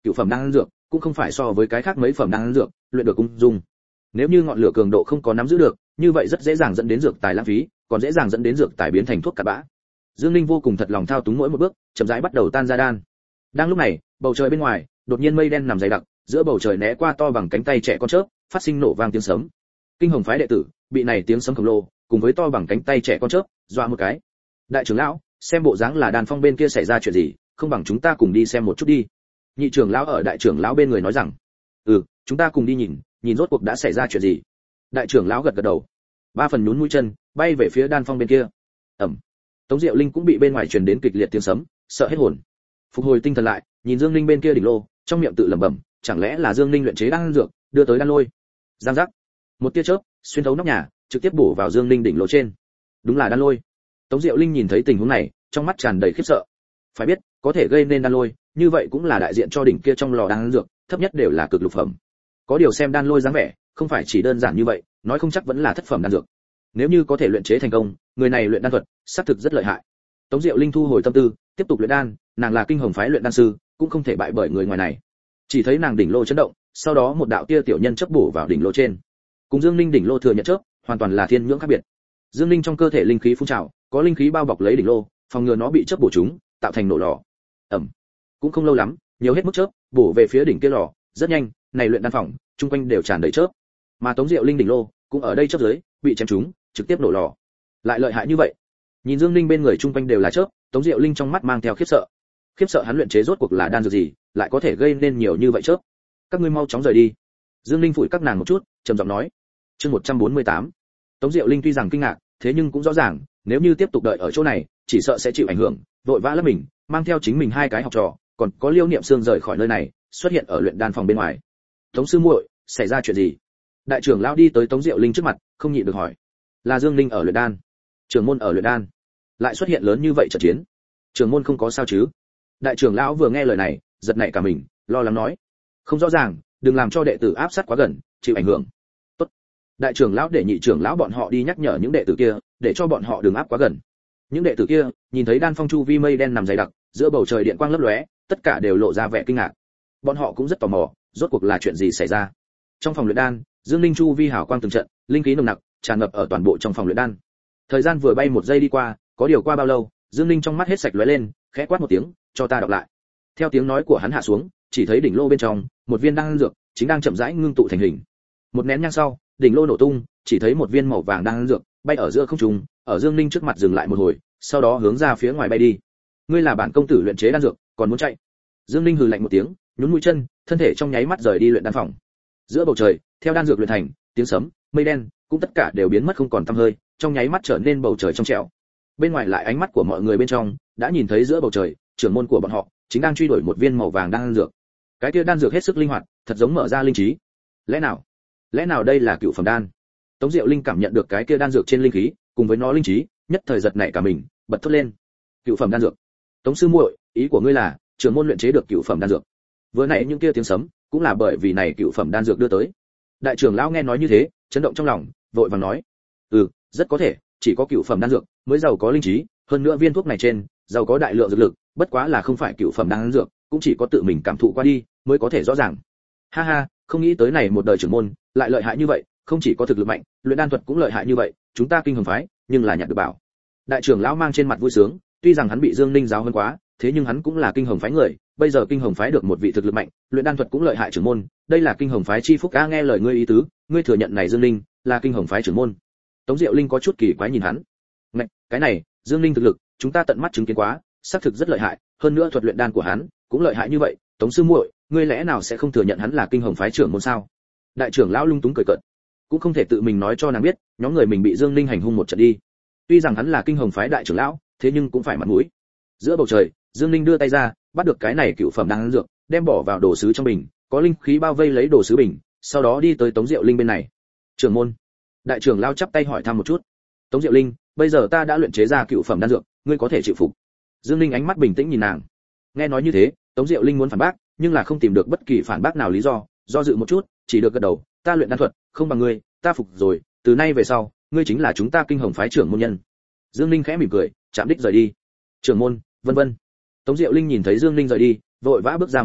cựu phẩm đan dược cũng không phải so với cái khác mấy phẩm đan dược luyện được ung dung. Nếu như ngọn lửa cường độ không có nắm giữ được, như vậy rất dễ dàng dẫn đến dược tài lãng phí, còn dễ dàng dẫn đến dược tài biến thành thuốc cặn bã. Dương Ninh vô cùng thật lòng thao túng mỗi một bước, chậm rãi bắt đầu tan ra đan. Đang lúc này, bầu trời bên ngoài, đột nhiên mây đen nằm dày đặc, giữa bầu trời né qua to bằng cánh tay trẻ con chớp, phát sinh nổ vang tiếng sấm. Kinh Hồng phái đệ tử, bị này tiếng sấm khổng lồ, cùng với to bằng cánh tay trẻ con chớp, dọa một cái. Đại trưởng lão, xem bộ dáng là đàn phong bên kia xảy ra chuyện gì, không bằng chúng ta cùng đi xem một chút đi. Nhị trưởng lão ở đại trưởng lão bên người nói rằng, ừ, chúng ta cùng đi nhìn, nhìn rốt cuộc đã xảy ra chuyện gì. Đại trưởng lão gật gật đầu, ba phần nhún mũi chân, bay về phía đan phong bên kia. ầm, Tống Diệu Linh cũng bị bên ngoài truyền đến kịch liệt tiếng sấm, sợ hết hồn. Phục hồi tinh thần lại, nhìn Dương Ninh bên kia đỉnh lô, trong miệng tự lẩm bẩm, chẳng lẽ là Dương Ninh luyện chế đan dược, đưa tới đan lôi. Giang giác, một tia chớp xuyên thấu nóc nhà, trực tiếp bổ vào Dương Ninh đỉnh lô trên. Đúng là đan lôi. Tống Diệu Linh nhìn thấy tình huống này, trong mắt tràn đầy khiếp sợ. Phải biết, có thể gây nên đan lôi, như vậy cũng là đại diện cho đỉnh kia trong lò đan dược, thấp nhất đều là cực lục phẩm. Có điều xem đan lôi dáng vẻ, không phải chỉ đơn giản như vậy, nói không chắc vẫn là thất phẩm đan dược. Nếu như có thể luyện chế thành công, người này luyện đan thuật, xác thực rất lợi hại. Tống Diệu Linh thu hồi tâm tư, tiếp tục luyện đan, nàng là Kinh Hồng phái luyện đan sư, cũng không thể bại bởi người ngoài này. Chỉ thấy nàng đỉnh lô chấn động, sau đó một đạo tia tiểu nhân chớp bổ vào đỉnh lô trên. Cùng Dương Ninh đỉnh lô thừa nhận chớp, hoàn toàn là thiên nhưỡng khác biệt. Dương Ninh trong cơ thể linh khí phun trào, có linh khí bao bọc lấy đỉnh lô, phòng ngừa nó bị chớp bổ trúng, tạo thành nổ lò. Ầm. Cũng không lâu lắm, nhiều hết mức chớp, bổ về phía đỉnh kia lò, rất nhanh, này luyện đan phòng, trung quanh đều tràn đầy chớp. Mà Tống Diệu Linh đỉnh lô, cũng ở đây chớp dưới, bị chém trúng, trực tiếp nổ lò. Lại lợi hại như vậy. Nhìn Dương Ninh bên người trung quanh đều là chớp, Tống Diệu Linh trong mắt mang theo khiếp sợ. Khiếp sợ hắn luyện chế rốt cuộc là đan dược gì, lại có thể gây nên nhiều như vậy chớp. Các ngươi mau chóng rời đi. Dương Ninh phủi các nàng một chút, trầm giọng nói. Chương một trăm bốn mươi tám. Tống Diệu Linh tuy rằng kinh ngạc, thế nhưng cũng rõ ràng, nếu như tiếp tục đợi ở chỗ này, chỉ sợ sẽ chịu ảnh hưởng, vội vã lấp mình, mang theo chính mình hai cái học trò, còn có Liêu Niệm Sương rời khỏi nơi này, xuất hiện ở luyện đan phòng bên ngoài. Tống sư muội, xảy ra chuyện gì? Đại trưởng lão đi tới Tống Diệu Linh trước mặt, không nhịn được hỏi. Là Dương Ninh ở luyện đan, trưởng môn ở luyện đan, lại xuất hiện lớn như vậy trận chiến. Trưởng môn không có sao chứ? Đại trưởng lão vừa nghe lời này, giật nảy cả mình, lo lắng nói. Không rõ ràng, đừng làm cho đệ tử áp sát quá gần, chịu ảnh hưởng. Tốt. Đại trưởng lão để nhị trưởng lão bọn họ đi nhắc nhở những đệ tử kia, để cho bọn họ đừng áp quá gần. Những đệ tử kia, nhìn thấy đan phong chu vi mây đen nằm dày đặc, giữa bầu trời điện quang lấp lóe, tất cả đều lộ ra vẻ kinh ngạc. Bọn họ cũng rất tò mò, rốt cuộc là chuyện gì xảy ra. Trong phòng luyện đan, Dương Linh chu vi hào quang từng trận, linh khí nồng nặc, tràn ngập ở toàn bộ trong phòng luyện đan. Thời gian vừa bay một giây đi qua, có điều qua bao lâu, Dương Linh trong mắt hết sạch lóe lên, khẽ quát một tiếng, cho ta đọc lại. Theo tiếng nói của hắn hạ xuống, chỉ thấy đỉnh lô bên trong, một viên đan dược chính đang chậm rãi ngưng tụ thành hình. Một nén nhang sau, đỉnh lô nổ tung, chỉ thấy một viên màu vàng đan dược bay ở giữa không trung, ở Dương Linh trước mặt dừng lại một hồi, sau đó hướng ra phía ngoài bay đi. Ngươi là bản công tử luyện chế đan dược, còn muốn chạy? Dương Linh hừ lạnh một tiếng, nhún mũi chân, thân thể trong nháy mắt rời đi luyện đan phòng. Giữa bầu trời, theo đan dược luyện thành, tiếng sấm, mây đen, cũng tất cả đều biến mất không còn tăm hơi, trong nháy mắt trở nên bầu trời trong trẻo. Bên ngoài lại ánh mắt của mọi người bên trong, đã nhìn thấy giữa bầu trời, trưởng môn của bọn họ chính đang truy đuổi một viên màu vàng đan dược. Cái kia đan dược hết sức linh hoạt, thật giống mở ra linh trí. Lẽ nào, lẽ nào đây là cựu phẩm đan? Tống Diệu Linh cảm nhận được cái kia đan dược trên linh khí, cùng với nó linh trí, nhất thời giật nảy cả mình, bật thốt lên. Cựu phẩm đan dược? Tống sư muội, ý của ngươi là trưởng môn luyện chế được cựu phẩm đan dược? Vừa nãy những kia tiếng sấm, cũng là bởi vì này cựu phẩm đan dược đưa tới. Đại trưởng lão nghe nói như thế, chấn động trong lòng, vội vàng nói: "Ừ, rất có thể, chỉ có cựu phẩm đan dược mới giàu có linh trí, hơn nữa viên thuốc này trên giàu có đại lượng dược lực, bất quá là không phải cựu phẩm đan dược, cũng chỉ có tự mình cảm thụ qua đi mới có thể rõ ràng." Ha ha, không nghĩ tới này một đời trưởng môn lại lợi hại như vậy, không chỉ có thực lực mạnh, luyện đan thuật cũng lợi hại như vậy, chúng ta Kinh Hồng phái, nhưng là nhặt được bảo. Đại trưởng lão mang trên mặt vui sướng, tuy rằng hắn bị Dương Ninh giáo hơn quá, thế nhưng hắn cũng là Kinh Hồng phái người, bây giờ Kinh Hồng phái được một vị thực lực mạnh, luyện đan thuật cũng lợi hại trưởng môn, đây là Kinh Hồng phái chi phúc a. Nghe lời ngươi ý tứ, ngươi thừa nhận này Dương Ninh là Kinh Hồng phái trưởng môn? Tống Diệu Linh có chút kỳ quái nhìn hắn. Ngạch, cái này, Dương Ninh thực lực, chúng ta tận mắt chứng kiến quá, xác thực rất lợi hại, hơn nữa thuật luyện đan của hắn cũng lợi hại như vậy, Tống sư muội, ngươi lẽ nào sẽ không thừa nhận hắn là Kinh Hồng phái trưởng môn sao? Đại trưởng lão lung túng cười cợt, cũng không thể tự mình nói cho nàng biết, nhóm người mình bị Dương Ninh hành hung một trận đi. Tuy rằng hắn là Kinh Hồng phái đại trưởng lão, thế nhưng cũng phải mặt mũi. Giữa bầu trời, Dương Ninh đưa tay ra, bắt được cái này cựu phẩm đan dược, đem bỏ vào đồ sứ trong bình, có linh khí bao vây lấy đồ sứ bình, sau đó đi tới Tống Diệu Linh bên này. Trưởng môn. Đại trưởng lão chắp tay hỏi thăm một chút. Tống Diệu Linh, bây giờ ta đã luyện chế ra cựu phẩm đan dược, ngươi có thể chịu phục? Dương Ninh ánh mắt bình tĩnh nhìn nàng. Nghe nói như thế, Tống Diệu Linh muốn phản bác, nhưng là không tìm được bất kỳ phản bác nào lý do, do dự một chút, chỉ được gật đầu, ta luyện đan thuật không bằng ngươi, ta phục rồi, từ nay về sau, ngươi chính là chúng ta Kinh Hồng phái trưởng môn nhân. Dương Ninh khẽ mỉm cười, chạm đích rời đi. Trưởng môn, vân vân. Tống Diệu Linh nhìn thấy Dương Ninh rời đi, vội vã bước ra một bước,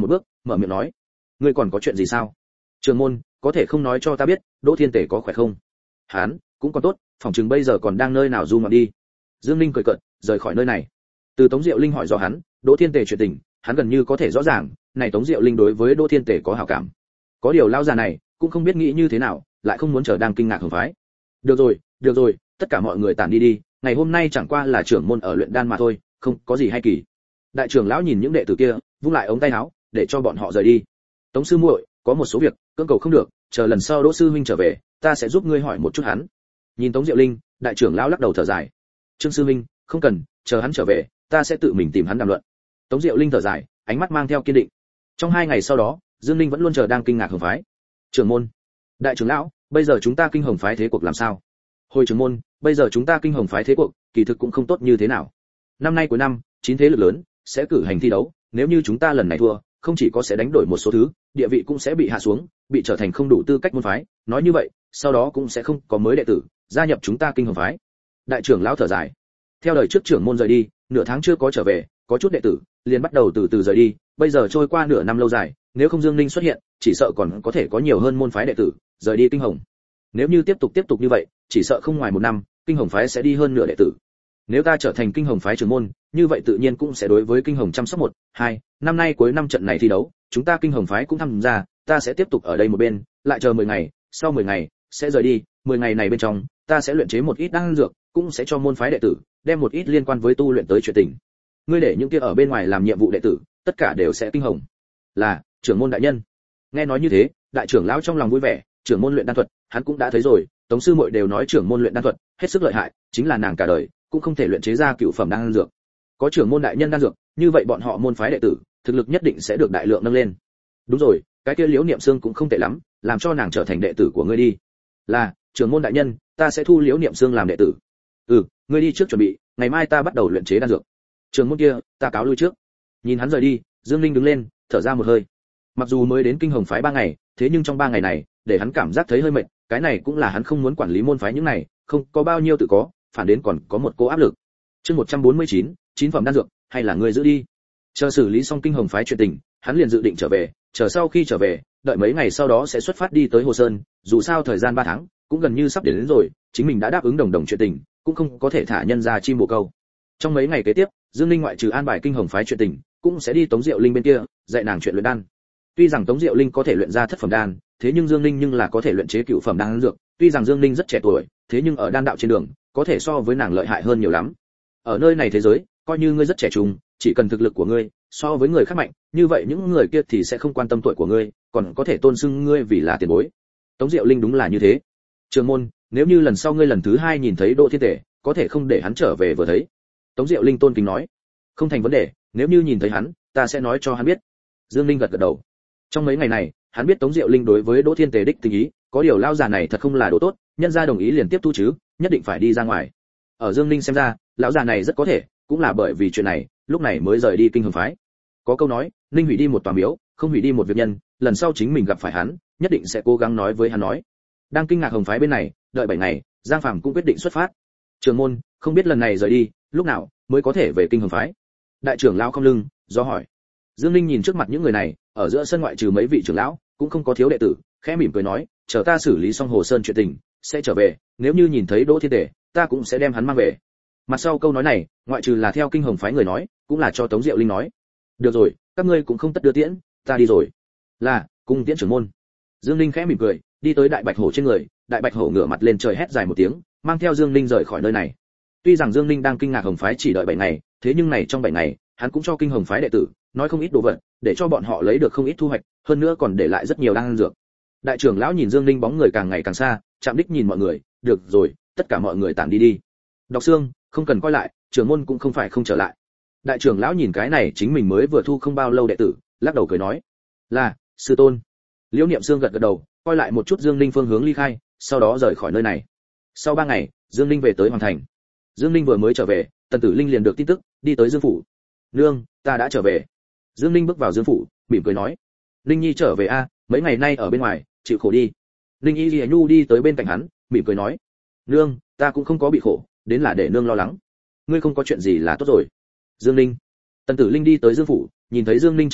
mở miệng nói: ngươi còn có chuyện gì sao? Trưởng môn, có thể không nói cho ta biết Đỗ Thiên Tể có khỏe không? Hắn cũng còn tốt, phòng chừng bây giờ còn đang nơi nào du ngoạn đi. Dương Ninh cười cợt, rời khỏi nơi này. Từ Tống Diệu Linh hỏi rõ hắn Đỗ Thiên Tể chuyện tình, hắn gần như có thể rõ ràng, này Tống Diệu Linh đối với Đỗ Thiên Tể có hảo cảm. Có điều lão già này cũng không biết nghĩ như thế nào, lại không muốn trở đang kinh ngạc hưởng phái. Được rồi, được rồi, tất cả mọi người tản đi đi, ngày hôm nay chẳng qua là trưởng môn ở luyện đan mà thôi, không có gì hay kỳ. Đại trưởng lão nhìn những đệ tử kia, vung lại ống tay áo, để cho bọn họ rời đi. Tống sư muội, có một số việc cưỡng cầu không được, chờ lần sau Đỗ sư huynh trở về, ta sẽ giúp ngươi hỏi một chút hắn. Nhìn Tống Diệu Linh, đại trưởng lão lắc đầu thở dài. Trương sư huynh, không cần, chờ hắn trở về, ta sẽ tự mình tìm hắn đàm luận. Tống Diệu Linh thở dài, ánh mắt mang theo kiên định. Trong hai ngày sau đó, Dương Ninh vẫn luôn chờ đang kinh ngạc hồng phái. Trưởng môn, đại trưởng lão, bây giờ chúng ta kinh hồng phái thế cuộc làm sao? Hồi trưởng môn, bây giờ chúng ta kinh hồng phái thế cuộc, kỳ thực cũng không tốt như thế nào. Năm nay cuối năm, chín thế lực lớn sẽ cử hành thi đấu, nếu như chúng ta lần này thua, không chỉ có sẽ đánh đổi một số thứ, địa vị cũng sẽ bị hạ xuống, bị trở thành không đủ tư cách môn phái, nói như vậy, sau đó cũng sẽ không có mới đệ tử gia nhập chúng ta kinh hồng phái. Đại trưởng lão thở dài. Theo đời trước trưởng môn rời đi, nửa tháng chưa có trở về, có chút đệ tử liền bắt đầu từ từ rời đi, bây giờ trôi qua nửa năm lâu dài, nếu không Dương Ninh xuất hiện, chỉ sợ còn có thể có nhiều hơn môn phái đệ tử rời đi kinh hồng. Nếu như tiếp tục tiếp tục như vậy, chỉ sợ không ngoài một năm, kinh hồng phái sẽ đi hơn nửa đệ tử. Nếu ta trở thành kinh hồng phái trưởng môn, như vậy tự nhiên cũng sẽ đối với kinh hồng chăm sóc một, hai, năm nay cuối năm trận này thi đấu, chúng ta kinh hồng phái cũng tham gia, ta sẽ tiếp tục ở đây một bên, lại chờ mười ngày, sau mười ngày sẽ rời đi, mười ngày này bên trong, ta sẽ luyện chế một ít đan dược, cũng sẽ cho môn phái đệ tử đem một ít liên quan với tu luyện tới chuyện tình. Ngươi để những kia ở bên ngoài làm nhiệm vụ đệ tử, tất cả đều sẽ kinh hồng. Là, trưởng môn đại nhân. Nghe nói như thế, đại trưởng lão trong lòng vui vẻ, trưởng môn luyện đan thuật, hắn cũng đã thấy rồi, Tống sư muội đều nói trưởng môn luyện đan thuật hết sức lợi hại, chính là nàng cả đời cũng không thể luyện chế ra cựu phẩm đan dược. Có trưởng môn đại nhân đan dược, như vậy bọn họ môn phái đệ tử, thực lực nhất định sẽ được đại lượng nâng lên. Đúng rồi, cái kia Liễu Niệm Xương cũng không tệ lắm, làm cho nàng trở thành đệ tử của ngươi đi. Là, trưởng môn đại nhân, ta sẽ thu Liễu Niệm Xương làm đệ tử. Ừ, ngươi đi trước chuẩn bị, ngày mai ta bắt đầu luyện chế đan dược. Trưởng môn kia, ta cáo lui trước. Nhìn hắn rời đi, Dương Linh đứng lên, thở ra một hơi. Mặc dù mới đến kinh hồng phái ba ngày, thế nhưng trong ba ngày này, để hắn cảm giác thấy hơi mệt, cái này cũng là hắn không muốn quản lý môn phái những này, không có bao nhiêu tự có, phản đến còn có một cô áp lực. Chương một trăm bốn mươi chín, chín phẩm đan dược, hay là ngươi giữ đi. Chờ xử lý xong kinh hồng phái chuyện tình, hắn liền dự định trở về, chờ sau khi trở về, đợi mấy ngày sau đó sẽ xuất phát đi tới Hồ Sơn, dù sao thời gian ba tháng cũng gần như sắp đến, đến rồi, chính mình đã đáp ứng đồng đồng chuyện tình, cũng không có thể thả nhân ra chim bồ câu. Trong mấy ngày kế tiếp, Dương Linh ngoại trừ an bài kinh hồng phái chuyện tình, cũng sẽ đi Tống Diệu Linh bên kia, dạy nàng chuyện luyện đan. Tuy rằng Tống Diệu Linh có thể luyện ra thất phẩm đan, thế nhưng Dương Linh nhưng là có thể luyện chế cửu phẩm đan dược, tuy rằng Dương Linh rất trẻ tuổi, thế nhưng ở đan đạo trên đường, có thể so với nàng lợi hại hơn nhiều lắm. Ở nơi này thế giới, coi như ngươi rất trẻ trung, chỉ cần thực lực của ngươi so với người khác mạnh, như vậy những người kia thì sẽ không quan tâm tuổi của ngươi, còn có thể tôn xưng ngươi vì là tiền bối. Tống Diệu Linh đúng là như thế. Trường môn, nếu như lần sau ngươi lần thứ hai nhìn thấy Đỗ Thiên Tể, có thể không để hắn trở về vừa thấy. Tống Diệu Linh tôn kính nói. Không thành vấn đề, nếu như nhìn thấy hắn, ta sẽ nói cho hắn biết. Dương Linh gật gật đầu. Trong mấy ngày này, hắn biết Tống Diệu Linh đối với Đỗ Thiên Tề đích tình ý, có điều lao già này thật không là đồ tốt, nhân gia đồng ý liền tiếp thu chứ, nhất định phải đi ra ngoài. Ở Dương Linh xem ra, lão già này rất có thể, cũng là bởi vì chuyện này, lúc này mới rời đi kinh hồng phái. Có câu nói, Ninh hủy đi một tòa miếu, không hủy đi một việc nhân, lần sau chính mình gặp phải hắn, nhất định sẽ cố gắng nói với hắn nói. Đang kinh ngạc hồng phái bên này, đợi bảy ngày, Giang Phàm cũng quyết định xuất phát. Trưởng môn, không biết lần này rời đi, lúc nào mới có thể về kinh hồng phái? Đại trưởng lão không lưng, do hỏi. Dương Linh nhìn trước mặt những người này, ở giữa sân ngoại trừ mấy vị trưởng lão, cũng không có thiếu đệ tử, khẽ mỉm cười nói, chờ ta xử lý xong Hồ Sơn chuyện tình, sẽ trở về, nếu như nhìn thấy Đỗ Thiên Tề, ta cũng sẽ đem hắn mang về. Mặt sau câu nói này, ngoại trừ là theo kinh hồng phái người nói, cũng là cho Tống Diệu Linh nói. Được rồi, các ngươi cũng không tất đưa tiễn, ta đi rồi. Là, cung tiễn trưởng môn. Dương Linh khẽ mỉm cười, đi tới Đại Bạch Hổ trên người, Đại Bạch Hổ ngửa mặt lên trời hét dài một tiếng, mang theo Dương Linh rời khỏi nơi này. Tuy rằng Dương Linh đang kinh ngạc hồng phái chỉ đợi bảy ngày, thế nhưng này trong bảy ngày, hắn cũng cho kinh hồng phái đệ tử nói không ít đồ vật, để cho bọn họ lấy được không ít thu hoạch, hơn nữa còn để lại rất nhiều đan dược. Đại trưởng lão nhìn Dương Linh bóng người càng ngày càng xa, chạm đích nhìn mọi người, được rồi, tất cả mọi người tản đi đi. Đọc xương, không cần quay lại, trưởng môn cũng không phải không trở lại. Đại trưởng lão nhìn cái này chính mình mới vừa thu không bao lâu đệ tử, lắc đầu cười nói, là sư tôn. Liễu Niệm Xương gật gật đầu, coi lại một chút Dương Linh phương hướng ly khai, sau đó rời khỏi nơi này. Sau ba ngày, Dương Linh về tới hoàng thành. Dương Linh vừa mới trở về, Tần Tử Linh liền được tin tức, đi tới Dương phủ. Nương, ta đã trở về. Dương Linh bước vào Dương phủ, mỉm cười nói, Linh Nhi trở về a, mấy ngày nay ở bên ngoài, chịu khổ đi. Linh Y Lìa Nhu đi tới bên cạnh hắn, mỉm cười nói, nương, ta cũng không có bị khổ, đến là để nương lo lắng. Ngươi không có chuyện gì là tốt rồi. Dương Linh. Tần Tử Linh đi tới Dương phủ, nhìn thấy Dương Linh trở về,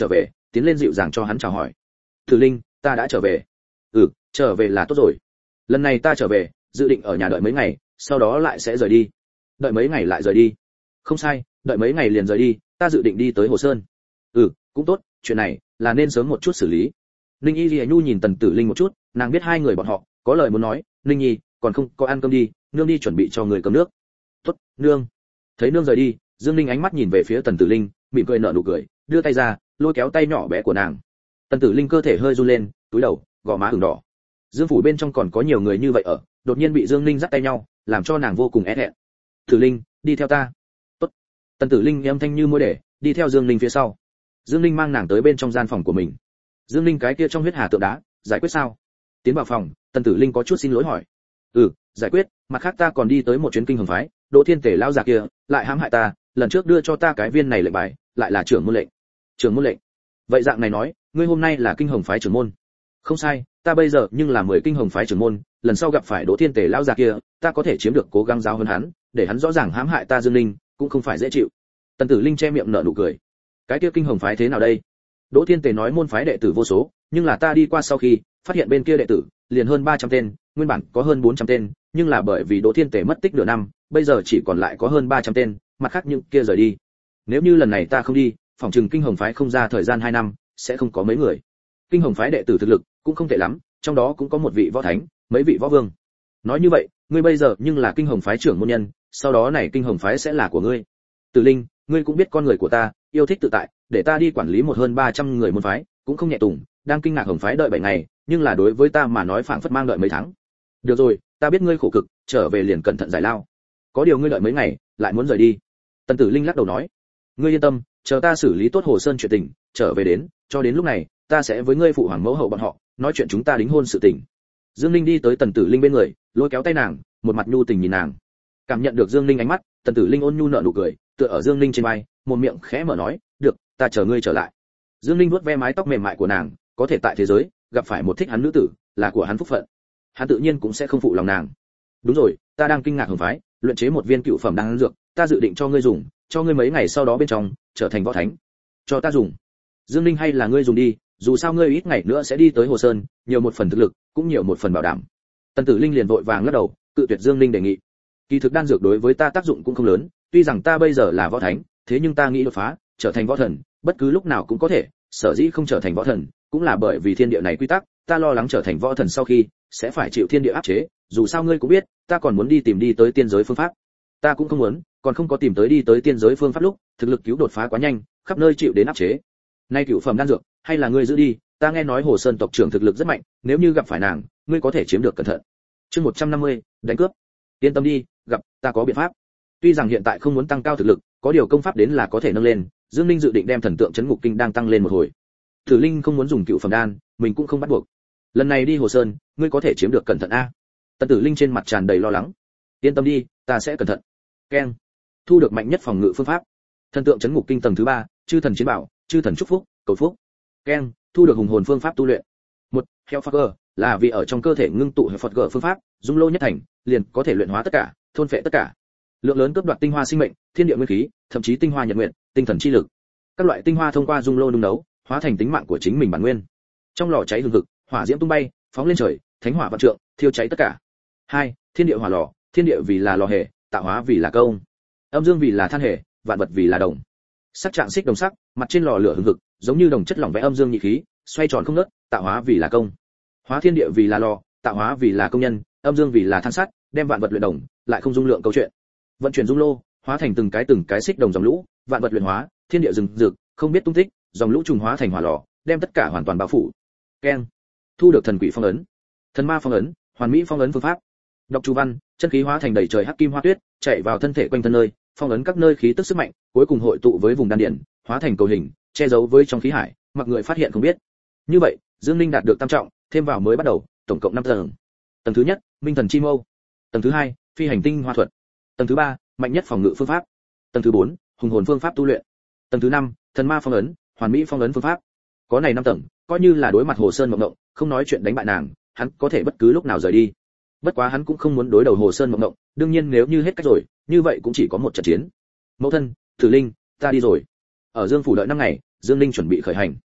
tiến lên dịu dàng cho hắn chào hỏi. Tử Linh, ta đã trở về. Ừ, trở về là tốt rồi. Lần này ta trở về, dự định ở nhà đợi mấy ngày, sau đó lại sẽ rời đi. Đợi mấy ngày lại rời đi? Không sai, đợi mấy ngày liền rời đi, ta dự định đi tới Hồ Sơn. Ừ, cũng tốt, chuyện này là nên sớm một chút xử lý. Ninh Y Lệ Nhu nhìn Tần Tử Linh một chút, nàng biết hai người bọn họ có lời muốn nói. Ninh Nhi, còn không có ăn cơm đi, nương đi chuẩn bị cho người cơm nước. Tốt, nương. Thấy nương rời đi, Dương Ninh ánh mắt nhìn về phía Tần Tử Linh, mỉm cười nở nụ cười, đưa tay ra, lôi kéo tay nhỏ bé của nàng. Tần Tử Linh cơ thể hơi run lên, cúi đầu, gò má ửng đỏ. Dương phủ bên trong còn có nhiều người như vậy ở, đột nhiên bị Dương Ninh dắt tay nhau, làm cho nàng vô cùng é thẹn. Tử Linh, đi theo ta. Tốt. Tần Tử Linh âm thanh như môi để, đi theo Dương Ninh phía sau. Dương Ninh mang nàng tới bên trong gian phòng của mình. Dương Ninh cái kia trong huyết hà tượng đá, giải quyết sao? Tiến vào phòng, Tần Tử Linh có chút xin lỗi hỏi. Ừ, giải quyết, mặt khác ta còn đi tới một chuyến kinh hồng phái, Đỗ Thiên Tể lão già kia lại hãm hại ta, lần trước đưa cho ta cái viên này lệnh bài, lại là trưởng môn lệnh. Trưởng môn lệnh? Vậy dạng này nói, ngươi hôm nay là kinh hồng phái trưởng môn? Không sai, ta bây giờ nhưng là mười kinh hồng phái trưởng môn, lần sau gặp phải Đỗ Thiên Tể lão già kia, ta có thể chiếm được cố gắng giáo huấn hắn, để hắn rõ ràng hãm hại ta Dương Ninh, cũng không phải dễ chịu. Tần Tử Linh che miệng nở nụ cười. Cái kia kinh hồng phái thế nào đây? Đỗ Thiên Tề nói môn phái đệ tử vô số, nhưng là ta đi qua sau khi phát hiện bên kia đệ tử liền hơn ba trăm tên, nguyên bản có hơn bốn trăm tên, nhưng là bởi vì Đỗ Thiên Tề mất tích nửa năm, bây giờ chỉ còn lại có hơn ba trăm tên, mặt khác những kia rời đi. Nếu như lần này ta không đi, phòng trừng kinh hồng phái không ra thời gian hai năm, sẽ không có mấy người. Kinh hồng phái đệ tử thực lực cũng không tệ lắm, trong đó cũng có một vị võ thánh, mấy vị võ vương. Nói như vậy, ngươi bây giờ nhưng là kinh hồng phái trưởng môn nhân, sau đó này kinh hồng phái sẽ là của ngươi. Tử Linh, ngươi cũng biết con người của ta, yêu thích tự tại, để ta đi quản lý một hơn ba trăm người môn phái, cũng không nhẹ tùng, đang kinh ngạc hồng phái đợi bảy ngày, nhưng là đối với ta mà nói phảng phất mang đợi mấy tháng. Được rồi, ta biết ngươi khổ cực, trở về liền cẩn thận giải lao. Có điều ngươi đợi mấy ngày, lại muốn rời đi. Tần Tử Linh lắc đầu nói, ngươi yên tâm, chờ ta xử lý tốt Hồ Sơn chuyện tình, trở về đến, cho đến lúc này, ta sẽ với ngươi phụ hoàng mẫu hậu bọn họ, nói chuyện chúng ta đính hôn sự tình. Dương Linh đi tới Tần Tử Linh bên người, lôi kéo tay nàng, một mặt nhu tình nhìn nàng. Cảm nhận được Dương Linh ánh mắt, Tần Tử Linh ôn nhu nở nụ cười, tựa ở Dương Linh trên vai, một miệng khẽ mở nói, được, ta chờ ngươi trở lại. Dương Linh vuốt ve mái tóc mềm mại của nàng, có thể tại thế giới gặp phải một thích hắn nữ tử, là của hắn phúc phận. Hắn tự nhiên cũng sẽ không phụ lòng nàng. Đúng rồi, ta đang kinh ngạc hồng phái, luyện chế một viên cựu phẩm đan dược, ta dự định cho ngươi dùng, cho ngươi mấy ngày sau đó bên trong trở thành võ thánh. Cho ta dùng. Dương Linh hay là ngươi dùng đi, dù sao ngươi ít ngày nữa sẽ đi tới Hồ Sơn, nhiều một phần thực lực, cũng nhiều một phần bảo đảm. Tần Tử Linh liền vội vàng lắc đầu, cự tuyệt Dương Linh đề nghị. Kỳ thực đan dược đối với ta tác dụng cũng không lớn, tuy rằng ta bây giờ là võ thánh, thế nhưng ta nghĩ đột phá, trở thành võ thần, bất cứ lúc nào cũng có thể, sở dĩ không trở thành võ thần, cũng là bởi vì thiên địa này quy tắc, ta lo lắng trở thành võ thần sau khi sẽ phải chịu thiên địa áp chế, dù sao ngươi cũng biết, ta còn muốn đi tìm đi tới tiên giới phương pháp. Ta cũng không muốn, còn không có tìm tới đi tới tiên giới phương pháp lúc, thực lực cứu đột phá quá nhanh, khắp nơi chịu đến áp chế. Nay cửu phẩm đan dược, hay là ngươi giữ đi, ta nghe nói Hồ Sơn tộc trưởng thực lực rất mạnh, nếu như gặp phải nàng, ngươi có thể chiếm được cẩn thận. Chương một trăm năm mươi, đánh cướp. Yên tâm đi, gặp, ta có biện pháp. Tuy rằng hiện tại không muốn tăng cao thực lực, có điều công pháp đến là có thể nâng lên, Dương Linh dự định đem thần tượng chấn ngục kinh đang tăng lên một hồi. Tử Linh không muốn dùng cựu phẩm đan, mình cũng không bắt buộc. Lần này đi Hồ Sơn, ngươi có thể chiếm được cẩn thận a. Tần Tử Linh trên mặt tràn đầy lo lắng. Yên tâm đi, ta sẽ cẩn thận. Keng. Thu được mạnh nhất phòng ngự phương pháp. Thần tượng chấn ngục kinh tầng thứ ba, chư thần chiến bảo, chư thần chúc phúc, cầu phúc. Keng. Thu được hùng hồn phương pháp tu luyện. Một, Hellfire, là vì ở trong cơ thể ngưng tụ Hellfire phương pháp, dung lô nhất thành, liền có thể luyện hóa tất cả, thôn phệ tất cả. Lượng lớn cướp đoạt tinh hoa sinh mệnh, thiên địa nguyên khí, thậm chí tinh hoa nhật nguyện, tinh thần chi lực. Các loại tinh hoa thông qua dung lô nung nấu, hóa thành tính mạng của chính mình bản nguyên. Trong lò cháy hừng hực, hỏa diễm tung bay, phóng lên trời, thánh hỏa vạn trượng, thiêu cháy tất cả. Hai, thiên địa hỏa lò, thiên địa vì là lò hề, tạo hóa vì là công. Âm dương vì là than hề, vạn vật vì là đồng. Sắc trạng xích đồng sắc, mặt trên lò lửa hừng hực, giống như đồng chất lỏng vẽ âm dương nhị khí, xoay tròn không ngớt, tạo hóa vì là công. Hóa thiên địa vì là lò, tạo hóa vì là công nhân, âm dương vì là than sắt, đem vạn vật luyện đồng, lại không dung lượng câu chuyện. Vận chuyển dung lô, hóa thành từng cái từng cái xích đồng dòng lũ, vạn vật luyện hóa, thiên địa rừng rực, không biết tung tích, dòng lũ trùng hóa thành hỏa lò, đem tất cả hoàn toàn bao phủ. Keng. Thu được thần quỷ phong ấn, thần ma phong ấn, hoàn mỹ phong ấn phương pháp. Đọc chú văn, chân khí hóa thành đầy trời hắc kim hoa tuyết, chạy vào thân thể quanh thân nơi, phong ấn các nơi khí tức sức mạnh, cuối cùng hội tụ với vùng đan điển, hóa thành cầu hình, che giấu với trong khí hải, mặc người phát hiện không biết. Như vậy, Dương Linh đạt được tam trọng, thêm vào mới bắt đầu, tổng cộng năm tầng. Tầng thứ nhất, Minh thần chi mâu. Tầng thứ hai, Phi hành tinh hoa thuật. Tầng thứ ba, mạnh nhất phòng ngự phương pháp. Tầng thứ bốn, hùng hồn phương pháp tu luyện. Tầng thứ năm, thần ma phong ấn, hoàn mỹ phong ấn phương pháp. Có này năm tầng, coi như là đối mặt Hồ Sơn Mộng Mộng, không nói chuyện đánh bại nàng, hắn có thể bất cứ lúc nào rời đi. Bất quá hắn cũng không muốn đối đầu Hồ Sơn Mộng Mộng, đương nhiên nếu như hết cách rồi, như vậy cũng chỉ có một trận chiến. Mẫu thân, Tử Linh, ta đi rồi. Ở Dương phủ đợi năm ngày, Dương Linh chuẩn bị khởi hành.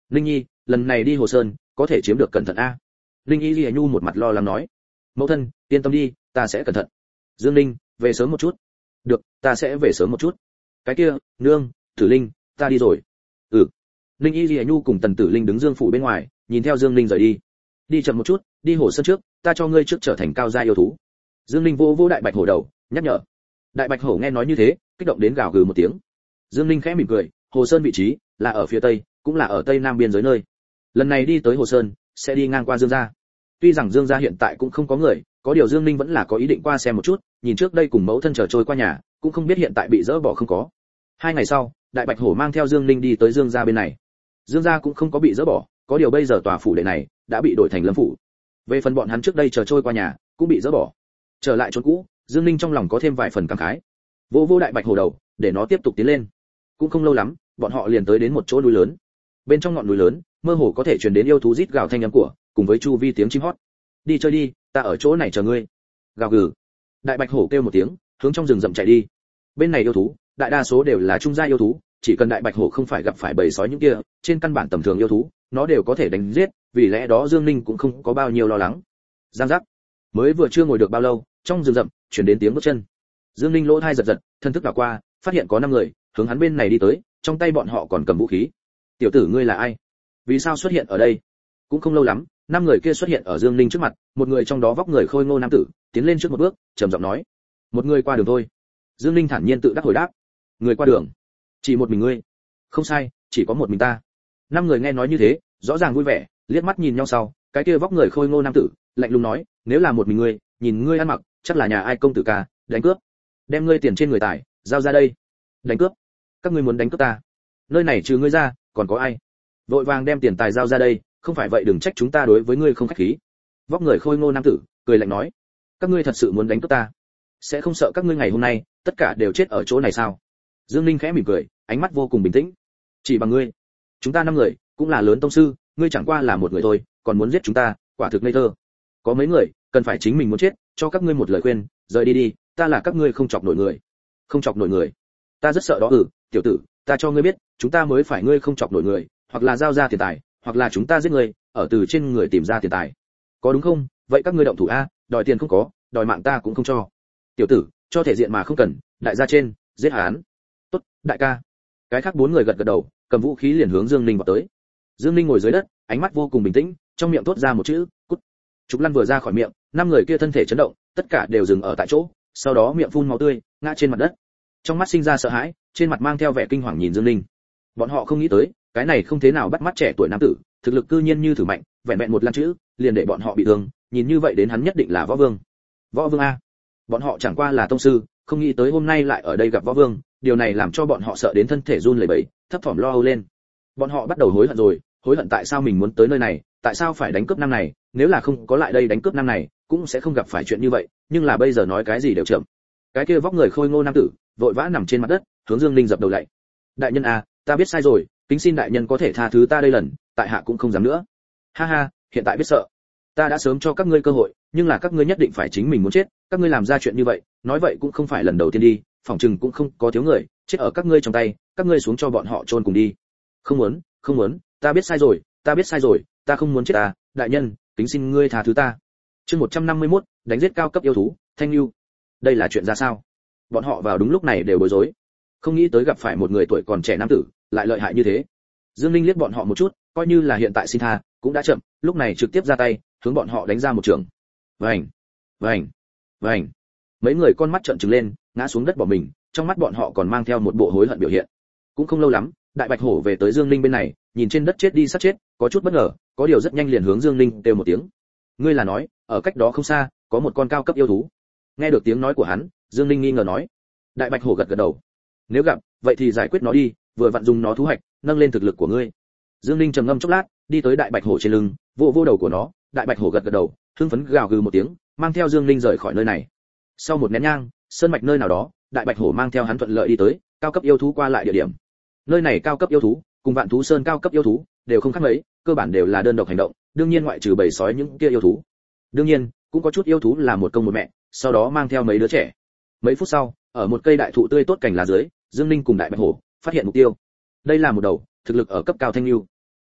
Linh Nhi, lần này đi Hồ Sơn, có thể chiếm được cẩn thận a. Linh Y Lệ Nhu một mặt lo lắng nói. Mẫu thân, yên tâm đi, ta sẽ cẩn thận. Dương Linh, về sớm một chút. Được, ta sẽ về sớm một chút. Cái kia, nương, Tử Linh, ta đi rồi. Ừ. Linh Y Lệ Nhu cùng Tần Tử Linh đứng Dương phủ bên ngoài, nhìn theo Dương Linh rời đi. Đi chậm một chút, đi Hồ Sơn trước, ta cho ngươi trước trở thành cao gia yêu thú. Dương Linh vô vô đại bạch hổ đầu, nhắc nhở. Đại bạch hổ nghe nói như thế, kích động đến gào gừ một tiếng. Dương Linh khẽ mỉm cười, Hồ Sơn vị trí là ở phía tây, cũng là ở tây nam biên giới nơi. Lần này đi tới Hồ Sơn, sẽ đi ngang qua Dương gia. Tuy rằng Dương gia hiện tại cũng không có người, có điều Dương Linh vẫn là có ý định qua xem một chút, nhìn trước đây cùng mẫu thân chờ trôi qua nhà, cũng không biết hiện tại bị dỡ bỏ không có. Hai ngày sau, đại bạch hổ mang theo Dương Linh đi tới Dương gia bên này. Dương gia cũng không có bị dỡ bỏ, có điều bây giờ tòa phủ đệ này đã bị đổi thành Lâm phủ. Về phần bọn hắn trước đây chờ trôi qua nhà, cũng bị dỡ bỏ. Trở lại chỗ cũ, Dương Linh trong lòng có thêm vài phần cảm khái. Vô vô đại bạch hổ đầu, để nó tiếp tục tiến lên. Cũng không lâu lắm, bọn họ liền tới đến một chỗ núi lớn. Bên trong ngọn núi lớn, mơ hồ có thể truyền đến yêu thú rít gào thanh âm của, cùng với chu vi tiếng chim hót. Đi chơi đi, ta ở chỗ này chờ ngươi. Gào gừ. Đại bạch hổ kêu một tiếng, hướng trong rừng rậm chạy đi. Bên này yêu thú, đại đa số đều là trung gia yêu thú, chỉ cần đại bạch hổ không phải gặp phải bầy sói những kia, trên căn bản tầm thường yêu thú, nó đều có thể đánh giết, vì lẽ đó Dương Ninh cũng không có bao nhiêu lo lắng. Giang giác. Mới vừa chưa ngồi được bao lâu, trong rừng rậm truyền đến tiếng bước chân. Dương Ninh lỗ tai giật giật, thân thức đảo qua, phát hiện có năm người hướng hắn bên này đi tới, trong tay bọn họ còn cầm vũ khí. Tiểu tử ngươi là ai? Vì sao xuất hiện ở đây? Cũng không lâu lắm, năm người kia xuất hiện ở Dương Ninh trước mặt, một người trong đó vóc người khôi ngô nam tử, tiến lên trước một bước, trầm giọng nói: "Một người qua đường thôi." Dương Ninh thản nhiên tự đắc hồi đáp: "Người qua đường? Chỉ một mình ngươi?" "Không sai, chỉ có một mình ta." Năm người nghe nói như thế, rõ ràng vui vẻ, liếc mắt nhìn nhau sau, cái kia vóc người khôi ngô nam tử, lạnh lùng nói: "Nếu là một mình ngươi, nhìn ngươi ăn mặc, chắc là nhà ai công tử ca, đánh cướp. Đem ngươi tiền trên người tài, giao ra đây." "Đánh cướp? Các ngươi muốn đánh cướp ta? Nơi này trừ ngươi ra, còn có ai? Vội vàng đem tiền tài giao ra đây, không phải vậy đừng trách chúng ta đối với ngươi không khách khí." Vóc người khôi ngô nam tử cười lạnh nói: "Các ngươi thật sự muốn đánh cướp ta? Sẽ không sợ các ngươi ngày hôm nay tất cả đều chết ở chỗ này sao?" Dương Ninh khẽ mỉm cười, ánh mắt vô cùng bình tĩnh. "Chỉ bằng ngươi, chúng ta năm người cũng là lớn tông sư, ngươi chẳng qua là một người thôi, còn muốn giết chúng ta, quả thực ngây thơ. Có mấy người cần phải chính mình muốn chết, cho các ngươi một lời khuyên, rời đi đi, ta là các ngươi không chọc nổi người." "Không chọc nổi người? Ta rất sợ đó." "Ừ, tiểu tử, ta cho ngươi biết, chúng ta mới phải ngươi không chọc nổi người, hoặc là giao ra tiền tài, hoặc là chúng ta giết ngươi, ở từ trên người tìm ra tiền tài. Có đúng không? Vậy các ngươi động thủ a, đòi tiền không có, đòi mạng ta cũng không cho." "Tiểu tử, cho thể diện mà không cần, đại gia trên, giết hắn." "Tốt, đại ca." Cái khác bốn người gật gật đầu, cầm vũ khí liền hướng Dương Ninh vọt tới. Dương Ninh ngồi dưới đất, ánh mắt vô cùng bình tĩnh, trong miệng thốt ra một chữ: "Cút." Trục Lăn vừa ra khỏi miệng, năm người kia thân thể chấn động, tất cả đều dừng ở tại chỗ, sau đó miệng phun máu tươi, ngã trên mặt đất. Trong mắt sinh ra sợ hãi, trên mặt mang theo vẻ kinh hoàng nhìn Dương Ninh. Bọn họ không nghĩ tới, cái này không thế nào bắt mắt trẻ tuổi nam tử, thực lực cư nhiên như thử mạnh, vẹn vẹn một lăn chữ, liền để bọn họ bị thương, nhìn như vậy đến hắn nhất định là võ vương. Võ vương a? Bọn họ chẳng qua là tông sư, không nghĩ tới hôm nay lại ở đây gặp võ vương, điều này làm cho bọn họ sợ đến thân thể run lẩy bẩy, thấp thỏm lo âu lên. Bọn họ bắt đầu hối hận rồi, hối hận tại sao mình muốn tới nơi này, tại sao phải đánh cướp năm này, nếu là không có lại đây đánh cướp năm này, cũng sẽ không gặp phải chuyện như vậy, nhưng là bây giờ nói cái gì đều chậm. Cái kia vóc người khôi ngô nam tử, vội vã nằm trên mặt đất, hướng Dương Ninh dập đầu lạy. "Đại nhân a, ta biết sai rồi, kính xin đại nhân có thể tha thứ ta đây lần, tại hạ cũng không dám nữa." "Ha ha, hiện tại biết sợ. Ta đã sớm cho các ngươi cơ hội, nhưng là các ngươi nhất định phải chính mình muốn chết, các ngươi làm ra chuyện như vậy, nói vậy cũng không phải lần đầu tiên đi, phỏng chừng cũng không có thiếu người, chết ở các ngươi trong tay, các ngươi xuống cho bọn họ chôn cùng đi." "Không muốn, không muốn, ta biết sai rồi, ta biết sai rồi, ta không muốn chết à, đại nhân, kính xin ngươi tha thứ ta." Chương một trăm năm mươi mốt, đánh giết cao cấp yêu thú, Thanh Nưu. Đây là chuyện ra sao? Bọn họ vào đúng lúc này đều bối rối. Không nghĩ tới gặp phải một người tuổi còn trẻ nam tử, lại lợi hại như thế. Dương Linh liếc bọn họ một chút, coi như là hiện tại xin tha, cũng đã chậm, lúc này trực tiếp ra tay, hướng bọn họ đánh ra một trường. Vành, vành, vành. Mấy người con mắt trợn trừng lên, ngã xuống đất bỏ mình, trong mắt bọn họ còn mang theo một bộ hối hận biểu hiện. Cũng không lâu lắm, Đại Bạch Hổ về tới Dương Linh bên này, nhìn trên đất chết đi sát chết, có chút bất ngờ, có điều rất nhanh liền hướng Dương Linh kêu một tiếng. "Ngươi là nói, ở cách đó không xa, có một con cao cấp yêu thú?" Nghe được tiếng nói của hắn, Dương Linh nghi ngờ nói. Đại Bạch Hổ gật gật đầu. "Nếu gặp, vậy thì giải quyết nó đi, vừa vặn dùng nó thu hoạch, nâng lên thực lực của ngươi." Dương Linh trầm ngâm chốc lát, đi tới Đại Bạch Hổ trên lưng, vỗ vỗ đầu của nó. Đại Bạch Hổ gật gật đầu, hưng phấn gào gừ một tiếng, mang theo Dương Linh rời khỏi nơi này. Sau một nén nhang, sơn mạch nơi nào đó, Đại Bạch Hổ mang theo hắn thuận lợi đi tới cao cấp yêu thú qua lại địa điểm. Nơi này cao cấp yêu thú, cùng Vạn Thú Sơn cao cấp yêu thú đều không khác mấy, cơ bản đều là đơn độc hành động, đương nhiên ngoại trừ bầy sói những kia yêu thú. Đương nhiên, cũng có chút yêu thú là một công một mẹ, sau đó mang theo mấy đứa trẻ. Mấy phút sau, ở một cây đại thụ tươi tốt cành lá dưới, Dương Linh cùng Đại Bạch Hổ phát hiện mục tiêu. Đây là một đầu thực lực ở cấp cao thanh lưu.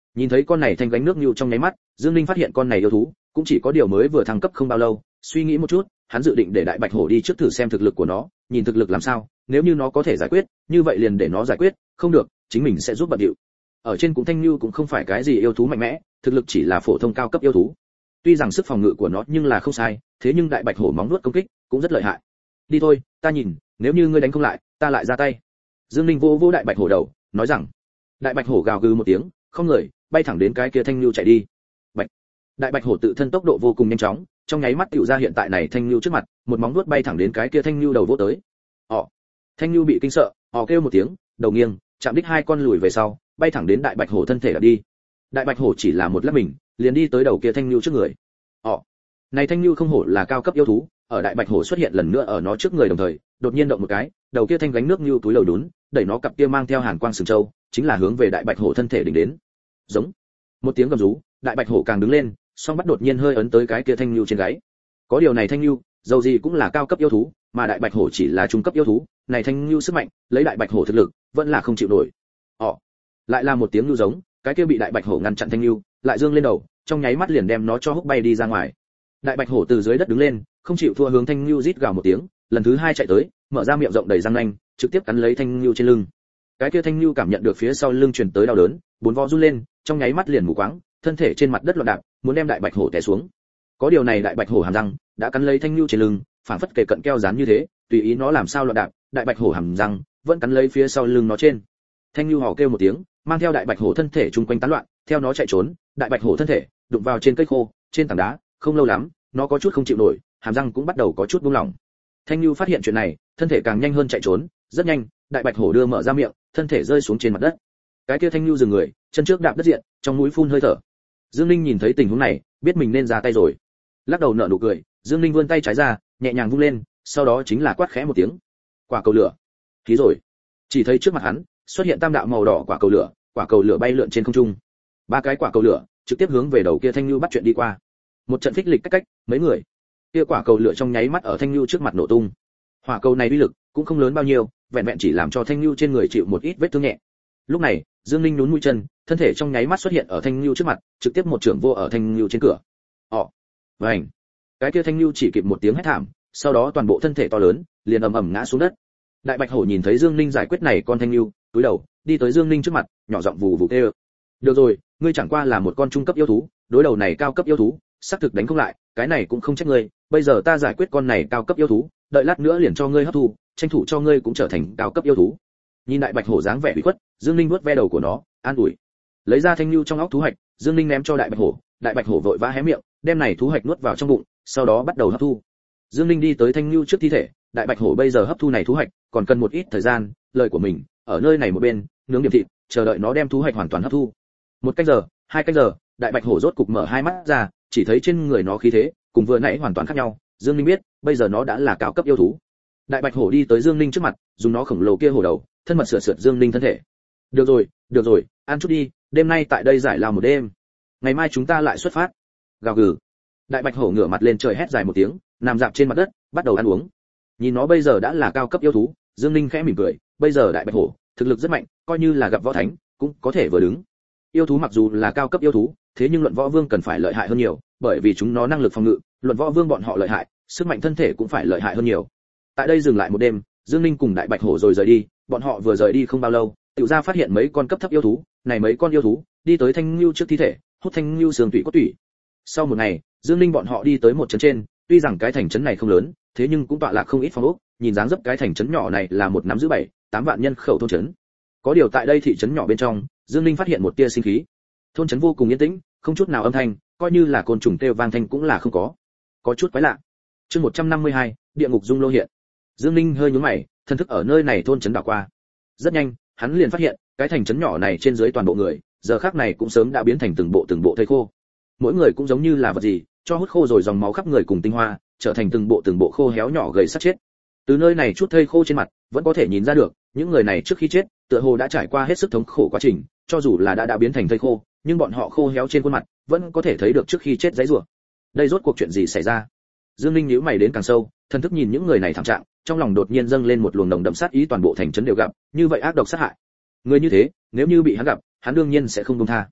Nhìn thấy con này thanh gánh nước nhu trong nháy mắt, Dương Linh phát hiện con này yêu thú cũng chỉ có điều mới vừa thăng cấp không bao lâu, suy nghĩ một chút, hắn dự định để đại bạch hổ đi trước thử xem thực lực của nó, nhìn thực lực làm sao, nếu như nó có thể giải quyết, như vậy liền để nó giải quyết, không được, chính mình sẽ giúp bận điệu. Ở trên cũng thanh nhu cũng không phải cái gì yêu thú mạnh mẽ, thực lực chỉ là phổ thông cao cấp yêu thú. Tuy rằng sức phòng ngự của nó nhưng là không sai, thế nhưng đại bạch hổ móng nuốt công kích cũng rất lợi hại. Đi thôi, ta nhìn, nếu như ngươi đánh không lại, ta lại ra tay. Dương Linh vô vô đại bạch hổ đầu, nói rằng. Đại bạch hổ gào gừ một tiếng, không người, bay thẳng đến cái kia thanh nhu chạy đi. Bạch. Đại bạch hổ tự thân tốc độ vô cùng nhanh chóng, trong nháy mắt tiểu ra hiện tại này thanh nhu trước mặt, một móng vuốt bay thẳng đến cái kia thanh nhu đầu vỗ tới. Họ. Thanh nhu bị kinh sợ, họ kêu một tiếng, đầu nghiêng, chạm đích hai con lùi về sau, bay thẳng đến đại bạch hổ thân thể đập đi. Đại bạch hổ chỉ là một lát mình, liền đi tới đầu kia thanh nhu trước người. Họ. Này thanh nhu không hổ là cao cấp yêu thú, ở đại bạch hổ xuất hiện lần nữa ở nó trước người đồng thời, đột nhiên động một cái, đầu kia thanh gánh nước nhu túi lầu đún, đẩy nó cặp kia mang theo hàn quang sừng châu, chính là hướng về đại bạch hổ thân thể đỉnh đến. Giống. Một tiếng gầm rú, đại bạch hổ càng đứng lên, song bắt đột nhiên hơi ấn tới cái kia thanh nhu trên gáy. Có điều này thanh nhu, dầu gì cũng là cao cấp yêu thú, mà đại bạch hổ chỉ là trung cấp yêu thú, này thanh nhu sức mạnh, lấy đại bạch hổ thực lực, vẫn là không chịu nổi. Họ. Lại là một tiếng nhu giống, cái kia bị đại bạch hổ ngăn chặn thanh nhu, lại dương lên đầu, trong nháy mắt liền đem nó cho húc bay đi ra ngoài. Đại bạch hổ từ dưới đất đứng lên, không chịu thua hướng thanh nhu rít gào một tiếng, lần thứ hai chạy tới, mở ra miệng rộng đầy răng nanh, trực tiếp cắn lấy thanh nhu trên lưng. Cái kia thanh nhu cảm nhận được phía sau lưng truyền tới đau đớn, bốn vó run lên, trong nháy mắt liền mù quáng, thân thể trên mặt đất loạn đạp, muốn đem đại bạch hổ té xuống. Có điều này đại bạch hổ hàm răng đã cắn lấy thanh nhu trên lưng, phản phất kề cận keo dán như thế, tùy ý nó làm sao loạn đạp, đại bạch hổ hàm răng vẫn cắn lấy phía sau lưng nó trên. Thanh nhu hò kêu một tiếng, mang theo đại bạch hổ thân thể chung quanh tán loạn, theo nó chạy trốn, đại bạch hổ thân thể đụng vào trên cây khô, trên tảng đá, không lâu lắm, nó có chút không chịu nổi, hàm răng cũng bắt đầu có chút buông lỏng. Thanh nhu phát hiện chuyện này, thân thể càng nhanh hơn chạy trốn, rất nhanh, đại bạch hổ đưa mở ra miệng, thân thể rơi xuống trên mặt đất. Cái kia thanh nhu dừng người, chân trước đạp đất diện, trong mũi phun hơi thở. Dương Linh nhìn thấy tình huống này, biết mình nên ra tay rồi. Lắc đầu nở nụ cười, Dương Linh vươn tay trái ra, nhẹ nhàng vung lên, sau đó chính là quát khẽ một tiếng. Quả cầu lửa. Khí rồi. Chỉ thấy trước mặt hắn xuất hiện tam đạo màu đỏ quả cầu lửa, quả cầu lửa bay lượn trên không trung. Ba cái quả cầu lửa trực tiếp hướng về đầu kia thanh nhu bắt chuyện đi qua. Một trận phích lịch cách cách, mấy người. Kia quả cầu lửa trong nháy mắt ở thanh nhu trước mặt nổ tung. Hỏa cầu này uy lực cũng không lớn bao nhiêu, vẹn vẹn chỉ làm cho thanh nhu trên người chịu một ít vết thương nhẹ. Lúc này, Dương Linh nhún mũi chân, thân thể trong nháy mắt xuất hiện ở thanh nhu trước mặt, trực tiếp một trưởng vô ở thanh nhu trên cửa. Ọ. Vành. Cái kia thanh nhu chỉ kịp một tiếng hét thảm, sau đó toàn bộ thân thể to lớn liền ầm ầm ngã xuống đất. Đại bạch hổ nhìn thấy Dương Linh giải quyết này con thanh nhu, cúi đầu, đi tới Dương Linh trước mặt, nhỏ giọng vù vù kêu. Được rồi, ngươi chẳng qua là một con trung cấp yêu thú, đối đầu này cao cấp yêu thú, xác thực đánh không lại, cái này cũng không trách ngươi, bây giờ ta giải quyết con này cao cấp yêu thú, đợi lát nữa liền cho ngươi hấp thu, tranh thủ cho ngươi cũng trở thành cao cấp yêu thú. Nhìn đại bạch hổ dáng vẻ ủy khuất, Dương Linh vuốt ve đầu của nó, an ủi. Lấy ra thanh nhu trong óc thú hạch, Dương Linh ném cho đại bạch hổ, đại bạch hổ vội vã hé miệng, đem này thú hạch nuốt vào trong bụng, sau đó bắt đầu hấp thu. Dương Linh đi tới thanh nhu trước thi thể, đại bạch hổ bây giờ hấp thu này thú hạch, còn cần một ít thời gian, lời của mình, ở nơi này một bên, nướng điểm thịt, chờ đợi nó đem thú hạch hoàn toàn hấp thu. Một canh giờ, hai canh giờ, đại bạch hổ rốt cục mở hai mắt ra, chỉ thấy trên người nó khí thế, cùng vừa nãy hoàn toàn khác nhau, Dương Linh biết, bây giờ nó đã là cao cấp yêu thú. Đại bạch hổ đi tới Dương Linh trước mặt, dùng nó khổng lồ kia hổ đầu, thân mật sửa sượt Dương Linh thân thể. Được rồi, được rồi, ăn chút đi, đêm nay tại đây giải lao một đêm. Ngày mai chúng ta lại xuất phát. Gào gừ. Đại bạch hổ ngửa mặt lên trời hét dài một tiếng, nằm dạp trên mặt đất, bắt đầu ăn uống. Nhìn nó bây giờ đã là cao cấp yêu thú, Dương Linh khẽ mỉm cười, bây giờ đại bạch hổ thực lực rất mạnh, coi như là gặp võ thánh, cũng có thể vừa đứng. Yêu thú mặc dù là cao cấp yêu thú, thế nhưng luận võ vương cần phải lợi hại hơn nhiều, bởi vì chúng nó năng lực phòng ngự, luận võ vương bọn họ lợi hại, sức mạnh thân thể cũng phải lợi hại hơn nhiều. Tại đây dừng lại một đêm, Dương Linh cùng đại bạch hổ rồi rời đi, bọn họ vừa rời đi không bao lâu, tiểu gia phát hiện mấy con cấp thấp yêu thú, này mấy con yêu thú đi tới thanh lưu trước thi thể, hút thanh lưu xương tủy cốt tủy. Sau một ngày, Dương Linh bọn họ đi tới một trấn trên, tuy rằng cái thành trấn này không lớn, thế nhưng cũng tọa lạc không ít phòng ốc, nhìn dáng dấp cái thành trấn nhỏ này là một nắm giữ bảy, tám vạn nhân khẩu thôn trấn. Có điều tại đây thị trấn nhỏ bên trong, Dương Linh phát hiện một tia sinh khí. Thôn trấn vô cùng yên tĩnh, không chút nào âm thanh, coi như là côn trùng kêu vang thanh cũng là không có. Có chút quái lạ. Chương một trăm năm mươi hai, địa ngục dung lô hiện. Dương Linh hơi nhướng mày, thân thức ở nơi này thôn trấn đảo qua. Rất nhanh, hắn liền phát hiện, cái thành trấn nhỏ này trên dưới toàn bộ người, giờ khắc này cũng sớm đã biến thành từng bộ từng bộ thây khô. Mỗi người cũng giống như là vật gì, cho hút khô rồi dòng máu khắp người cùng tinh hoa, trở thành từng bộ từng bộ khô héo nhỏ gầy sắp chết. Từ nơi này chút thây khô trên mặt, vẫn có thể nhìn ra được, những người này trước khi chết, tựa hồ đã trải qua hết sức thống khổ quá trình, cho dù là đã đã biến thành thây khô, nhưng bọn họ khô héo trên khuôn mặt, vẫn có thể thấy được trước khi chết giãy giụa. Đây rốt cuộc chuyện gì xảy ra? Dương Linh nhíu mày đến càng sâu, thần thức nhìn những người này thảm trạng, trong lòng đột nhiên dâng lên một luồng nồng đậm sát ý, toàn bộ thành trấn đều gặp, như vậy ác độc sát hại. Người như thế, nếu như bị hắn gặp, hắn đương nhiên sẽ không buông tha.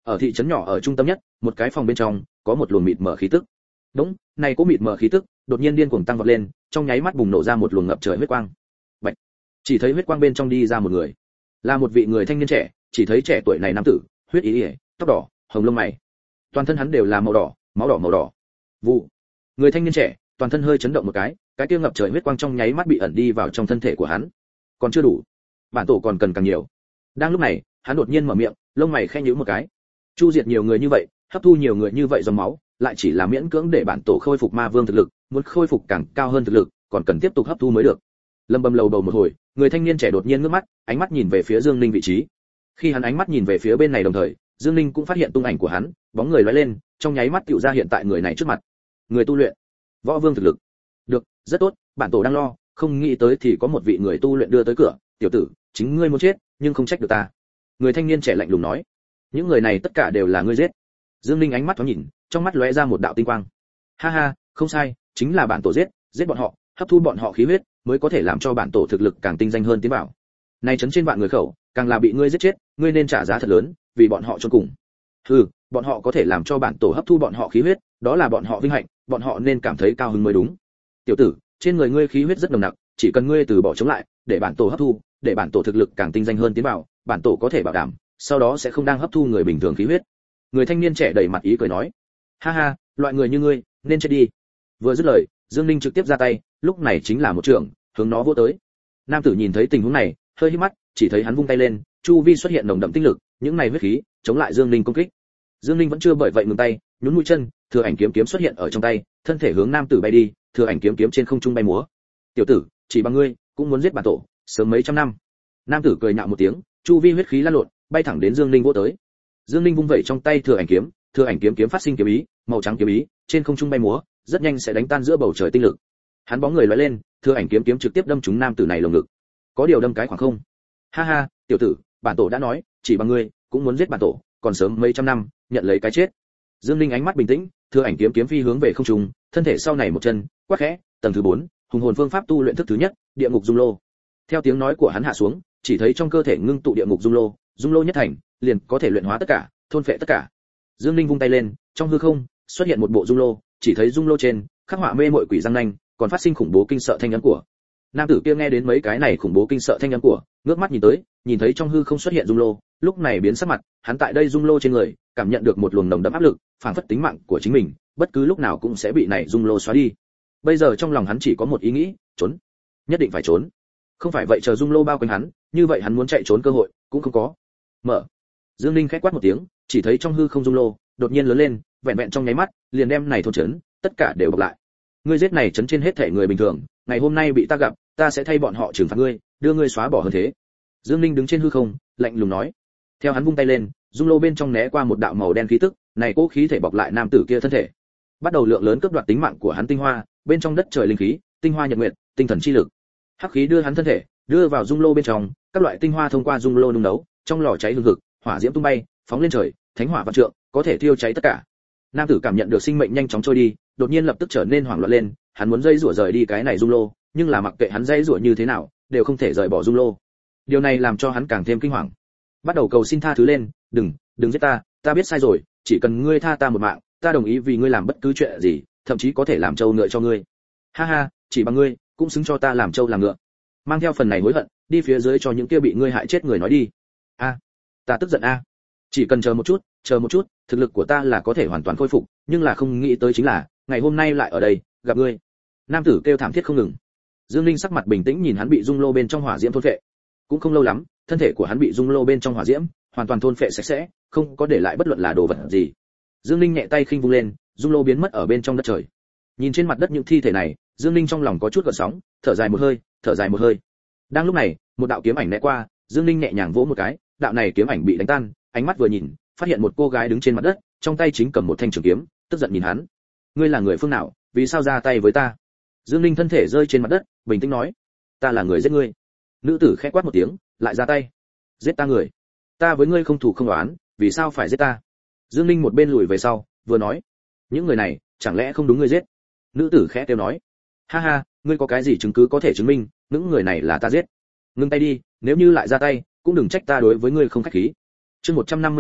Ở thị trấn nhỏ ở trung tâm nhất, một cái phòng bên trong, có một luồng mịt mờ khí tức. Đúng, này có mịt mờ khí tức, đột nhiên điên cuồng tăng vọt lên, trong nháy mắt bùng nổ ra một luồng ngập trời huyết quang. Bạch. Chỉ thấy huyết quang bên trong đi ra một người, là một vị người thanh niên trẻ, chỉ thấy trẻ tuổi này nam tử, huyết ý ỉa, tóc đỏ, hồng lông mày, toàn thân hắn đều là màu đỏ, máu đỏ màu đỏ. Vụ. Người thanh niên trẻ, toàn thân hơi chấn động một cái, cái kia ngập trời huyết quang trong nháy mắt bị ẩn đi vào trong thân thể của hắn. Còn chưa đủ, bản tổ còn cần càng nhiều. Đang lúc này, hắn đột nhiên mở miệng, lông mày khẽ nhíu một cái. Chu diệt nhiều người như vậy, hấp thu nhiều người như vậy dòng máu, lại chỉ là miễn cưỡng để bản tổ khôi phục ma vương thực lực, muốn khôi phục càng cao hơn thực lực, còn cần tiếp tục hấp thu mới được. Lâm Bầm lầu bầu một hồi, người thanh niên trẻ đột nhiên ngước mắt, ánh mắt nhìn về phía Dương Ninh vị trí. Khi hắn ánh mắt nhìn về phía bên này đồng thời, Dương Ninh cũng phát hiện tung ảnh của hắn, bóng người lóe lên, trong nháy mắt tựu ra hiện tại người này trước mặt. Người tu luyện, võ vương thực lực. Được, rất tốt, bản tổ đang lo, không nghĩ tới thì có một vị người tu luyện đưa tới cửa, tiểu tử, chính ngươi muốn chết, nhưng không trách được ta. Người thanh niên trẻ lạnh lùng nói, những người này tất cả đều là ngươi giết. Dương Ninh ánh mắt thoáng nhìn, trong mắt lóe ra một đạo tinh quang. Ha ha, không sai, chính là bản tổ giết, giết bọn họ, hấp thu bọn họ khí huyết, mới có thể làm cho bản tổ thực lực càng tinh danh hơn tiến vào. Này chấn trên vạn người khẩu, càng là bị ngươi giết chết, ngươi nên trả giá thật lớn, vì bọn họ chôn cùng. Hừ, bọn họ có thể làm cho bản tổ hấp thu bọn họ khí huyết, đó là bọn họ vinh hạnh, bọn họ nên cảm thấy cao hứng mới đúng. Tiểu tử, trên người ngươi khí huyết rất nồng nặc, chỉ cần ngươi từ bỏ chống lại, để bản tổ hấp thu, để bản tổ thực lực càng tinh danh hơn tiến vào, bản tổ có thể bảo đảm, sau đó sẽ không đang hấp thu người bình thường khí huyết. Người thanh niên trẻ đầy mặt ý cười nói, ha ha, loại người như ngươi, nên chết đi. Vừa dứt lời, Dương Ninh trực tiếp ra tay, lúc này chính là một trường, hướng nó vỗ tới. Nam tử nhìn thấy tình huống này, hơi híp mắt, chỉ thấy hắn vung tay lên, chu vi xuất hiện nồng đậm tinh lực, những này huyết khí, chống lại Dương Ninh công kích. Dương Ninh vẫn chưa bởi vậy ngừng tay, nhún mũi chân, thừa ảnh kiếm kiếm xuất hiện ở trong tay, thân thể hướng nam tử bay đi, thừa ảnh kiếm kiếm trên không trung bay múa. Tiểu tử, chỉ bằng ngươi, cũng muốn giết bản tổ, sớm mấy trăm năm. Nam tử cười nhạo một tiếng, chu vi huyết khí lan lộn, bay thẳng đến Dương Ninh vỗ tới. Dương Ninh vung vẩy trong tay thừa ảnh kiếm, thừa ảnh kiếm kiếm phát sinh kiếm ý, màu trắng kiếm ý, trên không trung bay múa, rất nhanh sẽ đánh tan giữa bầu trời tinh lực. Hắn bóng người lóe lên, thừa ảnh kiếm kiếm trực tiếp đâm trúng nam tử này lồng ngực. Có điều đâm cái khoảng không. Ha ha, tiểu tử, bản tổ đã nói, chỉ bằng ngươi, cũng muốn giết bản tổ, còn sớm mấy trăm năm, nhận lấy cái chết. Dương Ninh ánh mắt bình tĩnh, thừa ảnh kiếm kiếm phi hướng về không trung, thân thể sau này một chân, quát khẽ, tầng thứ bốn, hùng hồn phương pháp tu luyện thức thứ nhất, địa ngục dung lô. Theo tiếng nói của hắn hạ xuống, chỉ thấy trong cơ thể ngưng tụ địa ngục dung lô, dung lô nhất thành, liền có thể luyện hóa tất cả, thôn phệ tất cả. Dương Ninh vung tay lên, trong hư không xuất hiện một bộ dung lô, chỉ thấy dung lô trên khắc họa mê muội quỷ răng nanh, còn phát sinh khủng bố kinh sợ thanh âm của. Nam tử kia nghe đến mấy cái này khủng bố kinh sợ thanh âm của, ngước mắt nhìn tới, nhìn thấy trong hư không xuất hiện dung lô, lúc này biến sắc mặt, hắn tại đây dung lô trên người, cảm nhận được một luồng nồng đậm áp lực, phảng phất tính mạng của chính mình, bất cứ lúc nào cũng sẽ bị này dung lô xóa đi. Bây giờ trong lòng hắn chỉ có một ý nghĩ, trốn, nhất định phải trốn. Không phải vậy chờ dung lô bao quanh hắn, như vậy hắn muốn chạy trốn cơ hội cũng không có. Mở. Dương Ninh khẽ quát một tiếng, chỉ thấy trong hư không dung lô đột nhiên lớn lên, vẹn vẹn trong nháy mắt, liền đem này thôn trấn, tất cả đều bọc lại. Ngươi giết này trấn trên hết thể người bình thường, ngày hôm nay bị ta gặp, ta sẽ thay bọn họ trừng phạt ngươi, đưa ngươi xóa bỏ hơn thế. Dương Ninh đứng trên hư không, lạnh lùng nói. Theo hắn vung tay lên, dung lô bên trong né qua một đạo màu đen khí tức, này cố khí thể bọc lại nam tử kia thân thể. Bắt đầu lượng lớn cướp đoạt tính mạng của hắn tinh hoa, bên trong đất trời linh khí, tinh hoa nhật nguyệt, tinh thần chi lực. Hắc khí đưa hắn thân thể, đưa vào dung lô bên trong, các loại tinh hoa thông qua dung lô nung nấu, trong lò cháy hừng hực, hỏa diễm tung bay, phóng lên trời, thánh hỏa vạn trượng, có thể thiêu cháy tất cả. Nam tử cảm nhận được sinh mệnh nhanh chóng trôi đi, đột nhiên lập tức trở nên hoảng loạn lên, hắn muốn dây rủa rời đi cái này dung lô, nhưng là mặc kệ hắn dây rủa như thế nào, đều không thể rời bỏ dung lô. Điều này làm cho hắn càng thêm kinh hoàng. Bắt đầu cầu xin tha thứ lên, "Đừng, đừng giết ta, ta biết sai rồi, chỉ cần ngươi tha ta một mạng, ta đồng ý vì ngươi làm bất cứ chuyện gì, thậm chí có thể làm trâu ngựa cho ngươi." Ha ha, chỉ bằng ngươi, cũng xứng cho ta làm trâu làm ngựa. Mang theo phần này hối hận, đi phía dưới cho những kia bị ngươi hại chết người nói đi. A, ta tức giận a. Chỉ cần chờ một chút, chờ một chút, thực lực của ta là có thể hoàn toàn khôi phục, nhưng là không nghĩ tới chính là, ngày hôm nay lại ở đây, gặp ngươi. Nam tử kêu thảm thiết không ngừng. Dương Linh sắc mặt bình tĩnh nhìn hắn bị dung lô bên trong hỏa diễm thôn phệ. Cũng không lâu lắm, thân thể của hắn bị dung lô bên trong hỏa diễm hoàn toàn thôn phệ sạch sẽ, không có để lại bất luận là đồ vật gì. Dương Linh nhẹ tay khinh vung lên, dung lô biến mất ở bên trong đất trời. Nhìn trên mặt đất những thi thể này, Dương Linh trong lòng có chút gợn sóng, thở dài một hơi, thở dài một hơi. Đang lúc này, một đạo kiếm ảnh lướt qua, Dương Linh nhẹ nhàng vỗ một cái, đạo này kiếm ảnh bị đánh tan, ánh mắt vừa nhìn, phát hiện một cô gái đứng trên mặt đất, trong tay chính cầm một thanh trường kiếm, tức giận nhìn hắn. Ngươi là người phương nào, vì sao ra tay với ta? Dương Linh thân thể rơi trên mặt đất, bình tĩnh nói, ta là người giết ngươi. Nữ tử khẽ quát một tiếng, lại ra tay. Giết ta người? Ta với ngươi không thù không oán, vì sao phải giết ta? Dương Linh một bên lùi về sau, vừa nói, những người này, chẳng lẽ không đúng ngươi giết? Nữ tử khẽ kêu nói, ha ha, ngươi có cái gì chứng cứ có thể chứng minh những người này là ta giết? Ngưng tay đi, nếu như lại ra tay, cũng đừng trách ta đối với ngươi không khách khí. Chương một trăm năm mươi ba,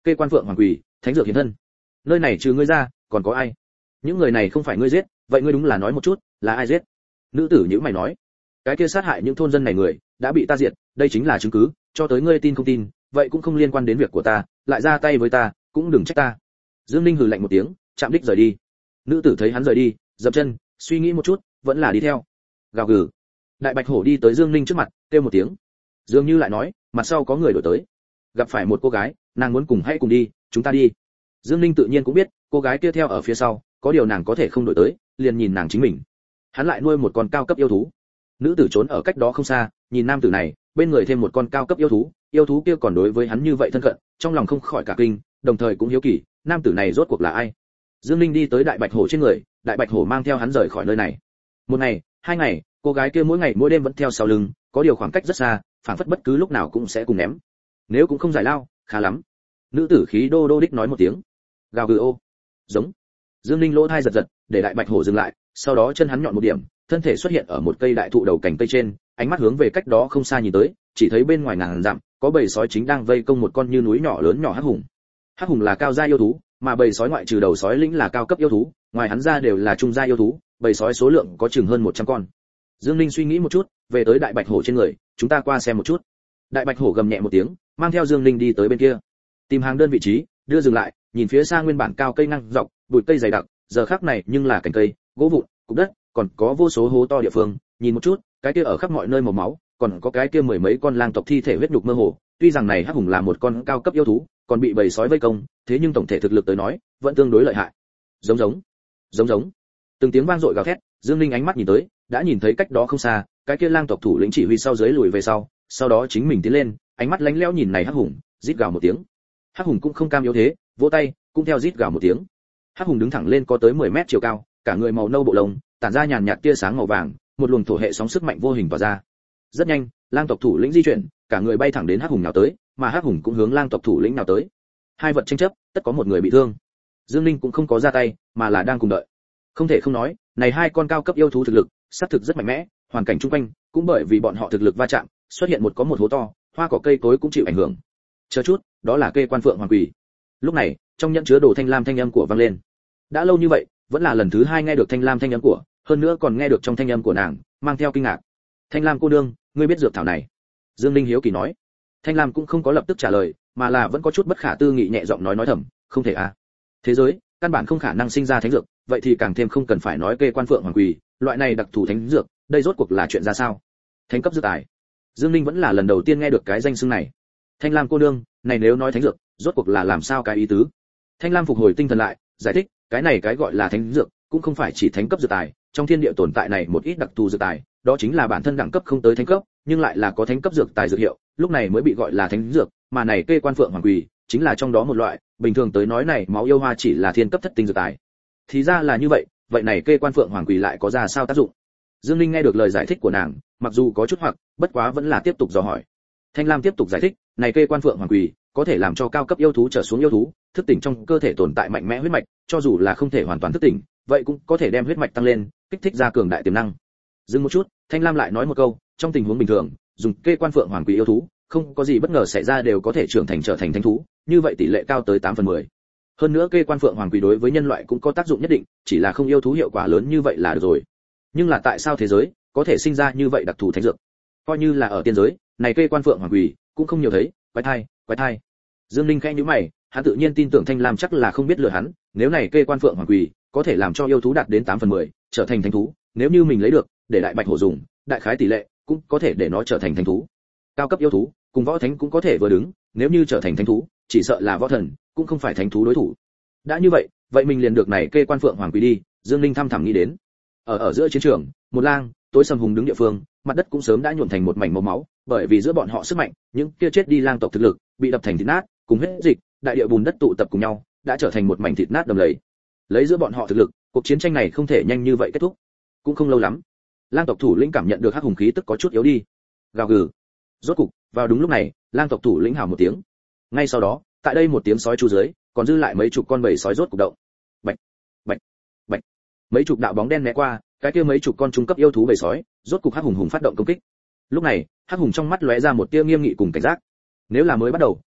kê quan phượng hoàng quỷ, thánh dược hiển thân. Nơi này trừ ngươi ra, còn có ai? Những người này không phải ngươi giết, vậy ngươi đúng là nói một chút, là ai giết? Nữ tử nhíu mày nói, cái kia sát hại những thôn dân này người, đã bị ta diệt, đây chính là chứng cứ, cho tới ngươi tin không tin, vậy cũng không liên quan đến việc của ta, lại ra tay với ta, cũng đừng trách ta. Dương Ninh hừ lạnh một tiếng, chạm đích rời đi. Nữ tử thấy hắn rời đi, dậm chân, suy nghĩ một chút, vẫn là đi theo. Gào gừ. Đại bạch hổ đi tới Dương Ninh trước mặt, kêu một tiếng. Dương Như lại nói, mặt sau có người đổi tới. Gặp phải một cô gái, nàng muốn cùng hãy cùng đi, chúng ta đi. Dương Ninh tự nhiên cũng biết, cô gái kia theo ở phía sau, có điều nàng có thể không đổi tới, liền nhìn nàng chính mình. Hắn lại nuôi một con cao cấp yêu thú. Nữ tử trốn ở cách đó không xa, nhìn nam tử này, bên người thêm một con cao cấp yêu thú, yêu thú kia còn đối với hắn như vậy thân cận, trong lòng không khỏi cả kinh, đồng thời cũng hiếu kỳ, nam tử này rốt cuộc là ai. Dương Ninh đi tới đại bạch hổ trên người, đại bạch hổ mang theo hắn rời khỏi nơi này. Một ngày, hai ngày, cô gái kia mỗi ngày mỗi đêm vẫn theo sau lưng, có điều khoảng cách rất xa, phảng phất bất cứ lúc nào cũng sẽ cùng ném. Nếu cũng không giải lao, khá lắm. Nữ tử khí đô đô đích nói một tiếng. Gào gừ ô. Giống. Dương Ninh lỗ thai giật giật, để đại bạch hổ dừng lại, sau đó chân hắn nhọn một điểm, thân thể xuất hiện ở một cây đại thụ đầu cành cây trên, ánh mắt hướng về cách đó không xa nhìn tới, chỉ thấy bên ngoài ngàn dặm, có bầy sói chính đang vây công một con như núi nhỏ lớn nhỏ hắc hùng. Hắc hùng là cao gia yêu thú, mà bầy sói ngoại trừ đầu sói lĩnh là cao cấp yêu thú, ngoài hắn ra đều là trung gia yêu thú, bầy sói số lượng có chừng hơn một trăm con. Dương Ninh suy nghĩ một chút, về tới đại bạch hổ trên người, chúng ta qua xem một chút. Đại bạch hổ gầm nhẹ một tiếng, mang theo Dương Ninh đi tới bên kia. Tìm hàng đơn vị trí, đưa dừng lại, nhìn phía xa nguyên bản cao cây năng dọc, bụi cây dày đặc, giờ khắc này nhưng là cành cây, gỗ vụn, cục đất, còn có vô số hố to địa phương, nhìn một chút, cái kia ở khắp mọi nơi màu máu, còn có cái kia mười mấy con lang tộc thi thể huyết nhục mơ hồ, tuy rằng này hắc hùng là một con cao cấp yêu thú, còn bị bầy sói vây công, thế nhưng tổng thể thực lực tới nói, vẫn tương đối lợi hại. Giống giống, giống giống. Từng tiếng vang dội gào thét, Dương Ninh ánh mắt nhìn tới, đã nhìn thấy cách đó không xa, cái kia lang tộc thủ lĩnh chỉ huy sau dưới lùi về sau, sau đó chính mình tiến lên, ánh mắt lánh lẽo nhìn này hắc hùng, rít gào một tiếng. Hắc hùng cũng không cam yếu thế, vỗ tay, cũng theo rít gào một tiếng. Hắc hùng đứng thẳng lên có tới mười mét chiều cao, cả người màu nâu bộ lông, tản ra nhàn nhạt tia sáng màu vàng, một luồng thổ hệ sóng sức mạnh vô hình tỏa ra. Rất nhanh, lang tộc thủ lĩnh di chuyển, cả người bay thẳng đến hắc hùng nào tới, mà hắc hùng cũng hướng lang tộc thủ lĩnh nào tới. Hai vật tranh chấp, tất có một người bị thương. Dương Ninh cũng không có ra tay, mà là đang cùng đợi. Không thể không nói, này hai con cao cấp yêu thú thực lực, sát thực rất mạnh mẽ, hoàn cảnh chung quanh cũng bởi vì bọn họ thực lực va chạm, xuất hiện một có một hố to, hoa cỏ cây cối cũng chịu ảnh hưởng. Chờ chút, đó là cây quan phượng hoàng quỷ. Lúc này, trong nhẫn chứa đồ thanh lam thanh âm của vang lên. Đã lâu như vậy, vẫn là lần thứ hai nghe được thanh lam thanh âm của, hơn nữa còn nghe được trong thanh âm của nàng mang theo kinh ngạc. Thanh lam cô đương, ngươi biết dược thảo này? Dương Ninh hiếu kỳ nói. Thanh lam cũng không có lập tức trả lời, mà là vẫn có chút bất khả tư nghị nhẹ giọng nói nói thầm, không thể à? Thế giới, căn bản không khả năng sinh ra thánh dược, vậy thì càng thêm không cần phải nói kê quan phượng hoàng quỷ, loại này đặc thù thánh dược, đây rốt cuộc là chuyện ra sao? Thánh cấp dược tài. Dương Ninh vẫn là lần đầu tiên nghe được cái danh xưng này. Thanh lam cô đương, này nếu nói thánh dược, rốt cuộc là làm sao cái ý tứ? Thanh lam phục hồi tinh thần lại, giải thích, cái này cái gọi là thánh dược, cũng không phải chỉ thánh cấp dược tài, trong thiên địa tồn tại này một ít đặc thù dược tài, đó chính là bản thân đẳng cấp không tới thánh cấp, nhưng lại là có thánh cấp dược tài dược hiệu, lúc này mới bị gọi là thánh dược, mà này kê quan phượng hoàng quỷ, chính là trong đó một loại, bình thường tới nói này máu yêu hoa chỉ là thiên cấp thất tinh dược tài. Thì ra là như vậy, vậy này kê quan phượng hoàng quỷ lại có ra sao tác dụng? Dương Linh nghe được lời giải thích của nàng, mặc dù có chút hoặc, bất quá vẫn là tiếp tục dò hỏi. Thanh Lam tiếp tục giải thích, này kê quan phượng hoàng quỷ có thể làm cho cao cấp yêu thú trở xuống yêu thú, thức tỉnh trong cơ thể tồn tại mạnh mẽ huyết mạch, cho dù là không thể hoàn toàn thức tỉnh, vậy cũng có thể đem huyết mạch tăng lên, kích thích ra cường đại tiềm năng. Dừng một chút, Thanh Lam lại nói một câu, trong tình huống bình thường, dùng kê quan phượng hoàng quỷ yêu thú, không có gì bất ngờ xảy ra đều có thể trưởng thành trở thành thánh thú, như vậy tỷ lệ cao tới tám phần mười. Hơn nữa kê quan phượng hoàng quỷ đối với nhân loại cũng có tác dụng nhất định, chỉ là không yêu thú hiệu quả lớn như vậy là được rồi. Nhưng là tại sao thế giới có thể sinh ra như vậy đặc thù thánh dược? Coi như là ở tiên giới, này kê quan phượng hoàng quỷ cũng không nhiều thấy, quái thai, quái thai. Dương Linh khẽ nhíu mày, hắn tự nhiên tin tưởng Thanh Lam chắc là không biết lừa hắn, nếu này kê quan phượng hoàng quỷ có thể làm cho yêu thú đạt đến tám phần mười, trở thành thánh thú, nếu như mình lấy được, để đại bạch hổ dùng, đại khái tỷ lệ cũng có thể để nó trở thành thánh thú. Cao cấp yêu thú, cùng võ thánh cũng có thể vừa đứng, nếu như trở thành thánh thú, chỉ sợ là võ thần, cũng không phải thánh thú đối thủ. Đã như vậy, vậy mình liền được này kê quan phượng hoàng quỷ đi, Dương Linh thăm thẳm nghĩ đến. Ở ở giữa chiến trường, một lang, tối sầm hùng đứng địa phương, mặt đất cũng sớm đã nhuộm thành một mảnh màu máu, bởi vì giữa bọn họ sức mạnh, những kia chết đi lang tộc thực lực, bị đập thành thịt nát, cùng huyết dịch, đại địa bùn đất tụ tập cùng nhau, đã trở thành một mảnh thịt nát đầm lầy. Lấy giữa bọn họ thực lực, cuộc chiến tranh này không thể nhanh như vậy kết thúc. Cũng không lâu lắm, lang tộc thủ lĩnh cảm nhận được hắc hùng khí tức có chút yếu đi. Gào gừ. Rốt cục, vào đúng lúc này, lang tộc thủ lĩnh hào một tiếng. Ngay sau đó, tại đây một tiếng sói chu dưới, còn dư lại mấy chục con bầy sói rốt cục động. Bạch, bạch, bạch. Mấy chục đạo bóng đen né qua, cái kia mấy chục con trung cấp yêu thú bầy sói, rốt cục hắc hùng hùng phát động công kích. Lúc này, hắc hùng trong mắt lóe ra một tia nghiêm nghị cùng cảnh giác. Nếu là mới bắt đầu,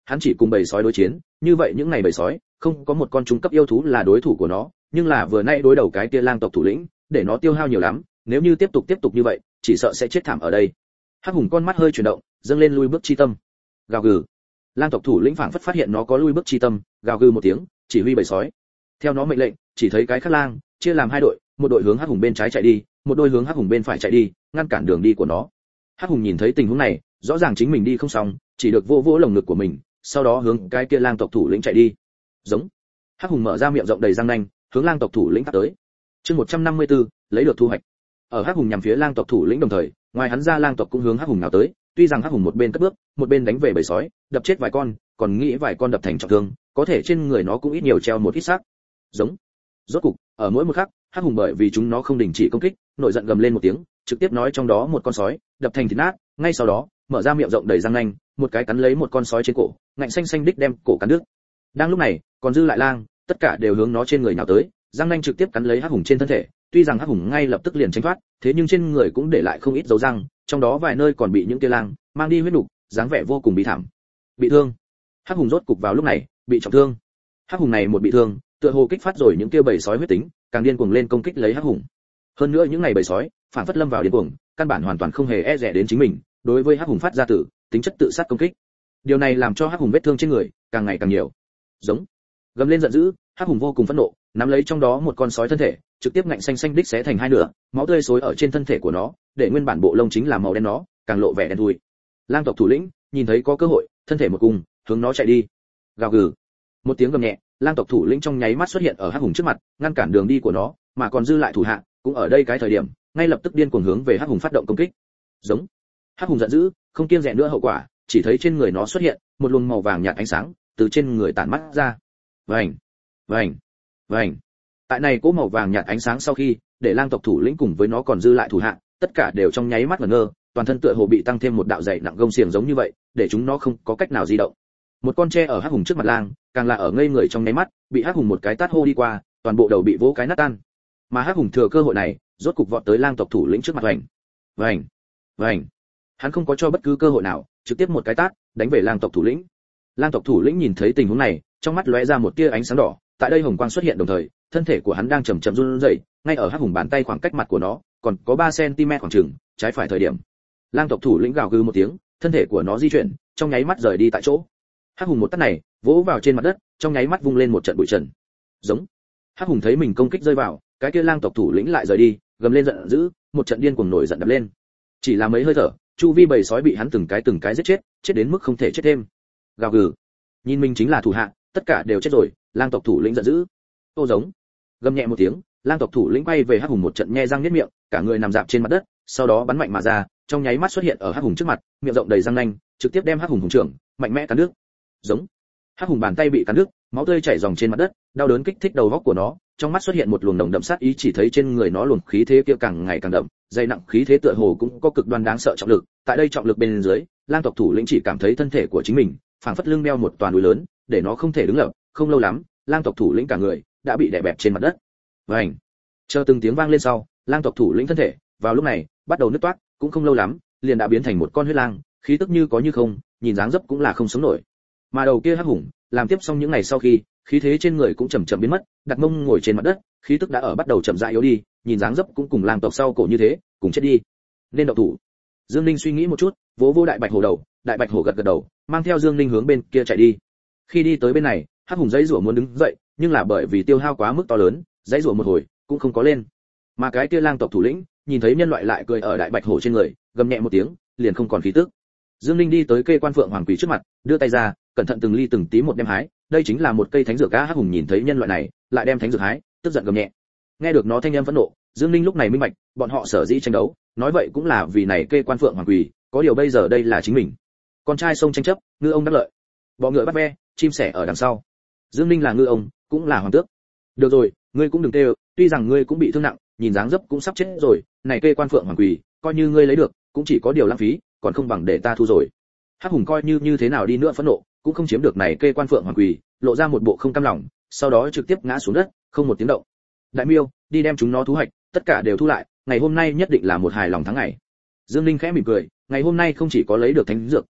hắn chỉ cùng bầy sói đối chiến, như vậy những ngày bầy sói, không có một con trung cấp yêu thú là đối thủ của nó, nhưng là vừa nay đối đầu cái kia lang tộc thủ lĩnh, để nó tiêu hao nhiều lắm, nếu như tiếp tục tiếp tục như vậy, chỉ sợ sẽ chết thảm ở đây. Hắc hùng con mắt hơi chuyển động, dâng lên lui bước chi tâm. Gào gừ. Lang tộc thủ lĩnh phảng phất phát hiện nó có lui bước chi tâm, gào gừ một tiếng, chỉ huy bầy sói. Theo nó mệnh lệnh, chỉ thấy cái khác lang chia làm hai đội, một đội hướng Hắc hùng bên trái chạy đi, một đội hướng Hắc hùng bên phải chạy đi, ngăn cản đường đi của nó. Hắc hùng nhìn thấy tình huống này, rõ ràng chính mình đi không xong, chỉ được vô vỗ lồng ngực của mình, sau đó hướng cái kia lang tộc thủ lĩnh chạy đi. Giống. Hắc hùng mở ra miệng rộng đầy răng nanh, hướng lang tộc thủ lĩnh tát tới. Chương một trăm năm mươi tư, lấy được thu hoạch. Ở Hắc hùng nhằm phía lang tộc thủ lĩnh đồng thời, ngoài hắn ra lang tộc cũng hướng Hắc hùng nào tới, tuy rằng Hắc hùng một bên cất bước, một bên đánh về bầy sói, đập chết vài con, còn nghĩ vài con đập thành trọng thương, có thể trên người nó cũng ít nhiều treo một ít xác. Giống. Rốt cục, ở mỗi một khắc, Hắc hùng bởi vì chúng nó không đình chỉ công kích, nổi giận gầm lên một tiếng, trực tiếp nói trong đó một con sói, đập thành thịt nát, ngay sau đó, mở ra miệng rộng đầy răng nanh, một cái cắn lấy một con sói trên cổ, ngạnh xanh xanh đích đem cổ cắn đứt. Đang lúc này, còn dư lại lang, tất cả đều hướng nó trên người nhào tới, răng nanh trực tiếp cắn lấy Hắc hùng trên thân thể, tuy rằng Hắc hùng ngay lập tức liền tránh thoát, thế nhưng trên người cũng để lại không ít dấu răng, trong đó vài nơi còn bị những kia lang mang đi huyết nục, dáng vẻ vô cùng bi thảm. Bị thương. Hắc hùng rốt cục vào lúc này bị trọng thương. Hắc hùng này một bị thương, tựa hồ kích phát rồi những kia bầy sói huyết tính, càng điên cuồng lên công kích lấy Hắc hùng. Hơn nữa những ngày bầy sói, phản phất lâm vào điên cuồng, căn bản hoàn toàn không hề e dè đến chính mình, đối với Hắc hùng phát ra tử, tính chất tự sát công kích. Điều này làm cho Hắc hùng vết thương trên người càng ngày càng nhiều. Giống. Gầm lên giận dữ, Hắc hùng vô cùng phẫn nộ, nắm lấy trong đó một con sói thân thể, trực tiếp ngạnh xanh xanh đích xé thành hai nửa, máu tươi xối ở trên thân thể của nó, để nguyên bản bộ lông chính là màu đen nó, càng lộ vẻ đen thui. Lang tộc thủ lĩnh nhìn thấy có cơ hội, thân thể một cùng, hướng nó chạy đi. Gào gừ. Một tiếng gầm nhẹ, lang tộc thủ lĩnh trong nháy mắt xuất hiện ở Hắc hùng trước mặt, ngăn cản đường đi của nó, mà còn dư lại thủ hạ, cũng ở đây cái thời điểm, ngay lập tức điên cuồng hướng về Hắc hùng phát động công kích. Giống. Hắc hùng giận dữ, không kiêng dè nữa hậu quả, chỉ thấy trên người nó xuất hiện một luồng màu vàng nhạt ánh sáng, từ trên người tản mắt ra. Vành, vành, vành. Tại này cỗ màu vàng nhạt ánh sáng sau khi, để lang tộc thủ lĩnh cùng với nó còn dư lại thủ hạ, tất cả đều trong nháy mắt ngẩn ngơ, toàn thân tựa hồ bị tăng thêm một đạo dày nặng gông xiềng giống như vậy, để chúng nó không có cách nào di động. Một con tre ở Hắc hùng trước mặt lang, càng là ở ngây người trong nháy mắt, bị Hắc hùng một cái tát hô đi qua, toàn bộ đầu bị vỗ cái nát tan. Mà Hắc hùng thừa cơ hội này, rốt cục vọt tới lang tộc thủ lĩnh trước mặt vành, vành, vành. Hắn không có cho bất cứ cơ hội nào, trực tiếp một cái tát đánh về lang tộc thủ lĩnh. Lang tộc thủ lĩnh nhìn thấy tình huống này, trong mắt lóe ra một tia ánh sáng đỏ, tại đây hồng quang xuất hiện đồng thời, thân thể của hắn đang chậm chậm run rẩy, ngay ở Hắc hùng bàn tay khoảng cách mặt của nó, còn có ba xăng-ti-mét khoảng chừng, trái phải thời điểm. Lang tộc thủ lĩnh gào gừ một tiếng, thân thể của nó di chuyển, trong nháy mắt rời đi tại chỗ. Hắc hùng một tát này, vỗ vào trên mặt đất, trong nháy mắt vung lên một trận bụi trần. Giống. Hắc hùng thấy mình công kích rơi vào, cái kia lang tộc thủ lĩnh lại rời đi, gầm lên giận dữ, một trận điên cuồng nổi giận đập lên. Chỉ là mấy hơi thở, chu vi bầy sói bị hắn từng cái từng cái giết chết, chết đến mức không thể chết thêm. Gào gừ. Nhìn mình chính là thủ hạ, tất cả đều chết rồi, lang tộc thủ lĩnh giận dữ. Ô giống. Gầm nhẹ một tiếng, lang tộc thủ lĩnh quay về Hắc hùng một trận nhe răng niết miệng, cả người nằm dạp trên mặt đất, sau đó bắn mạnh mà ra, trong nháy mắt xuất hiện ở Hắc hùng trước mặt, miệng rộng đầy răng nanh, trực tiếp đem Hắc hùng hùng trưởng mạnh mẽ cắn nước. Giống. Hắc hùng bàn tay bị cắn nước, máu tươi chảy ròng trên mặt đất, đau đớn kích thích đầu óc của nó, trong mắt xuất hiện một luồng nồng đậm sát ý, chỉ thấy trên người nó luồng khí thế kia càng ngày càng đậm, dày nặng khí thế tựa hồ cũng có cực đoan đáng sợ trọng lực. Tại đây trọng lực bên dưới, lang tộc thủ lĩnh chỉ cảm thấy thân thể của chính mình phảng phất lưng đeo một toàn núi lớn, để nó không thể đứng lập. Không lâu lắm, lang tộc thủ lĩnh cả người đã bị đè bẹp trên mặt đất. Vành. Chờ từng tiếng vang lên sau, lang tộc thủ lĩnh thân thể vào lúc này bắt đầu nứt toát, cũng không lâu lắm, liền đã biến thành một con huyết lang, khí tức như có như không, nhìn dáng dấp cũng là không sống nổi. Mà đầu kia Hắc hùng, làm tiếp xong những ngày sau khi, khí thế trên người cũng chậm chậm biến mất, đặt mông ngồi trên mặt đất, khí tức đã ở bắt đầu chậm rãi yếu đi, nhìn dáng dấp cũng cùng lang tộc sau cổ như thế, cùng chết đi. Nên động thủ. Dương Ninh suy nghĩ một chút, vỗ vỗ đại bạch hổ đầu, đại bạch hổ gật gật đầu, mang theo Dương Ninh hướng bên kia chạy đi. Khi đi tới bên này, Hắc hùng dãy rủa muốn đứng dậy, nhưng là bởi vì tiêu hao quá mức to lớn, dãy rủa một hồi cũng không có lên. Mà cái kia lang tộc thủ lĩnh, nhìn thấy nhân loại lại cười ở đại bạch hổ trên người, gầm nhẹ một tiếng, liền không còn khí tức. Dương Ninh đi tới cây quan phượng hoàng quỷ trước mặt, đưa tay ra, cẩn thận từng ly từng tí một đem hái, đây chính là một cây thánh dược. Cá Hắc hùng nhìn thấy nhân loại này, lại đem thánh dược hái, tức giận gầm nhẹ. Nghe được nó thanh âm phẫn nộ, Dương Ninh lúc này minh bạch, bọn họ sở dĩ tranh đấu, nói vậy cũng là vì này cây quan phượng hoàng quỷ, có điều bây giờ đây là chính mình. Con trai sông tranh chấp, ngư ông đắc lợi. Bọ ngựa bắt ve, chim sẻ ở đằng sau. Dương Ninh là ngư ông, cũng là hoàng tước. Được rồi, ngươi cũng đừng tê, tuy rằng ngươi cũng bị thương nặng, nhìn dáng dấp cũng sắp chết rồi, này cây quan phượng hoàng quỷ, coi như ngươi lấy được, cũng chỉ có điều lãng phí, còn không bằng để ta thu rồi. Hắc hùng coi như như thế nào đi nữa phẫn nộ, cũng không chiếm được này cây quan phượng hoàng quỷ, lộ ra một bộ không cam lòng, sau đó trực tiếp ngã xuống đất, không một tiếng động. Đại miêu, đi đem chúng nó thu hoạch, tất cả đều thu lại, ngày hôm nay nhất định là một hài lòng tháng ngày. Dương Ninh khẽ mỉm cười, ngày hôm nay không chỉ có lấy được thánh dược,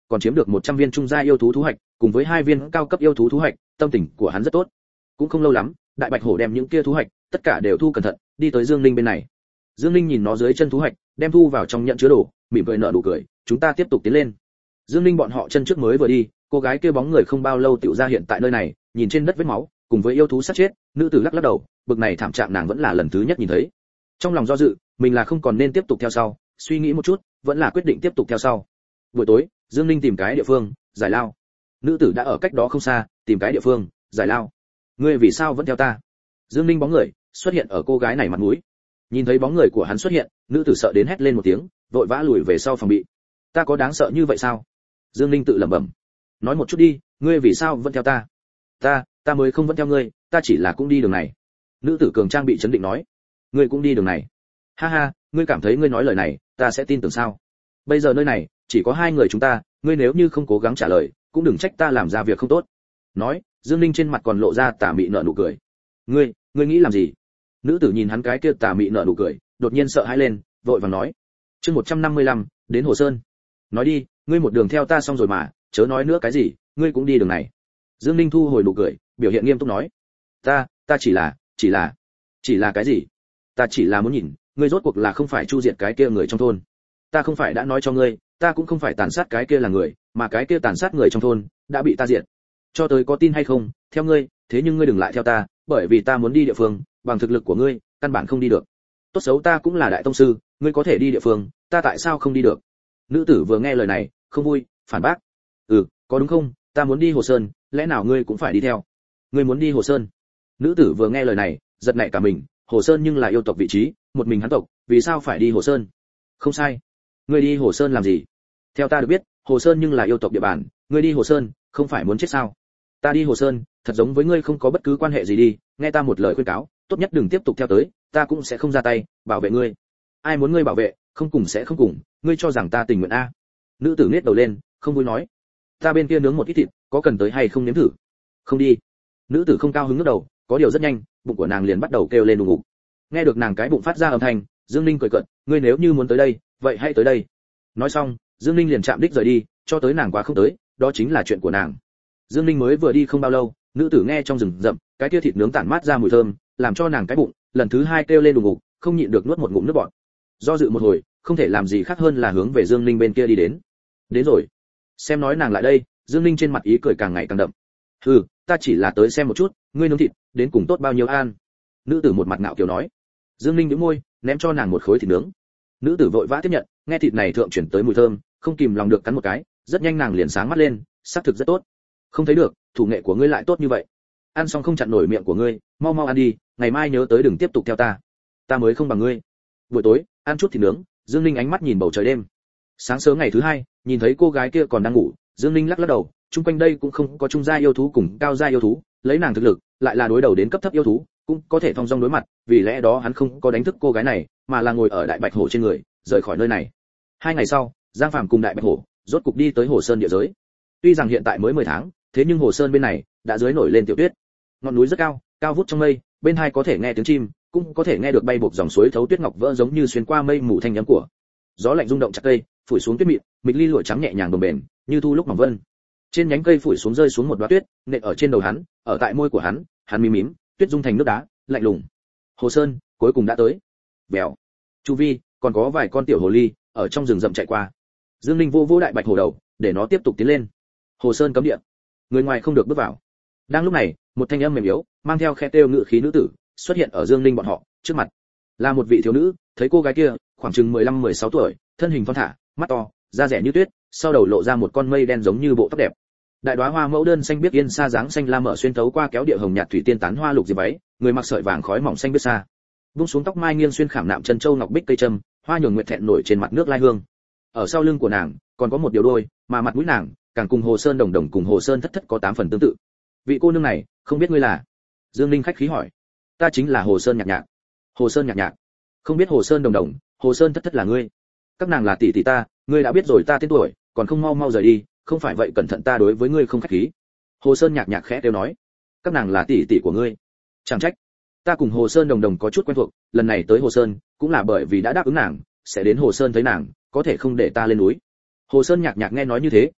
còn chiếm được một trăm viên trung gia yêu thú thú hạch, cùng với hai viên cao cấp yêu thú thú hạch, tâm tình của hắn rất tốt. Cũng không lâu lắm, đại bạch hổ đem những kia thú hạch tất cả đều thu cẩn thận, đi tới Dương Ninh bên này. Dương Ninh nhìn nó dưới chân thú hạch, đem thu vào trong nhận chứa đồ, mỉm cười nở nụ cười, chúng ta tiếp tục tiến lên. Dương Ninh bọn họ chân trước mới vừa đi, cô gái kia bóng người không bao lâu tựu ra hiện tại nơi này, nhìn trên đất vết máu, cùng với yêu thú sát chết, nữ tử lắc lắc đầu, bực này thảm trạng nàng vẫn là lần thứ nhất nhìn thấy. Trong lòng do dự, mình là không còn nên tiếp tục theo sau, suy nghĩ một chút, vẫn là quyết định tiếp tục theo sau. Buổi tối, Dương Ninh tìm cái địa phương, giải lao. Nữ tử đã ở cách đó không xa, tìm cái địa phương, giải lao. Ngươi vì sao vẫn theo ta? Dương Ninh bóng người xuất hiện ở cô gái này mặt mũi. Nhìn thấy bóng người của hắn xuất hiện, nữ tử sợ đến hét lên một tiếng, vội vã lùi về sau phòng bị. Ta có đáng sợ như vậy sao? Dương Ninh tự lẩm bẩm. Nói một chút đi, ngươi vì sao vẫn theo ta? Ta, ta mới không vẫn theo ngươi, ta chỉ là cũng đi đường này. Nữ tử cường trang bị chấn định nói. Ngươi cũng đi đường này? Ha ha, ngươi cảm thấy ngươi nói lời này, ta sẽ tin tưởng sao? Bây giờ nơi này chỉ có hai người chúng ta, ngươi nếu như không cố gắng trả lời, cũng đừng trách ta làm ra việc không tốt. Nói, Dương Ninh trên mặt còn lộ ra tà mị nở nụ cười. Ngươi, ngươi nghĩ làm gì? Nữ tử nhìn hắn cái kia tà mị nở nụ cười, đột nhiên sợ hãi lên, vội vàng nói. Chương một trăm năm mươi lăm, đến Hồ Sơn. Nói đi, ngươi một đường theo ta xong rồi mà, chớ nói nữa cái gì, ngươi cũng đi đường này. Dương Ninh thu hồi nụ cười, biểu hiện nghiêm túc nói. Ta, ta chỉ là, chỉ là, chỉ là cái gì? Ta chỉ là muốn nhìn, ngươi rốt cuộc là không phải chu diệt cái kia người trong thôn. Ta không phải đã nói cho ngươi, ta cũng không phải tàn sát cái kia là người, mà cái kia tàn sát người trong thôn đã bị ta diệt. Cho tới có tin hay không, theo ngươi, thế nhưng ngươi đừng lại theo ta, bởi vì ta muốn đi địa phương, bằng thực lực của ngươi, căn bản không đi được. Tốt xấu ta cũng là đại tông sư, ngươi có thể đi địa phương, ta tại sao không đi được? Nữ tử vừa nghe lời này, không vui, phản bác. Ừ, có đúng không? Ta muốn đi Hồ Sơn, lẽ nào ngươi cũng phải đi theo? Ngươi muốn đi Hồ Sơn? Nữ tử vừa nghe lời này, giật nảy cả mình, Hồ Sơn nhưng là yêu tộc vị trí, một mình hắn tộc, vì sao phải đi Hồ Sơn? Không sai. Ngươi đi Hồ Sơn làm gì? Theo ta được biết, Hồ Sơn nhưng là yêu tộc địa bàn, ngươi đi Hồ Sơn, không phải muốn chết sao? Ta đi Hồ Sơn, thật giống với ngươi không có bất cứ quan hệ gì đi, nghe ta một lời khuyên cáo, tốt nhất đừng tiếp tục theo tới, ta cũng sẽ không ra tay bảo vệ ngươi. Ai muốn ngươi bảo vệ, không cùng sẽ không cùng, ngươi cho rằng ta tình nguyện a? Nữ tử nhếch đầu lên, không vui nói. Ta bên kia nướng một ít thịt, có cần tới hay không nếm thử? Không đi. Nữ tử không cao hứng ngước đầu, có điều rất nhanh, bụng của nàng liền bắt đầu kêu lên ù ngục. Nghe được nàng cái bụng phát ra âm thanh, Dương Ninh cười cợt, ngươi nếu như muốn tới đây, vậy hãy tới đây. Nói xong, Dương Ninh liền chạm đích rời đi, cho tới nàng quá không tới, đó chính là chuyện của nàng. Dương Ninh mới vừa đi không bao lâu, nữ tử nghe trong rừng rậm, cái kia thịt nướng tản mát ra mùi thơm, làm cho nàng cái bụng lần thứ hai kêu lên đùng ngục, không nhịn được nuốt một ngụm nước bọt. Do dự một hồi, không thể làm gì khác hơn là hướng về Dương Ninh bên kia đi đến. Đến rồi. Xem nói nàng lại đây, Dương Ninh trên mặt ý cười càng ngày càng đậm. Hừ, ta chỉ là tới xem một chút, ngươi nướng thịt, đến cùng tốt bao nhiêu an? Nữ tử một mặt ngạo kiều nói. Dương Ninh nhếch môi, ném cho nàng một khối thịt nướng. Nữ tử vội vã tiếp nhận, nghe thịt này thượng chuyển tới mùi thơm, không kìm lòng được cắn một cái, rất nhanh nàng liền sáng mắt lên, xác thực rất tốt. Không thấy được, thủ nghệ của ngươi lại tốt như vậy. Ăn xong không chặn nổi miệng của ngươi, mau mau ăn đi, ngày mai nhớ tới đừng tiếp tục theo ta. Ta mới không bằng ngươi. Buổi tối, ăn chút thịt nướng, Dương Ninh ánh mắt nhìn bầu trời đêm. Sáng sớm ngày thứ hai, nhìn thấy cô gái kia còn đang ngủ, Dương Ninh lắc lắc đầu, chung quanh đây cũng không có trung gia yêu thú cùng cao gia yêu thú, lấy nàng thực lực, lại là đối đầu đến cấp thấp yêu thú, cũng có thể thong dong đối mặt, vì lẽ đó hắn không có đánh thức cô gái này, mà là ngồi ở đại bạch hổ trên người, rời khỏi nơi này. Hai ngày sau, Giang Phàm cùng đại bạch hổ rốt cục đi tới Hồ Sơn địa giới. Tuy rằng hiện tại mới mười tháng, thế nhưng Hồ Sơn bên này đã dưới nổi lên tiểu tuyết. Ngọn núi rất cao, cao vút trong mây, bên hai có thể nghe tiếng chim, cũng có thể nghe được bay bộc dòng suối thấu tuyết ngọc vỡ giống như xuyên qua mây mù thanh âm của. Gió lạnh rung động chặt cây, phủi xuống tuyết mịn, mịch ly lụa trắng nhẹ nhàng bồng bềnh, như thu lúc mỏng vân. Trên nhánh cây phủi xuống rơi xuống một đóa tuyết, nện ở trên đầu hắn, ở tại môi của hắn, hắn mím mím, tuyết dung thành nước đá, lạnh lùng. Hồ Sơn cuối cùng đã tới. Bèo. Chu vi còn có vài con tiểu hồ ly ở trong rừng rậm chạy qua. Dương Ninh vô vô đại bạch hổ đầu, để nó tiếp tục tiến lên. Hồ Sơn cấm địa, người ngoài không được bước vào. Đang lúc này, một thanh âm mềm yếu, mang theo khe kêu ngự khí nữ tử, xuất hiện ở Dương Ninh bọn họ trước mặt. Là một vị thiếu nữ, thấy cô gái kia, khoảng chừng mười lăm mười sáu tuổi, thân hình thon thả, mắt to, da rẻ như tuyết, sau đầu lộ ra một con mây đen giống như bộ tóc đẹp. Đại đóa hoa mẫu đơn xanh biết yên xa dáng xanh la mở xuyên thấu qua kéo địa hồng nhạt thủy tiên tán hoa lục diệp váy, người mặc sợi vàng khói mỏng xanh biết xa. Buông xuống tóc mai nghiêng xuyên khảm nạm chân châu ngọc bích cây trâm, hoa nhường nguyệt thẹn nổi trên mặt nước lai hương. Ở sau lưng của nàng còn có một điều đôi, mà mặt mũi nàng càng cùng Hồ Sơn đồng đồng cùng Hồ Sơn thất thất có tám phần tương tự. Vị cô nương này, không biết ngươi là? Dương Ninh khách khí hỏi. Ta chính là Hồ Sơn nhạc nhạc. Hồ Sơn nhạc nhạc. Không biết Hồ Sơn đồng đồng, Hồ Sơn thất thất là ngươi? Các nàng là tỷ tỷ ta, ngươi đã biết rồi ta tên tuổi, còn không mau mau rời đi, không phải vậy cẩn thận ta đối với ngươi không khách khí. Hồ Sơn nhạc nhạc khẽ kêu nói. Các nàng là tỷ tỷ của ngươi? Chẳng trách. Ta cùng Hồ Sơn đồng đồng có chút quen thuộc, lần này tới Hồ Sơn cũng là bởi vì đã đáp ứng nàng sẽ đến Hồ Sơn thấy nàng, có thể không để ta lên núi. Hồ Sơn nhạc nhạc nghe nói như thế,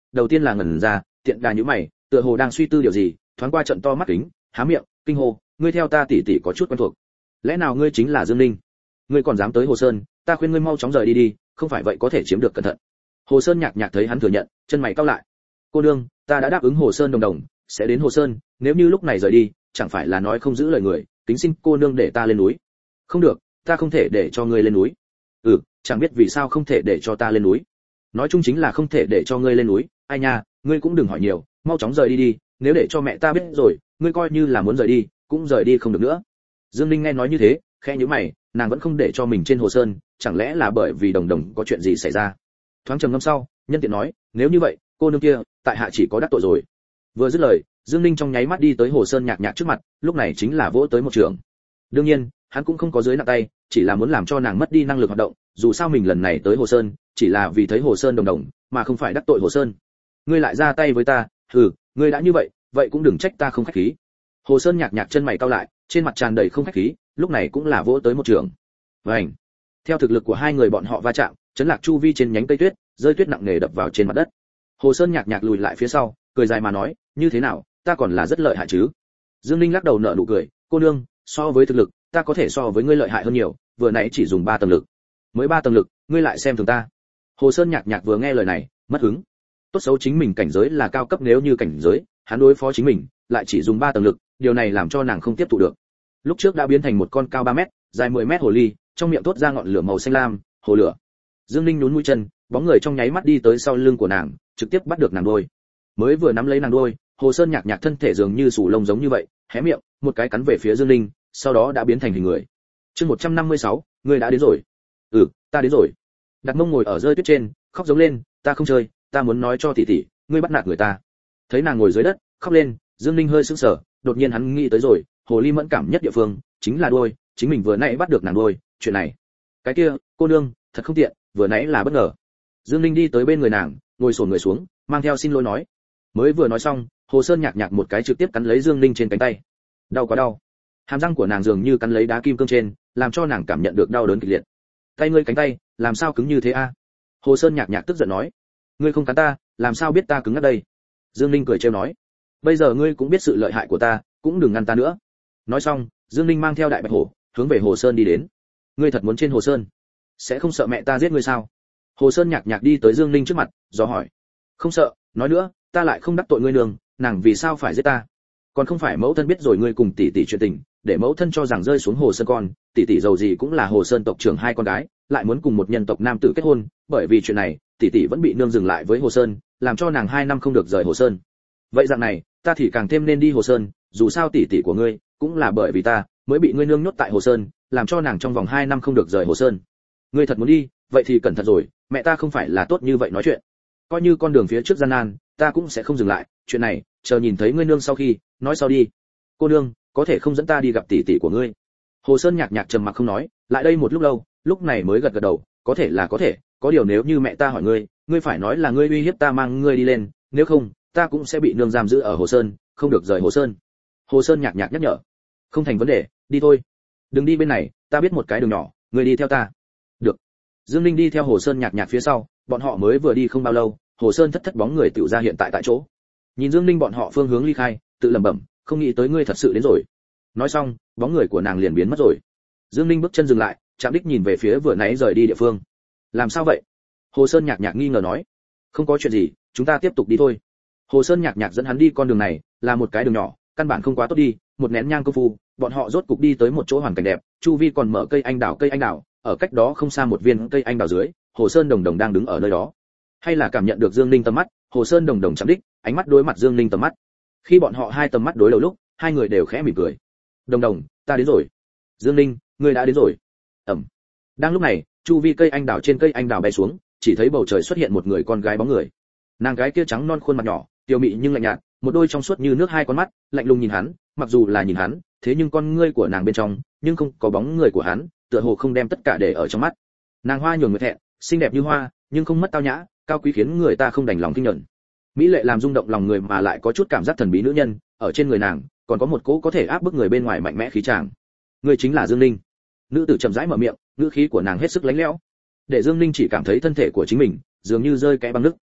đầu tiên là ngẩn ra, tiện đà nhíu mày, tựa hồ đang suy tư điều gì, thoáng qua trận to mắt kính, há miệng, kinh hô, ngươi theo ta tỷ tỷ có chút quen thuộc. Lẽ nào ngươi chính là Dương Ninh? Ngươi còn dám tới Hồ Sơn, ta khuyên ngươi mau chóng rời đi đi, không phải vậy có thể chiếm được cẩn thận. Hồ Sơn nhạc nhạc thấy hắn thừa nhận, chân mày cau lại. Cô nương, ta đã đáp ứng Hồ Sơn đồng đồng, sẽ đến Hồ Sơn, nếu như lúc này rời đi, chẳng phải là nói không giữ lời người, kính xin cô nương để ta lên núi. Không được, ta không thể để cho ngươi lên núi. Ừ, chẳng biết vì sao không thể để cho ta lên núi. Nói chung chính là không thể để cho ngươi lên núi, ai nha, ngươi cũng đừng hỏi nhiều, mau chóng rời đi đi, nếu để cho mẹ ta biết rồi, ngươi coi như là muốn rời đi, cũng rời đi không được nữa. Dương Ninh nghe nói như thế, khẽ nhíu mày, nàng vẫn không để cho mình trên Hồ Sơn, chẳng lẽ là bởi vì đồng đồng có chuyện gì xảy ra? Thoáng trầm ngâm sau, nhân tiện nói, nếu như vậy, cô nương kia, tại hạ chỉ có đắc tội rồi. Vừa dứt lời, Dương Ninh trong nháy mắt đi tới Hồ Sơn nhạc nhạc trước mặt, lúc này chính là vỗ tới một trường. Đương nhiên, hắn cũng không có dưới nặng tay, chỉ là muốn làm cho nàng mất đi năng lực hoạt động, dù sao mình lần này tới Hồ Sơn, chỉ là vì thấy Hồ Sơn đồng đồng, mà không phải đắc tội Hồ Sơn. Ngươi lại ra tay với ta, hừ, ngươi đã như vậy, vậy cũng đừng trách ta không khách khí. Hồ Sơn nhạc nhạc chân mày cau lại, trên mặt tràn đầy không khách khí, lúc này cũng là vỗ tới một trường. Vành. Theo thực lực của hai người bọn họ va chạm, chấn lạc chu vi trên nhánh cây tuyết, rơi tuyết nặng nề đập vào trên mặt đất. Hồ Sơn nhạc nhạc lùi lại phía sau, cười dài mà nói, như thế nào, ta còn là rất lợi hại chứ? Dương Ninh lắc đầu nở nụ cười, cô nương, so với thực lực, ta có thể so với ngươi lợi hại hơn nhiều, vừa nãy chỉ dùng ba tầng lực. Mới ba tầng lực, ngươi lại xem thường ta. Hồ Sơn nhạc nhạc vừa nghe lời này, mất hứng. Tốt xấu chính mình cảnh giới là cao cấp, nếu như cảnh giới, hắn đối phó chính mình, lại chỉ dùng ba tầng lực, điều này làm cho nàng không tiếp thụ được. Lúc trước đã biến thành một con cao ba mét, dài mười mét hồ ly, trong miệng thốt ra ngọn lửa màu xanh lam, hồ lửa. Dương Ninh nhún mũi chân, bóng người trong nháy mắt đi tới sau lưng của nàng, trực tiếp bắt được nàng đuôi. Mới vừa nắm lấy nàng đuôi, Hồ Sơn nhạc nhạc thân thể dường như sù lông giống như vậy, hé miệng, một cái cắn về phía Dương Ninh, sau đó đã biến thành hình người. Chương một trăm năm mươi sáu, ngươi đã đến rồi. Ừ, ta đến rồi. Đặt mông ngồi ở rơi tuyết trên, khóc giống lên, ta không chơi, ta muốn nói cho tỷ tỷ, ngươi bắt nạt người ta. Thấy nàng ngồi dưới đất, khóc lên, Dương Ninh hơi sững sờ, đột nhiên hắn nghĩ tới rồi, hồ ly mẫn cảm nhất địa phương chính là đuôi, chính mình vừa nãy bắt được nàng đuôi, chuyện này. Cái kia, cô nương, thật không tiện, vừa nãy là bất ngờ. Dương Ninh đi tới bên người nàng, ngồi xổm người xuống, mang theo xin lỗi nói. Mới vừa nói xong, Hồ Sơn nhạc nhạc một cái trực tiếp cắn lấy Dương Ninh trên cánh tay. Đau quá đau. Hàm răng của nàng dường như cắn lấy đá kim cương trên, làm cho nàng cảm nhận được đau đớn kịch liệt. Tay ngươi cánh tay, làm sao cứng như thế a? Hồ Sơn nhạc nhạc tức giận nói. Ngươi không cắn ta, làm sao biết ta cứng ngắt đây? Dương Ninh cười trêu nói. Bây giờ ngươi cũng biết sự lợi hại của ta, cũng đừng ngăn ta nữa. Nói xong, Dương Ninh mang theo đại bạch hổ, hướng về Hồ Sơn đi đến. Ngươi thật muốn trên Hồ Sơn? Sẽ không sợ mẹ ta giết ngươi sao? Hồ Sơn nhạc nhạc đi tới Dương Ninh trước mặt, dò hỏi. Không sợ, nói nữa, ta lại không đắc tội ngươi nương, nàng vì sao phải giết ta? Còn không phải mẫu thân biết rồi ngươi cùng tỷ tỷ chuyện tình, để mẫu thân cho rằng rơi xuống Hồ Sơn con, tỷ tỷ giàu gì cũng là Hồ Sơn tộc trưởng hai con gái, lại muốn cùng một nhân tộc nam tử kết hôn, bởi vì chuyện này, tỷ tỷ vẫn bị nương dừng lại với Hồ Sơn, làm cho nàng hai năm không được rời Hồ Sơn. Vậy dạng này, ta thì càng thêm nên đi Hồ Sơn, dù sao tỷ tỷ của ngươi cũng là bởi vì ta mới bị ngươi nương nhốt tại Hồ Sơn, làm cho nàng trong vòng hai năm không được rời Hồ Sơn. Ngươi thật muốn đi, vậy thì cẩn thận rồi, mẹ ta không phải là tốt như vậy nói chuyện. Coi như con đường phía trước gian nan, ta cũng sẽ không dừng lại, chuyện này, chờ nhìn thấy ngươi nương sau khi, nói sau đi. Cô nương, có thể không dẫn ta đi gặp tỷ tỷ của ngươi? Hồ Sơn nhạc nhạc trầm mặc không nói, lại đây một lúc lâu, lúc này mới gật gật đầu, có thể là có thể, có điều nếu như mẹ ta hỏi ngươi, ngươi phải nói là ngươi uy hiếp ta mang ngươi đi lên, nếu không, ta cũng sẽ bị nương giam giữ ở Hồ Sơn, không được rời Hồ Sơn. Hồ Sơn nhạc nhạc nhắc nhở. Không thành vấn đề, đi thôi. Đừng đi bên này, ta biết một cái đường nhỏ, ngươi đi theo ta. Được. Dương Linh đi theo Hồ Sơn nhạc nhạc phía sau, bọn họ mới vừa đi không bao lâu, Hồ Sơn thất thất bóng người tựu ra hiện tại tại chỗ. Nhìn Dương Linh bọn họ phương hướng ly khai, tự lẩm bẩm, không nghĩ tới ngươi thật sự đến rồi. Nói xong, bóng người của nàng liền biến mất rồi. Dương Linh bước chân dừng lại, chạm đích nhìn về phía vừa nãy rời đi địa phương. Làm sao vậy? Hồ Sơn nhạc nhạc nghi ngờ nói. Không có chuyện gì, chúng ta tiếp tục đi thôi. Hồ Sơn nhạc nhạc dẫn hắn đi con đường này, là một cái đường nhỏ, căn bản không quá tốt đi, một nén nhang công phu, bọn họ rốt cục đi tới một chỗ hoàn cảnh đẹp, chu vi còn mở cây anh đào cây anh đào, ở cách đó không xa một viên cây anh đào dưới, Hồ Sơn Đồng Đồng đang đứng ở nơi đó. Hay là cảm nhận được Dương Ninh tầm mắt, Hồ Sơn Đồng Đồng chạm đích, ánh mắt đối mặt Dương Ninh tầm mắt. Khi bọn họ hai tầm mắt đối đầu lúc, hai người đều khẽ mỉm cười. Đồng Đồng, ta đến rồi. Dương Ninh, ngươi đã đến rồi. Ẩm. Đang lúc này, chu vi cây anh đào trên cây anh đào bay xuống, chỉ thấy bầu trời xuất hiện một người con gái bóng người. Nàng gái kia trắng non khuôn mặt nhỏ, tiêu mị nhưng lạnh nhạt, một đôi trong suốt như nước hai con mắt, lạnh lùng nhìn hắn, mặc dù là nhìn hắn, thế nhưng con ngươi của nàng bên trong, nhưng không có bóng người của hắn, tựa hồ không đem tất cả để ở trong mắt. Nàng hoa nhường người thẹn, xinh đẹp như hoa, nhưng không mất tao nhã, cao quý khiến người ta không đành lòng kinh nhẫn. Mỹ lệ làm rung động lòng người mà lại có chút cảm giác thần bí nữ nhân, ở trên người nàng, còn có một cỗ có thể áp bức người bên ngoài mạnh mẽ khí tràng. Người chính là Dương Ninh. Nữ tử chậm rãi mở miệng, ngữ khí của nàng hết sức lạnh lẽo, để Dương Ninh chỉ cảm thấy thân thể của chính mình dường như rơi kẽ băng nứt.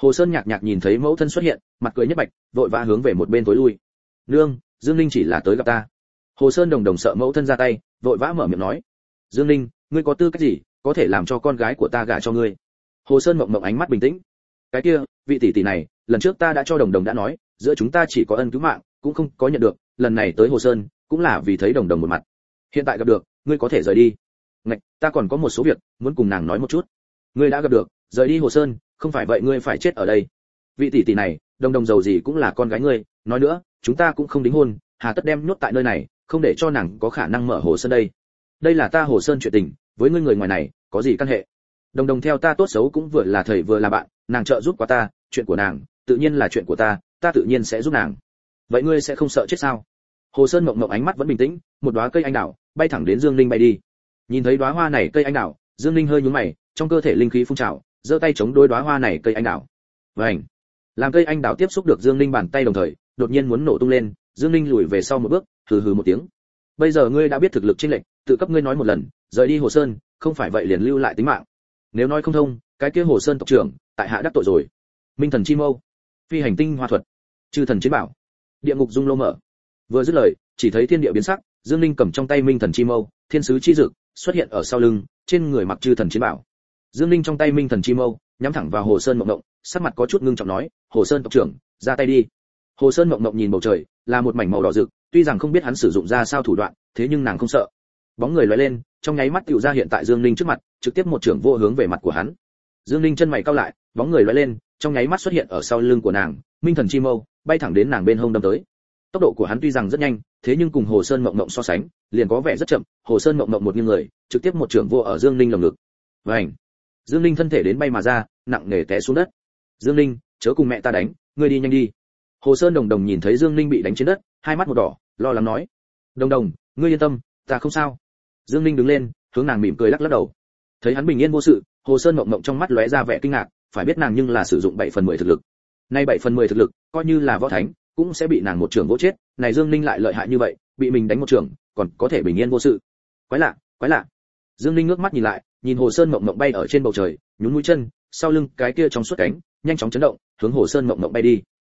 Hồ Sơn nhạc nhạc nhìn thấy mẫu thân xuất hiện, mặt cười nhất bạch, vội vã hướng về một bên tối lui. "Nương, Dương Linh chỉ là tới gặp ta." Hồ Sơn đồng đồng sợ mẫu thân ra tay, vội vã mở miệng nói. "Dương Linh, ngươi có tư cách gì có thể làm cho con gái của ta gả cho ngươi?" Hồ Sơn mộng mộng ánh mắt bình tĩnh. "Cái kia, vị tỷ tỷ này, lần trước ta đã cho đồng đồng đã nói, giữa chúng ta chỉ có ân cứu mạng, cũng không có nhận được, lần này tới Hồ Sơn, cũng là vì thấy đồng đồng một mặt. Hiện tại gặp được, ngươi có thể rời đi." "Ngạch, ta còn có một số việc muốn cùng nàng nói một chút." "Ngươi đã gặp được, rời đi Hồ Sơn, không phải vậy ngươi phải chết ở đây. Vị tỷ tỷ này, đồng đồng giàu gì cũng là con gái ngươi, nói nữa, chúng ta cũng không đính hôn, hà tất đem nhốt tại nơi này, không để cho nàng có khả năng mở Hồ Sơn đây. Đây là ta Hồ Sơn chuyện tình, với ngươi người ngoài này, có gì căn hệ? Đồng đồng theo ta tốt xấu cũng vừa là thầy vừa là bạn, nàng trợ giúp qua ta, chuyện của nàng, tự nhiên là chuyện của ta, ta tự nhiên sẽ giúp nàng. Vậy ngươi sẽ không sợ chết sao?" Hồ Sơn mộng mộng ánh mắt vẫn bình tĩnh, một đóa cây anh đào bay thẳng đến Dương Linh bay đi. Nhìn thấy đóa hoa này cây anh đào, Dương Linh hơi nhướng mày, trong cơ thể linh khí phun trào, giơ tay chống đối đóa hoa này cây anh đào. Vành. Làm cây anh đào tiếp xúc được Dương Linh bàn tay đồng thời, đột nhiên muốn nổ tung lên, Dương Linh lùi về sau một bước, hừ hừ một tiếng. "Bây giờ ngươi đã biết thực lực chênh lệch, tự cấp ngươi nói một lần, rời đi Hồ Sơn, không phải vậy liền lưu lại tính mạng. Nếu nói không thông, cái kia Hồ Sơn tộc trưởng, tại hạ đắc tội rồi." Minh thần chi mâu, phi hành tinh hoa thuật, chư thần chiến bảo, địa ngục dung lô mở. Vừa dứt lời, chỉ thấy thiên địa biến sắc, Dương Linh cầm trong tay Minh thần chi mâu, thiên sứ chi dực xuất hiện ở sau lưng, trên người mặc chư thần chiến bảo. Dương Linh trong tay Minh thần chi mâu, nhắm thẳng vào Hồ Sơn mộng mộng, sắc mặt có chút ngưng trọng nói, "Hồ Sơn tộc trưởng, ra tay đi." Hồ Sơn mộng mộng nhìn bầu trời, là một mảnh màu đỏ rực, tuy rằng không biết hắn sử dụng ra sao thủ đoạn, thế nhưng nàng không sợ. Bóng người lóe lên, trong nháy mắt tựu ra hiện tại Dương Linh trước mặt, trực tiếp một chưởng vô hướng về mặt của hắn. Dương Linh chân mày cau lại, bóng người lóe lên, trong nháy mắt xuất hiện ở sau lưng của nàng, Minh thần chi mâu bay thẳng đến nàng bên hông đâm tới. Tốc độ của hắn tuy rằng rất nhanh, thế nhưng cùng Hồ Sơn mộng mộng so sánh, liền có vẻ rất chậm. Hồ Sơn mộng mộng một nghiêng người, trực tiếp một chưởng vô ở Dương Linh lồng ngực. Vành. Dương Linh thân thể đến bay mà ra, nặng nề té xuống đất. "Dương Linh, chớ cùng mẹ ta đánh, ngươi đi nhanh đi." Hồ Sơn đồng đồng nhìn thấy Dương Linh bị đánh trên đất, hai mắt một đỏ, lo lắng nói. "Đồng đồng, ngươi yên tâm, ta không sao." Dương Linh đứng lên, hướng nàng mỉm cười lắc lắc đầu. Thấy hắn bình yên vô sự, Hồ Sơn mộng mộng trong mắt lóe ra vẻ kinh ngạc, phải biết nàng nhưng là sử dụng bảy phần mười thực lực. Nay bảy phần mười thực lực, coi như là võ thánh, cũng sẽ bị nàng một trường vỗ chết, này Dương Linh lại lợi hại như vậy, bị mình đánh một trường, còn có thể bình yên vô sự. Quái lạ, quái lạ. Dương Linh ngước mắt nhìn lại, nhìn Hồ Sơn mộng mộng bay ở trên bầu trời, nhún mũi chân, sau lưng cái kia trong suốt cánh, nhanh chóng chấn động, hướng Hồ Sơn mộng mộng bay đi.